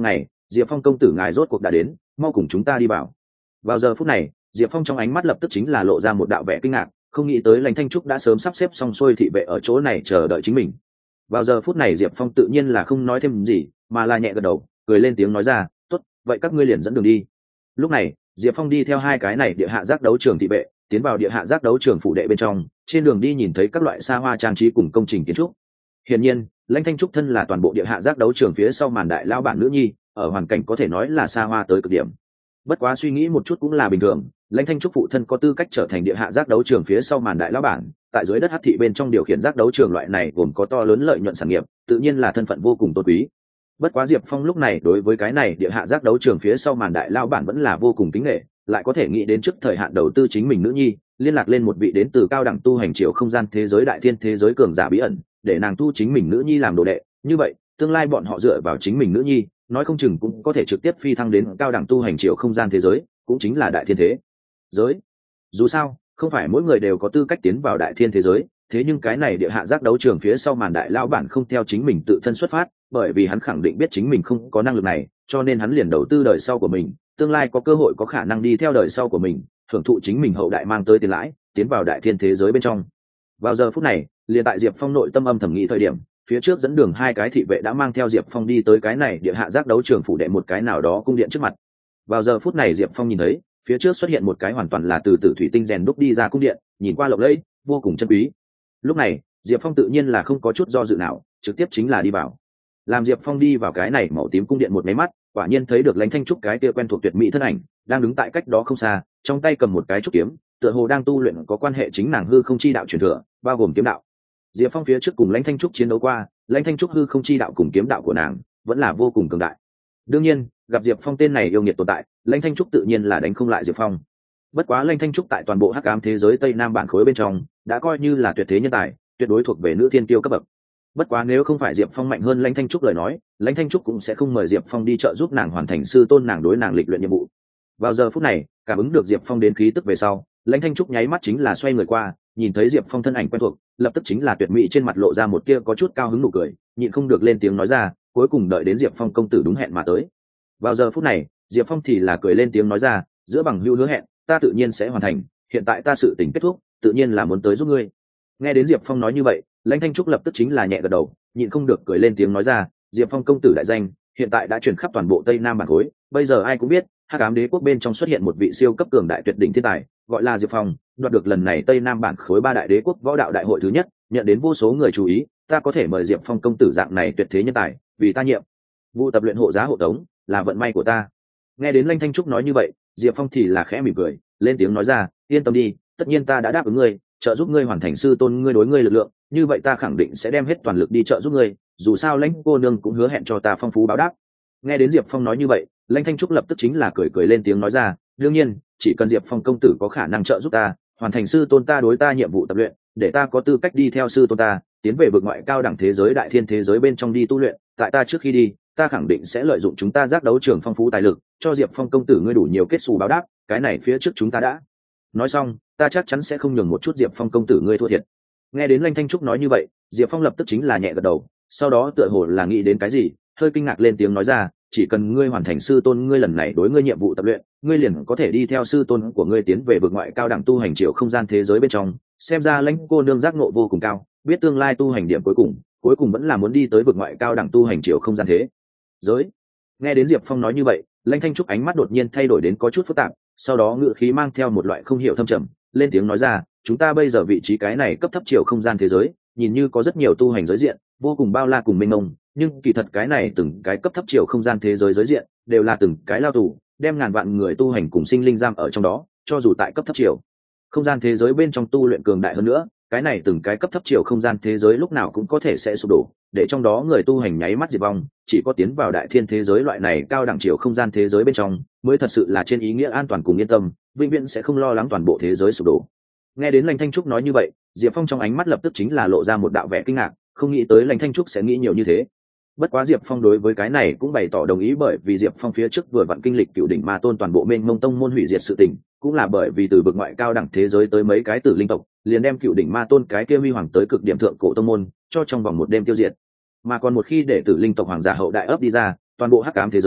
Diệp Phong công tử ngài rốt cuộc đã đến, mau cùng chúng ta đi vào. Vào giờ phút này, Diệp Phong trong ánh mắt lập tức chính là lộ ra một đạo vẻ kinh ngạc, không nghĩ tới Lãnh Thanh Trúc đã sớm sắp xếp xong xuôi thị vệ ở chỗ này chờ đợi chính mình. Vào giờ phút này Diệp Phong tự nhiên là không nói thêm gì, mà là nhẹ gật đầu, cười lên tiếng nói ra, tốt, vậy các ngươi liền dẫn đường đi. Lúc này, Diệp Phong đi theo hai cái này địa hạ giác đấu trường thị vệ, tiến vào địa hạ giác đấu trường phủ đệ bên trong, trên đường đi nhìn thấy các loại xa hoa trang trí cùng công trình kiến trúc. Hiển nhiên, Lãnh Thanh Trúc thân là toàn bộ địa hạ giác đấu trường phía sau màn đại lao bản nữ nhi, ở hoàn cảnh có thể nói là xa hoa tới cực điểm. Bất quá suy nghĩ một chút cũng là bình thường, Lãnh Thanh Trúc phụ thân có tư cách trở thành địa hạ giác đấu trường phía sau màn đại lao bản, tại dưới đất hắc thị bên trong điều khiển giác đấu trường loại này gồm có to lớn lợi nhuận sản nghiệp, tự nhiên là thân phận vô cùng tôn quý. Bất quá Diệp Phong lúc này đối với cái này địa hạ giác đấu trường phía sau màn đại lao bản vẫn là vô cùng kính nể, lại có thể nghĩ đến trước thời hạn đầu tư chính mình nữ nhi, liên lạc lên một vị đến từ cao đẳng tu hành triều không gian thế giới đại thiên thế giới cường giả bí ẩn, để nàng tu chính mình nữ nhi làm đồ đệ, như vậy tương lai bọn họ dựa vào chính mình nữ nhi, nói không chừng cũng có thể trực tiếp phi thăng đến cao đẳng tu hành triều không gian thế giới, cũng chính là đại thiên thế giới. Dù sao, không phải mỗi người đều có tư cách tiến vào đại thiên thế giới, thế nhưng cái này địa hạ giác đấu trường phía sau màn đại lao bản không theo chính mình tự thân xuất phát, bởi vì hắn khẳng định biết chính mình không có năng lực này, cho nên hắn liền đầu tư đời sau của mình, tương lai có cơ hội có khả năng đi theo đời sau của mình, hưởng thụ chính mình hậu đại mang tới tiền lãi, tiến vào đại thiên thế giới bên trong. Vào giờ phút này, liền tại Diệp Phong nội tâm âm thầm nghĩ thời điểm, phía trước dẫn đường hai cái thị vệ đã mang theo Diệp Phong đi tới cái này địa hạ giác đấu trường phủ đệ một cái nào đó cung điện trước mặt. Vào giờ phút này Diệp Phong nhìn thấy, phía trước xuất hiện một cái hoàn toàn là từ tử thủy tinh rèn đúc đi ra cung điện, nhìn qua lộng lẫy, vô cùng chân quý. Lúc này, Diệp Phong tự nhiên là không có chút do dự nào, trực tiếp chính là đi vào. Làm Diệp Phong đi vào cái này màu tím cung điện một máy mắt, quả nhiên thấy được Lãnh Thanh Trúc cái kia quen thuộc tuyệt mỹ thân ảnh, đang đứng tại cách đó không xa, trong tay cầm một cái trúc kiếm, tựa hồ đang tu luyện có quan hệ chính nàng hư không chi đạo truyền thừa, bao gồm kiếm đạo. Diệp Phong phía trước cùng Lãnh Thanh Trúc chiến đấu qua, Lãnh Thanh Trúc hư không chi đạo cùng kiếm đạo của nàng vẫn là vô cùng cường đại. Đương nhiên, gặp Diệp Phong tên này yêu nghiệt tồn tại, Lãnh Thanh Trúc tự nhiên là đánh không lại Diệp Phong. Bất quá Lãnh Thanh Trúc tại toàn bộ hắc ám thế giới Tây Nam bản khối bên trong, đã coi như là tuyệt thế nhân tài, tuyệt đối thuộc về nữ thiên tiêu cấp bậc. Bất quá nếu không phải Diệp Phong mạnh hơn Lãnh Thanh Trúc lời nói, Lãnh Thanh Trúc cũng sẽ không mời Diệp Phong đi trợ giúp nàng hoàn thành sư tôn nàng đối nàng lịch luyện nhiệm vụ. Vào giờ phút này, cảm ứng được Diệp Phong đến khí tức về sau, Lãnh Thanh Trúc nháy mắt chính là xoay người qua, nhìn thấy Diệp Phong thân ảnh quen thuộc, lập tức chính là tuyệt mỹ trên mặt lộ ra một tia có chút cao hứng nụ cười, nhịn không được lên tiếng nói ra, cuối cùng đợi đến Diệp Phong công tử đúng hẹn mà tới. Vào giờ phút này, Diệp Phong thì là cười lên tiếng nói ra, giữa bằng hữu hứa hẹn, ta tự nhiên sẽ hoàn thành, hiện tại ta sự tình kết thúc, tự nhiên là muốn tới giúp ngươi. Nghe đến Diệp Phong nói như vậy, Lãnh Thanh Trúc lập tức chính là nhẹ gật đầu, nhịn không được cười lên tiếng nói ra, Diệp Phong công tử đại danh hiện tại đã truyền khắp toàn bộ Tây Nam bản khối, bây giờ ai cũng biết hắc ám đế quốc bên trong xuất hiện một vị siêu cấp cường đại tuyệt đỉnh thiên tài, gọi là Diệp Phong, đoạt được lần này Tây Nam bản khối ba đại đế quốc võ đạo đại hội thứ nhất, nhận đến vô số người chú ý, ta có thể mời Diệp Phong công tử dạng này tuyệt thế nhân tài, vì ta nhiệm vụ tập luyện hộ giá hộ tống, là vận may của ta. Nghe đến Lãnh Thanh Trúc nói như vậy, Diệp Phong thì là khẽ mỉm cười, lên tiếng nói ra, yên tâm đi, tất nhiên ta đã đáp ứng ngươi, trợ giúp ngươi hoàn thành sư tôn ngươi đối ngươi lực lượng, như vậy ta khẳng định sẽ đem hết toàn lực đi trợ giúp ngươi, dù sao Lãnh cô nương cũng hứa hẹn cho ta phong phú báo đáp. Nghe đến Diệp Phong nói như vậy, Lãnh Thanh Trúc lập tức chính là cười lên tiếng nói ra, đương nhiên, chỉ cần Diệp Phong công tử có khả năng trợ giúp ta hoàn thành sư tôn ta đối ta nhiệm vụ tập luyện, để ta có tư cách đi theo sư tôn ta tiến về vực ngoại cao đẳng thế giới đại thiên thế giới bên trong đi tu luyện, tại ta trước khi đi, ta khẳng định sẽ lợi dụng chúng ta giác đấu trường phong phú tài lực, cho Diệp Phong công tử ngươi đủ nhiều kết xù báo đáp, cái này phía trước chúng ta đã nói xong, ta chắc chắn sẽ không nhường một chút Diệp Phong công tử ngươi thua thiệt. Nghe đến Lãnh Thanh Trúc nói như vậy, Diệp Phong lập tức chính là nhẹ gật đầu, sau đó tựa hồ là nghĩ đến cái gì, hơi kinh ngạc lên tiếng nói ra, chỉ cần ngươi hoàn thành sư tôn ngươi lần này đối ngươi nhiệm vụ tập luyện, ngươi liền có thể đi theo sư tôn của ngươi tiến về vực ngoại cao đẳng tu hành triều không gian thế giới bên trong. Xem ra Lãnh cô nương giác ngộ vô cùng cao, biết tương lai tu hành điểm cuối cùng vẫn là muốn đi tới vực ngoại cao đẳng tu hành triều không gian thế giới. Nghe đến Diệp Phong nói như vậy, Lãnh Thanh Trúc ánh mắt đột nhiên thay đổi đến có chút phức tạp, sau đó ngữ khí mang theo một loại không hiểu thâm trầm, lên tiếng nói ra, chúng ta bây giờ vị trí cái này cấp thấp triều không gian thế giới, nhìn như có rất nhiều tu hành giới diện, vô cùng bao la cùng mênh mông, nhưng kỳ thật cái này từng cái cấp thấp triều không gian thế giới giới diện đều là từng cái lao tù, đem ngàn vạn người tu hành cùng sinh linh giam ở trong đó, cho dù tại cấp thấp triều không gian thế giới bên trong tu luyện cường đại hơn nữa, cái này từng cái cấp thấp triều không gian thế giới lúc nào cũng có thể sẽ sụp đổ, để trong đó người tu hành nháy mắt diệt vong, chỉ có tiến vào đại thiên thế giới loại này cao đẳng triều không gian thế giới bên trong mới thật sự là trên ý nghĩa an toàn cùng yên tâm, vĩnh viễn sẽ không lo lắng toàn bộ thế giới sụp đổ. Nghe đến Lãnh Thanh Trúc nói như vậy, Diệp Phong trong ánh mắt lập tức chính là lộ ra một đạo vẻ kinh ngạc, không nghĩ tới Lãnh Thanh Trúc sẽ nghĩ nhiều như thế. Bất quá Diệp Phong đối với cái này cũng bày tỏ đồng ý, bởi vì Diệp Phong phía trước vừa vặn kinh lịch Cửu đỉnh ma tôn toàn bộ mênh mông tông môn hủy diệt sự tình, cũng là bởi vì từ vực ngoại cao đẳng thế giới tới mấy cái tử linh tộc, liền đem Cửu đỉnh ma tôn cái kia huy hoàng tới cực điểm thượng cổ tông môn cho trong vòng một đêm tiêu diệt. Mà còn một khi để tử linh tộc hoàng giả hậu đại ấp đi ra, toàn bộ hắc ám thế giới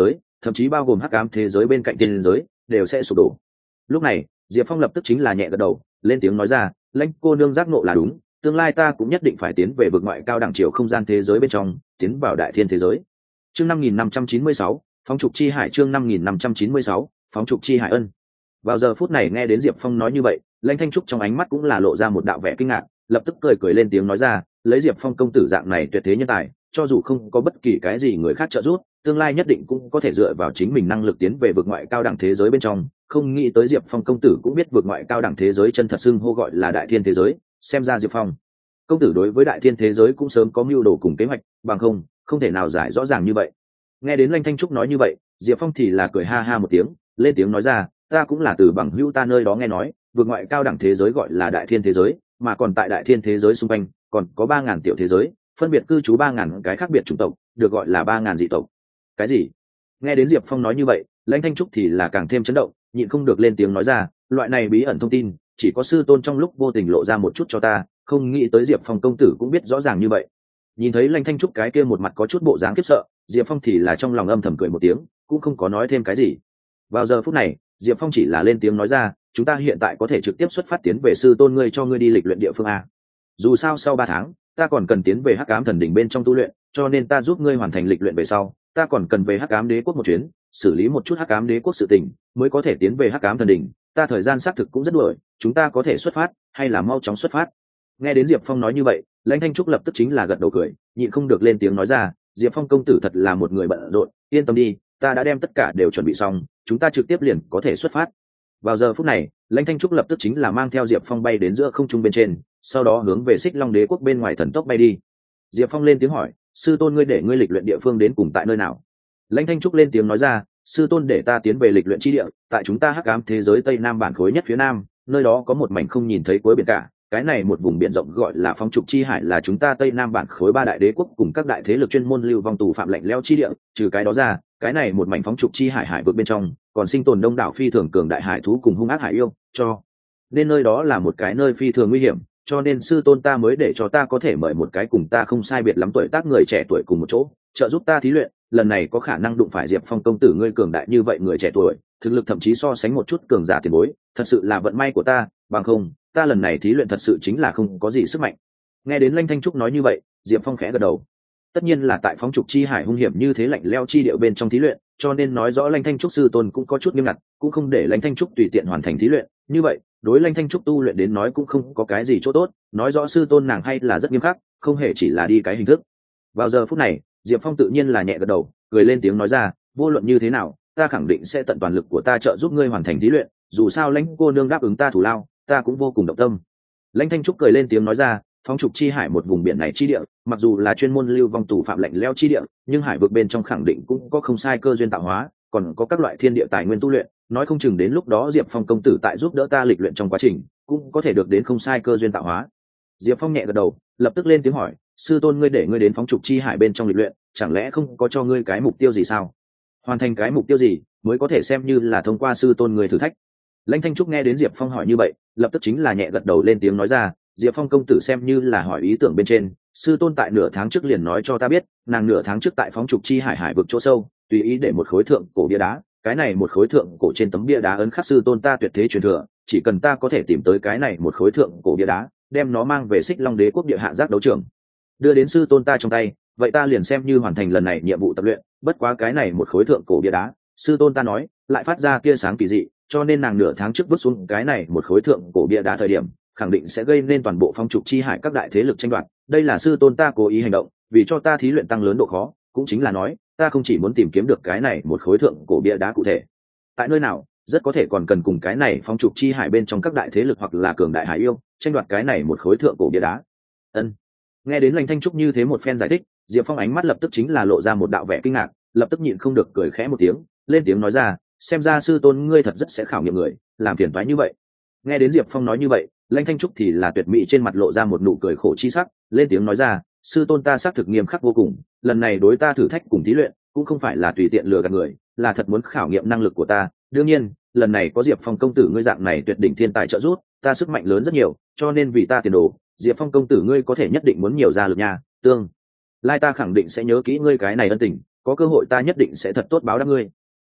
thậm chí bao gồm hắc ám thế giới bên cạnh tiên giới đều sẽ sụp đổ. Lúc này Diệp Phong lập tức chính là nhẹ gật đầu, lên tiếng nói ra, lãnh cô nương giác ngộ là đúng, tương lai ta cũng nhất định phải tiến về vực ngoại cao đẳng chiều không gian thế giới bên trong, tiến vào đại thiên thế giới. Chương 5596, phóng trục chi hải. Chương 5596, phóng trục chi hải. Ân. Vào giờ phút này nghe đến Diệp Phong nói như vậy, lãnh thanh trúc trong ánh mắt cũng là lộ ra một đạo vẻ kinh ngạc, lập tức cười lên tiếng nói ra, lấy Diệp Phong công tử dạng này tuyệt thế nhân tài, cho dù không có bất kỳ cái gì người khác trợ giúp, tương lai nhất định cũng có thể dựa vào chính mình năng lực tiến về vực ngoại cao đẳng thế giới bên trong. Không nghĩ tới Diệp Phong công tử cũng biết vực ngoại cao đẳng thế giới chân thật xưng hô gọi là đại thiên thế giới, xem ra Diệp Phong công tử đối với đại thiên thế giới cũng sớm có mưu đồ cùng kế hoạch, bằng không thể nào giải rõ ràng như vậy. Nghe đến lãnh thanh trúc nói như vậy, Diệp Phong thì là cười ha ha một tiếng, lên tiếng nói ra, ta cũng là từ bằng hữu ta nơi đó nghe nói, vực ngoại cao đẳng thế giới gọi là đại thiên thế giới, mà còn tại đại thiên thế giới xung quanh còn có 3.000 tiểu thế giới, phân biệt cư trú 3.000 cái khác biệt chủng tộc, được gọi là 3.000 dị tộc. Cái gì? Nghe đến Diệp Phong nói như vậy, lãnh thanh trúc thì là càng thêm chấn động, nhịn không được lên tiếng nói ra, loại này bí ẩn thông tin chỉ có sư tôn trong lúc vô tình lộ ra một chút cho ta, không nghĩ tới Diệp Phong công tử cũng biết rõ ràng như vậy. Nhìn thấy lãnh thanh trúc cái kia một mặt có chút bộ dáng khiếp sợ, Diệp Phong thì là trong lòng âm thầm cười một tiếng, cũng không có nói thêm cái gì. Vào giờ phút này Diệp Phong chỉ là lên tiếng nói ra, chúng ta hiện tại có thể trực tiếp xuất phát tiến về sư tôn ngươi cho ngươi đi lịch luyện địa phương a. Dù sao sau 3 tháng ta còn cần tiến về hắc ám thần đỉnh bên trong tu luyện, cho nên ta giúp ngươi hoàn thành lịch luyện về sau, ta còn cần về hắc ám đế quốc một chuyến, xử lý một chút hắc ám đế quốc sự tình, mới có thể tiến về hắc ám thần đỉnh. Ta thời gian xác thực cũng rất đuổi, chúng ta có thể xuất phát hay là mau chóng xuất phát? Nghe đến Diệp Phong nói như vậy, lãnh thanh trúc lập tức chính là gật đầu cười, nhịn không được lên tiếng nói ra, Diệp Phong công tử thật là một người bận rộn, yên tâm đi, ta đã đem tất cả đều chuẩn bị xong, chúng ta trực tiếp liền có thể xuất phát. Vào giờ phút này lãnh thanh trúc lập tức chính là mang theo Diệp Phong bay đến giữa không trung bên trên, sau đó hướng về Xích Long đế quốc bên ngoài thần tốc bay đi. Diệp Phong lên tiếng hỏi, sư tôn ngươi để ngươi lịch luyện địa phương đến cùng tại nơi nào? Lãnh thanh trúc lên tiếng nói ra, sư tôn để ta tiến về lịch luyện chi địa, tại chúng ta hắc ám thế giới tây nam bản khối nhất phía nam, nơi đó có một mảnh không nhìn thấy cuối biển cả, cái này một vùng biển rộng gọi là phóng trục chi hải, là chúng ta tây nam bản khối 3 đại đế quốc cùng các đại thế lực chuyên môn lưu vong tù phạm lạnh lẽo chi địa. Trừ cái đó ra, cái này một mảnh phóng trục chi hải hải vực bên trong còn sinh tồn đông đảo phi thường cường đại hải thú cùng hung ác hải yêu, cho nên nơi đó là một cái nơi phi thường nguy hiểm, cho nên sư tôn ta mới để cho ta có thể mời một cái cùng ta không sai biệt lắm tuổi tác người trẻ tuổi cùng một chỗ trợ giúp ta thí luyện, lần này có khả năng đụng phải Diệp Phong công tử ngươi cường đại như vậy người trẻ tuổi, thực lực thậm chí so sánh một chút cường giả tiền bối, thật sự là vận may của ta, bằng không ta lần này thí luyện thật sự chính là không có gì sức mạnh. Nghe đến lãnh thanh trúc nói như vậy, Diệp Phong khẽ gật đầu. Tất nhiên là tại phóng trục chi hải hung hiểm như thế lạnh lẽo chi điệu bên trong thí luyện, cho nên nói rõ lãnh thanh trúc sư tôn cũng có chút nghiêm ngặt, cũng không để lãnh thanh trúc tùy tiện hoàn thành thí luyện. Như vậy đối lãnh thanh trúc tu luyện đến nói cũng không có cái gì chỗ tốt, nói rõ sư tôn nàng hay là rất nghiêm khắc, không hề chỉ là đi cái hình thức. Vào giờ phút này Diệp Phong tự nhiên là nhẹ gật đầu, cười lên tiếng nói ra, vô luận như thế nào ta khẳng định sẽ tận toàn lực của ta trợ giúp ngươi hoàn thành thí luyện, dù sao lãnh cô nương đáp ứng ta thủ lao, ta cũng vô cùng động tâm. Lãnh thanh trúc cười lên tiếng nói ra, phóng trục chi hải một vùng biển này chi địa, mặc dù là chuyên môn lưu vong tù phạm lạnh lẽo chi địa, nhưng hải vực bên trong khẳng định cũng có không sai cơ duyên tạo hóa, còn có các loại thiên địa tài nguyên tu luyện, nói không chừng đến lúc đó Diệp Phong công tử tại giúp đỡ ta lịch luyện trong quá trình cũng có thể được đến không sai cơ duyên tạo hóa. Diệp Phong nhẹ gật đầu, lập tức lên tiếng hỏi, sư tôn ngươi để ngươi đến phóng trục chi hải bên trong lịch luyện, chẳng lẽ không có cho ngươi cái mục tiêu gì sao? Hoàn thành cái mục tiêu gì mới có thể xem như là thông qua sư tôn ngươi thử thách? Lãnh thanh trúc nghe đến Diệp Phong hỏi như vậy, lập tức chính là nhẹ gật đầu lên tiếng nói ra, Diệp Phong công tử xem như là hỏi ý tưởng bên trên, sư tôn tại nửa tháng trước liền nói cho ta biết, nàng nửa tháng trước tại phóng trục chi hải hải vực chỗ sâu tùy ý để một khối thượng cổ bia đá, cái này một khối thượng cổ trên tấm bia đá ấn khắc sư tôn ta tuyệt thế truyền thừa, chỉ cần ta có thể tìm tới cái này một khối thượng cổ bia đá, đem nó mang về Xích Long đế quốc địa hạ giác đấu trường, đưa đến sư tôn ta trong tay, vậy ta liền xem như hoàn thành lần này nhiệm vụ tập luyện. Bất quá cái này một khối thượng cổ bia đá, sư tôn ta nói lại phát ra tia sáng kỳ dị, cho nên nàng nửa tháng trước vứt xuống cái này một khối thượng cổ bia đá thời điểm, khẳng định sẽ gây nên toàn bộ phong trục chi hải các đại thế lực tranh đoạt. Đây là sư tôn ta cố ý hành động, vì cho ta thí luyện tăng lớn độ khó, cũng chính là nói ta không chỉ muốn tìm kiếm được cái này một khối thượng cổ bia đá cụ thể tại nơi nào, rất có thể còn cần cùng cái này phong trục chi hải bên trong các đại thế lực hoặc là cường đại hải yêu tranh đoạt cái này một khối thượng cổ bia đá. Ân. Nghe đến Lãnh thanh trúc như thế một phen giải thích, Diệp Phong ánh mắt lập tức chính là lộ ra một đạo vẻ kinh ngạc, lập tức nhịn không được cười khẽ một tiếng, lên tiếng nói ra, xem ra sư tôn ngươi thật rất sẽ khảo nghiệm người, làm phiền toái như vậy. Nghe đến Diệp Phong nói như vậy, Lãnh thanh trúc thì là tuyệt mỹ trên mặt lộ ra một nụ cười khổ chi sắc, lên tiếng nói ra, sư tôn ta xác thực nghiêm khắc vô cùng, lần này đối ta thử thách cùng thí luyện cũng không phải là tùy tiện lừa gạt người, là thật muốn khảo nghiệm năng lực của ta. Đương nhiên lần này có Diệp Phong công tử ngươi dạng này tuyệt đỉnh thiên tài trợ giúp, ta sức mạnh lớn rất nhiều, cho nên vì ta tiền đồ, Diệp Phong công tử ngươi có thể nhất định muốn nhiều ra lực nha, tương lai ta khẳng định sẽ nhớ kỹ ngươi cái này ân tình, có cơ hội ta nhất định sẽ thật tốt báo đáp ngươi.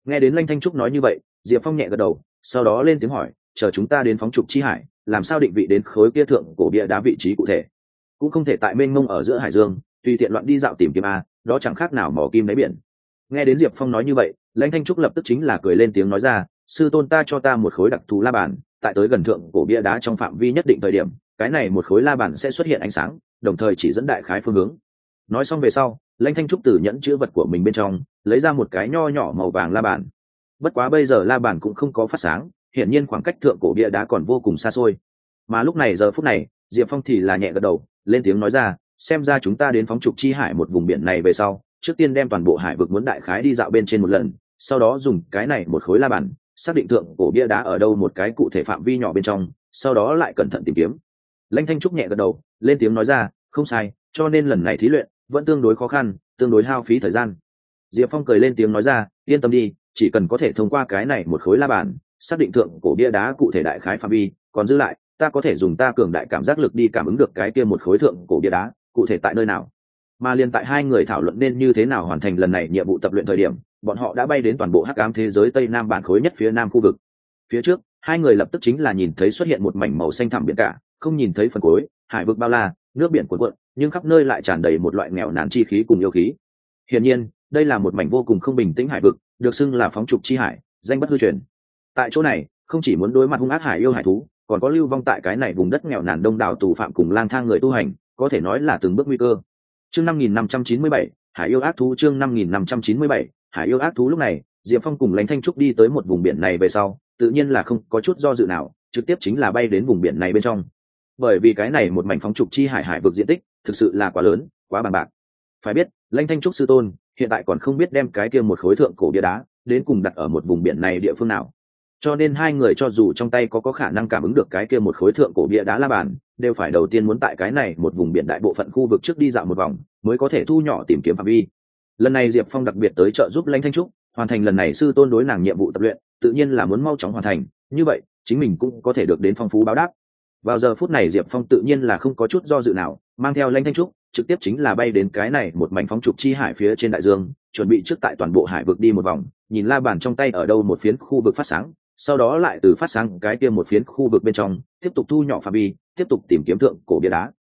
Nghe đến Lanh Thanh Trúc nói như vậy, Diệp Phong nhẹ gật đầu, sau đó lên tiếng hỏi, chờ chúng ta đến phóng trục chi hải, làm sao định vị đến khối kia thượng cổ bia đá vị trí cụ thể? Cũng không thể tại mênh mông ở giữa hải dương tùy tiện loạn đi dạo tìm kiếm a, đó chẳng khác nào mỏ kim đáy biển. Nghe đến Diệp Phong nói như vậy, Lãnh Thanh Trúc lập tức chính là cười lên tiếng nói ra, sư tôn ta cho ta một khối đặc thù la bàn, tại tới gần thượng cổ bia đá trong phạm vi nhất định thời điểm, cái này một khối la bàn sẽ xuất hiện ánh sáng, đồng thời chỉ dẫn đại khái phương hướng. Nói xong về sau, Lãnh Thanh Trúc từ nhẫn chứa vật của mình bên trong lấy ra một cái nho nhỏ màu vàng la bàn. Bất quá bây giờ la bàn cũng không có phát sáng, hiển nhiên khoảng cách thượng cổ bia đá còn vô cùng xa xôi. Mà lúc này giờ phút này, Diệp Phong thì là nhẹ gật đầu, lên tiếng nói ra, xem ra chúng ta đến phóng trục chi hải một vùng biển này về sau, trước tiên đem toàn bộ hải vực muốn đại khái đi dạo bên trên một lần, sau đó dùng cái này một khối la bàn xác định thượng cổ bia đá ở đâu một cái cụ thể phạm vi nhỏ bên trong, sau đó lại cẩn thận tìm kiếm. Lãnh Thanh Trúc nhẹ gật đầu, lên tiếng nói ra, không sai, cho nên lần này thí luyện vẫn tương đối khó khăn, tương đối hao phí thời gian. Diệp Phong cười lên tiếng nói ra, yên tâm đi, chỉ cần có thể thông qua cái này một khối la bàn xác định thượng cổ bia đá cụ thể đại khái phạm vi, còn giữ lại ta có thể dùng ta cường đại cảm giác lực đi cảm ứng được cái kia một khối thượng cổ bia đá cụ thể tại nơi nào. Mà liên tại hai người thảo luận nên như thế nào hoàn thành lần này nhiệm vụ tập luyện thời điểm, bọn họ đã bay đến toàn bộ hắc ám thế giới tây nam bản khối nhất phía nam khu vực. Phía trước hai người lập tức chính là nhìn thấy xuất hiện một mảnh màu xanh thẳm biển cả, không nhìn thấy phần cuối, hải vực bao la, nước biển cuồn cuộn, nhưng khắp nơi lại tràn đầy một loại nghèo nàn chi khí cùng yêu khí. Hiển nhiên, đây là một mảnh vô cùng không bình tĩnh hải vực, được xưng là phóng trục chi hải, danh bất hư truyền. Tại chỗ này, không chỉ muốn đối mặt hung ác hải yêu hải thú, còn có lưu vong tại cái này vùng đất nghèo nàn đông đảo tù phạm cùng lang thang người tu hành, có thể nói là từng bước nguy cơ. Chương 5597, hải yêu ác thú. Chương 5597, hải yêu ác thú. Lúc này, Diệp Phong cùng Lãnh Thanh Trúc đi tới một vùng biển này về sau, tự nhiên là không có chút do dự nào, trực tiếp chính là bay đến vùng biển này bên trong. Bởi vì cái này một mảnh phóng trục chi hải hải vực diện tích thực sự là quá lớn, quá bằng bạc. Phải biết, Lãnh Thanh Trúc sư tôn hiện tại còn không biết đem cái kia một khối thượng cổ bia đá đến cùng đặt ở một vùng biển này địa phương nào. Cho nên hai người cho dù trong tay có khả năng cảm ứng được cái kia một khối thượng cổ bia đá la bàn, đều phải đầu tiên muốn tại cái này một vùng biển đại bộ phận khu vực trước đi dạo một vòng, mới có thể thu nhỏ tìm kiếm phạm vi. Lần này Diệp Phong đặc biệt tới trợ giúp Lãnh Thanh Trúc hoàn thành lần này sư tôn đối nàng nhiệm vụ tập luyện, tự nhiên là muốn mau chóng hoàn thành, như vậy chính mình cũng có thể được đến phong phú báo đáp. Vào giờ phút này Diệp Phong tự nhiên là không có chút do dự nào, mang theo Lãnh Thanh Trúc trực tiếp chính là bay đến cái này một mảnh phóng trục chi hải phía trên đại dương, chuẩn bị trước tại toàn bộ hải vực đi một vòng, nhìn la bàn trong tay ở đâu một phiến khu vực phát sáng, sau đó lại từ phát sáng cái kia một phiến khu vực bên trong tiếp tục thu nhỏ phạm vi, tiếp tục tìm kiếm thượng cổ bia đá.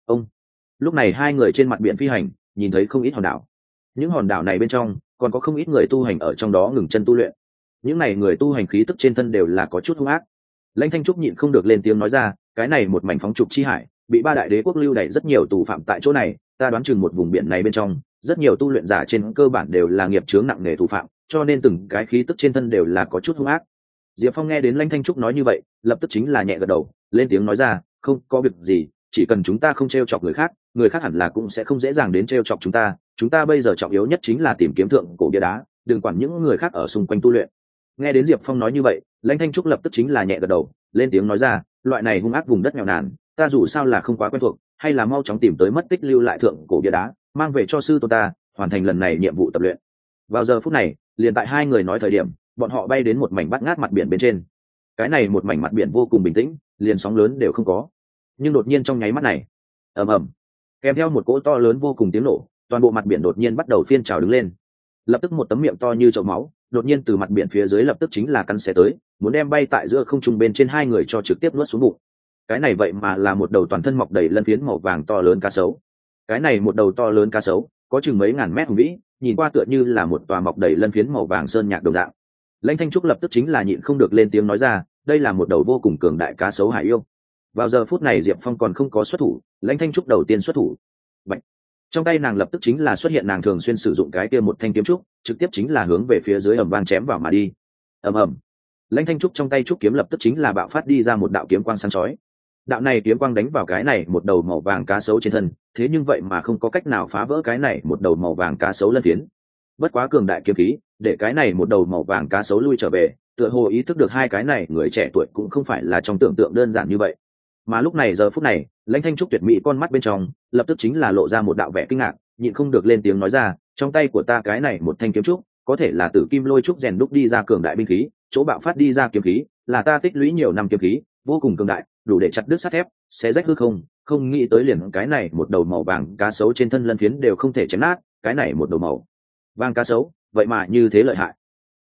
Lúc này hai người trên mặt biển phi hành, nhìn thấy không ít hòn đảo. Những hòn đảo này bên trong còn có không ít người tu hành ở trong đó ngừng chân tu luyện. Những này người tu hành khí tức trên thân đều là có chút hung ác. Lãnh Thanh Trúc nhịn không được lên tiếng nói ra, cái này một mảnh phóng trục chi hải bị ba đại đế quốc lưu đày rất nhiều tù phạm tại chỗ này, ta đoán chừng một vùng biển này bên trong rất nhiều tu luyện giả trên cơ bản đều là nghiệp chướng nặng nề tù phạm, cho nên từng cái khí tức trên thân đều là có chút hung ác. Diệp Phong nghe đến Lãnh Thanh Trúc nói như vậy, lập tức chính là nhẹ gật đầu, lên tiếng nói ra, không có việc gì, chỉ cần chúng ta không trêu chọc người khác hẳn là cũng sẽ không dễ dàng đến trêu chọc chúng ta bây giờ trọng yếu nhất chính là tìm kiếm thượng cổ bia đá, đừng quản những người khác ở xung quanh tu luyện. Nghe đến Diệp Phong nói như vậy, Lãnh Thanh Trúc lập tức chính là nhẹ gật đầu, lên tiếng nói ra, loại này hung ác vùng đất nghèo nàn, ta dù sao là không quá quen thuộc, hay là mau chóng tìm tới mất tích lưu lại thượng cổ bia đá, mang về cho sư tôn ta, hoàn thành lần này nhiệm vụ tập luyện. Vào giờ phút này, liền tại hai người nói thời điểm, bọn họ bay đến một mảnh bát ngát mặt biển bên trên. Cái này một mảnh mặt biển vô cùng bình tĩnh, liền sóng lớn đều không có. Nhưng đột nhiên trong nháy mắt này, ầm ầm, kèm theo một cỗ to lớn vô cùng tiếng nổ, toàn bộ mặt biển đột nhiên bắt đầu phiên trào đứng lên. Lập tức một tấm miệng to như chậu máu đột nhiên từ mặt biển phía dưới lập tức chính là cắn xé tới, muốn đem bay tại giữa không trung bên trên hai người cho trực tiếp nuốt xuống bụng. Cái này vậy mà là một đầu toàn thân mọc đầy lân phiến màu vàng to lớn cá sấu. Cái này một đầu to lớn cá sấu có chừng mấy ngàn mét hùng vĩ, nhìn qua tựa như là một tòa mọc đầy lân phiến màu vàng sơn nhạc đồng dạng. Lãnh Thanh Trúc lập tức chính là nhịn không được lên tiếng nói ra, đây là một đầu vô cùng cường đại cá sấu hải yêu. Vào giờ phút này Diệp Phong còn không có xuất thủ, Lãnh Thanh Trúc đầu tiên xuất thủ. Bạch. Trong tay nàng lập tức chính là xuất hiện nàng thường xuyên sử dụng cái kia một thanh kiếm trúc, trực tiếp chính là hướng về phía dưới ầm vang chém vào mà đi. Ầm ầm. Lãnh Thanh Trúc trong tay trúc kiếm lập tức chính là bạo phát đi ra một đạo kiếm quang sáng chói. Đạo này kiếm quang đánh vào cái này một đầu màu vàng cá sấu trên thân, thế nhưng vậy mà không có cách nào phá vỡ cái này một đầu màu vàng cá sấu lân phiến. Bất quá cường đại kiếm khí, để cái này một đầu màu vàng cá sấu lui trở về, tựa hồ ý thức được hai cái này người trẻ tuổi cũng không phải là trong tưởng tượng đơn giản như vậy. Mà lúc này giờ phút này, Lãnh Thanh Trúc tuyệt mỹ con mắt bên trong lập tức chính là lộ ra một đạo vẻ kinh ngạc, nhịn không được lên tiếng nói ra, trong tay của ta cái này một thanh kiếm trúc, có thể là tử kim lôi trúc rèn đúc đi ra cường đại binh khí, chỗ bạo phát đi ra kiếm khí, là ta tích lũy nhiều năm kiếm khí, vô cùng cường đại, đủ để chặt đứt sắt thép, xé rách hư không, không nghĩ tới liền cái này một đầu màu vàng cá sấu trên thân lân phiến đều không thể chém nát, cái này một đầu màu vàng cá sấu, vậy mà như thế lợi hại.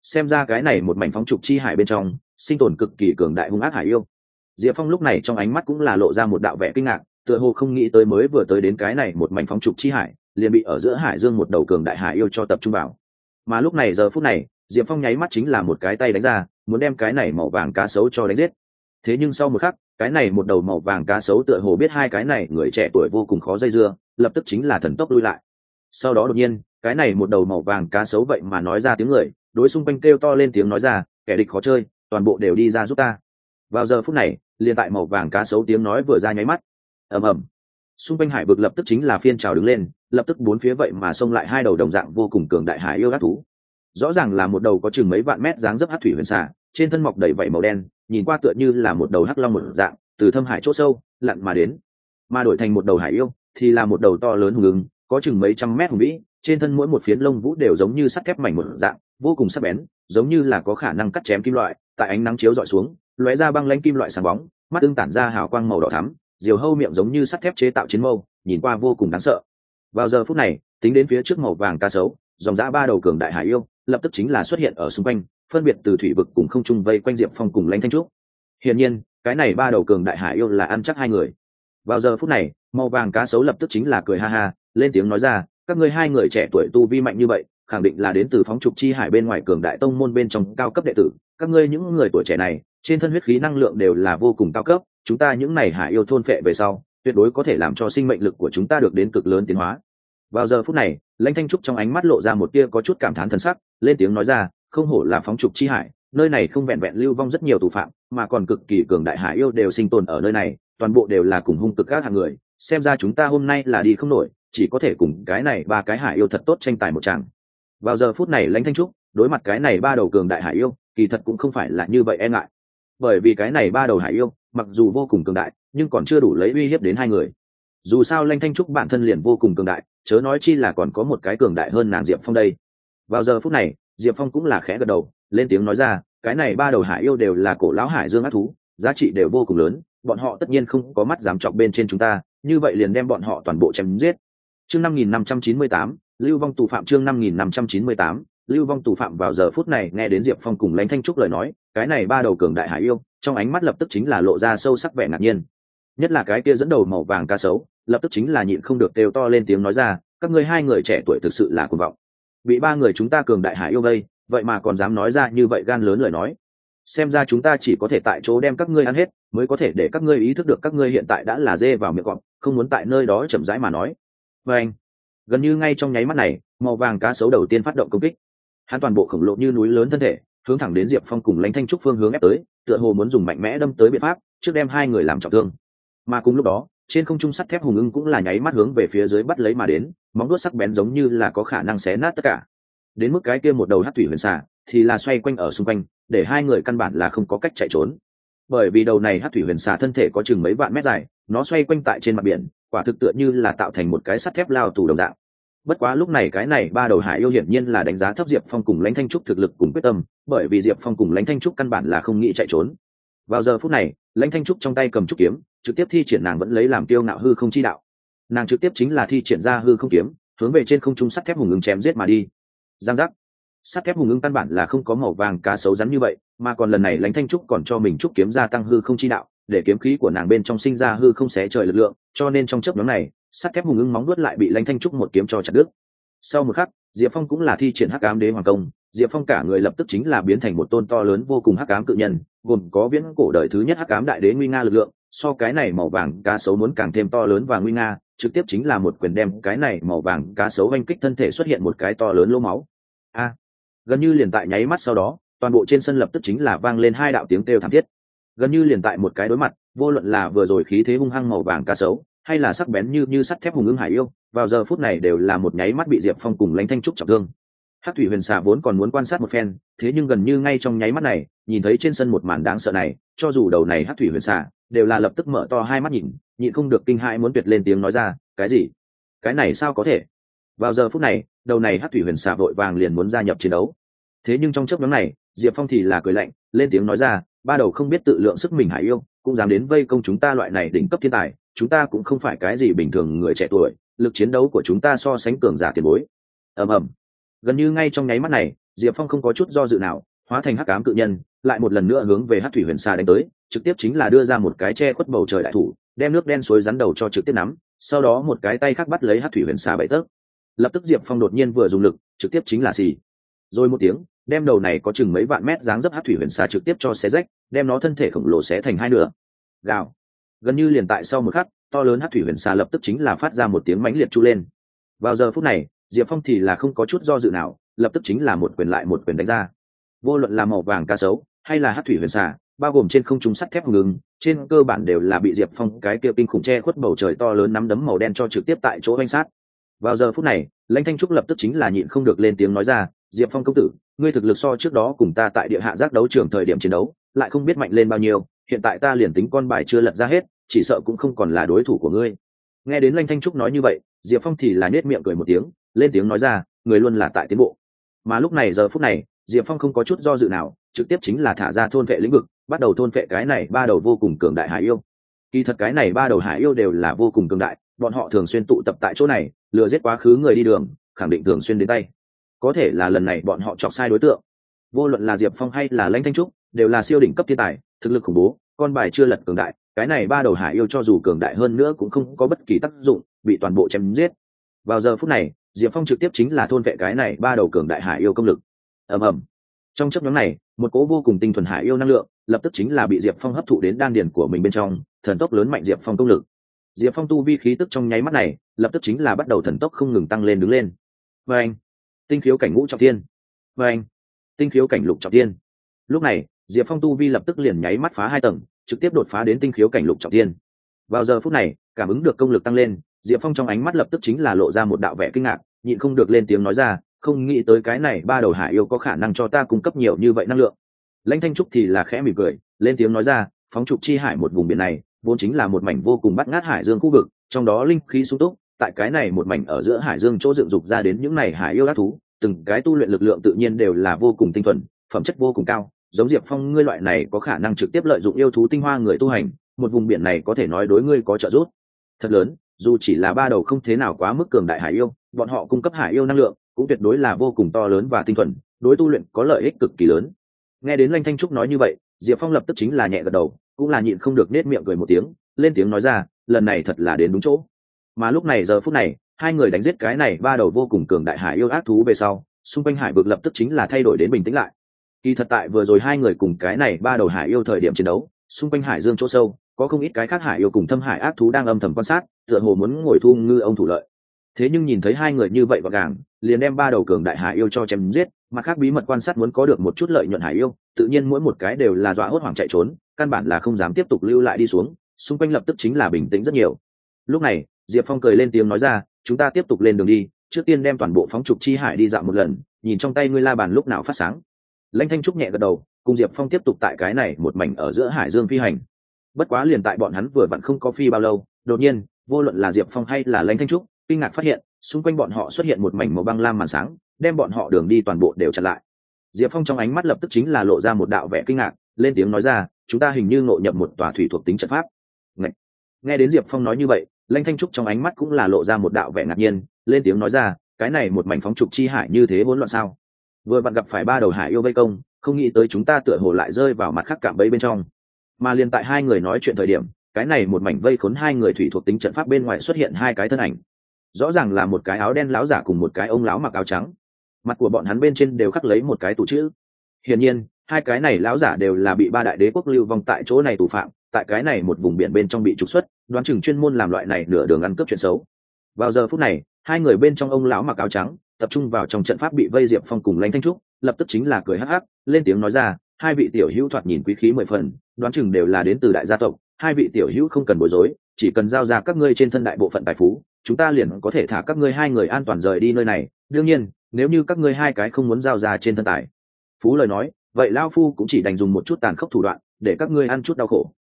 xem ra cái này một mảnh phóng trục chi hải bên trong sinh tồn cực kỳ cường đại hung ác hải yêu. Diệp Phong lúc này trong ánh mắt cũng là lộ ra một đạo vẻ kinh ngạc, tựa hồ không nghĩ tới mới vừa tới đến cái này một mảnh phóng trục chi hải liền bị ở giữa hải dương một đầu cường đại hải yêu cho tập trung vào. Mà lúc này giờ phút này Diệp Phong nháy mắt chính là một cái tay đánh ra, muốn đem cái này màu vàng cá sấu cho đánh giết. Thế nhưng sau một khắc, cái này một đầu màu vàng cá sấu tựa hồ biết hai cái này người trẻ tuổi vô cùng khó dây dưa, lập tức chính là thần tốc lui lại. Sau đó đột nhiên, cái này một đầu màu vàng cá sấu vậy mà nói ra tiếng người, đối xung quanh kêu to lên tiếng nói ra, kẻ địch khó chơi, toàn bộ đều đi ra giúp ta. Vào giờ phút này, liền tại màu vàng cá sấu tiếng nói vừa ra nháy mắt, ầm ầm, xung quanh hải vực lập tức chính là phiên trào đứng lên, lập tức bốn phía vậy mà xông lại hai đầu đồng dạng vô cùng cường đại hải yêu ác thú. Rõ ràng là một đầu có chừng mấy vạn mét dáng dấp hắc thủy huyền xà, trên thân mọc đầy vảy màu đen, nhìn qua tựa như là một đầu hắc long một dạng, từ thâm hải chỗ sâu lặn mà đến. Mà đổi thành một đầu hải yêu thì là một đầu to lớn hùng ưng, có chừng mấy trăm mét hùng vĩ, trên thân mỗi một phiến lông vũ đều giống như sắt thép mảnh một dạng, vô cùng sắc bén, giống như là có khả năng cắt chém kim loại, tại ánh nắng chiếu rọi xuống, lóe ra băng lãnh kim loại sáng bóng, mắt ưng tản ra hào quang màu đỏ thắm, diều hâu miệng giống như sắt thép chế tạo chiến mâu, nhìn qua vô cùng đáng sợ. Vào giờ phút này, tính đến phía trước màu vàng cá sấu, dòng dã ba đầu cường đại hải yêu lập tức chính là xuất hiện ở xung quanh, phân biệt từ thủy vực cùng không trung vây quanh Diệp Phong cùng Lãnh Thanh Trúc. Hiển nhiên, cái này ba đầu cường đại hải yêu là ăn chắc hai người. Vào giờ phút này, màu vàng cá sấu lập tức chính là cười ha ha, lên tiếng nói ra, các ngươi hai người trẻ tuổi tu vi mạnh như vậy, khẳng định là đến từ phóng trục chi hải bên ngoài cường đại tông môn bên trong cao cấp đệ tử. Các ngươi những người tuổi trẻ này, trên thân huyết khí năng lượng đều là vô cùng cao cấp, chúng ta những này hải yêu thôn phệ về sau, tuyệt đối có thể làm cho sinh mệnh lực của chúng ta được đến cực lớn tiến hóa. Vào giờ phút này, Lãnh Thanh Trúc trong ánh mắt lộ ra một tia có chút cảm thán thần sắc, lên tiếng nói ra, không hổ là phóng trục chi hải, nơi này không vẹn vẹn lưu vong rất nhiều tù phạm, mà còn cực kỳ cường đại hải yêu đều sinh tồn ở nơi này, toàn bộ đều là cùng hung cực các hạng người, xem ra chúng ta hôm nay là đi không nổi, chỉ có thể cùng cái này ba cái hải yêu thật tốt tranh tài một tràng. Vào giờ phút này Lãnh Thanh Trúc đối mặt cái này ba đầu cường đại hải yêu, kỳ thật cũng không phải là như vậy e ngại, bởi vì cái này ba đầu hải yêu mặc dù vô cùng cường đại, nhưng còn chưa đủ lấy uy hiếp đến hai người. Dù sao Lãnh Thanh Trúc bản thân liền vô cùng cường đại, chớ nói chi là còn có một cái cường đại hơn nàng Diệp Phong đây. Vào giờ phút này, Diệp Phong cũng là khẽ gật đầu, lên tiếng nói ra, cái này ba đầu hải yêu đều là cổ lão hải dương ác thú, giá trị đều vô cùng lớn, bọn họ tất nhiên không có mắt dám chọc bên trên chúng ta, như vậy liền đem bọn họ toàn bộ chém giết. Chương 5598, lưu vong tù phạm. Chương 5598, lưu vong tù phạm. Vào giờ phút này nghe đến Diệp Phong cùng Lãnh Thanh Trúc lời nói, cái này ba đầu cường đại hải yêu trong ánh mắt lập tức chính là lộ ra sâu sắc vẻ ngạc nhiên, nhất là cái kia dẫn đầu màu vàng cá sấu lập tức chính là nhịn không được kêu to lên tiếng nói ra, các ngươi hai người trẻ tuổi thực sự là cuồng vọng, bị ba người chúng ta cường đại hải yêu vây, vậy mà còn dám nói ra như vậy gan lớn lời nói, xem ra chúng ta chỉ có thể tại chỗ đem các ngươi ăn hết mới có thể để các ngươi ý thức được các ngươi hiện tại đã là dê vào miệng cọp, không muốn tại nơi đó chậm rãi mà nói. Và anh, gần như ngay trong nháy mắt này, màu vàng cá sấu đầu tiên phát động công kích, hắn toàn bộ khổng lồ như núi lớn thân thể hướng thẳng đến Diệp Phong cùng Lãnh Thanh Trúc phương hướng ép tới, tựa hồ muốn dùng mạnh mẽ đâm tới biện pháp trước đem hai người làm trọng thương. Mà cùng lúc đó, trên không trung sắt thép hùng ưng cũng là nháy mắt hướng về phía dưới bắt lấy mà đến, móng vuốt sắc bén giống như là có khả năng xé nát tất cả. Đến mức cái kia một đầu hắc thủy huyền xà thì là xoay quanh ở xung quanh, để hai người căn bản là không có cách chạy trốn. Bởi vì đầu này hắc thủy huyền xà thân thể có chừng mấy vạn mét dài, nó xoay quanh tại trên mặt biển, quả thực tựa như là tạo thành một cái sắt thép lao tù đồng dạng. Bất quá lúc này cái này ba đầu hải yêu hiển nhiên là đánh giá thấp Diệp Phong cùng Lãnh Thanh Trúc thực lực cùng quyết tâm, bởi vì Diệp Phong cùng Lãnh Thanh Trúc căn bản là không nghĩ chạy trốn. Vào giờ phút này, Lãnh Thanh Trúc trong tay cầm trúc kiếm, trực tiếp thi triển nàng vẫn lấy làm tiêu ngạo hư không chi đạo. Nàng trực tiếp chính là thi triển ra hư không kiếm, hướng về trên không trung sắt thép hùng ưng chém giết mà đi. Giang giác. Sắt thép hùng ưng căn bản là không có màu vàng cá sấu rắn như vậy, mà còn lần này Lãnh Thanh Trúc còn cho mình trúc kiếm gia tăng hư không chi đạo, để kiếm khí của nàng bên trong sinh ra hư không xé trời lực lượng, cho nên trong chớp nhoáng này, sắt thép hùng ưng móng vuốt lại bị Lãnh Thanh Trúc một kiếm cho chặt đứt. Sau một khắc, Diệp Phong cũng là thi triển Hắc Ám Đế Hoàng Công, Diệp Phong cả người lập tức chính là biến thành một tôn to lớn vô cùng hắc ám cự nhân, gồm có viễn cổ đời thứ nhất Hắc Ám Đại Đế nguy nga lực lượng, so cái này màu vàng cá sấu muốn càng thêm to lớn và nguy nga, trực tiếp chính là một quyền đem cái này màu vàng cá sấu vành kích thân thể xuất hiện một cái to lớn lỗ máu. Gần như liền tại nháy mắt sau đó, toàn bộ trên sân lập tức chính là vang lên hai đạo tiếng kêu thảm thiết. Gần như liền tại một cái đối mặt, vô luận là vừa rồi khí thế hung hăng màu vàng cá sấu, hay là sắc bén như sắt thép hùng ưng hải yêu, vào giờ phút này đều là một nháy mắt bị Diệp Phong cùng Lãnh Thanh Trúc trọng thương. Hắc thủy huyền xà vốn còn muốn quan sát một phen, thế nhưng gần như ngay trong nháy mắt này, nhìn thấy trên sân một màn đáng sợ này, cho dù đầu này hắc thủy huyền xà đều là lập tức mở to hai mắt nhịn không được kinh hãi muốn tuyệt lên tiếng nói ra, cái gì? Cái này sao có thể? Vào giờ phút này, đầu này hắc thủy huyền xà vội vàng liền muốn gia nhập chiến đấu. Thế nhưng trong chớp nhoáng này, Diệp Phong thì là cười lạnh, lên tiếng nói ra, ba đầu không biết tự lượng sức mình hải yêu, cũng dám đến vây công chúng ta loại này đỉnh cấp thiên tài, chúng ta cũng không phải cái gì bình thường người trẻ tuổi, lực chiến đấu của chúng ta so sánh cường giả tiền bối. Ầm ầm. Gần như ngay trong nháy mắt này, Diệp Phong không có chút do dự nào, hóa thành hắc ám cự nhân, lại một lần nữa hướng về Hắc thủy huyền xà đánh tới, trực tiếp chính là đưa ra một cái che khuất bầu trời đại thủ, đem nước đen suối rắn đầu cho trực tiếp nắm, sau đó một cái tay khác bắt lấy Hắc thủy huyền xà bảy tấc. Lập tức Diệp Phong đột nhiên vừa dùng lực, trực tiếp chính là xì. Rồi một tiếng, đem đầu này có chừng mấy vạn mét dáng dấp Hắc thủy huyền xà trực tiếp cho xé rách, đem nó thân thể khổng lồ xé thành hai nửa. Gào. Gần như liền tại sau một khắc, to lớn Hắc thủy huyền xà lập tức chính là phát ra một tiếng mãnh liệt chu lên. Vào giờ phút này, Diệp Phong thì là không có chút do dự nào, lập tức chính là một quyền lại một quyền đánh ra. Vô luận là màu vàng cá sấu hay là Hắc thủy huyền xà, bao gồm trên không trung sắt thép ngừng, trên cơ bản đều là bị Diệp Phong cái kia kinh khủng che khuất bầu trời to lớn nắm đấm màu đen cho trực tiếp tại chỗ vanh sát. Vào giờ phút này, Lãnh Thanh Trúc lập tức chính là nhịn không được lên tiếng nói ra, Diệp Phong công tử, ngươi thực lực so trước đó cùng ta tại địa hạ giác đấu trường thời điểm chiến đấu lại không biết mạnh lên bao nhiêu, hiện tại ta liền tính con bài chưa lật ra hết, chỉ sợ cũng không còn là đối thủ của ngươi. Nghe đến Lãnh Thanh Trúc nói như vậy, Diệp Phong thì là nhếch miệng cười một tiếng, lên tiếng nói ra, người luôn là tại tiến bộ. Mà lúc này giờ phút này, Diệp Phong không có chút do dự nào, trực tiếp chính là thả ra thôn vệ lĩnh vực, bắt đầu thôn vệ cái này ba đầu vô cùng cường đại hải yêu. Kỳ thật cái này ba đầu hải yêu đều là vô cùng cường đại, bọn họ thường xuyên tụ tập tại chỗ này, lừa giết quá khứ người đi đường, khẳng định thường xuyên đến tay. Có thể là lần này bọn họ chọc sai đối tượng. Vô luận là Diệp Phong hay là Lãnh Thanh Trúc, đều là siêu đỉnh cấp thiên tài, thực lực khủng bố, con bài chưa lật cường đại, cái này ba đầu hải yêu cho dù cường đại hơn nữa cũng không có bất kỳ tác dụng, bị toàn bộ chém giết. Vào giờ phút này, Diệp Phong trực tiếp chính là thôn vệ cái này ba đầu cường đại hải yêu công lực. Ầm ầm. Trong chớp nhoáng này, một cỗ vô cùng tinh thuần hải yêu năng lượng, lập tức chính là bị Diệp Phong hấp thụ đến đan điền của mình bên trong, thần tốc lớn mạnh Diệp Phong công lực. Diệp Phong tu vi khí tức trong nháy mắt này, lập tức chính là bắt đầu thần tốc không ngừng tăng lên đứng lên. Và anh, tinh khiếu cảnh ngũ trọng thiên. Và anh, tinh khiếu cảnh lục trọng thiên. Lúc này, Diệp Phong tu vi lập tức liền nháy mắt phá 2 tầng, trực tiếp đột phá đến tinh khiếu cảnh lục trọng thiên. Vào giờ phút này, cảm ứng được công lực tăng lên, Diệp Phong trong ánh mắt lập tức chính là lộ ra một đạo vẻ kinh ngạc, nhịn không được lên tiếng nói ra, không nghĩ tới cái này ba đầu hải yêu có khả năng cho ta cung cấp nhiều như vậy năng lượng. Lãnh Thanh Trúc thì là khẽ mỉm cười, lên tiếng nói ra, phóng trục chi hải một vùng biển này, vốn chính là một mảnh vô cùng bát ngát hải dương khu vực, trong đó linh khí sung túc, tại cái này một mảnh ở giữa hải dương chỗ dựng dục ra đến những này hải yêu ác thú, từng cái tu luyện lực lượng tự nhiên đều là vô cùng tinh thuần, phẩm chất vô cùng cao, giống Diệp Phong ngươi loại này có khả năng trực tiếp lợi dụng yêu thú tinh hoa người tu hành, một vùng biển này có thể nói đối ngươi có trợ giúp thật lớn. Dù chỉ là ba đầu không thế nào quá mức cường đại hải yêu, bọn họ cung cấp hải yêu năng lượng cũng tuyệt đối là vô cùng to lớn và tinh thuần, đối tu luyện có lợi ích cực kỳ lớn. Nghe đến Lãnh Thanh Trúc nói như vậy, Diệp Phong lập tức chính là nhẹ gật đầu, cũng là nhịn không được nết miệng cười một tiếng, lên tiếng nói ra, lần này thật là đến đúng chỗ. Mà lúc này giờ phút này, hai người đánh giết cái này ba đầu vô cùng cường đại hải yêu ác thú về sau, xung quanh hải vực lập tức chính là thay đổi đến bình tĩnh lại. Kỳ thật tại vừa rồi hai người cùng cái này ba đầu hải yêu thời điểm chiến đấu, xung quanh hải dương chỗ sâu có không ít cái khác hải yêu cùng thâm hải ác thú đang âm thầm quan sát, tựa hồ muốn ngồi thu ngư ông thủ lợi. Thế nhưng nhìn thấy hai người như vậy gọn gàng, liền đem ba đầu cường đại hải yêu cho chém giết, mặt khác bí mật quan sát muốn có được một chút lợi nhuận hải yêu, tự nhiên mỗi một cái đều là dọa hốt hoảng chạy trốn, căn bản là không dám tiếp tục lưu lại đi xuống, xung quanh lập tức chính là bình tĩnh rất nhiều. Lúc này, Diệp Phong cười lên tiếng nói ra, chúng ta tiếp tục lên đường đi, trước tiên đem toàn bộ phóng trục chi hải đi dạo một lần, nhìn trong tay ngươi la bàn lúc nào phát sáng. Lãnh Thanh Trúc nhẹ gật đầu, cùng Diệp Phong tiếp tục tại cái này một mảnh ở giữa hải dương phi hành. Bất quá liền tại bọn hắn vừa vặn không có phi bao lâu, đột nhiên, vô luận là Diệp Phong hay là Lãnh Thanh Trúc, kinh ngạc phát hiện, xung quanh bọn họ xuất hiện một mảnh màu băng lam màn sáng, đem bọn họ đường đi toàn bộ đều chặn lại. Diệp Phong trong ánh mắt lập tức chính là lộ ra một đạo vẻ kinh ngạc, lên tiếng nói ra, chúng ta hình như ngộ nhập một tòa thủy thuộc tính trận pháp. Nghe đến Diệp Phong nói như vậy, Lãnh Thanh Trúc trong ánh mắt cũng là lộ ra một đạo vẻ ngạc nhiên, lên tiếng nói ra, cái này một mảnh phóng trục chi hải như thế hỗn loạn sao? Vừa vặn gặp phải ba đầu hải yêu vây công, không nghĩ tới chúng ta tựa hồ lại rơi vào mặt khác cạm bẫy bên trong. Mà liền tại hai người nói chuyện thời điểm, cái này một mảnh vây khốn hai người thủy thuộc tính trận pháp bên ngoài xuất hiện hai cái thân ảnh. Rõ ràng là một cái áo đen lão giả cùng một cái ông lão mặc áo trắng. Mặt của bọn hắn bên trên đều khắc lấy một cái tù chữ. Hiển nhiên, hai cái này lão giả đều là bị ba đại đế quốc lưu vong tại chỗ này tù phạm, tại cái này một vùng biển bên trong bị trục xuất, đoán chừng chuyên môn làm loại này nửa đường ăn cướp chuyện xấu. Vào giờ phút này, hai người bên trong ông lão mặc áo trắng tập trung vào trong trận pháp bị vây Diệp Phong cùng Lãnh Thanh Trúc, lập tức chính là cười hắc hắc, lên tiếng nói ra, hai vị tiểu hữu thoạt nhìn quý khí 10 phần, đoán chừng đều là đến từ đại gia tộc, hai vị tiểu hữu không cần bối rối, chỉ cần giao ra các ngươi trên thân đại bộ phận tài phú, chúng ta liền có thể thả các ngươi hai người an toàn rời đi nơi này. Đương nhiên, nếu như các ngươi hai cái không muốn giao ra trên thân tài phú lời nói, vậy lão phu cũng chỉ đành dùng một chút tàn khốc thủ đoạn để các ngươi ăn chút đau khổ.